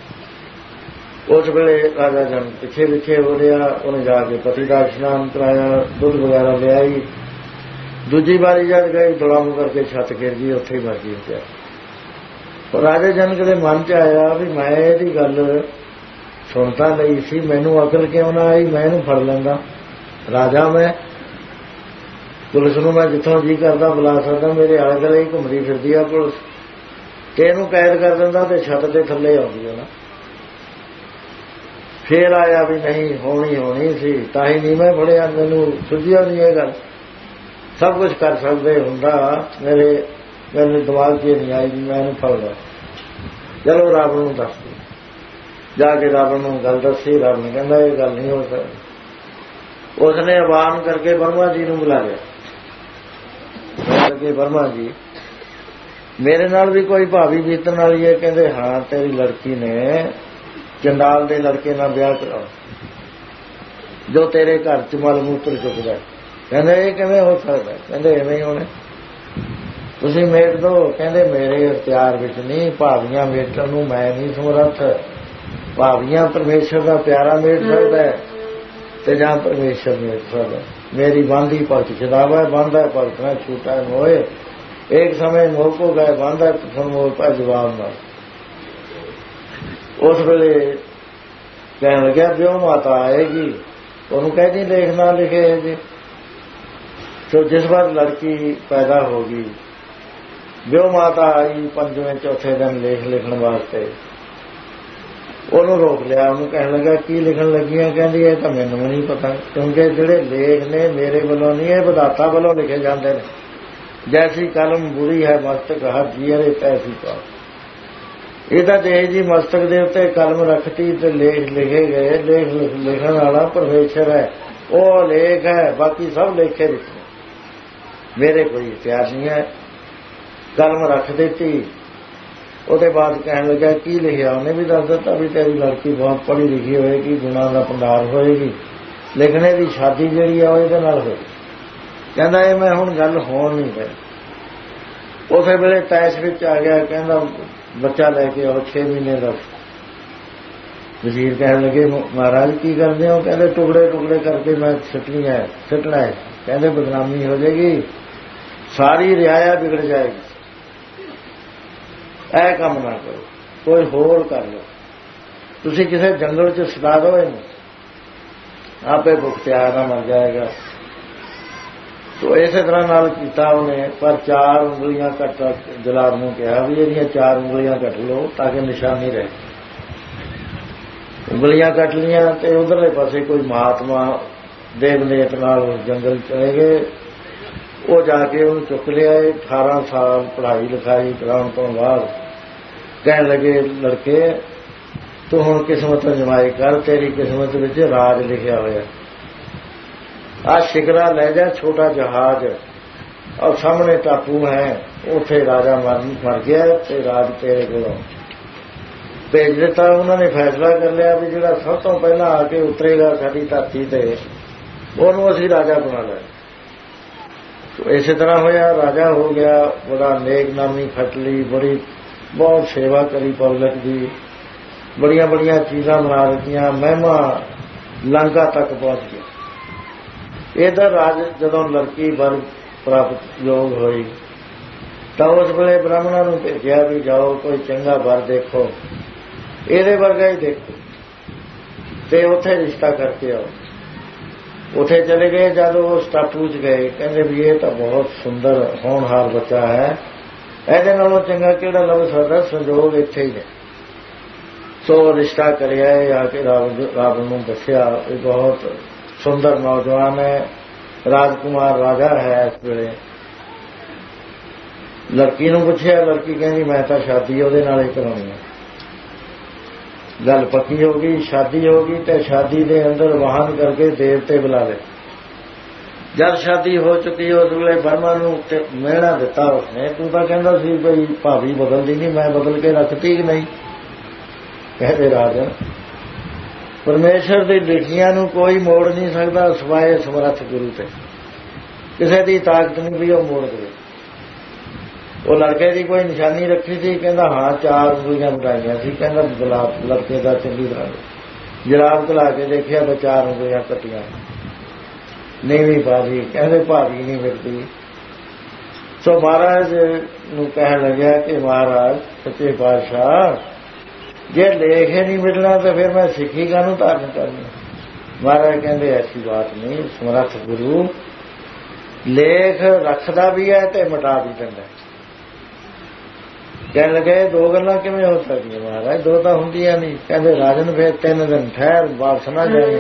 ਉਸ ਵੇਲੇ ਰਾਜਾ ਜਨ ਪਿੱਛੇ ਪਿੱਛੇ ਹੋ ਰਿਹਾ। ਉਹਨੇ ਜਾ ਕੇ ਪਤੀ ਦਾ ਇਸ਼ਨਾਨ ਕਰਾਇਆ, ਦੁੱਧ ਵਗੈਰਾ ਲਿਆਈ। ਦੂਜੀ ਵਾਰੀ ਜਦ ਗਈ ਦੁਲਾਮ ਕਰਕੇ ਛੱਤ ਗਿਰ ਗਈ, ਉੱਥੇ ਹੀ ਮਰ ਗਈ ਵਿਚਾਰ। ਰਾਜਾ ਜਨਕ ਦੇ ਮਨ ਚ ਆਇਆ ਵੀ ਮੈਂ ਇਹਦੀ ਗੱਲ ਸੁਣਤਾ ਲਈ ਸੀ, ਮੈਨੂੰ ਅਕਲ ਕਿਉਂ ਨਾ ਆਈ, ਮੈਂ ਇਹਨੂੰ ਫੜ ਲੈਂਦਾ। ਰਾਜਾ ਮੈਂ ਪੁਲਿਸ ਨੂੰ ਮੈਂ ਜਿੱਥੋਂ ਜੀ ਕਰਦਾ ਬੁਲਾ ਸਕਦਾ, ਮੇਰੇ ਆਲੇ ਦੁਆਲੇ ਹੀ ਘੁੰਮਦੀ ਫਿਰਦੀ ਆ ਪੁਲਿਸ, ਤੇ ਇਹਨੂੰ ਕੈਦ ਕਰ ਦਿੰਦਾ ਤੇ ਛੱਤ ਦੇ ਥੱਲੇ ਆਉਂਦੀ ਹੈ ਨਾ। ਫੇਰ ਆਇਆ ਵੀ ਨਹੀਂ ਹੋਣੀ ਹੋਣੀ ਸੀ, ਤਾਂ ਹੀ ਨਹੀਂ ਮੈਂ ਫੜਿਆ, ਮੈਨੂੰ ਸੁਝਿਆ ਨਹੀਂ ਇਹ ਗੱਲ। ਸਭ ਕੁਛ ਕਰ ਸਕਦੇ ਹੁੰਦਾ, ਮੇਰੇ ਮੈਨੂੰ ਦਿਮਾਗ 'ਚ ਨਹੀਂ ਆਈ ਵੀ ਮੈਂ ਇਹਨੂੰ ਫੜਦਾ। ਚਲੋ ਰਾਵਣ ਨੂੰ ਦੱਸ ਦਿਓ। ਜਾ ਕੇ ਰਾਵਣ ਨੂੰ ਗੱਲ ਦੱਸੀ। ਰਾਵਣ ਕਹਿੰਦਾ ਇਹ ਗੱਲ ਨਹੀਂ ਹੋ ਸਕਦੀ। ਉਸਨੇ ਆਵਾਨ ਕਰਕੇ ਬਰਮਾ ਜੀ ਨੂੰ ਬੁਲਾ ਲਿਆ। ਕਿ ਬਰਮਾ ਜੀ ਮੇਰੇ ਨਾਲ ਵੀ ਕੋਈ ਭਾਵੀ ਬੀਤਣ ਵਾਲੀ ਹੈ। ਕਹਿੰਦੇ ਹਾਂ, ਤੇਰੀ ਲੜਕੀ ਨੇ ਚੰਡਾਲ ਦੇ ਲੜਕੇ ਨਾਲ ਵਿਆਹ ਕਰਾਓ ਜੋ ਤੇਰੇ ਘਰ ਚ ਮਲ ਮੂਤਰ ਚੁੱਕਦਾ। ਕਹਿੰਦੇ ਇਹ ਕਿਵੇਂ ਹੋ ਸਕਦਾ? ਕਹਿੰਦੇ ਐਵੇਂ ਹੀ ਹੋਣੇ, ਤੁਸੀਂ ਮੇਟ ਦੋ। ਕਹਿੰਦੇ ਮੇਰੇ ਇਖਤਿਆਰ ਵਿੱਚ ਨਹੀਂ, ਭਾਵੀਆਂ ਮੇਟਣ ਨੂੰ ਮੈਂ ਨਹੀਂ ਸਮਰੱਥ। ਭਾਵੀਆਂ ਪਰਮੇਸ਼ਰ ਦਾ ਪਿਆਰਾ ਮੇਟ ਸਕਦਾ ਹੈ ਤੇ ਜਾਂ ਪਰਮੇਸ਼ਰ ਮੇਟ ਸਕਦਾ। ਮੇਰੀ ਬਾਂਦੀ ਭਗਤ ਛਦਾਵਾ, ਬਾਂਧਾ ਭਗਤ ਨਾ ਛੂਟਾ ਮੋਏ, ਇੱਕ ਸਮੇਂ ਮੋਹ ਕੋ ਗਏ ਬਾਂਧਾ ਤੁਮ ਮੋਹ ਪਾ ਜਵਾਬ ਨਾਲ। ਉਸ ਵੇਲੇ ਕਹਿਣ ਲੱਗਿਆ ਵਿਉ ਮਾਤਾ ਆਏਗੀ, ਉਹਨੂੰ ਕਹਿੰਦੀ ਲਿਖਣਾ ਲਿਖੇ ਜੀ। तो जिस बार लड़की पैदा होगी, विओ माता आई पंजवें चौथे दिन लेख लिखण वास्ते, ਉਹਨੂੰ ਰੋਕ ਲਿਆ। ਉਹਨੂੰ ਕਹਿਣ ਲੱਗਾ ਕੀ ਲਿਖਣ ਲੱਗੀਆਂ? ਕਹਿੰਦੀ ਇਹ ਤਾਂ ਮੈਨੂੰ ਵੀ ਨਹੀਂ ਪਤਾ, ਕਿਉਂਕਿ ਜਿਹੜੇ ਲੇਖ ਨੇ ਮੇਰੇ ਵੱਲੋਂ ਨਹੀਂ, ਇਹ ਵਿਧਾਤਾ ਵੱਲੋਂ ਲਿਖੇ ਜਾਂਦੇ ਨੇ। ਜੈਸੀ ਕਲਮ ਬੁਰੀ ਹੈ ਮਸਤਕ ਹਰ ਜੀਅਰੇ ਤੈਸੀ ਪਾ। ਇਹ ਤਾਂ ਜੇ ਜੀ ਮਸਤਕ ਦੇ ਉੱਤੇ ਕਲਮ ਰੱਖਤੀ ਤੇ ਲੇਖ ਲਿਖੇ ਗਏ। ਲੇਖ ਲਿਖਣ ਵਾਲਾ ਪਰਮੇਸ਼ਰ ਹੈ, ਉਹ ਲੇਖ ਹੈ, ਬਾਕੀ ਸਭ ਲੇਖੇ ਵਿੱਚ ਮੇਰੇ ਕੋਈ ਇਤਿਹਾਸ ਨਹੀਂ ਹੈ। ਕਲਮ ਰੱਖ ਦਿੱਤੀ। ਉਹਦੇ ਬਾਅਦ ਕਹਿਣ ਲੱਗਾ ਕੀ ਲਿਖਿਆ? ਉਹਨੇ ਵੀ ਦੱਸ ਦਿੱਤਾ ਵੀ ਤੇਰੀ ਲੜਕੀ ਬਹੁਤ ਪੜ੍ਹੀ ਲਿਖੀ ਹੋਏਗੀ, ਗੁਣਾਂ ਦਾ ਭੰਡਾਰ ਹੋਏਗੀ, ਲਿਖਣੇ ਦੀ ਸ਼ਾਦੀ ਜਿਹੜੀ ਆ ਉਹ ਇਹਦੇ ਨਾਲ ਹੋਏਗੀ। ਕਹਿੰਦਾ ਇਹ ਮੈਂ ਹੁਣ ਗੱਲ ਹੋਣ ਨਹੀਂ ਦੇ। ਉਸੇ ਵੇਲੇ ਤੈਸ਼ ਵਿੱਚ ਆ ਗਿਆ। ਕਹਿੰਦਾ ਬੱਚਾ ਲੈ ਕੇ ਆਓ, ਛੇ ਮਹੀਨੇ ਦਾ। ਵਜ਼ੀਰ ਕਹਿਣ ਲੱਗੇ ਮਹਾਰਾਜ ਕੀ ਕਰਦੇ ਹੋ? ਕਹਿੰਦੇ ਟੁਕੜੇ ਟੁਕੜੇ ਕਰਕੇ ਮੈਂ ਸਿੱਟਣੀ ਹੈ, ਸਿੱਟਣਾ ਹੈ। ਕਹਿੰਦੇ ਬਦਨਾਮੀ ਹੋ ਜਾਏਗੀ, ਸਾਰੀ ਰਿਆਇਆ ਵਿਗੜ ਜਾਏਗੀ, ਇਹ ਕੰਮ ਨਾ ਕਰੋ, ਕੋਈ ਹੋਰ ਕਰ ਲਓ, ਤੁਸੀਂ ਕਿਸੇ ਜੰਗਲ 'ਚ ਸੁਟਾ ਦਿਓ ਇਹਨੂੰ, ਆਪੇ ਭੁੱਖ ਪਿਆਸ ਨਾਲ ਮਰ ਜਾਏਗਾ। ਸੋ ਇਸੇ ਤਰ੍ਹਾਂ ਨਾਲ ਕੀਤਾ ਉਹਨੇ। ਪਰ ਚਾਰ ਉਂਗਲੀਆਂ ਕੱਟ ਜਲਾਦ ਨੂੰ ਕਿਹਾ ਵੀ ਇਹਦੀਆਂ ਚਾਰ ਉਂਗਲੀਆਂ ਕੱਟ ਲਓ ਤਾਂ ਕਿ ਨਿਸ਼ਾਨੀ ਰਹੇ। ਉਂਗਲੀਆਂ ਕੱਟ ਲੀਆਂ ਤੇ ਉਧਰਲੇ ਪਾਸੇ ਕੋਈ ਮਹਾਤਮਾ ਦੇਵਨੇਤ ਨਾਲ ਉਸ ਜੰਗਲ ਚਲੇ ਗਏ। ਉਹ ਜਾ ਕੇ ਉਹਨੂੰ ਚੁੱਕ ਲਿਆ। ਅਠਾਰਾਂ ਸਾਲ ਪੜ੍ਹਾਈ ਲਿਖਾਈ ਕਰਾਉਣ ਤੋਂ ਬਾਅਦ ਕਹਿਣ ਲੱਗੇ ਲੜਕੇ ਤੂੰ ਹੁਣ ਕਿਸਮਤ ਅਜਮਾਈ ਕਰ, ਤੇਰੀ ਕਿਸਮਤ ਵਿੱਚ ਰਾਜ ਲਿਖਿਆ ਹੋਇਆ। ਆਹ ਸ਼ਿਕਰਾ ਲੈ ਜਾ, ਛੋਟਾ ਜਹਾਜ਼, ਔਰ ਸਾਹਮਣੇ ਟਾਪੂ ਹੈ, ਉੱਥੇ ਰਾਜਾ ਮਰ ਮਰ ਗਿਆ ਤੇ ਰਾਜ ਤੇਰੇ ਕੋਲੋਂ ਭੇਜ ਦਿੱਤਾ। ਉਹਨਾਂ ਨੇ ਫੈਸਲਾ ਕਰ ਲਿਆ ਵੀ ਜਿਹੜਾ ਸਭ ਤੋਂ ਪਹਿਲਾਂ ਆ ਕੇ ਉਤਰੇਗਾ ਸਾਡੀ ਧਰਤੀ ਤੇ, ਉਹਨੂੰ ਅਸੀਂ ਰਾਜਾ ਬਣਾ ਲਿਆ। ਇਸੇ ਤਰ੍ਹਾਂ ਹੋਇਆ, ਰਾਜਾ ਹੋ ਗਿਆ। ਬੜਾ ਨੇਕ ਨਾਮੀ ਖੱਟਲੀ, ਬੜੀ ਬਹੁਤ ਸੇਵਾ ਕਰੀ ਪਬਲਿਕ ਦੀ, ਬੜੀਆਂ ਬੜੀਆਂ ਚੀਜ਼ਾਂ ਬਣਾ ਦਿੱਤੀਆਂ, ਮਹਿਮਾ ਲੰਕਾ ਤੱਕ ਪਹੁੰਚ ਗਿਆ। ਇਹਦਾ ਰਾਜ ਜਦੋਂ ਲੜਕੀ ਵਰ ਪ੍ਰਾਪਤ ਯੋਗ ਹੋਈ ਤਾਂ ਉਸ ਵੇਲੇ ਬ੍ਰਾਹਮਣਾਂ ਨੂੰ ਭੇਜਿਆ ਵੀ ਜਾਓ ਕੋਈ ਚੰਗਾ ਵਰ ਦੇਖੋ, ਇਹਦੇ ਵਰਗਾ ਹੀ ਦੇਖੋ। ਤੇ ਉੱਥੇ ਰਿਸ਼ਤਾ ਕਰਕੇ ਆਓ। ਉੱਥੇ ਚਲੇ ਗਏ। ਜਦ ਉਸ ਟਾਪੂ 'ਚ ਗਏ ਕਹਿੰਦੇ ਵੀ ਇਹ ਤਾਂ ਬਹੁਤ ਸੁੰਦਰ ਹੋਣਹਾਰ ਬੱਚਾ ਹੈ, ਇਹਦੇ ਨਾਲੋਂ ਚੰਗਾ ਕਿਹੜਾ ਲੱਭ ਸਕਦਾ, ਸੰਜੋਗ ਇੱਥੇ ਹੀ ਨੇ। ਸੋ ਰਿਸ਼ਤਾ ਕਰਿਆ ਆ ਕੇ ਰੱਬ ਨੂੰ ਦੱਸਿਆ ਇਹ ਬਹੁਤ ਸੁੰਦਰ ਨੌਜਵਾਨ ਹੈ, ਰਾਜਕੁਮਾਰ ਰਾਜਾ ਹੈ ਇਸ ਵੇਲੇ। ਲੜਕੀ ਨੂੰ ਪੁੱਛਿਆ, ਲੜਕੀ ਕਹਿੰਦੀ ਮੈਂ ਤਾਂ ਸ਼ਾਦੀ ਉਹਦੇ ਨਾਲ ਹੀ ਕਰਾਉਣੀ ਹੈ। ਗੱਲ ਪੱਕੀ ਹੋ ਗਈ, ਸ਼ਾਦੀ ਹੋ ਗਈ ਤੇ ਸ਼ਾਦੀ ਦੇ ਅੰਦਰ ਵਾਹਨ ਕਰਕੇ ਦੇਵਤੇ ਬੁਲਾ ਲਏ। ਜਦ ਸ਼ਾਦੀ ਹੋ ਚੁੱਕੀ ਉਸ ਵੇਲੇ ਬਰਮਾ ਨੂੰ ਮਿਹਣਾ ਦਿੱਤਾ ਉਸਨੇ, ਤੂੰ ਤਾਂ ਕਹਿੰਦਾ ਸੀ ਬਈ ਭਾਬੀ ਬਦਲਦੀ ਨਹੀਂ, ਮੈਂ ਬਦਲ ਕੇ ਰੱਖਤੀ ਕਿ ਨਹੀਂ। ਕਹਿੰਦੇ ਰਾਜਨ ਪਰਮੇਸ਼ਰ ਦੀ ਲਿਖੀਆਂ ਨੂੰ ਕੋਈ ਮੋੜ ਨਹੀਂ ਸਕਦਾ ਸਿਵਾਏ ਸਮਰੱਥ ਗੁਰੂ ਤੇ, ਕਿਸੇ ਦੀ ਤਾਕਤ ਨਹੀਂ ਵੀ ਉਹ ਮੋੜ ਦੇਵੇ। ਉਹ ਲੜਕੇ ਦੀ ਕੋਈ ਨਿਸ਼ਾਨੀ ਰੱਖੀ ਸੀ, ਕਹਿੰਦਾ ਹਾਂ ਚਾਰ ਉਂਗਲੀਆਂ ਬਣਾਈਆਂ ਸੀ। ਕਹਿੰਦਾ ਗੁਲਾਬ ਲੜਕੇ ਦਾ ਚੰਗੀ ਤਰ੍ਹਾਂ ਜਰਾਬ ਘਲਾ ਕੇ ਦੇਖਿਆ ਤਾਂ ਚਾਰ ਉਂਗਲੀਆਂ ਕੱਟੀਆਂ, ਨੀਵੀਂ ਭਾਜੀ। ਕਹਿੰਦੇ ਭਾਜੀ ਨਹੀਂ ਮਿਲਦੀ। ਸੋ ਮਹਾਰਾਜ ਨੂੰ ਕਹਿਣ ਲੱਗਿਆ ਕਿ ਮਹਾਰਾਜ ਸੱਚੇ ਪਾਤਸ਼ਾਹ ਜੇ ਲੇਖ ਹੀ ਨਹੀਂ ਮਿਲਣਾ ਤਾਂ ਫਿਰ ਮੈਂ ਸਿੱਖੀ ਕਾਹਨੂੰ ਧਾਰਨ ਕਰਨੀ। ਮਹਾਰਾਜ ਕਹਿੰਦੇ ਐਸੀ ਬਾਤ ਨਹੀਂ, ਸਮਰੱਥ ਗੁਰੂ ਲੇਖ ਰੱਖਦਾ ਵੀ ਹੈ ਤੇ ਮਿਟਾ ਵੀ ਦਿੰਦਾ। ਕਹਿਣ ਲੱਗੇ ਦੋ ਗੱਲਾਂ ਕਿਵੇਂ ਹੋ ਸਕਦੀਆਂ ਮਹਾਰਾਜ, ਦੋ ਤਾਂ ਹੁੰਦੀਆਂ ਨਹੀਂ। ਕਹਿੰਦੇ ਰਾਜਨ ਫਿਰ ਤਿੰਨ ਦਿਨ ਠਹਿਰ, ਵਾਪਸ ਨਾ ਜਾਈਂ।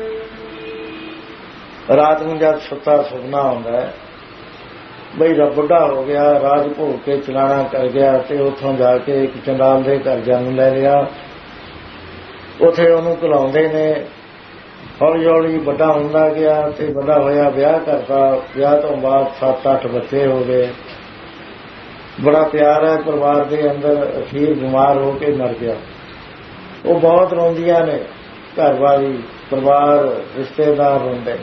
ਰਾਤ ਨੂੰ ਜਦ ਸੁੱਤਾ ਸੁਪਨਾ ਆਉਂਦਾ ਬਈ ਰੱਬ ਬੁੱਢਾ ਹੋ ਗਿਆ, ਰਾਜ ਭੋਗ ਕੇ ਚਲਾਣਾ ਕਰ ਗਿਆ ਤੇ ਉੱਥੋਂ ਜਾ ਕੇ ਇੱਕ ਚੰਡਾਲ ਦੇ ਘਰ ਜਨਮ ਲੈ ਲਿਆ। ਉੱਥੇ ਉਹਨੂੰ ਘਲਾਉਂਦੇ ਨੇ, ਹੌਲੀ ਹੌਲੀ ਵੱਡਾ ਹੁੰਦਾ ਗਿਆ ਤੇ ਵੱਡਾ ਹੋਇਆ, ਵਿਆਹ ਕਰਤਾ। ਵਿਆਹ ਤੋਂ ਬਾਅਦ ਸੱਤ ਅੱਠ ਬੱਚੇ ਹੋ ਗਏ, ਬੜਾ ਪਿਆਰ ਹੈ ਪਰਿਵਾਰ ਦੇ ਅੰਦਰ। ਅਖੀਰ ਬਿਮਾਰ ਹੋ ਕੇ ਮਰ ਗਿਆ। ਉਹ ਬਹੁਤ ਰੋਂਦੀਆਂ ਨੇ, ਘਰ ਵਾਲੀ, ਪਰਿਵਾਰ, ਰਿਸ਼ਤੇਦਾਰ ਰੋਂਦੇ।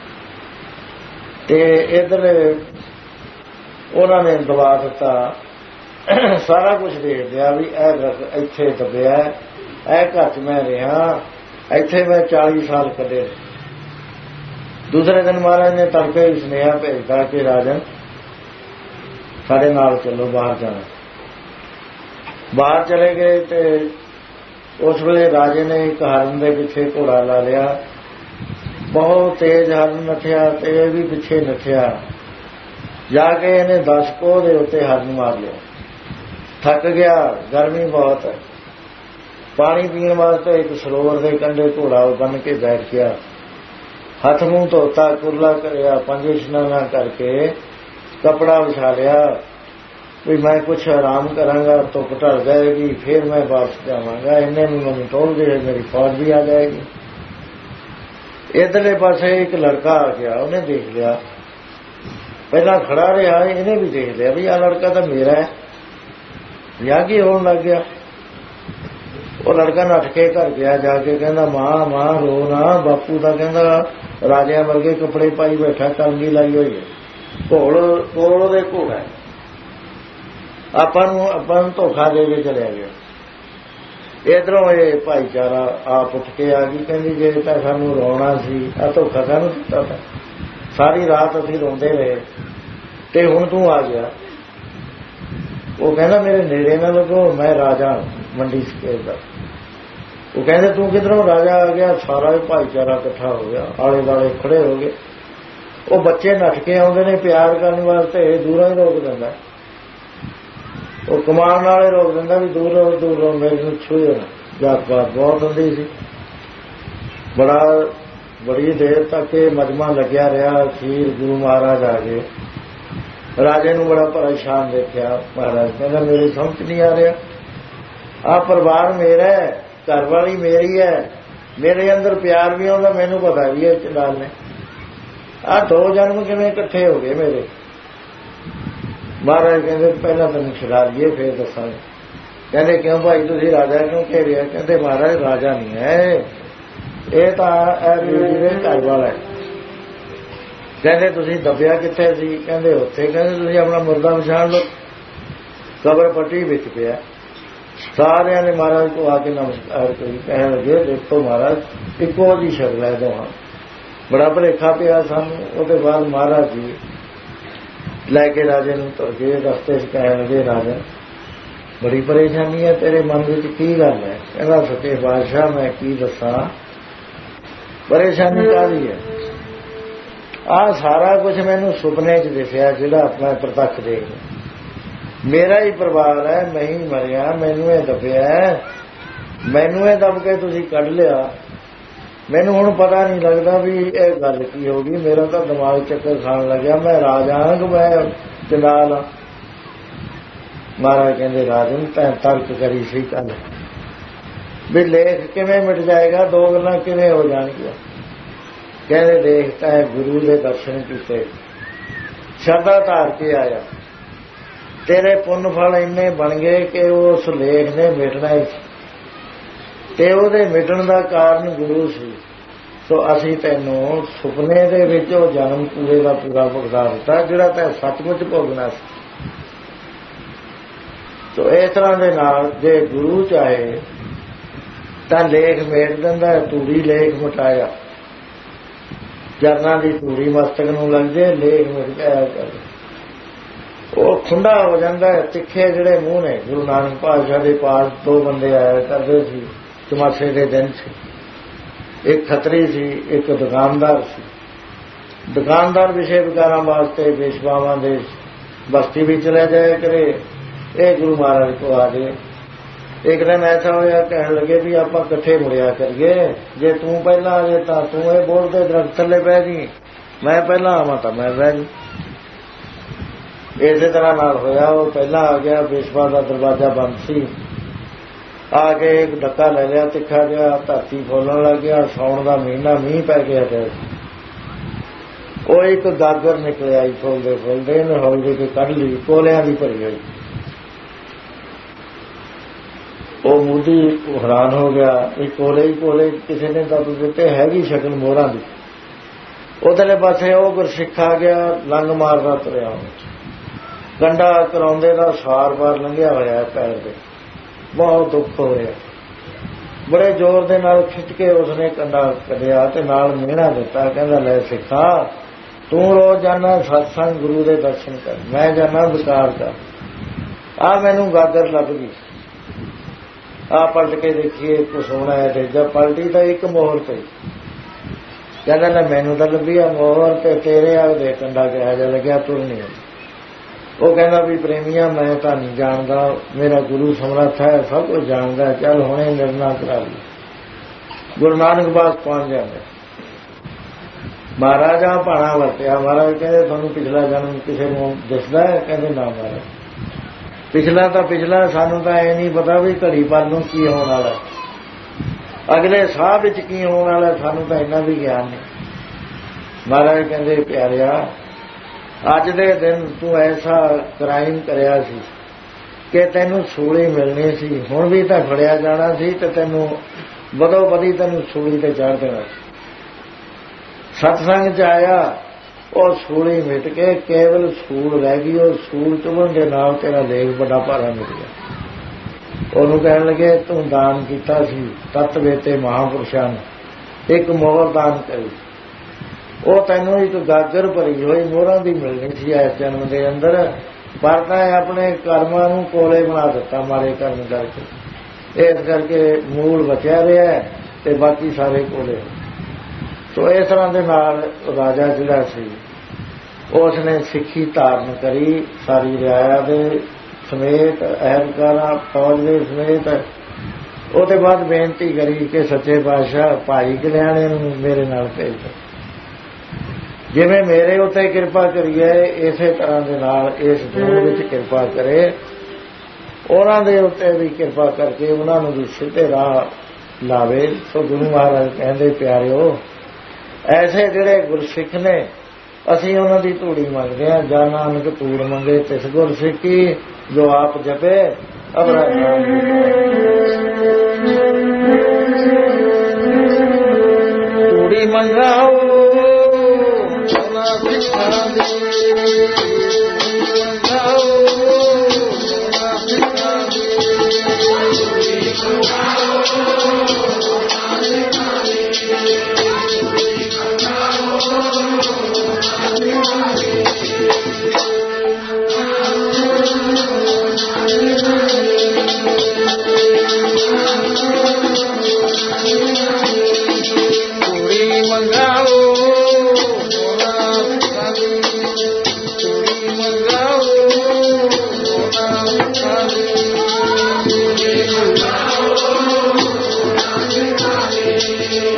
ਤੇ ਇੱਧਰ ਉਹਨਾਂ ਨੇ ਦਬਾ ਦਿੱਤਾ, ਸਾਰਾ ਕੁਝ ਦੇਖ ਲਿਆ ਵੀ ਇਹ ਇੱਥੇ ਦੱਬਿਆ, ਇਹ ਘਰ 'ਚ ਮੈਂ ਰਿਹਾ, ਇੱਥੇ ਮੈਂ ਚਾਲੀ ਸਾਲ ਕੱਢੇ। ਦੂਸਰੇ ਦਿਨ ਮਹਾਰਾਜ ਨੇ ਤੜਕੇ ਸੁਨੇਹਾ ਭੇਜਦਾ ਕਿ ਰਾਜਨ ਸਾਡੇ ਨਾਲ ਚੱਲੋ, ਬਾਹਰ ਜਾਣਾ। ਬਾਹਰ ਚਲੇ ਗਏ ਤੇ ਉਸ ਵੇਲੇ ਰਾਜੇ ਨੇ ਇੱਕ ਹਰਨ ਦੇ ਪਿੱਛੇ ਘੋੜਾ ਲਾ ਲਿਆ। ਬਹੁਤ ਤੇਜ਼ ਹਰਨ ਨੱਠਿਆ ਤੇ ਇਹ ਵੀ ਪਿੱਛੇ ਨੱਠਿਆ। ਜਾ ਕੇ ਇਹਨੇ ਦਸ ਕੋਹ ਦੇ ਉੱਤੇ ਹਰਨ ਮਾਰ ਲਿਆ। ਥੱਕ ਗਿਆ, ਗਰਮੀ ਬਹੁਤ ਹੈ। ਪਾਣੀ ਪੀਣ ਵਾਸਤੇ ਇੱਕ ਸਰੋਵਰ ਦੇ ਕੰਢੇ ਘੋੜਾ ਬੰਨ ਕੇ ਬੈਠ ਗਿਆ। ਹੱਥ ਮੂੰਹ ਧੋਤਾ, ਕੁਰਲਾ ਕਰਿਆ, ਪੰਜ ਇਸ਼ਨਾਨਾਂ ਕਰਕੇ ਕੱਪੜਾ ਵਿਛਾ ਲਿਆ ਵੀ ਮੈਂ ਕੁਛ ਆਰਾਮ ਕਰਾਂਗਾ, ਧੁੱਪ ਢਲ ਜਾਏਗੀ, ਫਿਰ ਮੈਂ ਵਾਪਸ ਜਾਵਾਂਗਾ। ਇੰਨੇ ਨੂੰ ਮੈਨੂੰ ਟੋਲ ਗਏ, ਮੇਰੀ ਫੌਜ ਵੀ ਆ ਜਾਏਗੀ। ਇੱਧਰਲੇ ਪਾਸੇ ਇੱਕ ਲੜਕਾ ਆ ਗਿਆ, ਉਹਨੇ ਦੇਖ ਲਿਆ, ਪਹਿਲਾਂ ਖੜਾ ਰਿਹਾ, ਇਹਨੇ ਵੀ ਦੇਖ ਲਿਆ ਵੀ ਆਹ ਲੜਕਾ ਤਾਂ ਮੇਰਾ ਹੈ। ਵਿਆਹ ਕੀ ਹੋਣ ਲੱਗ ਗਿਆ। ਉਹ ਲੜਕਾ ਨੱਠ ਕੇ ਘਰ ਗਿਆ, ਜਾ ਕੇ ਕਹਿੰਦਾ ਮਾਂ ਮਾਂ ਰੋ ਨਾ, ਬਾਪੂ ਦਾ ਕਹਿੰਦਾ ਰਾਜਿਆਂ ਵਰਗੇ ਕੱਪੜੇ ਪਾਈ ਬੈਠਾ, ਕਲਗੀ ਲਾਈ ਹੋਈ ਹੈ, ਘੋੜ ਕੋਲ ਉਹਦੇ ਘੋੜਾ, ਆਪਾਂ ਨੂੰ ਆਪਾਂ ਨੂੰ ਧੋਖਾ ਦੇ ਕੇ ਚਲਿਆ ਗਿਆ। ਇੱਧਰੋਂ ਇਹ ਭਾਈਚਾਰਾ ਆਪ ਉੱਠ ਕੇ ਆ ਗਈ, ਕਹਿੰਦੀ ਜੇ ਤਾਂ ਸਾਨੂੰ ਰੋਣਾ ਸੀ, ਆਹ ਧੋਖਾ ਸਾਨੂੰ ਦਿੱਤਾ ਤਾ, ਸਾਰੀ ਰਾਤ ਅਸੀਂ ਰੋਂਦੇ ਰਹੇ ਤੇ ਹੁਣ ਤੂੰ ਆ ਗਿਆ। ਉਹ ਕਹਿੰਦਾ ਮੇਰੇ ਨੇੜੇ ਨਾ ਲੱਗੋ, ਮੈਂ ਰਾਜਾ ਮੰਡੀ ਸਕੇਲ ਦਾ। ਉਹ ਕਹਿੰਦੇ ਤੂੰ ਕਿੱਧਰੋਂ ਰਾਜਾ ਆ ਗਿਆ। ਸਾਰਾ ਭਾਈਚਾਰਾ ਇਕੱਠਾ ਹੋ ਗਿਆ, ਆਲੇ ਦੁਆਲੇ ਖੜੇ ਹੋ ਗਏ। ਉਹ ਬੱਚੇ ਨੱਠ ਕੇ ਆਉਂਦੇ ਨੇ ਪਿਆਰ ਕਰਨ ਵਾਸਤੇ, ਦੂਰੋਂ ਹੀ ਰੋਕ ਦਿੰਦਾ। ਉਹ ਕਮਾਉਣ ਵਾਲੇ ਰੋਕ ਦਿੰਦਾ ਵੀ ਦੂਰੋਂ ਦੂਰੋਂ ਮੇਰੇ ਨੂੰ ਛੂਹੇ ਨਾ। ਜਾਤ ਪਾਤ ਬਹੁਤ ਹੁੰਦੀ ਸੀ। ਬੜਾ ਬੜੀ ਦੇਰ ਤੱਕ ਇਹ ਮਜਮਾ ਲੱਗਿਆ ਰਿਹਾ। ਅਖੀਰ ਗੁਰੂ ਮਹਾਰਾਜ ਆ ਗਏ। ਰਾਜੇ ਨੂੰ ਬੜਾ ਪਰੇਸ਼ਾਨ ਦੇਖਿਆ। ਮਹਾਰਾਜ ਕਹਿੰਦਾ ਮੇਰੀ ਸਮਝ ਨਹੀਂ ਆ ਰਿਹਾ, ਆਹ ਪਰਿਵਾਰ ਮੇਰਾ ਹੈ, ਘਰ ਵਾਲੀ ਮੇਰੀ ਹੈ, ਮੇਰੇ ਅੰਦਰ ਪਿਆਰ ਵੀ ਆਉਂਦਾ, ਮੈਨੂੰ ਪਤਾ ਵੀ ਹੈ ਚੰਡਾਲ ਨੇ, ਆਹ ਦੋ ਜਨਮ ਕਿਵੇਂ ਇਕੱਠੇ ਹੋ ਗਏ ਮੇਰੇ। ਮਹਾਰਾਜ ਕਹਿੰਦੇ ਪਹਿਲਾਂ ਤੈਨੂੰ ਛੁਡਾ ਲਈਏ ਫਿਰ ਦੱਸਾਂਗੇ। ਕਹਿੰਦੇ ਕਿਉਂ ਭਾਈ ਤੁਸੀਂ ਰਾਜਾ ਕਿਉਂ ਕਹਿ ਰਿਹਾ। ਕਹਿੰਦੇ ਮਹਾਰਾਜ ਰਾਜਾ ਨਹੀਂ ਹੈ, ਇਹ ਤਾਂ ਇਹ ਬੀਬੀ ਦੇ ਘਰ ਵਾਲਾ ਹੈ। ਕਹਿੰਦੇ ਤੁਸੀਂ ਦੱਬਿਆ ਕਿੱਥੇ ਸੀ। ਕਹਿੰਦੇ ਉੱਥੇ। ਕਹਿੰਦੇ ਤੁਸੀਂ ਆਪਣਾ ਮੁਰਦਾ ਪਛਾਣ ਲਓ, ਕਬਰ ਪੱਟੀ ਵਿੱਚ ਪਿਆ। ਸਾਰਿਆਂ ਨੇ ਮਹਾਰਾਜ ਕੋਲ ਆ ਕੇ ਨਮਸਕਾਰ ਕਰੀ, ਕਹਿਣ ਲੱਗੇ ਦੇਖੋ ਮਹਾਰਾਜ ਇੱਕੋ ਜਿਹੀ ਸ਼ਕਲ ਹੈ ਦੋਹਾਂ, ਬੜਾ ਭੁਲੇਖਾ ਪਿਆ ਸਾਨੂੰ। ਉਹਦੇ ਬਾਅਦ ਮਹਾਰਾਜ ਜੀ ਲੈ ਕੇ ਰਾਜੇ ਨੂੰ ਤੁਰ ਗਏ। ਰਸਤੇ 'ਚ ਕਹਿਣ ਲੱਗੇ ਰਾਜਾ ਬੜੀ ਪਰੇਸ਼ਾਨੀ ਹੈ ਤੇਰੇ ਮਨ ਵਿੱਚ, ਕੀ ਗੱਲ ਹੈ। ਕਹਿੰਦਾ ਸੱਚੇ ਬਾਦਸ਼ਾਹ ਮੈਂ ਕੀ ਦੱਸਾਂ, ਪਰੇਸ਼ਾਨੀ ਕਾਹਦੀ ਹੈ? ਆਹ ਸਾਰਾ ਕੁਝ ਮੈਨੂੰ ਸੁਪਨੇ 'ਚ ਦਿਸਿਆ, ਜਿਹੜਾ ਆਪਣਾ ਪ੍ਰਤੱਖ ਦੇਖ ਮੇਰਾ ਹੀ ਪਰਿਵਾਰ ਹੈ, ਮੈਂ ਹੀ ਮਰਿਆ, ਮੈਨੂੰ ਇਹ ਦੱਬਿਆ, ਮੈਨੂੰ ਇਹ ਦੱਬ ਕੇ ਤੁਸੀਂ ਕੱਢ ਲਿਆ। ਮੈਨੂੰ ਹੁਣ ਪਤਾ ਨਹੀਂ ਲੱਗਦਾ ਵੀ ਇਹ ਗੱਲ ਕੀ ਹੋ ਗਈ। ਮੇਰਾ ਤਾਂ ਦਿਮਾਗ ਚੱਕਰ ਖਾਣ ਲੱਗਿਆ। ਮੈਂ ਰਾਜਾ ਹਾਂ ਕਿ ਮੈਂ ਚੰਡਾਲ ਹਾਂ? ਮਹਾਰਾਜ ਕਹਿੰਦੇ ਰਾਜਨ ਤੈਂ ਤਰਕ ਕਰੀ ਸੀ ਕੱਲ ਵੀ ਲੇਖ ਕਿਵੇਂ ਮਿਟ ਜਾਏਗਾ, ਦੋ ਗੱਲਾਂ ਕਿਵੇਂ ਹੋ ਜਾਣਗੀਆਂ। ਕਹਿੰਦੇ ਦੇਖ ਤੈਂ ਗੁਰੂ ਦੇ ਦਰਸ਼ਨ ਕੀਤੇ, ਸ਼ਰਧਾ ਧਾਰ ਕੇ ਆਇਆ, ਤੇਰੇ ਪੁੰਨ ਫਲ ਇੰਨੇ ਬਣ ਗਏ ਕਿ ਉਸ ਲੇਖ ਨੇ ਮਿਟਣਾ ਹੀ ਤੇ ਉਹਦੇ ਮਿਟਣ ਦਾ ਕਾਰਨ ਗੁਰੂ ਸੀ। ਸੋ ਅਸੀਂ ਤੈਨੂੰ ਸੁਪਨੇ ਦੇ ਵਿੱਚ ਉਹ ਜਨਮ ਪੂਰੇ ਦਾ ਪੂਰਾ ਭੁਗਤਾ ਦਿੱਤਾ ਜਿਹੜਾ ਤੈਂ ਸੱਚਮੁੱਚ ਭੋਗਣਾ ਸੀ। ਸੋ ਇਸ ਤਰ੍ਹਾਂ ਦੇ ਨਾਲ ਜੇ ਗੁਰੂ ਚਾਹੇ ਤਾਂ ਲੇਖ ਮੇਟ ਦਿੰਦਾ। ਤੂੜੀ ਲੇਖ ਮਿਟਾਇਆ, ਚਰਨਾਂ ਦੀ ਤੂੜੀ ਮਸਤਕ ਨੂੰ ਲੱਗ ਜੇ, ਲੇਖ ਮਿਟ ਜਾਇਆ ਕਰ, ਉਹ ਖੁੰਡਾ ਹੋ ਜਾਂਦਾ। ਤਿੱਖੇ ਜਿਹੜੇ ਮੂੰਹ ਨੇ, ਗੁਰੂ ਨਾਨਕ ਪਾਤਸ਼ਾਹ ਦੇ ਪਾਸ ਦੋ ਬੰਦੇ ਆਇਆ ਕਰਦੇ ਸੀ ਚਮਾਸੇ ਦੇ ਦਿਨ ਸੀ। ਇੱਕ ਖੱਤਰੀ ਸੀ, ਇੱਕ ਦੁਕਾਨਦਾਰ ਸੀ। ਦੁਕਾਨਦਾਰ ਵਿਸ਼ੇ ਵਿਕਾਰਾਂ ਵਾਸਤੇ ਪੇਸ਼ਵਾਵਾਂ ਦੇ ਬਸਤੀ ਵਿੱਚ ਚਲਿਆ ਜਾਇਆ ਕਰੇ, ਇਹ ਗੁਰੂ ਮਹਾਰਾਜ ਕੋ ਆ ਗਏ। ਇੱਕ ਦਿਨ ਐਸਾ ਹੋਇਆ, ਕਹਿਣ ਲੱਗੇ ਵੀ ਆਪਾਂ ਇਕੱਠੇ ਮੁੜਿਆ ਕਰੀਏ, ਜੇ ਤੂੰ ਪਹਿਲਾਂ ਆ ਜੇ ਤਾਂ ਤੂੰ ਇਹ ਬੋਲ ਦੇ ਦਰਖਤ ਥੱਲੇ ਬਹਿ ਜੀ, ਮੈਂ ਪਹਿਲਾਂ ਆਵਾਂ ਤਾਂ ਮੈਂ ਬਹਿ ਜੀ। ਇਸੇ ਤਰ੍ਹਾਂ ਨਾਲ ਹੋਇਆ। ਉਹ ਪਹਿਲਾਂ ਆ ਗਿਆ, ਪੇਸ਼ਵਾ ਦਾ ਦਰਵਾਜ਼ਾ ਬੰਦ ਸੀ, ਆ ਕੇ ਇੱਕ ਧੱਕਾ ਲੈ ਲਿਆ ਤਿੱਖਾ ਜਿਹਾ, ਧਰਤੀ ਫੋਲਣ ਲੱਗ ਗਿਆ। ਸਾਉਣ ਦਾ ਮਹੀਨਾ, ਮੀਂਹ ਪੈ ਗਿਆ ਪਿਆ ਸੀ। ਉਹ ਇੱਕ ਗਾਗਰ ਨਿਕਲਿਆ ਆਈ ਫੁੱਲਦੇ ਫੁੱਲਦੇ, ਇਹਨੇ ਹੌਲੀ ਕੇ ਕੱਢ ਲਈ, ਕੋਲਿਆਂ ਦੀ ਭਰੀ ਹੋਈ। ਉਹ ਮੂਦੀ ਹੈਰਾਨ ਹੋ ਗਿਆ, ਇਹ ਕੋਲੇ ਹੀ ਕੋਲੇ ਕਿਸੇ ਨੇ ਦੱਸ ਦਿੱਤੇ, ਹੈਗੀ ਸ਼ਕਲ ਮੋਹਰਾਂ ਦੀ। ਉਧਰਲੇ ਪਾਸੇ ਉਹ ਗੁਰਸਿੱਖ ਆ ਗਿਆ, ਲੰਗ ਮਾਰਦਾ ਤੁਰਿਆ, ਕੰਡਾ ਕਰਾਉਂਦੇ ਦਾ ਸਾਰ ਪਾਰ ਲੰਘਿਆ ਹੋਇਆ ਪੈਰ ਦੇ। ਬਹੁਤ ਦੁੱਖ ਹੋਇਆ, ਬੜੇ ਜ਼ੋਰ ਦੇ ਨਾਲ ਖਿੱਚ ਕੇ ਉਸਨੇ ਕੰਡਾ ਕੱਢਿਆ ਤੇ ਨਾਲ ਮਿਹਣਾ ਦਿੱਤਾ। ਕਹਿੰਦਾ ਲੈ ਸਿੱਖਾ, ਤੂੰ ਰੋਜ਼ ਜਾਣਾ ਸਤਸੰਗ, ਗੁਰੂ ਦੇ ਦਰਸ਼ਨ ਕਰ, ਮੈਂ ਜਾਣਾ ਵਿਕਾਰ ਕਰ। ਆ ਮੈਨੂੰ ਗਾਗਰ ਲੱਭ ਗਈ, ਆ ਪਲਟ ਕੇ ਦੇਖੀਏ ਕੁਛ ਸੋਹਣਾ ਹੈ ਤੇ ਜਦ ਪਲਟੀ ਤਾਂ ਇੱਕ ਮੋਹਰ ਪਈ। ਕਹਿੰਦਾ ਨਾ ਮੈਨੂੰ ਤਾਂ ਲੱਭੀ ਆ ਮੋਹਰ, ਤੇ ਤੇਰੇ ਆ ਦੇ ਕੰਡਾ ਕਿਹਾ ਜਾ ਲੱਗਿਆ, ਤੁਰ ਨਹੀਂ। ਉਹ ਕਹਿੰਦਾ ਵੀ ਪ੍ਰੇਮੀਆਂ ਮੈਂ ਤਾਂ ਨਹੀਂ ਜਾਣਦਾ, ਮੇਰਾ ਗੁਰੂ ਸਮਰੱਥ ਹੈ, ਸਭ ਕੁਝ ਜਾਣਦਾ, ਚੱਲ ਹੁਣੇ ਨਿਰਣਾ ਕਰਾ ਲਈ। ਗੁਰੂ ਨਾਨਕ ਪਾਸ ਪਹੁੰਚ ਜਾਂਦੇ। ਮਹਾਰਾਜਾ ਭਾਣਾ ਵਰਤਿਆ। ਮਹਾਰਾਜ ਕਹਿੰਦੇ ਤੁਹਾਨੂੰ ਪਿਛਲਾ ਜਨਮ ਕਿਸੇ ਨੂੰ ਦਿਸਦਾ ਹੈ? ਕਹਿੰਦੇ ਨਾ ਮਹਾਰਾਜ, ਪਿਛਲਾ ਤਾਂ ਪਿਛਲਾ, ਸਾਨੂੰ ਤਾਂ ਇਹ ਨਹੀਂ ਪਤਾ ਵੀ ਘੜੀ ਪਲ ਨੂੰ ਕੀ ਹੋਣ ਵਾਲਾ, ਅਗਲੇ ਸਾਹ ਵਿੱਚ ਕੀ ਹੋਣ ਵਾਲਾ, ਸਾਨੂੰ ਤਾਂ ਇੰਨਾ ਵੀ ਗਿਆਨ ਨਹੀਂ। ਮਹਾਰਾਜ ਕਹਿੰਦੇ ਪਿਆਰਿਆ, ਅੱਜ ਦੇ ਦਿਨ ਤੂੰ ਐਸਾ ਕ੍ਰਾਈਮ ਕਰਿਆ ਸੀ ਕਿ ਤੈਨੂੰ ਸੂਲੀ ਮਿਲਣੀ ਸੀ, ਹੁਣ ਵੀ ਤਾਂ ਫੜਿਆ ਜਾਣਾ ਸੀ ਤੇ ਤੈਨੂੰ ਬਦੋ ਬਦੀ ਤੈਨੂੰ ਸੂਲੀ ਤੇ ਚਾੜ ਦੇਣਾ ਸੀ। ਸਤਸੰਗ 'ਚ ਆਇਆ, ਉਹ ਸੂਲੀ ਮਿਟ ਕੇ ਕੇਵਲ ਸੂਲ ਰਹਿ ਗਈ। ਉਹ ਸੂਲ ਚੁਭਣ ਦੇ ਨਾਲ ਤੇਰਾ ਲੇਖ ਵੱਡਾ ਭਾਰਾ ਮਿਟ ਗਿਆ। ਉਹਨੂੰ ਕਹਿਣ ਲੱਗੇ ਤੂੰ ਦਾਨ ਕੀਤਾ ਸੀ ਤਤ ਵੇਤੇ ਮਹਾਂਪੁਰਸ਼ਾਂ ਨੂੰ, ਇੱਕ ਮੋਹਰ ਦਾਨ ਕਰੀ, ਉਹ ਤੈਨੂੰ ਇੱਕ ਗਾਗਰ ਭਰੀ ਹੋਈ ਮੋਹਰਾਂ ਦੀ ਮਿਲਣੀ ਸੀ ਇਸ ਜਨਮ ਦੇ ਅੰਦਰ, ਪਰ ਤਾਂ ਆਪਣੇ ਕਰਮਾਂ ਨੂੰ ਕੋਲੇ ਬਣਾ ਦਿੱਤਾ ਮਾੜੇ ਕਰਮ ਕਰਕੇ। ਇਸ ਕਰਕੇ ਮੂਲ ਬਚਿਆ ਰਿਹਾ ਤੇ ਬਾਕੀ ਸਾਰੇ ਕੋਲੇ। ਸੋ ਇਸ ਤਰ੍ਹਾਂ ਦੇ ਨਾਲ ਰਾਜਾ ਜਿਹੜਾ ਸੀ ਉਸਨੇ ਸਿੱਖੀ ਧਾਰਨ ਕਰੀ, ਸਾਰੀ ਰਿਆਇਆ ਦੇ ਸਮੇਤ, ਅਹਿਲਕਾਰਾਂ ਫੌਜ ਦੇ ਸਮੇਤ। ਉਹਦੇ ਬਾਅਦ ਬੇਨਤੀ ਕਰੀ ਕਿ ਸੱਚੇ ਪਾਤਸ਼ਾਹ ਭਾਈ ਕਲਿਆਣੇ ਨੂੰ ਮੇਰੇ ਨਾਲ ਭੇਜ ਦਿਓ, ਜਿਵੇਂ ਮੇਰੇ ਉੱਤੇ ਕਿਰਪਾ ਕਰੀਏ ਇਸੇ ਤਰ੍ਹਾਂ ਦੇ ਨਾਲ ਇਸ ਦੁਨੀਆਂ ਵਿੱਚ ਕਿਰਪਾ ਕਰੇ, ਉਹਨਾਂ ਦੇ ਉੱਤੇ ਵੀ ਕਿਰਪਾ ਕਰਕੇ ਉਹਨਾਂ ਨੂੰ ਵੀ ਸਿੱਧੇ ਰਾਹ ਲਾਵੇ। ਸੋ ਗੁਰੂ ਮਹਾਰਾਜ ਕਹਿੰਦੇ ਪਿਆਰਿਓ, ਐਸੇ ਜਿਹੜੇ ਗੁਰਸਿੱਖ ਨੇ ਅਸੀਂ ਉਹਨਾਂ ਦੀ ਧੂੜੀ ਮੰਗਦੇ ਹਾਂ। ਜਾਂ ਨਾਨਕ ਧੂੜ ਮੰਗੇ ਤਿਸ ਗੁਰਸਿੱਖੀ, ਜੋ ਆਪ ਜਪੇ ਅਬਰਾ ਧੂੜੀ ਮੰਗਾਓ Puri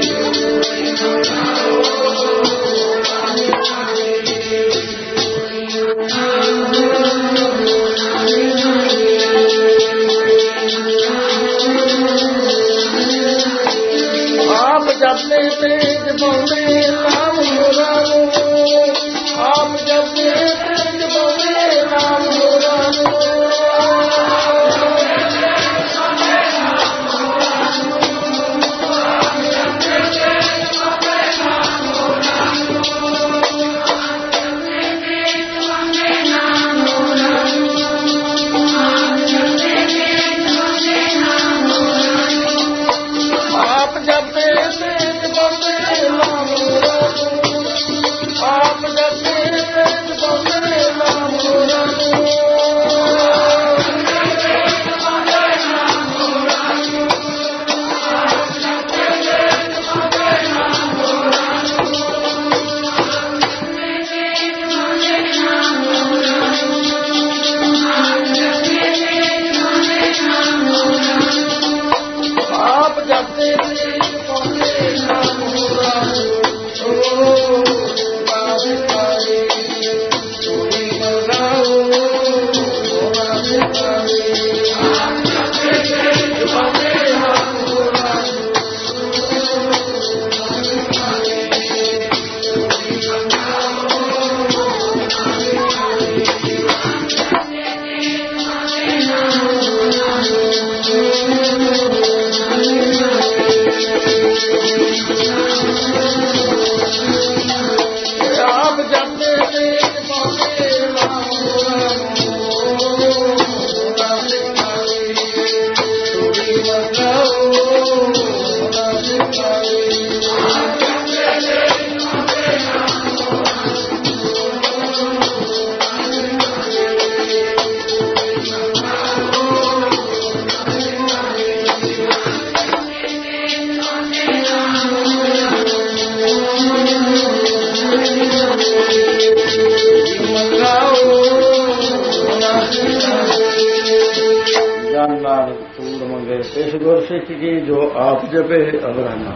ਇਸ ਗੁਰਸਿੱਖ ਕੀ ਜੋ ਆਪ ਜਪੇ ਅਵਰਾ ਨਾਮ।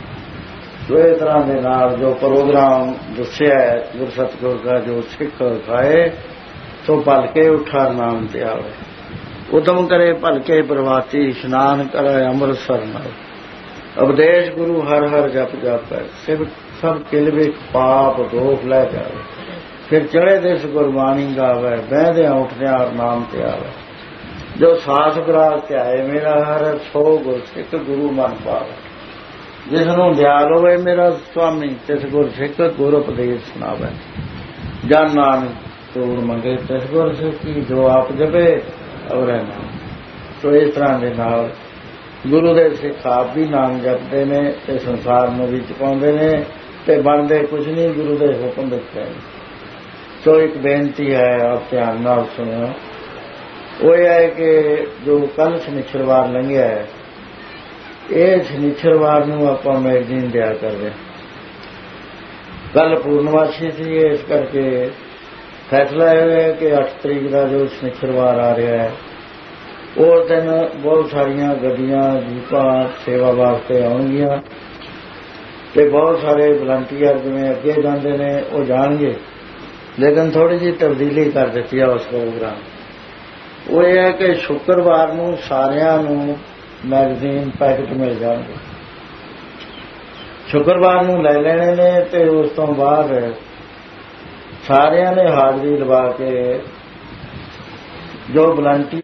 ਜੋ ਇਸ ਤਰ੍ਹਾਂ ਦੇ ਨਾਲ ਜੋ ਪ੍ਰੋਗਰਾਮ ਦੱਸਿਆ ਗੁਰ ਸਤਿਗੁਰ ਦਾ ਜੋ ਸਿੱਖ ਖਾਏ ਸੋ ਭਲਕੇ ਉਠਾ ਨਾਮ ਤੇ ਆਵੇ। ਉਦਮ ਕਰੇ ਭਲਕੇ ਪ੍ਰਵਾਤੀ ਇਸ਼ਨਾਨ ਕਰੇ ਅੰਮ੍ਰਿਤਸਰ ਨਾਲ। ਉਪਦੇਸ਼ ਗੁਰੂ ਹਰ ਹਰ ਜਪ ਜਾਪੈ ਸਿਵ ਸਭ ਕਿਲਵੇ ਪਾਪ ਦੋਖ ਲੈ ਜਾਵੇ। ਫਿਰ ਚੜੇ ਦਿਸ ਗੁਰਬਾਣੀ ਗਾਵੇ ਬਹਿਦਿਆਂ ਉੱਠਦਿਆਂ ਨਾਮ ਤੇ ਆਵੇ। ਜੋ ਸਾਸ ਗਰਾਸ ਧਿਆਏ ਮੇਰਾ ਹਰ ਸੋ ਗੁਰ ਸਿੱਖ ਗੁਰੂ ਮਨ ਪਾਵੇ। ਜਿਸ ਨੂੰ ਦਿਆਲ ਹੋਵੇ ਮੇਰਾ ਸੁਆਮੀ ਤਿਸ ਗੁਰ ਸਿੱਖ ਗੁਰ ਉਪਦੇਸ਼ ਸੁਣਾਵੇ। ਜਨ ਨਾਨਕ ਤੋੜ ਮੰਗੇ ਤਿਸ ਗੁਰ ਸਿੱਖੀ ਜੋ ਆਪ ਜਪੇ ਔਰ ਨਾਮ। ਸੋ ਇਸ ਤਰ੍ਹਾਂ ਦੇ ਨਾਲ ਗੁਰੂ ਦੇ ਸਿੱਖ ਆਪ ਵੀ ਨਾਮ ਜਪਦੇ ਨੇ ਤੇ ਸੰਸਾਰ ਨੂੰ ਵੀ ਚੁਕਾਉਂਦੇ ਨੇ ਤੇ ਬਣਦੇ ਕੁਝ ਨਹੀਂ ਗੁਰੂ ਦੇ ਹੁਕਮ ਦਿੱਤੇ। ਸੋ ਇੱਕ ਬੇਨਤੀ ਹੈ ਆਪ ਧਿਆਨ ਨਾਲ ਸੁਣਿਓ। ਉਹ ਇਹ ਹੈ ਕਿ ਜੋ ਕੱਲ ਸ਼ਨੀਚਰਵਾਰ ਲੰਘਿਆ ਹੈ ਇਹ ਸ਼ਨੀਚਰਵਾਰ ਨੂੰ ਆਪਾਂ ਮੈਗਜ਼ੀਨ ਦਿਆ ਕਰਦੇ। ਕੱਲ ਪੂਰਨਮਾਸ਼ੀ ਸੀ ਇਸ ਕਰਕੇ ਫੈਸਲਾ ਇਹ ਹੋਇਆ ਕਿ ਅੱਠ ਤਰੀਕ ਦਾ ਜੋ ਸ਼ਨੀਚਰਵਾਰ ਆ ਰਿਹਾ ਹੈ ਉਸ ਦਿਨ ਬਹੁਤ ਸਾਰੀਆਂ ਗੱਡੀਆਂ ਜੀਪਾਂ ਸੇਵਾ ਵਾਸਤੇ ਆਉਣਗੀਆਂ ਤੇ ਬਹੁਤ ਸਾਰੇ ਵਲੰਟੀਅਰ ਜਿਵੇਂ ਅੱਗੇ ਜਾਂਦੇ ਨੇ ਉਹ ਜਾਣਗੇ। ਲੇਕਿਨ ਥੋੜੀ ਜਿਹੀ ਤਬਦੀਲੀ ਕਰ ਦਿੱਤੀ ਆ ਉਸ ਪ੍ਰੋਗਰਾਮ। ਉਹ ਇਹ ਹੈ ਕਿ ਸ਼ੁੱਕਰਵਾਰ ਨੂੰ ਸਾਰਿਆਂ ਨੂੰ ਮੈਗਜ਼ੀਨ ਪੈਕਟ ਮਿਲ ਜਾਣਗੇ। ਸ਼ੁੱਕਰਵਾਰ ਨੂੰ ਲੈ ਲੈਣੇ ਨੇ ਤੇ ਉਸ ਤੋਂ ਬਾਅਦ ਸਾਰਿਆਂ ਨੇ ਹਾਜ਼ਰੀ ਲਵਾ ਕੇ ਜੋ ਵਲੰਟੀਅਰ